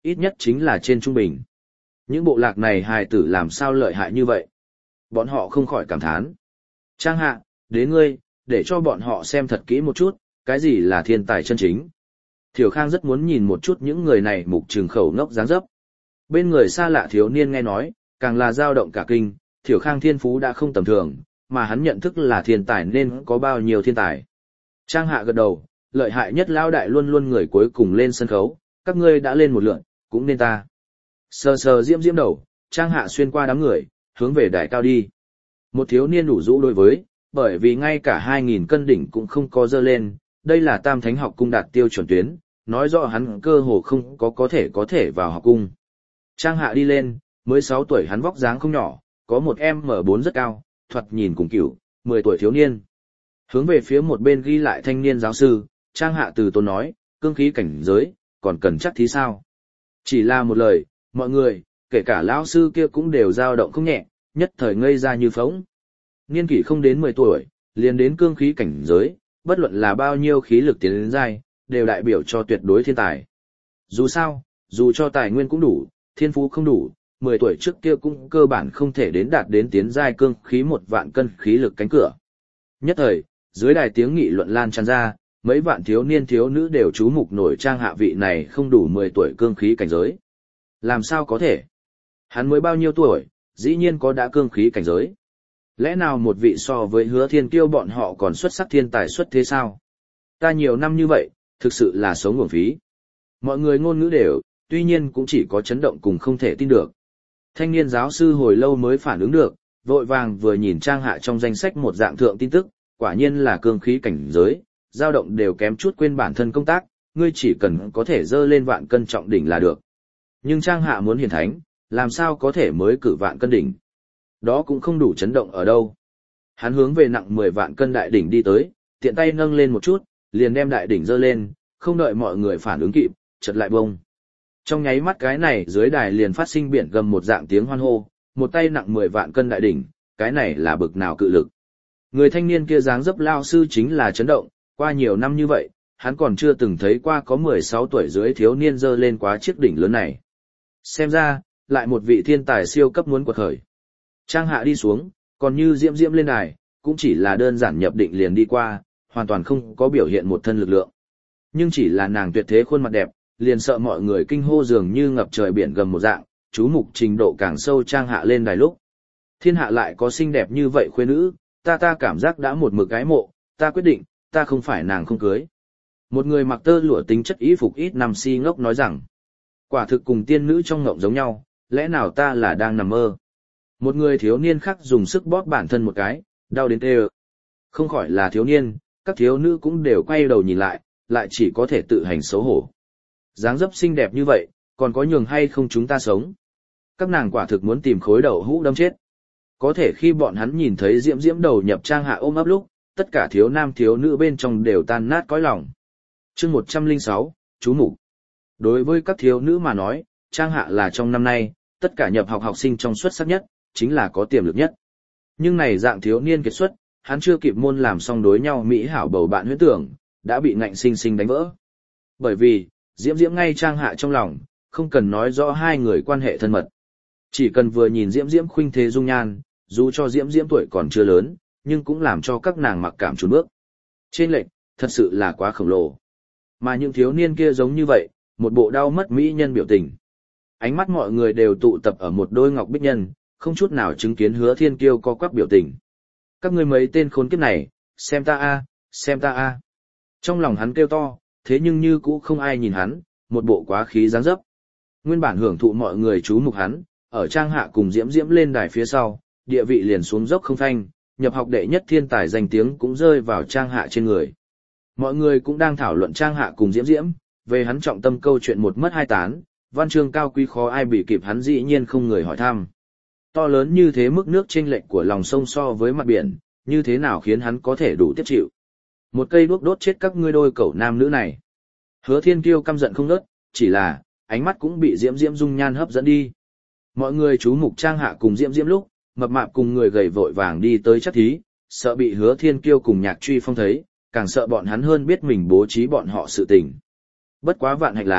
ít nhất chính là trên trung bình. Những bộ lạc này hài tử làm sao lợi hại như vậy? Bọn họ không khỏi cảm thán. Trang Hạ, đến ngươi, để cho bọn họ xem thật kỹ một chút, cái gì là thiên tài chân chính. Thiểu Khang rất muốn nhìn một chút những người này mục trường khẩu ngốc dáng dấp. Bên người xa lạ thiếu niên nghe nói, càng là dao động cả kinh, Thiểu Khang thiên phú đã không tầm thường, mà hắn nhận thức là thiên tài nên có bao nhiêu thiên tài. Trang Hạ gật đầu, lợi hại nhất lão đại luôn luôn người cuối cùng lên sân khấu, các ngươi đã lên một lượt, cũng nên ta. Sờ sờ diễm diễm đầu, Trang Hạ xuyên qua đám người, hướng về đài cao đi. Một thiếu niên đủ rũ đối với, bởi vì ngay cả 2.000 cân đỉnh cũng không có dơ lên, đây là Tam Thánh học cung đạt tiêu chuẩn tuyến, nói rõ hắn cơ hồ không có thể vào học cung. Trang Hạ đi lên, mới 6 tuổi hắn vóc dáng không nhỏ, có một M4 rất cao, thoạt nhìn cùng cửu, 10 tuổi thiếu niên. Hướng về phía một bên ghi lại thanh niên giáo sư, Trang Hạ từ tốn nói, cương khí cảnh giới, còn cần chắc thí sao? Chỉ là một lời, mọi người, kể cả lão sư kia cũng đều dao động không nhẹ, nhất thời ngây ra như phóng. Niên kỷ không đến 10 tuổi, liền đến cương khí cảnh giới, bất luận là bao nhiêu khí lực tiến đến giai, đều đại biểu cho tuyệt đối thiên tài. Dù sao, dù cho tài nguyên cũng đủ, thiên phú không đủ, 10 tuổi trước kia cũng cơ bản không thể đến đạt đến tiến giai cương khí 1.000 cân khí lực cánh cửa. Nhất thời, dưới đài tiếng nghị luận lan tràn ra, mấy vạn thiếu niên thiếu nữ đều chú mục nổi Trang Hạ vị này không đủ 10 tuổi cương khí cảnh giới. Làm sao có thể? Hắn mới bao nhiêu tuổi, dĩ nhiên có đã cương khí cảnh giới. Lẽ nào một vị so với Hứa Thiên Kiêu bọn họ còn xuất sắc thiên tài xuất thế sao? Ta nhiều năm như vậy, thực sự là sống uổng phí. Mọi người ngôn ngữ đều, tuy nhiên cũng chỉ có chấn động cùng không thể tin được. Thanh niên giáo sư hồi lâu mới phản ứng được, vội vàng vừa nhìn Trang Hạ trong danh sách một dạng thượng tin tức, quả nhiên là cương khí cảnh giới, dao động đều kém chút quên bản thân công tác, ngươi chỉ cần có thể dơ lên vạn cân trọng đỉnh là được. Nhưng Trang Hạ muốn hiển thánh, làm sao có thể mới cử vạn cân đỉnh? Đó cũng không đủ chấn động ở đâu. Hắn hướng về nặng 10 vạn cân đại đỉnh đi tới, tiện tay nâng lên một chút, liền đem đại đỉnh dơ lên, không đợi mọi người phản ứng kịp, chợt lại bông. Trong nháy mắt cái này dưới đài liền phát sinh biển gầm một dạng tiếng hoan hô, một tay nặng 10 vạn cân đại đỉnh, cái này là bực nào cự lực. Người thanh niên kia dáng dấp lao sư chính là chấn động, qua nhiều năm như vậy, hắn còn chưa từng thấy qua có 16 tuổi dưới thiếu niên dơ lên quá chiếc đỉnh lớn này. Xem ra, lại một vị thiên tài siêu cấp muốn quật khởi. Trang Hạ đi xuống, còn như diễm diễm lên đài, cũng chỉ là đơn giản nhập định liền đi qua, hoàn toàn không có biểu hiện một thân lực lượng. Nhưng chỉ là nàng tuyệt thế khuôn mặt đẹp, liền sợ mọi người kinh hô dường như ngập trời biển gầm một dạng, chú mục trình độ càng sâu Trang Hạ lên đài lúc. Thiên hạ lại có xinh đẹp như vậy khuê nữ, ta cảm giác đã một mực gái mộ, ta quyết định, ta không phải nàng không cưới. Một người mặc tơ lụa tính chất y phục ít nằm si ngốc nói rằng, quả thực cùng tiên nữ trong ngộng giống nhau, lẽ nào ta là đang nằm mơ. Một người thiếu niên khác dùng sức bóp bản thân một cái, đau đến tê ơ. Không khỏi là thiếu niên, các thiếu nữ cũng đều quay đầu nhìn lại, lại chỉ có thể tự hành xấu hổ. Dáng dấp xinh đẹp như vậy, còn có nhường hay không chúng ta sống. Các nàng quả thực muốn tìm khối đầu hũ đâm chết. Có thể khi bọn hắn nhìn thấy diễm diễm đầu nhập Trang Hạ ôm ấp lúc, tất cả thiếu nam thiếu nữ bên trong đều tan nát cõi lòng. Chương 106, chú mục. Đối với các thiếu nữ mà nói, Trang Hạ là trong năm nay, tất cả nhập học học sinh trong xuất sắc nhất, chính là có tiềm lực nhất. Nhưng này dạng thiếu niên kiệt xuất, hắn chưa kịp môn làm xong đối nhau mỹ hảo bầu bạn huyễn tưởng, đã bị ngạnh sinh sinh đánh vỡ. Bởi vì, diễm diễm ngay Trang Hạ trong lòng, không cần nói rõ hai người quan hệ thân mật. Chỉ cần vừa nhìn diễm diễm khuynh thế dung nhan, dù cho diễm diễm tuổi còn chưa lớn, nhưng cũng làm cho các nàng mặc cảm chùn bước. Trên lệch, thật sự là quá khổng lồ. Mà những thiếu niên kia giống như vậy, một bộ đau mất mỹ nhân biểu tình. Ánh mắt mọi người đều tụ tập ở một đôi ngọc bích nhân, không chút nào chứng kiến Hứa Thiên Kiêu có quắc biểu tình. Các ngươi mấy tên khốn kiếp này, xem ta a, xem ta a. Trong lòng hắn kêu to, thế nhưng như cũ không ai nhìn hắn, một bộ quá khí dáng dấp. Nguyên bản hưởng thụ mọi người chú mục hắn, ở Trang Hạ cùng diễm diễm lên đài phía sau, địa vị liền xuống dốc không phanh, nhập học đệ nhất thiên tài danh tiếng cũng rơi vào Trang Hạ trên người. Mọi người cũng đang thảo luận Trang Hạ cùng diễm diễm, về hắn trọng tâm câu chuyện một mất hai tán, văn chương cao quý khó ai bị kịp hắn dĩ nhiên không người hỏi thăm. To lớn như thế mức nước chênh lệch của lòng sông so với mặt biển, như thế nào khiến hắn có thể đủ tiếp chịu. Một cây đuốc đốt chết các ngươi đôi cẩu nam nữ này. Hứa Thiên Kiêu căm giận không ngớt, chỉ là, ánh mắt cũng bị diễm diễm dung nhan hấp dẫn đi. Mọi người chú mục Trang Hạ cùng diễm diễm lúc, mập mạp cùng người gầy vội vàng đi tới chắc thí, sợ bị Hứa Thiên Kiêu cùng Nhạc Truy Phong thấy, càng sợ bọn hắn hơn biết mình bố trí bọn họ sự tình. Bất quá vạn hạnh là,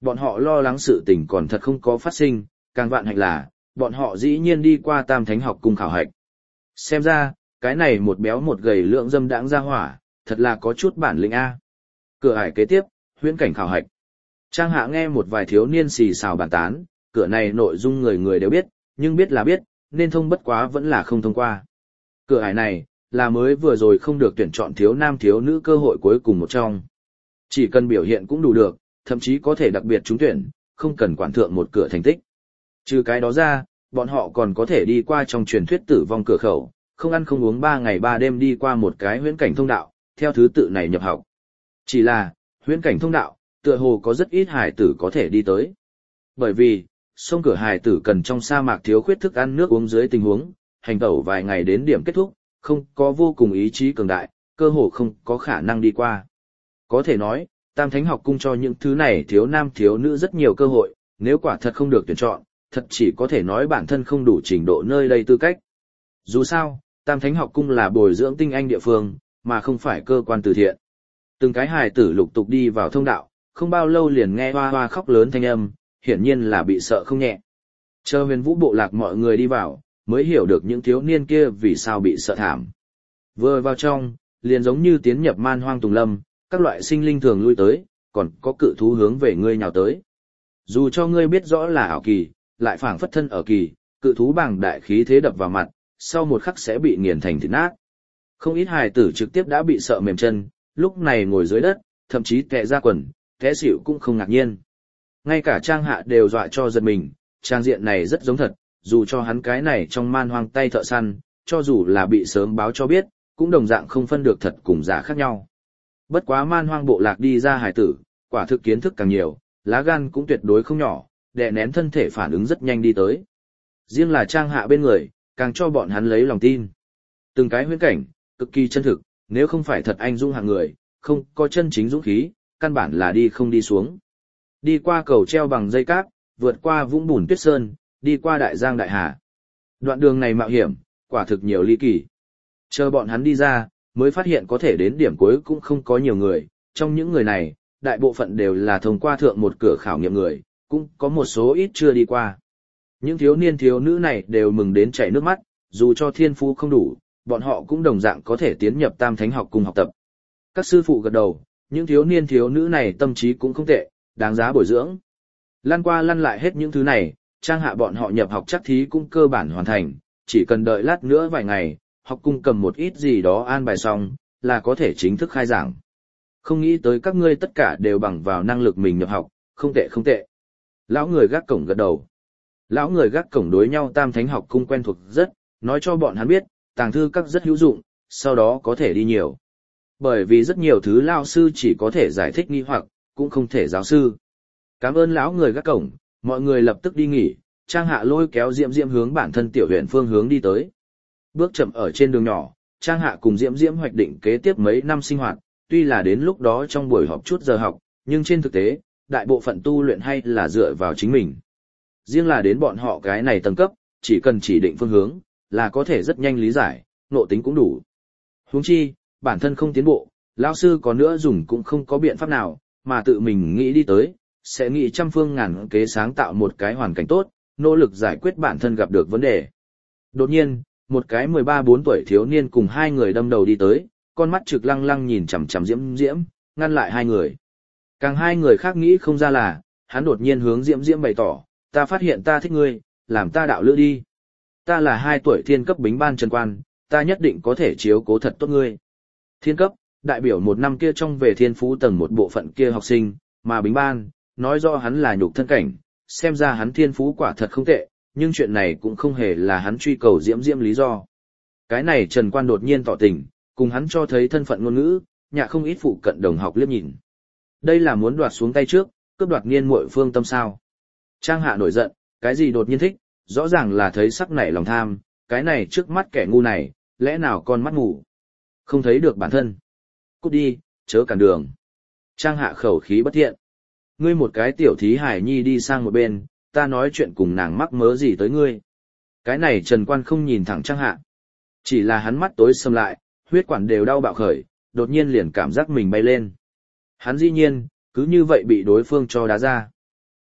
Bọn họ lo lắng sự tình còn thật không có phát sinh, càng vạn hạnh là, bọn họ dĩ nhiên đi qua Tam Thánh học cung khảo hạch. Xem ra, cái này một béo một gầy lượng dâm đãng ra hỏa, thật là có chút bản lĩnh A. Cửa ải kế tiếp, huyễn cảnh khảo hạch. Trang Hạ nghe một vài thiếu niên xì xào bàn tán, cửa này nội dung người người đều biết, nhưng biết là biết, nên thông bất quá vẫn là không thông qua. Cửa ải này, là mới vừa rồi không được tuyển chọn thiếu nam thiếu nữ cơ hội cuối cùng một trong. Chỉ cần biểu hiện cũng đủ được, thậm chí có thể đặc biệt trúng tuyển, không cần quản thượng một cửa thành tích. Trừ cái đó ra, bọn họ còn có thể đi qua trong truyền thuyết tử vong cửa khẩu, không ăn không uống 3 ngày 3 đêm đi qua một cái huyễn cảnh thông đạo, theo thứ tự này nhập học. Chỉ là, huyễn cảnh thông đạo, tựa hồ có rất ít hải tử có thể đi tới. Bởi vì, sông cửa hải tử cần trong sa mạc thiếu khuyết thức ăn nước uống dưới tình huống, hành tẩu vài ngày đến điểm kết thúc, không có vô cùng ý chí cường đại, cơ hồ không có khả năng đi qua. Có thể nói, Tam Thánh học cung cho những thứ này thiếu nam thiếu nữ rất nhiều cơ hội, nếu quả thật không được tuyển chọn, thật chỉ có thể nói bản thân không đủ trình độ nơi đây tư cách. Dù sao, Tam Thánh học cung là bồi dưỡng tinh anh địa phương, mà không phải cơ quan từ thiện. Từng cái hài tử lục tục đi vào thông đạo, không bao lâu liền nghe hoa hoa khóc lớn thanh âm, hiển nhiên là bị sợ không nhẹ. Chờ Huyền Vũ bộ lạc mọi người đi vào, mới hiểu được những thiếu niên kia vì sao bị sợ thảm. Vừa vào trong, liền giống như tiến nhập man hoang tùng lâm, các loại sinh linh thường lui tới, còn có cự thú hướng về ngươi nhào tới. Dù cho ngươi biết rõ là ảo kỳ, lại phảng phất thân ở kỳ, cự thú bàng đại khí thế đập vào mặt, sau một khắc sẽ bị nghiền thành thịt nát. Không ít hài tử trực tiếp đã bị sợ mềm chân, lúc này ngồi dưới đất, thậm chí tè ra quần, té xỉu cũng không ngạc nhiên. Ngay cả Trang Hạ đều dọa cho giật mình, trang diện này rất giống thật, dù cho hắn cái này trong man hoang tay thợ săn, cho dù là bị sớm báo cho biết, cũng đồng dạng không phân được thật cùng giả khác nhau. Bất quá man hoang bộ lạc đi ra hài tử, quả thực kiến thức càng nhiều, lá gan cũng tuyệt đối không nhỏ, đè nén thân thể phản ứng rất nhanh đi tới. Riêng là Trang Hạ bên người, càng cho bọn hắn lấy lòng tin. Từng cái huyễn cảnh, cực kỳ chân thực, nếu không phải thật anh dũng hạng người, không có chân chính dũng khí, căn bản là đi không đi xuống. Đi qua cầu treo bằng dây cáp, vượt qua vũng bùn tuyết sơn, đi qua đại giang đại hà. Đoạn đường này mạo hiểm, quả thực nhiều ly kỳ. Chờ bọn hắn đi ra, mới phát hiện có thể đến điểm cuối cũng không có nhiều người, trong những người này, đại bộ phận đều là thông qua thượng một cửa khảo nghiệm người, cũng có một số ít chưa đi qua. Những thiếu niên thiếu nữ này đều mừng đến chảy nước mắt, dù cho thiên phú không đủ, bọn họ cũng đồng dạng có thể tiến nhập Tam Thánh học cùng học tập. Các sư phụ gật đầu, những thiếu niên thiếu nữ này tâm trí cũng không tệ, đáng giá bồi dưỡng. Lăn qua lăn lại hết những thứ này, Trang Hạ bọn họ nhập học chắc thí cũng cơ bản hoàn thành, chỉ cần đợi lát nữa vài ngày, học cung cầm một ít gì đó an bài xong, là có thể chính thức khai giảng. Không nghĩ tới các ngươi tất cả đều bằng vào năng lực mình nhập học, không tệ không tệ. Lão người gác cổng gật đầu. Lão người gác cổng đối nhau Tam Thánh học cung quen thuộc rất, nói cho bọn hắn biết, tàng thư các rất hữu dụng, sau đó có thể đi nhiều. Bởi vì rất nhiều thứ lão sư chỉ có thể giải thích nghi hoặc, cũng không thể giáo sư. Cảm ơn lão người gác cổng, mọi người lập tức đi nghỉ, Trang Hạ lôi kéo Diễm Diễm hướng bản thân tiểu huyện phương hướng đi tới. Bước chậm ở trên đường nhỏ, Trang Hạ cùng Diễm Diễm hoạch định kế tiếp mấy năm sinh hoạt, tuy là đến lúc đó trong buổi họp chút giờ học, nhưng trên thực tế, đại bộ phận tu luyện hay là dựa vào chính mình. Riêng là đến bọn họ cái này tầng cấp, chỉ cần chỉ định phương hướng, là có thể rất nhanh lý giải, nộ tính cũng đủ. Huống chi, bản thân không tiến bộ, lão sư có nữa dùng cũng không có biện pháp nào, mà tự mình nghĩ đi tới, sẽ nghĩ trăm phương ngàn kế sáng tạo một cái hoàn cảnh tốt, nỗ lực giải quyết bản thân gặp được vấn đề. Đột nhiên, một cái 13-14 tuổi thiếu niên cùng hai người đâm đầu đi tới, con mắt trực lăng lăng nhìn chằm chằm Diễm Diễm, ngăn lại hai người. Càng hai người khác nghĩ không ra là, hắn đột nhiên hướng Diễm Diễm bày tỏ, ta phát hiện ta thích ngươi, làm ta đạo lữ đi. Ta là 2 tuổi thiên cấp bính ban trần quan, ta nhất định có thể chiếu cố thật tốt ngươi. Thiên cấp, đại biểu một năm kia trong về thiên phú tầng một bộ phận kia học sinh, mà bính ban, nói rõ hắn là nhục thân cảnh, xem ra hắn thiên phú quả thật không tệ, nhưng chuyện này cũng không hề là hắn truy cầu Diễm Diễm lý do. Cái này Trần Quan đột nhiên tỏ tình, cùng hắn cho thấy thân phận ngôn ngữ, nhạ không ít phụ cận đồng học liếc nhìn. Đây là muốn đoạt xuống tay trước, cướp đoạt niên muội phương tâm sao. Trang Hạ nổi giận, cái gì đột nhiên thích, rõ ràng là thấy sắc nảy lòng tham, cái này trước mắt kẻ ngu này, lẽ nào con mắt ngủ, không thấy được bản thân. Cút đi, chớ cản đường. Trang Hạ khẩu khí bất thiện. Ngươi một cái tiểu thí hải nhi đi sang một bên, ta nói chuyện cùng nàng mắc mớ gì tới ngươi. Cái này Trần Quan không nhìn thẳng Trang Hạ. Chỉ là hắn mắt tối sầm lại, huyết quản đều đau bạo khởi, đột nhiên liền cảm giác mình bay lên. Hắn dĩ nhiên, cứ như vậy bị đối phương cho đá ra.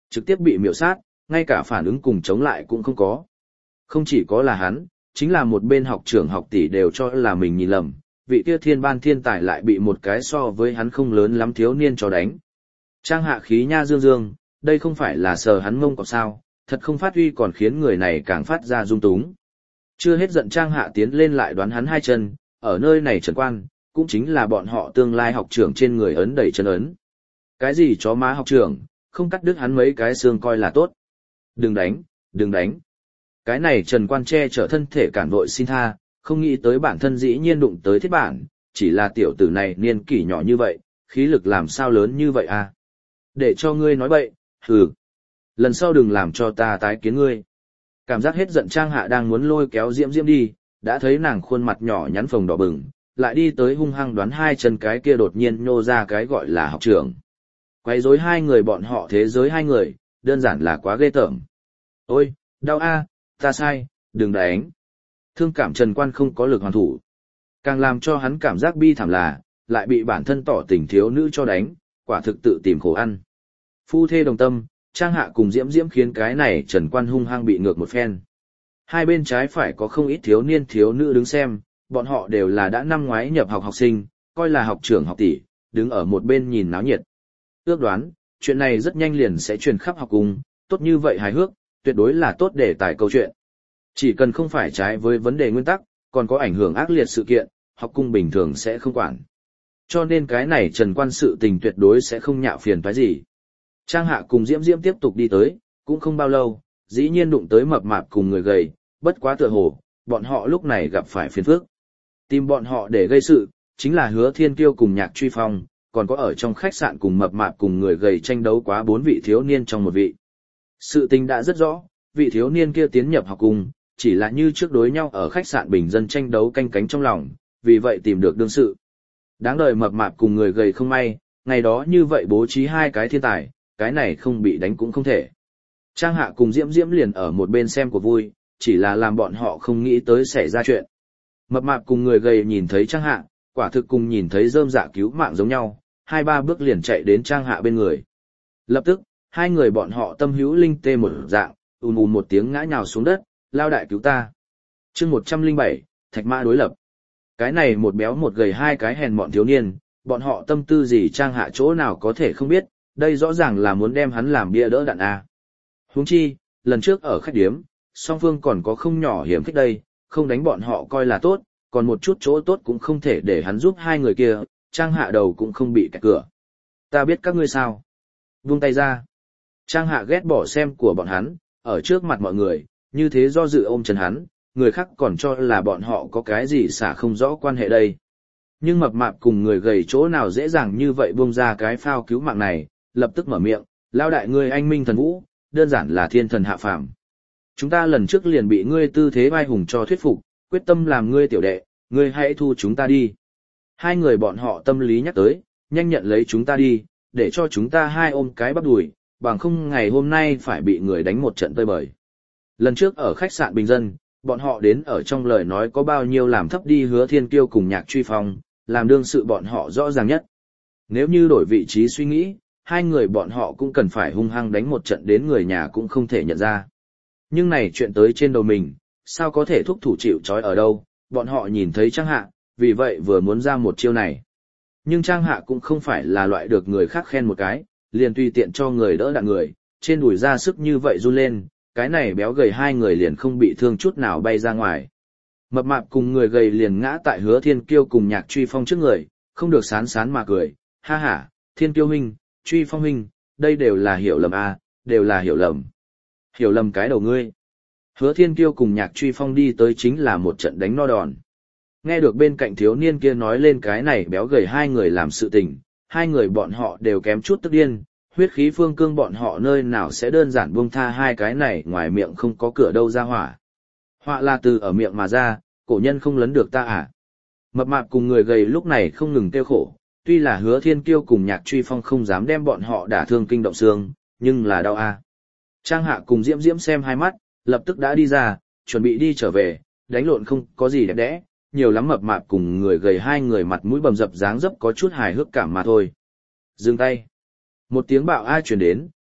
Trực tiếp bị miểu sát, ngay cả phản ứng cùng chống lại cũng không có. Không chỉ có là hắn, chính là một bên học trưởng học tỷ đều cho là mình nhìn lầm, vị kia thiên ban thiên tài lại bị một cái so với hắn không lớn lắm thiếu niên cho đánh. Trang Hạ khí nha dương dương, đây không phải là sờ hắn mông cọp sao, thật không phát huy còn khiến người này càng phát ra dung túng. Chưa hết giận Trang Hạ tiến lên lại đoán hắn hai chân, ở nơi này trần quan, cũng chính là bọn họ tương lai học trưởng trên người ấn đầy chân ấn. Cái gì chó má học trưởng, không cắt đứt hắn mấy cái xương coi là tốt. Đừng đánh, đừng đánh. Cái này Trần Quan che chở thân thể cản vội xin tha, không nghĩ tới bản thân dĩ nhiên đụng tới thiết bản, chỉ là tiểu tử này niên kỷ nhỏ như vậy, khí lực làm sao lớn như vậy à? Để cho ngươi nói bậy, hừ. Lần sau đừng làm cho ta tái kiến ngươi. Cảm giác hết giận Trang Hạ đang muốn lôi kéo Diễm Diễm đi, đã thấy nàng khuôn mặt nhỏ nhắn phồng đỏ bừng, lại đi tới hung hăng đoán hai chân cái kia đột nhiên nhô ra cái gọi là học trưởng. Quấy rối hai người bọn họ thế giới hai người, đơn giản là quá ghê tởm. Ôi, đau a, ta sai, đừng đánh. Thương cảm Trần Quan không có lực hoàn thủ. Càng làm cho hắn cảm giác bi thảm là, lại bị bản thân tỏ tình thiếu nữ cho đánh, quả thực tự tìm khổ ăn. Phu thê đồng tâm, Trang Hạ cùng Diễm Diễm khiến cái này Trần Quan hung hăng bị ngược một phen. Hai bên trái phải có không ít thiếu niên thiếu nữ đứng xem, bọn họ đều là đã năm ngoái nhập học học sinh, coi là học trưởng học tỷ, đứng ở một bên nhìn náo nhiệt. Ước đoán, chuyện này rất nhanh liền sẽ truyền khắp học cung, tốt như vậy hài hước, tuyệt đối là tốt để tải câu chuyện. Chỉ cần không phải trái với vấn đề nguyên tắc, còn có ảnh hưởng ác liệt sự kiện, học cung bình thường sẽ không quản. Cho nên cái này Trần Quan sự tình tuyệt đối sẽ không nhạo phiền toái gì. Trang Hạ cùng Diễm Diễm tiếp tục đi tới, cũng không bao lâu, dĩ nhiên đụng tới mập mạp cùng người gầy, bất quá tựa hồ, bọn họ lúc này gặp phải phiền phức. Tìm bọn họ để gây sự, chính là Hứa Thiên Kiêu cùng Nhạc Truy Phong, còn có ở trong khách sạn cùng mập mạp cùng người gầy tranh đấu quá 4 vị thiếu niên trong một vị. Sự tình đã rất rõ, vị thiếu niên kia tiến nhập học cùng, chỉ là như trước đối nhau ở khách sạn bình dân tranh đấu canh cánh trong lòng, vì vậy tìm được đương sự. Đáng đời mập mạp cùng người gầy không may, ngày đó như vậy bố trí hai cái thiên tài, cái này không bị đánh cũng không thể. Trang Hạ cùng Diễm Diễm liền ở một bên xem của vui, chỉ là làm bọn họ không nghĩ tới xảy ra chuyện. Mập mạp cùng người gầy nhìn thấy Trang Hạ, quả thực cùng nhìn thấy rơm dạ cứu mạng giống nhau, 2-3 bước liền chạy đến Trang Hạ bên người. Lập tức, hai người bọn họ tâm hữu linh tê một dạng, một tiếng ngã nhào xuống đất, lao đại cứu ta. Chương 107, Thạch Mã đối lập. Cái này một béo một gầy hai cái hèn mọn thiếu niên, bọn họ tâm tư gì Trang Hạ chỗ nào có thể không biết, đây rõ ràng là muốn đem hắn làm bia đỡ đạn a. Huống chi, lần trước ở khách điếm, song phương còn có không nhỏ hiểm khích đây, không đánh bọn họ coi là tốt, còn một chút chỗ tốt cũng không thể để hắn giúp hai người kia, Trang Hạ đầu cũng không bị kẹt cửa. Ta biết các ngươi sao. Buông tay ra. Trang Hạ ghét bỏ xem của bọn hắn, ở trước mặt mọi người, như thế do dự ôm chân hắn, người khác còn cho là bọn họ có cái gì xả không rõ quan hệ đây. Nhưng mập mạp cùng người gầy chỗ nào dễ dàng như vậy buông ra cái phao cứu mạng này, lập tức mở miệng, lao đại ngươi anh minh thần vũ, đơn giản là thiên thần hạ phàm. Chúng ta lần trước liền bị ngươi tư thế vai hùng cho thuyết phục, quyết tâm làm ngươi tiểu đệ, ngươi hãy thu chúng ta đi. Hai người bọn họ tâm lý nhắc tới, nhanh nhận lấy chúng ta đi, để cho chúng ta hai ôm cái bắp đùi, bằng không ngày hôm nay phải bị người đánh một trận tơi bời. Lần trước ở khách sạn bình dân, bọn họ đến ở trong lời nói có bao nhiêu làm thấp đi Hứa Thiên Kiêu cùng Nhạc Truy Phong, làm đương sự bọn họ rõ ràng nhất. Nếu như đổi vị trí suy nghĩ, hai người bọn họ cũng cần phải hung hăng đánh một trận đến người nhà cũng không thể nhận ra. Nhưng này chuyện tới trên đầu mình, sao có thể thúc thủ chịu trói ở đâu, bọn họ nhìn thấy Trang Hạ, vì vậy vừa muốn ra một chiêu này. Nhưng Trang Hạ cũng không phải là loại được người khác khen một cái, liền tùy tiện cho người đỡ đạn người, trên đùi ra sức như vậy run lên, cái này béo gầy hai người liền không bị thương chút nào bay ra ngoài. Mập mạp cùng người gầy liền ngã tại Hứa Thiên Kiêu cùng Nhạc Truy Phong trước người, không được sán sán mà cười, ha ha, Thiên Kiêu huynh, Truy Phong huynh, đây đều là hiểu lầm à, đều là hiểu lầm. Hiểu lầm cái đầu ngươi. Hứa Thiên Kiêu cùng Nhạc Truy Phong đi tới chính là một trận đánh no đòn. Nghe được bên cạnh thiếu niên kia nói lên cái này béo gầy hai người làm sự tình, hai người bọn họ đều kém chút tức điên, huyết khí phương cương bọn họ nơi nào sẽ đơn giản buông tha hai cái này ngoài miệng không có cửa đâu ra hỏa. Họa là từ ở miệng mà ra, cổ nhân không lấn được ta à. Mập mạp cùng người gầy lúc này không ngừng kêu khổ, tuy là Hứa Thiên Kiêu cùng Nhạc Truy Phong không dám đem bọn họ đả thương kinh động xương, nhưng là đau à. Trang Hạ cùng Diễm Diễm xem hai mắt, lập tức đã đi ra, chuẩn bị đi trở về, đánh lộn không có gì đẹp đẽ, nhiều lắm mập mạp cùng người gầy hai người mặt mũi bầm dập dáng dấp có chút hài hước cảm mà thôi. Dừng tay. Một tiếng bạo ai truyền đến,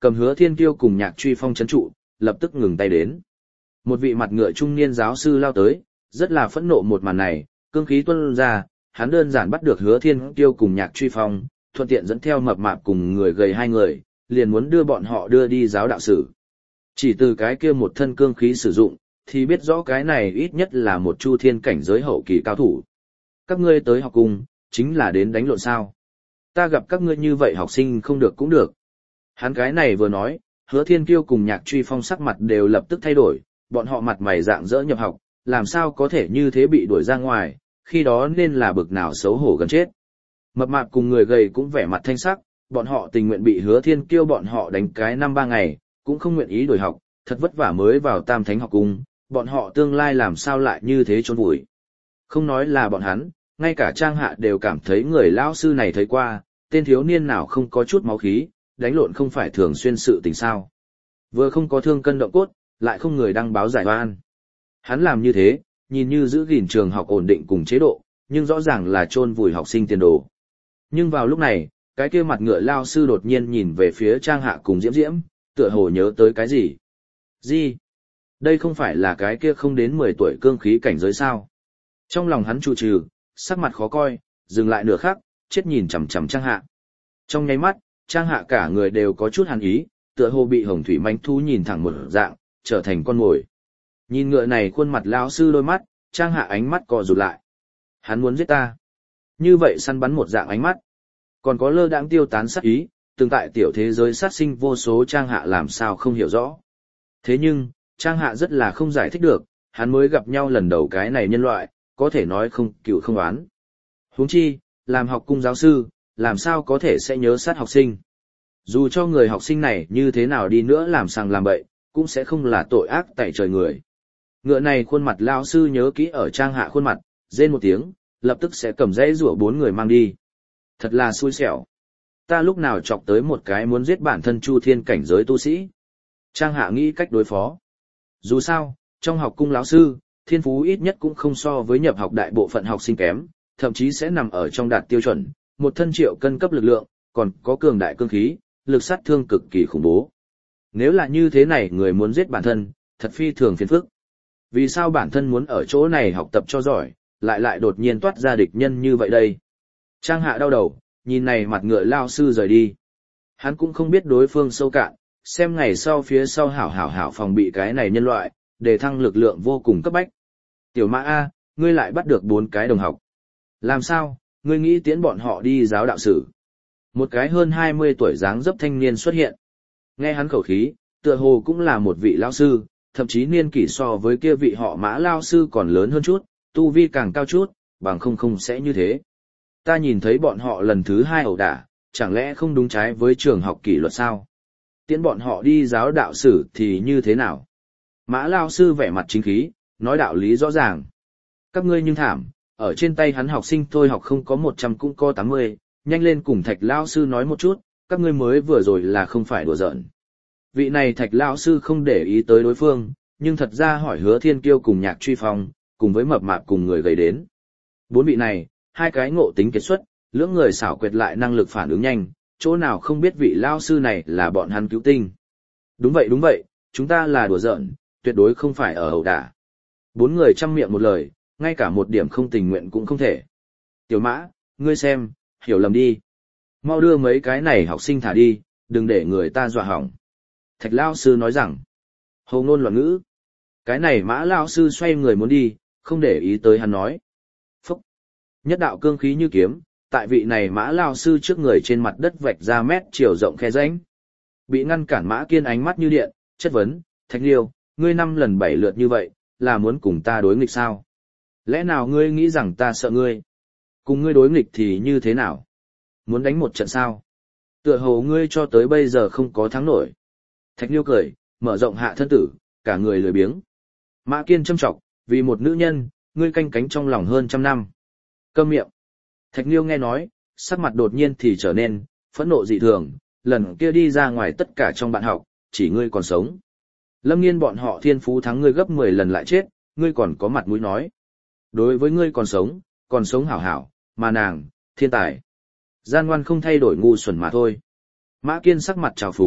cầm Hứa Thiên Kiêu cùng Nhạc Truy Phong trấn trụ, lập tức ngừng tay đến. Một vị mặt ngựa trung niên giáo sư lao tới, rất là phẫn nộ một màn này, cương khí tuôn ra, hắn đơn giản bắt được Hứa Thiên Kiêu cùng Nhạc Truy Phong, thuận tiện dẫn theo mập mạp cùng người gầy hai người, liền muốn đưa bọn họ đưa đi giáo đạo sử. Chỉ từ cái kia một thân cương khí sử dụng, thì biết rõ cái này ít nhất là một chu thiên cảnh giới hậu kỳ cao thủ. Các ngươi tới học cùng, chính là đến đánh lộn sao. Ta gặp các ngươi như vậy học sinh không được cũng được. Hắn cái này vừa nói, Hứa Thiên Kiêu cùng Nhạc Truy Phong sắc mặt đều lập tức thay đổi, bọn họ mặt mày rạng rỡ nhập học, làm sao có thể như thế bị đuổi ra ngoài, khi đó nên là bực nào xấu hổ gần chết. Mập mạp cùng người gầy cũng vẻ mặt thanh sắc, bọn họ tình nguyện bị Hứa Thiên Kiêu bọn họ đánh cái 5-3 ngày, cũng không nguyện ý đổi học, thật vất vả mới vào Tam Thánh học cung, bọn họ tương lai làm sao lại như thế chôn vùi. Không nói là bọn hắn, ngay cả Trang Hạ đều cảm thấy người lão sư này thấy qua, tên thiếu niên nào không có chút máu khí, đánh lộn không phải thường xuyên sự tình sao. Vừa không có thương cân động cốt, lại không người đăng báo giải oan. Hắn làm như thế, nhìn như giữ gìn trường học ổn định cùng chế độ, nhưng rõ ràng là chôn vùi học sinh tiền đồ. Nhưng vào lúc này, cái kia mặt ngựa lao sư đột nhiên nhìn về phía Trang Hạ cùng Diễm Diễm, tựa hồ nhớ tới cái gì. Gì? Đây không phải là cái kia không đến 10 tuổi cương khí cảnh giới sao? Trong lòng hắn trụ trừ, sắc mặt khó coi, dừng lại nửa khắc, chết nhìn chằm chằm Trang Hạ. Trong nháy mắt, Trang Hạ cả người đều có chút hàn ý, tựa hồ bị hồng thủy manh thú nhìn thẳng một dạng, trở thành con mồi. Nhìn ngựa này khuôn mặt lão sư đôi mắt, Trang Hạ ánh mắt co rụt lại. Hắn muốn giết ta. Như vậy săn bắn một dạng ánh mắt. Còn có lơ đãng tiêu tán sát ý, từng tại tiểu thế giới sát sinh vô số Trang Hạ làm sao không hiểu rõ. Thế nhưng, Trang Hạ rất là không giải thích được, hắn mới gặp nhau lần đầu cái này nhân loại, có thể nói không cựu không oán. Huống chi, làm học cung giáo sư, làm sao có thể sẽ nhớ sát học sinh. Dù cho người học sinh này như thế nào đi nữa làm sằng làm bậy, cũng sẽ không là tội ác tại trời người. Ngựa này khuôn mặt lao sư nhớ kỹ ở Trang Hạ khuôn mặt, rên một tiếng, lập tức sẽ cầm dãy rủa 4 người mang đi. Thật là xui xẻo. Ta lúc nào chọc tới một cái muốn giết bản thân chu thiên cảnh giới tu sĩ. Trang Hạ nghĩ cách đối phó. Dù sao, trong học cung lão sư, thiên phú ít nhất cũng không so với nhập học đại bộ phận học sinh kém, thậm chí sẽ nằm ở trong đạt tiêu chuẩn, một thân triệu cân cấp lực lượng, còn có cường đại cương khí, lực sát thương cực kỳ khủng bố. Nếu là như thế này người muốn giết bản thân, thật phi thường phiền phức. Vì sao bản thân muốn ở chỗ này học tập cho giỏi, lại đột nhiên toát ra địch nhân như vậy đây? Trang Hạ đau đầu, nhìn này mặt ngựa lao sư rời đi. Hắn cũng không biết đối phương sâu cạn, xem ngày sau phía sau hảo phòng bị cái này nhân loại, để thăng lực lượng vô cùng cấp bách. Tiểu Mã A, ngươi lại bắt được 4 cái đồng học. Làm sao, ngươi nghĩ tiễn bọn họ đi giáo đạo sử? Một cái hơn 20 tuổi dáng dấp thanh niên xuất hiện. Nghe hắn khẩu khí, tựa hồ cũng là một vị lao sư, thậm chí niên kỷ so với kia vị họ Mã lao sư còn lớn hơn chút, tu vi càng cao chút, bằng không sẽ như thế. Ta nhìn thấy bọn họ lần thứ 2 ẩu đả, chẳng lẽ không đúng trái với trường học kỷ luật sao? Tiễn bọn họ đi giáo đạo sử thì như thế nào? Mã lao sư vẻ mặt chính khí, nói đạo lý rõ ràng. Các ngươi nhưng thảm, ở trên tay hắn học sinh thôi học không có 100 cũng có 80, nhanh lên cùng Thạch lao sư nói một chút, các ngươi mới vừa rồi là không phải đùa giỡn. Vị này Thạch lao sư không để ý tới đối phương, nhưng thật ra hỏi Hứa Thiên Kiêu cùng Nhạc Truy Phong, cùng với mập mạp cùng người gầy đến. 4 vị này, 2 cái ngộ tính kiệt xuất, lưỡng người xảo quyệt lại năng lực phản ứng nhanh, chỗ nào không biết vị lao sư này là bọn hắn cứu tinh. Đúng vậy, chúng ta là đùa giỡn, tuyệt đối không phải ở ẩu đả. 4 người chăm miệng một lời, ngay cả một điểm không tình nguyện cũng không thể. Tiểu Mã, ngươi xem, hiểu lầm đi. Mau đưa mấy cái này học sinh thả đi, đừng để người ta dọa hỏng. Thạch lao sư nói rằng, hồ ngôn loạn ngữ. Cái này Mã lao sư xoay người muốn đi, không để ý tới hắn nói. Phúc! Nhất đạo cương khí như kiếm, tại vị này Mã lao sư trước người trên mặt đất vạch ra mét chiều rộng khe rãnh. Bị ngăn cản Mã Kiên ánh mắt như điện, chất vấn, Thạch Liêu, ngươi 5 lần 7 lượt như vậy, là muốn cùng ta đối nghịch sao? Lẽ nào ngươi nghĩ rằng ta sợ ngươi? Cùng ngươi đối nghịch thì như thế nào? Muốn đánh một trận sao? Tựa hồ ngươi cho tới bây giờ không có thắng nổi. Thạch Liêu cười, mở rộng hạ thân tử, cả người lười biếng. Mã Kiên châm trọng, vì một nữ nhân, ngươi canh cánh trong lòng hơn 100 năm. Câm miệng. Thạch Liêu nghe nói, sắc mặt đột nhiên thì trở nên phẫn nộ dị thường, lần kia đi ra ngoài tất cả trong bạn học, chỉ ngươi còn sống. Lâm Nghiên bọn họ thiên phú thắng ngươi gấp 10 lần lại chết, ngươi còn có mặt mũi nói. Đối với ngươi còn sống hảo hảo, mà nàng, thiên tài. Gian ngoan không thay đổi ngu xuẩn mà thôi. Mã Kiên sắc mặt trào phúng,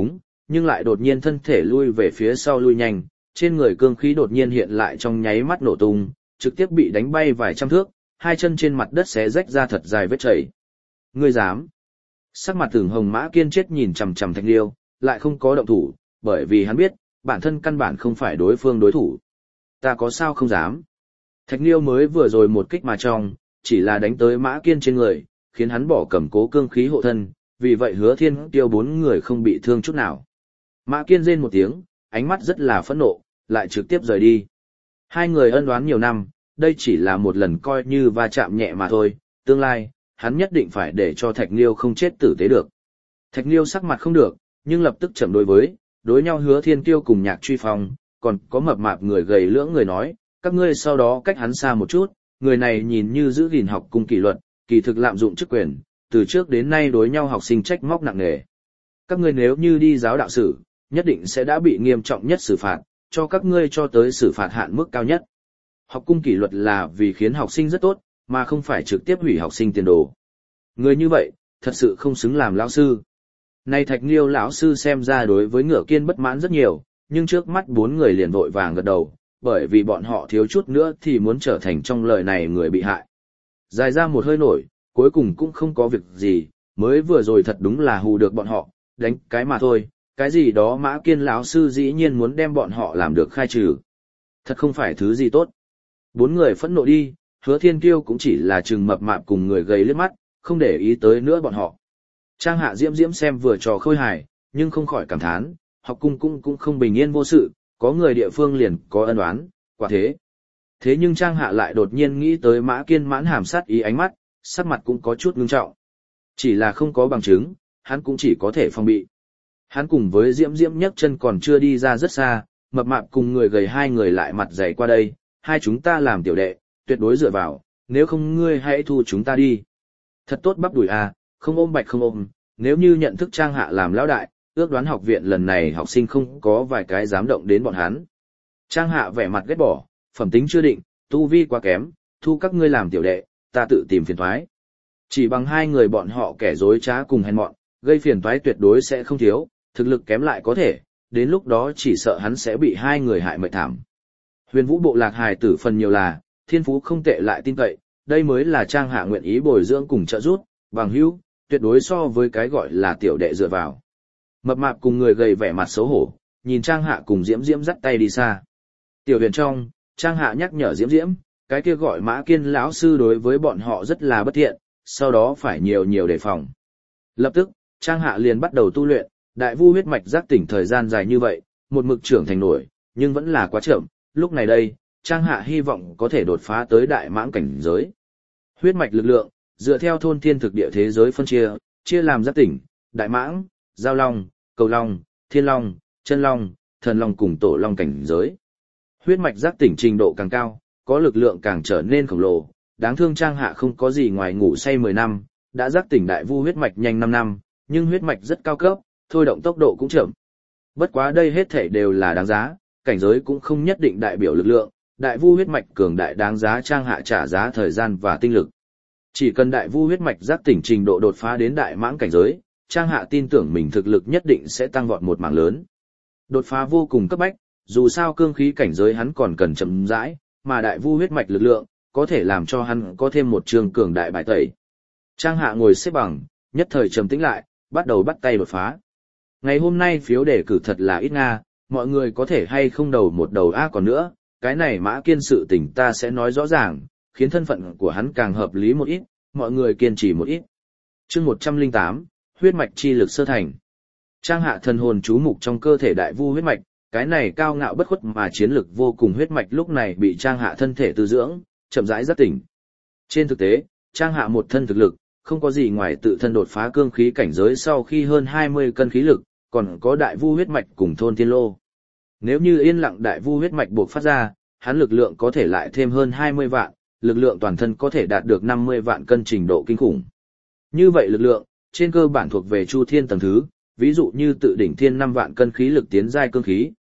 nhưng lại đột nhiên thân thể lui về phía sau lui nhanh, trên người cương khí đột nhiên hiện lại trong nháy mắt nổ tung, trực tiếp bị đánh bay vài trăm thước, hai chân trên mặt đất xé rách ra thật dài vết chảy. Ngươi dám? Sắc mặt Tưởng Hồng Mã Kiên chết nhìn chằm chằm Thạch Liêu, lại không có động thủ, bởi vì hắn biết, bản thân căn bản không phải đối phương đối thủ. Ta có sao không dám? Thạch Liêu mới vừa rồi một kích mà trong, chỉ là đánh tới Mã Kiên trên người, khiến hắn bỏ cầm cố cương khí hộ thân, vì vậy Hứa Thiên Tiêu bốn người không bị thương chút nào. Mã Kiên rên một tiếng, ánh mắt rất là phẫn nộ, lại trực tiếp rời đi. Hai người ân oán nhiều năm, đây chỉ là một lần coi như va chạm nhẹ mà thôi, tương lai, hắn nhất định phải để cho Thạch Liêu không chết tử tế được. Thạch Liêu sắc mặt không được, nhưng lập tức chậm đối nhau Hứa Thiên Tiêu cùng Nhạc Truy Phong, còn có mập mạp người gầy lưỡng người nói, các ngươi sau đó cách hắn xa một chút, người này nhìn như giữ gìn học cung kỷ luật, kỳ thực lạm dụng chức quyền, từ trước đến nay đối nhau học sinh trách móc nặng nề. Các ngươi nếu như đi giáo đạo sử, nhất định sẽ đã bị nghiêm trọng nhất xử phạt, cho các ngươi cho tới xử phạt hạn mức cao nhất. Học cung kỷ luật là vì khiến học sinh rất tốt, mà không phải trực tiếp hủy học sinh tiền đồ. Người như vậy, thật sự không xứng làm lão sư. Này Thạch Liêu lão sư xem ra đối với Ngựa Kiên bất mãn rất nhiều, nhưng trước mắt bốn người liền vội vàng gật đầu, bởi vì bọn họ thiếu chút nữa thì muốn trở thành trong lời này người bị hại. Dài ra một hơi nổi, cuối cùng cũng không có việc gì, mới vừa rồi thật đúng là hù được bọn họ, đánh cái mà thôi, cái gì đó Mã Kiên lão sư dĩ nhiên muốn đem bọn họ làm được khai trừ. Thật không phải thứ gì tốt. Bốn người phẫn nộ đi, Hứa Thiên Kiêu cũng chỉ là chừng mập mạp cùng người gầy liếc mắt, không để ý tới nữa bọn họ. Trang Hạ Diễm Diễm xem vừa trò khôi hài, nhưng không khỏi cảm thán, học cung cũng không bình yên vô sự, có người địa phương liền có ân oán, quả thế. Thế nhưng Trang Hạ lại đột nhiên nghĩ tới Mã Kiên mãn hàm sát ý ánh mắt, sắc mặt cũng có chút ngưng trọng. Chỉ là không có bằng chứng, hắn cũng chỉ có thể phòng bị. Hắn cùng với Diễm Diễm nhấc chân còn chưa đi ra rất xa, mập mạp cùng người gầy hai người lại mặt dày qua đây, hai chúng ta làm tiểu đệ, tuyệt đối dựa vào, nếu không ngươi hãy thu chúng ta đi. Thật tốt bắp đùi à, không ôm bạch không ôm, nếu như nhận thức Trang Hạ làm lão đại, ước đoán học viện lần này học sinh không có vài cái dám động đến bọn hắn. Trang Hạ vẻ mặt ghét bỏ, phẩm tính chưa định, tu vi quá kém, thu các ngươi làm tiểu đệ, ta tự tìm phiền toái. Chỉ bằng hai người bọn họ kẻ dối trá cùng hèn mọn, gây phiền toái tuyệt đối sẽ không thiếu, thực lực kém lại có thể, đến lúc đó chỉ sợ hắn sẽ bị hai người hại mệt thảm. Huyền Vũ bộ lạc hài tử phần nhiều là, thiên phú không tệ lại tin cậy, đây mới là Trang Hạ nguyện ý bồi dưỡng cùng trợ giúp, bằng hữu, tuyệt đối so với cái gọi là tiểu đệ dựa vào. Mập mạp cùng người gầy vẻ mặt xấu hổ, nhìn Trang Hạ cùng Diễm Diễm dắt tay đi xa. Tiểu huyền trong, Trang Hạ nhắc nhở Diễm Diễm, cái kia gọi Mã Kiên lão sư đối với bọn họ rất là bất thiện, sau đó phải nhiều đề phòng. Lập tức, Trang Hạ liền bắt đầu tu luyện, đại vu huyết mạch giác tỉnh thời gian dài như vậy, một mực trưởng thành nổi, nhưng vẫn là quá chậm, lúc này đây, Trang Hạ hy vọng có thể đột phá tới đại mãng cảnh giới. Huyết mạch lực lượng, dựa theo thôn thiên thực địa thế giới phân chia làm giác tỉnh, đại mãng, giao long, cầu long, thiên long, chân long, thần long cùng tổ long cảnh giới. Huyết mạch giác tỉnh trình độ càng cao, có lực lượng càng trở nên khổng lồ, đáng thương Trang Hạ không có gì ngoài ngủ say 10 năm, đã giác tỉnh đại vu huyết mạch nhanh 5 năm, nhưng huyết mạch rất cao cấp, thôi động tốc độ cũng chậm. Bất quá đây hết thảy đều là đáng giá, cảnh giới cũng không nhất định đại biểu lực lượng, đại vu huyết mạch cường đại đáng giá Trang Hạ trả giá thời gian và tinh lực. Chỉ cần đại vu huyết mạch giác tỉnh trình độ đột phá đến đại mãng cảnh giới, Trang Hạ tin tưởng mình thực lực nhất định sẽ tăng vọt một mảng lớn. Đột phá vô cùng cấp bách, dù sao cương khí cảnh giới hắn còn cần chậm rãi, mà đại vu huyết mạch lực lượng có thể làm cho hắn có thêm một trường cường đại bài tẩy. Trang Hạ ngồi xếp bằng, nhất thời trầm tĩnh lại, bắt đầu bắt tay đột phá. Ngày hôm nay phiếu đề cử thật là ít nga, mọi người có thể hay không đầu một đầu a còn nữa, cái này Mã Kiên sự tình ta sẽ nói rõ ràng, khiến thân phận của hắn càng hợp lý một ít, mọi người kiên trì một ít. Chương 108, huyết mạch chi lực sơ thành. Trang Hạ thần hồn chú mục trong cơ thể đại vu huyết mạch, cái này cao ngạo bất khuất mà chiến lực vô cùng huyết mạch lúc này bị Trang Hạ thân thể tư dưỡng, chậm rãi giác tỉnh. Trên thực tế, Trang Hạ một thân thực lực, không có gì ngoài tự thân đột phá cương khí cảnh giới sau khi hơn 20 cân khí lực, còn có đại vu huyết mạch cùng thôn thiên lô. Nếu như yên lặng đại vu huyết mạch buộc phát ra, hắn lực lượng có thể lại thêm hơn 20 vạn, lực lượng toàn thân có thể đạt được 50 vạn cân trình độ kinh khủng. Như vậy lực lượng, trên cơ bản thuộc về Chu Thiên tầng thứ, ví dụ như tự đỉnh thiên 5 vạn cân khí lực tiến giai cương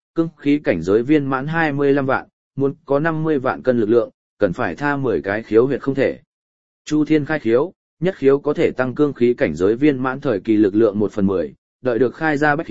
khí cảnh giới viên mãn 25 vạn, muốn có 50 vạn cân lực lượng, cần phải tha 10 cái khiếu huyệt không thể. Chu Thiên khai khiếu, nhất khiếu có thể tăng cương khí cảnh giới viên mãn thời kỳ lực lượng 1/10, đợi được khai ra bách khiếu,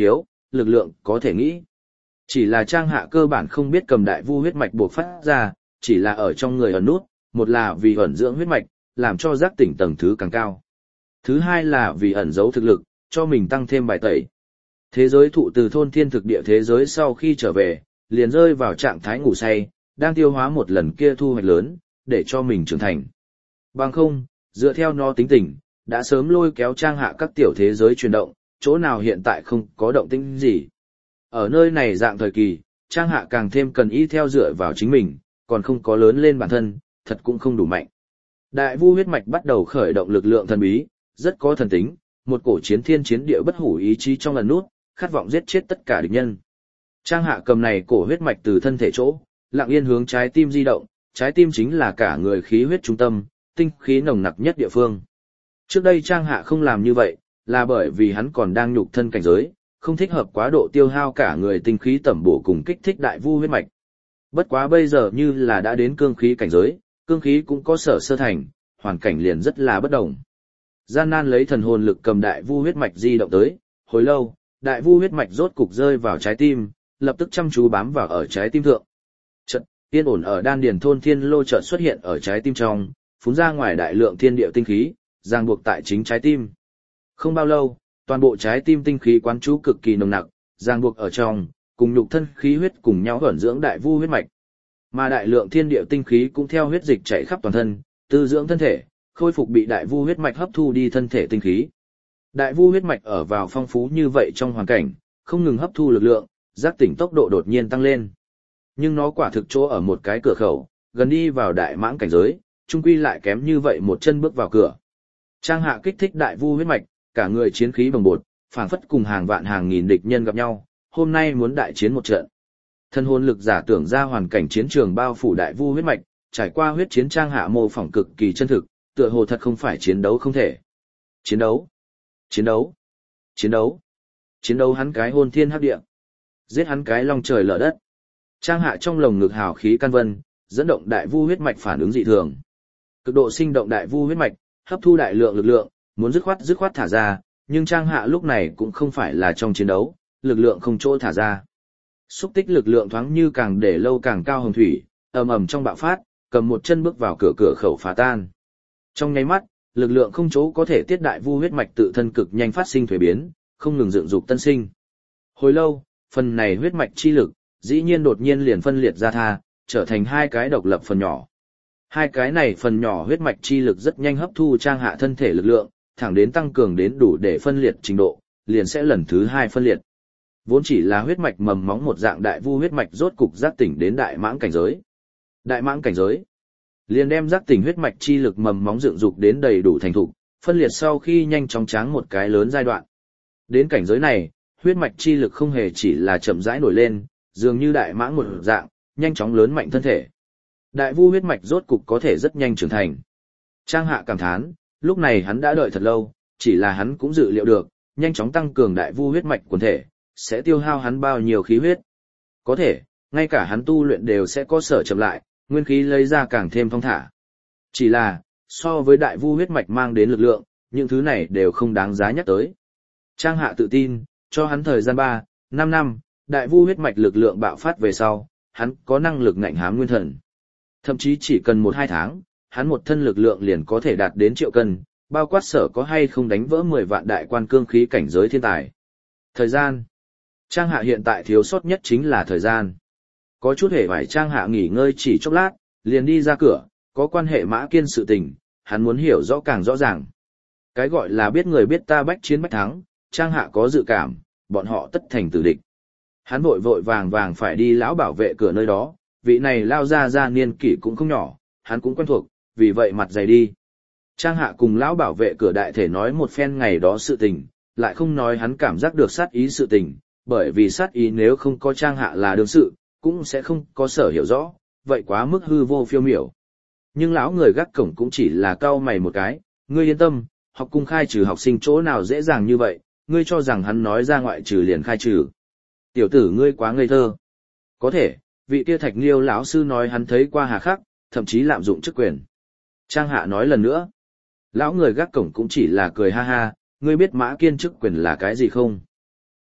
lực lượng có thể nghĩ. Chỉ là Trang Hạ cơ bản không biết cầm đại vu huyết mạch buộc phát ra, chỉ là ở trong người ẩn nút, một là vì ẩn dưỡng huyết mạch, làm cho giác tỉnh tầng thứ càng cao. Thứ hai là vì ẩn giấu thực lực, cho mình tăng thêm bài tẩy. Thế giới thụ từ thôn thiên thực địa thế giới sau khi trở về, liền rơi vào trạng thái ngủ say, đang tiêu hóa một lần kia thu hoạch lớn, để cho mình trưởng thành. Bằng không, dựa theo nó tính tình, đã sớm lôi kéo Trang Hạ các tiểu thế giới chuyển động, chỗ nào hiện tại không có động tĩnh gì. Ở nơi này dạng thời kỳ, Trang Hạ càng thêm cần ý theo dựa vào chính mình, còn không có lớn lên bản thân, thật cũng không đủ mạnh. Đại vu huyết mạch bắt đầu khởi động lực lượng thần bí, rất có thần tính, một cổ chiến thiên chiến địa bất hủ ý chí trong lần nút, khát vọng giết chết tất cả địch nhân. Trang Hạ cầm này cổ huyết mạch từ thân thể chỗ, lặng yên hướng trái tim di động, trái tim chính là cả người khí huyết trung tâm, tinh khí nồng nặc nhất địa phương. Trước đây Trang Hạ không làm như vậy, là bởi vì hắn còn đang nhục thân cảnh giới, không thích hợp quá độ tiêu hao cả người tinh khí tẩm bổ cùng kích thích đại vu huyết mạch. Bất quá bây giờ như là đã đến cương khí cảnh giới, cương khí cũng có sở sơ thành, hoàn cảnh liền rất là bất đồng. Gian nan lấy thần hồn lực cầm đại vu huyết mạch di động tới, hồi lâu, đại vu huyết mạch rốt cục rơi vào trái tim, lập tức chăm chú bám vào ở trái tim thượng. Chợt, yên ổn ở đan điền thôn thiên lô chợt xuất hiện ở trái tim trong, phun ra ngoài đại lượng thiên địa tinh khí, ràng buộc tại chính trái tim. Không bao lâu, toàn bộ trái tim tinh khí quán trú cực kỳ nồng nặc, ràng buộc ở trong, cùng nhục thân khí huyết cùng nhau ẩn dưỡng đại vu huyết mạch. Mà đại lượng thiên địa tinh khí cũng theo huyết dịch chảy khắp toàn thân, tư dưỡng thân thể, khôi phục bị đại vu huyết mạch hấp thu đi thân thể tinh khí. Đại vu huyết mạch ở vào phong phú như vậy trong hoàn cảnh, không ngừng hấp thu lực lượng, giác tỉnh tốc độ đột nhiên tăng lên. Nhưng nó quả thực chỗ ở một cái cửa khẩu, gần đi vào đại mãng cảnh giới, trung quy lại kém như vậy một chân bước vào cửa. Trang Hạ kích thích đại vu huyết mạch, cả người chiến khí bồng bột, phảng phất cùng hàng vạn hàng nghìn địch nhân gặp nhau, hôm nay muốn đại chiến một trận. Thân hồn lực giả tưởng ra hoàn cảnh chiến trường bao phủ đại vu huyết mạch, trải qua huyết chiến Trang Hạ mô phỏng cực kỳ chân thực, tựa hồ thật không phải chiến đấu không thể. Chiến đấu, chiến đấu, chiến đấu, chiến đấu hắn cái hôn thiên hấp địa, giết hắn cái long trời lở đất. Trang Hạ trong lồng ngực hào khí căn vân, dẫn động đại vu huyết mạch phản ứng dị thường. Cực độ sinh động đại vu huyết mạch, hấp thu đại lượng lực lượng, muốn dứt khoát thả ra, nhưng Trang Hạ lúc này cũng không phải là trong chiến đấu, lực lượng không chỗ thả ra. Xúc tích lực lượng thoáng như càng để lâu càng cao hồng thủy, ầm ầm trong bạo phát, cầm một chân bước vào cửa khẩu phá tan. Trong nháy mắt, lực lượng không chỗ có thể tiết đại vu huyết mạch tự thân cực nhanh phát sinh thuế biến, không ngừng dựng dục tân sinh. Hồi lâu, phần này huyết mạch chi lực, dĩ nhiên đột nhiên liền phân liệt ra tha, trở thành hai cái độc lập phần nhỏ. Hai cái này phần nhỏ huyết mạch chi lực rất nhanh hấp thu Trang Hạ thân thể lực lượng, thẳng đến tăng cường đến đủ để phân liệt trình độ, liền sẽ lần thứ hai phân liệt. Vốn chỉ là huyết mạch mầm móng một dạng đại vu huyết mạch rốt cục giác tỉnh đến đại mãng cảnh giới. Đại mãng cảnh giới liền đem giác tỉnh huyết mạch chi lực mầm móng dựng dục đến đầy đủ thành thục, phân liệt sau khi nhanh chóng tráng một cái lớn giai đoạn. Đến cảnh giới này, huyết mạch chi lực không hề chỉ là chậm rãi nổi lên, dường như đại mãng một dạng, nhanh chóng lớn mạnh thân thể. Đại vu huyết mạch rốt cục có thể rất nhanh trưởng thành. Trang Hạ cảm thán, lúc này hắn đã đợi thật lâu, chỉ là hắn cũng dự liệu được, nhanh chóng tăng cường đại vu huyết mạch quần thể, sẽ tiêu hao hắn bao nhiêu khí huyết. Có thể, ngay cả hắn tu luyện đều sẽ có sở chậm lại, nguyên khí lấy ra càng thêm thong thả. Chỉ là, so với đại vu huyết mạch mang đến lực lượng, những thứ này đều không đáng giá nhắc tới. Trang Hạ tự tin, cho hắn thời gian 3, 5 năm, đại vu huyết mạch lực lượng bạo phát về sau, hắn có năng lực ngạnh hám nguyên thần. Thậm chí chỉ cần 1-2 tháng, hắn một thân lực lượng liền có thể đạt đến triệu cân, bao quát sở có hay không đánh vỡ 10 vạn đại quan cương khí cảnh giới thiên tài. Thời gian. Trang Hạ hiện tại thiếu sót nhất chính là thời gian. Có chút hề phải Trang Hạ nghỉ ngơi chỉ chốc lát, liền đi ra cửa, có quan hệ Mã Kiên sự tình, hắn muốn hiểu rõ càng rõ ràng. Cái gọi là biết người biết ta bách chiến bách thắng, Trang Hạ có dự cảm, bọn họ tất thành tử địch. Hắn vội vội vàng vàng phải đi lão bảo vệ cửa nơi đó, vị này lao ra niên kỷ cũng không nhỏ, hắn cũng quen thuộc, vì vậy mặt dày đi. Trang Hạ cùng lão bảo vệ cửa đại thể nói một phen ngày đó sự tình, lại không nói hắn cảm giác được sát ý sự tình, bởi vì sát ý nếu không có Trang Hạ là đương sự, cũng sẽ không có sở hiểu rõ, vậy quá mức hư vô phiêu miểu. Nhưng lão người gác cổng cũng chỉ là cau mày một cái, ngươi yên tâm, học cung khai trừ học sinh chỗ nào dễ dàng như vậy, ngươi cho rằng hắn nói ra ngoại trừ liền khai trừ. Tiểu tử ngươi quá ngây thơ. Có thể, vị kia Thạch Liêu lão sư nói hắn thấy qua hà khắc, thậm chí lạm dụng chức quyền. Trang Hạ nói lần nữa. Lão người gác cổng cũng chỉ là cười ha ha, ngươi biết Mã Kiên chức quyền là cái gì không?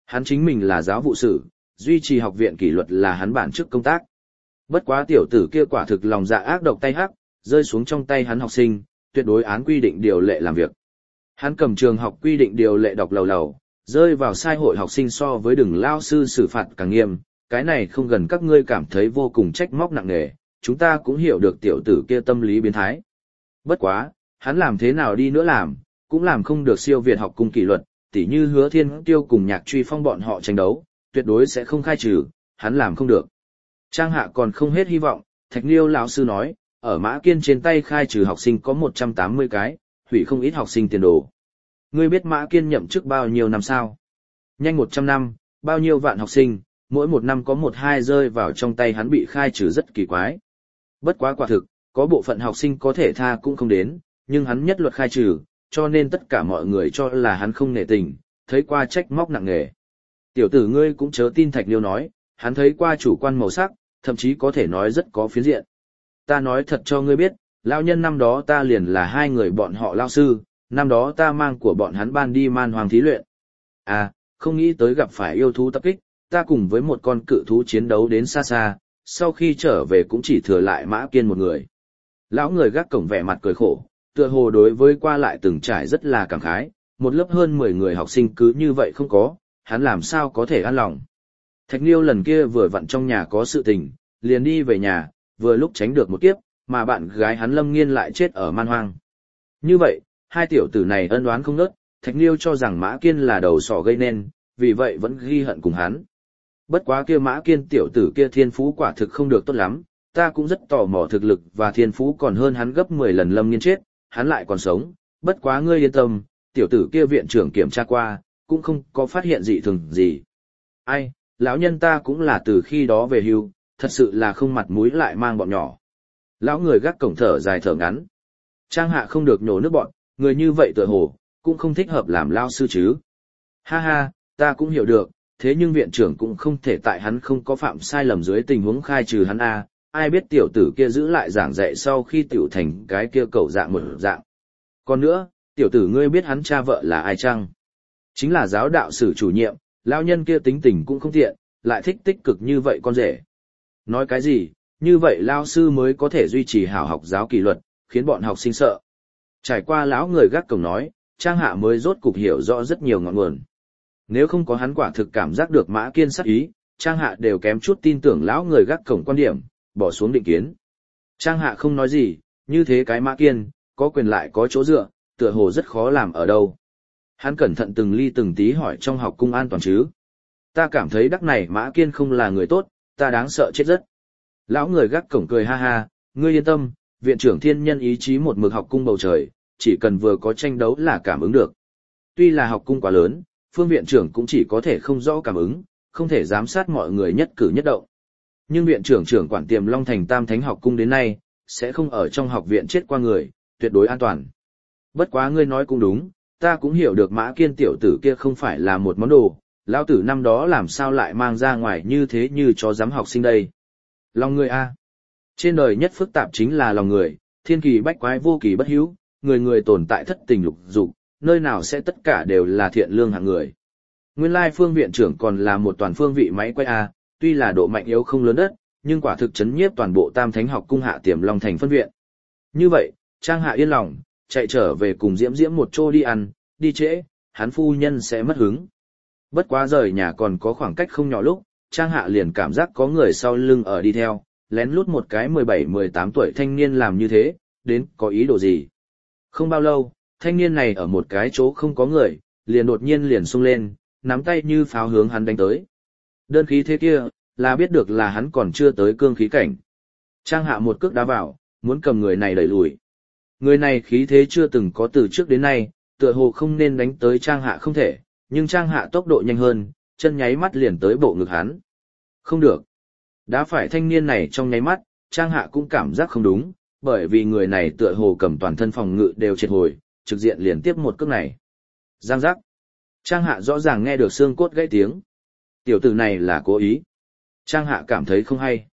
Hắn chính mình là giáo vụ sử, duy trì học viện kỷ luật là hắn bản chức công tác. Bất quá tiểu tử kia quả thực lòng dạ ác độc tay hắc, rơi xuống trong tay hắn học sinh, tuyệt đối án quy định điều lệ làm việc. Hắn cầm trường học quy định điều lệ đọc lầu lầu, rơi vào sai hội học sinh so với đừng lao sư xử phạt càng nghiêm, cái này không gần các ngươi cảm thấy vô cùng trách móc nặng nề, chúng ta cũng hiểu được tiểu tử kia tâm lý biến thái. Bất quá, hắn làm thế nào đi nữa làm, cũng làm không được siêu việt học cung kỷ luật, tỉ như Hứa Thiên Tiêu cùng Nhạc Truy Phong bọn họ tranh đấu, tuyệt đối sẽ không khai trừ, hắn làm không được. Trang Hạ còn không hết hy vọng, Thạch Liêu lão sư nói, ở Mã Kiên trên tay khai trừ học sinh có 180 cái, hủy không ít học sinh tiền đồ. Ngươi biết Mã Kiên nhậm chức bao nhiêu năm sao? Nhanh 100 năm, bao nhiêu vạn học sinh, mỗi một năm có 1-2 rơi vào trong tay hắn bị khai trừ rất kỳ quái. Bất quá quả thực, có bộ phận học sinh có thể tha cũng không đến, nhưng hắn nhất luật khai trừ, cho nên tất cả mọi người cho là hắn không nể tình, thấy qua trách móc nặng nề. Tiểu tử ngươi cũng chớ tin Thạch Liêu nói, hắn thấy qua chủ quan màu sắc, thậm chí có thể nói rất có phiến diện. Ta nói thật cho ngươi biết, lão nhân năm đó ta liền là 2 người bọn họ lao sư, năm đó ta mang của bọn hắn ban đi man hoàng thí luyện. À, không nghĩ tới gặp phải yêu thú tập kích, ta cùng với một con cự thú chiến đấu đến xa xa, sau khi trở về cũng chỉ thừa lại Mã Kiên một người. Lão người gác cổng vẻ mặt cười khổ, tựa hồ đối với qua lại từng trải rất là cảm khái, một lớp hơn 10 người học sinh cứ như vậy không có, hắn làm sao có thể an lòng. Thạch Liêu lần kia vừa vặn trong nhà có sự tình, liền đi về nhà, vừa lúc tránh được một kiếp, mà bạn gái hắn Lâm Nghiên lại chết ở man hoang. Như vậy, hai tiểu tử này ân oán không ngớt, Thạch Liêu cho rằng Mã Kiên là đầu sỏ gây nên, vì vậy vẫn ghi hận cùng hắn. Bất quá kia Mã Kiên tiểu tử kia thiên phú quả thực không được tốt lắm, ta cũng rất tò mò thực lực và thiên phú còn hơn hắn gấp 10 lần Lâm Nghiên chết, hắn lại còn sống, bất quá ngươi yên tâm, tiểu tử kia viện trưởng kiểm tra qua, cũng không có phát hiện dị thường gì. Ai, lão nhân ta cũng là từ khi đó về hưu, thật sự là không mặt mũi lại mang bọn nhỏ. Lão người gác cổng thở dài thở ngắn. Trang Hạ không được nhổ nước bọn, người như vậy tựa hồ, cũng không thích hợp làm lao sư chứ. Ha ha, ta cũng hiểu được, thế nhưng viện trưởng cũng không thể tại hắn không có phạm sai lầm dưới tình huống khai trừ hắn a. Ai biết tiểu tử kia giữ lại giảng dạy sau khi tiểu thành cái kia cậu dạng một dạng. Còn nữa, tiểu tử ngươi biết hắn cha vợ là ai chăng? Chính là giáo đạo sử chủ nhiệm, lão nhân kia tính tình cũng không tiện, lại thích tích cực như vậy con rể. Nói cái gì, như vậy lao sư mới có thể duy trì hảo học giáo kỷ luật, khiến bọn học sinh sợ. Trải qua lão người gác cổng nói, Trang Hạ mới rốt cục hiểu rõ rất nhiều ngọn nguồn. Nếu không có hắn quả thực cảm giác được Mã Kiên sát ý, Trang Hạ đều kém chút tin tưởng lão người gác cổng quan điểm, bỏ xuống định kiến. Trang Hạ không nói gì, như thế cái Mã Kiên, có quyền lại có chỗ dựa, tựa hồ rất khó làm ở đâu. Hắn cẩn thận từng ly từng tí hỏi trong học cung an toàn chứ. Ta cảm thấy đắc này Mã Kiên không là người tốt, ta đáng sợ chết rất. Lão người gác cổng cười ha ha, ngươi yên tâm, viện trưởng thiên nhân ý chí một mực học cung bầu trời, chỉ cần vừa có tranh đấu là cảm ứng được. Tuy là học cung quá lớn, phương viện trưởng cũng chỉ có thể không rõ cảm ứng, không thể giám sát mọi người nhất cử nhất động. Nhưng viện trưởng trưởng quản Tiềm Long Thành Tam Thánh học cung đến nay, sẽ không ở trong học viện chết qua người, tuyệt đối an toàn. Bất quá ngươi nói cũng đúng, ta cũng hiểu được Mã Kiên tiểu tử kia không phải là một món đồ, lão tử năm đó làm sao lại mang ra ngoài như thế như cho giám học sinh đây. Lòng người a. Trên đời nhất phức tạp chính là lòng người, thiên kỳ bách quái vô kỳ bất hữu, người người tồn tại thất tình lục dục, nơi nào sẽ tất cả đều là thiện lương hạng người. Nguyên lai phương viện trưởng còn là một toàn phương vị máy quay a, tuy là độ mạnh yếu không lớn đất, nhưng quả thực chấn nhiếp toàn bộ Tam Thánh học cung hạ Tiềm Long Thành phân viện. Như vậy, Trang Hạ yên lòng, chạy trở về cùng Diễm Diễm một chỗ đi ăn, đi trễ, hắn phu nhân sẽ mất hứng. Bất quá rời nhà còn có khoảng cách không nhỏ lúc, Trang Hạ liền cảm giác có người sau lưng ở đi theo, lén lút một cái 17-18 tuổi thanh niên làm như thế, đến có ý đồ gì. Không bao lâu, thanh niên này ở một cái chỗ không có người, liền đột nhiên liền xung lên, nắm tay như pháo hướng hắn đánh tới. Đơn khí thế kia, là biết được là hắn còn chưa tới cương khí cảnh. Trang Hạ một cước đá vào, muốn cầm người này đẩy lùi. Người này khí thế chưa từng có từ trước đến nay, tựa hồ không nên đánh tới Trang Hạ không thể, nhưng Trang Hạ tốc độ nhanh hơn, chân nháy mắt liền tới bộ ngực hắn. Không được. Đá phải thanh niên này trong nháy mắt, Trang Hạ cũng cảm giác không đúng, bởi vì người này tựa hồ cầm toàn thân phòng ngự đều triệt hồi, trực diện liền tiếp một cước này. Giang giác. Trang Hạ rõ ràng nghe được xương cốt gãy tiếng. Tiểu tử này là cố ý. Trang Hạ cảm thấy không hay.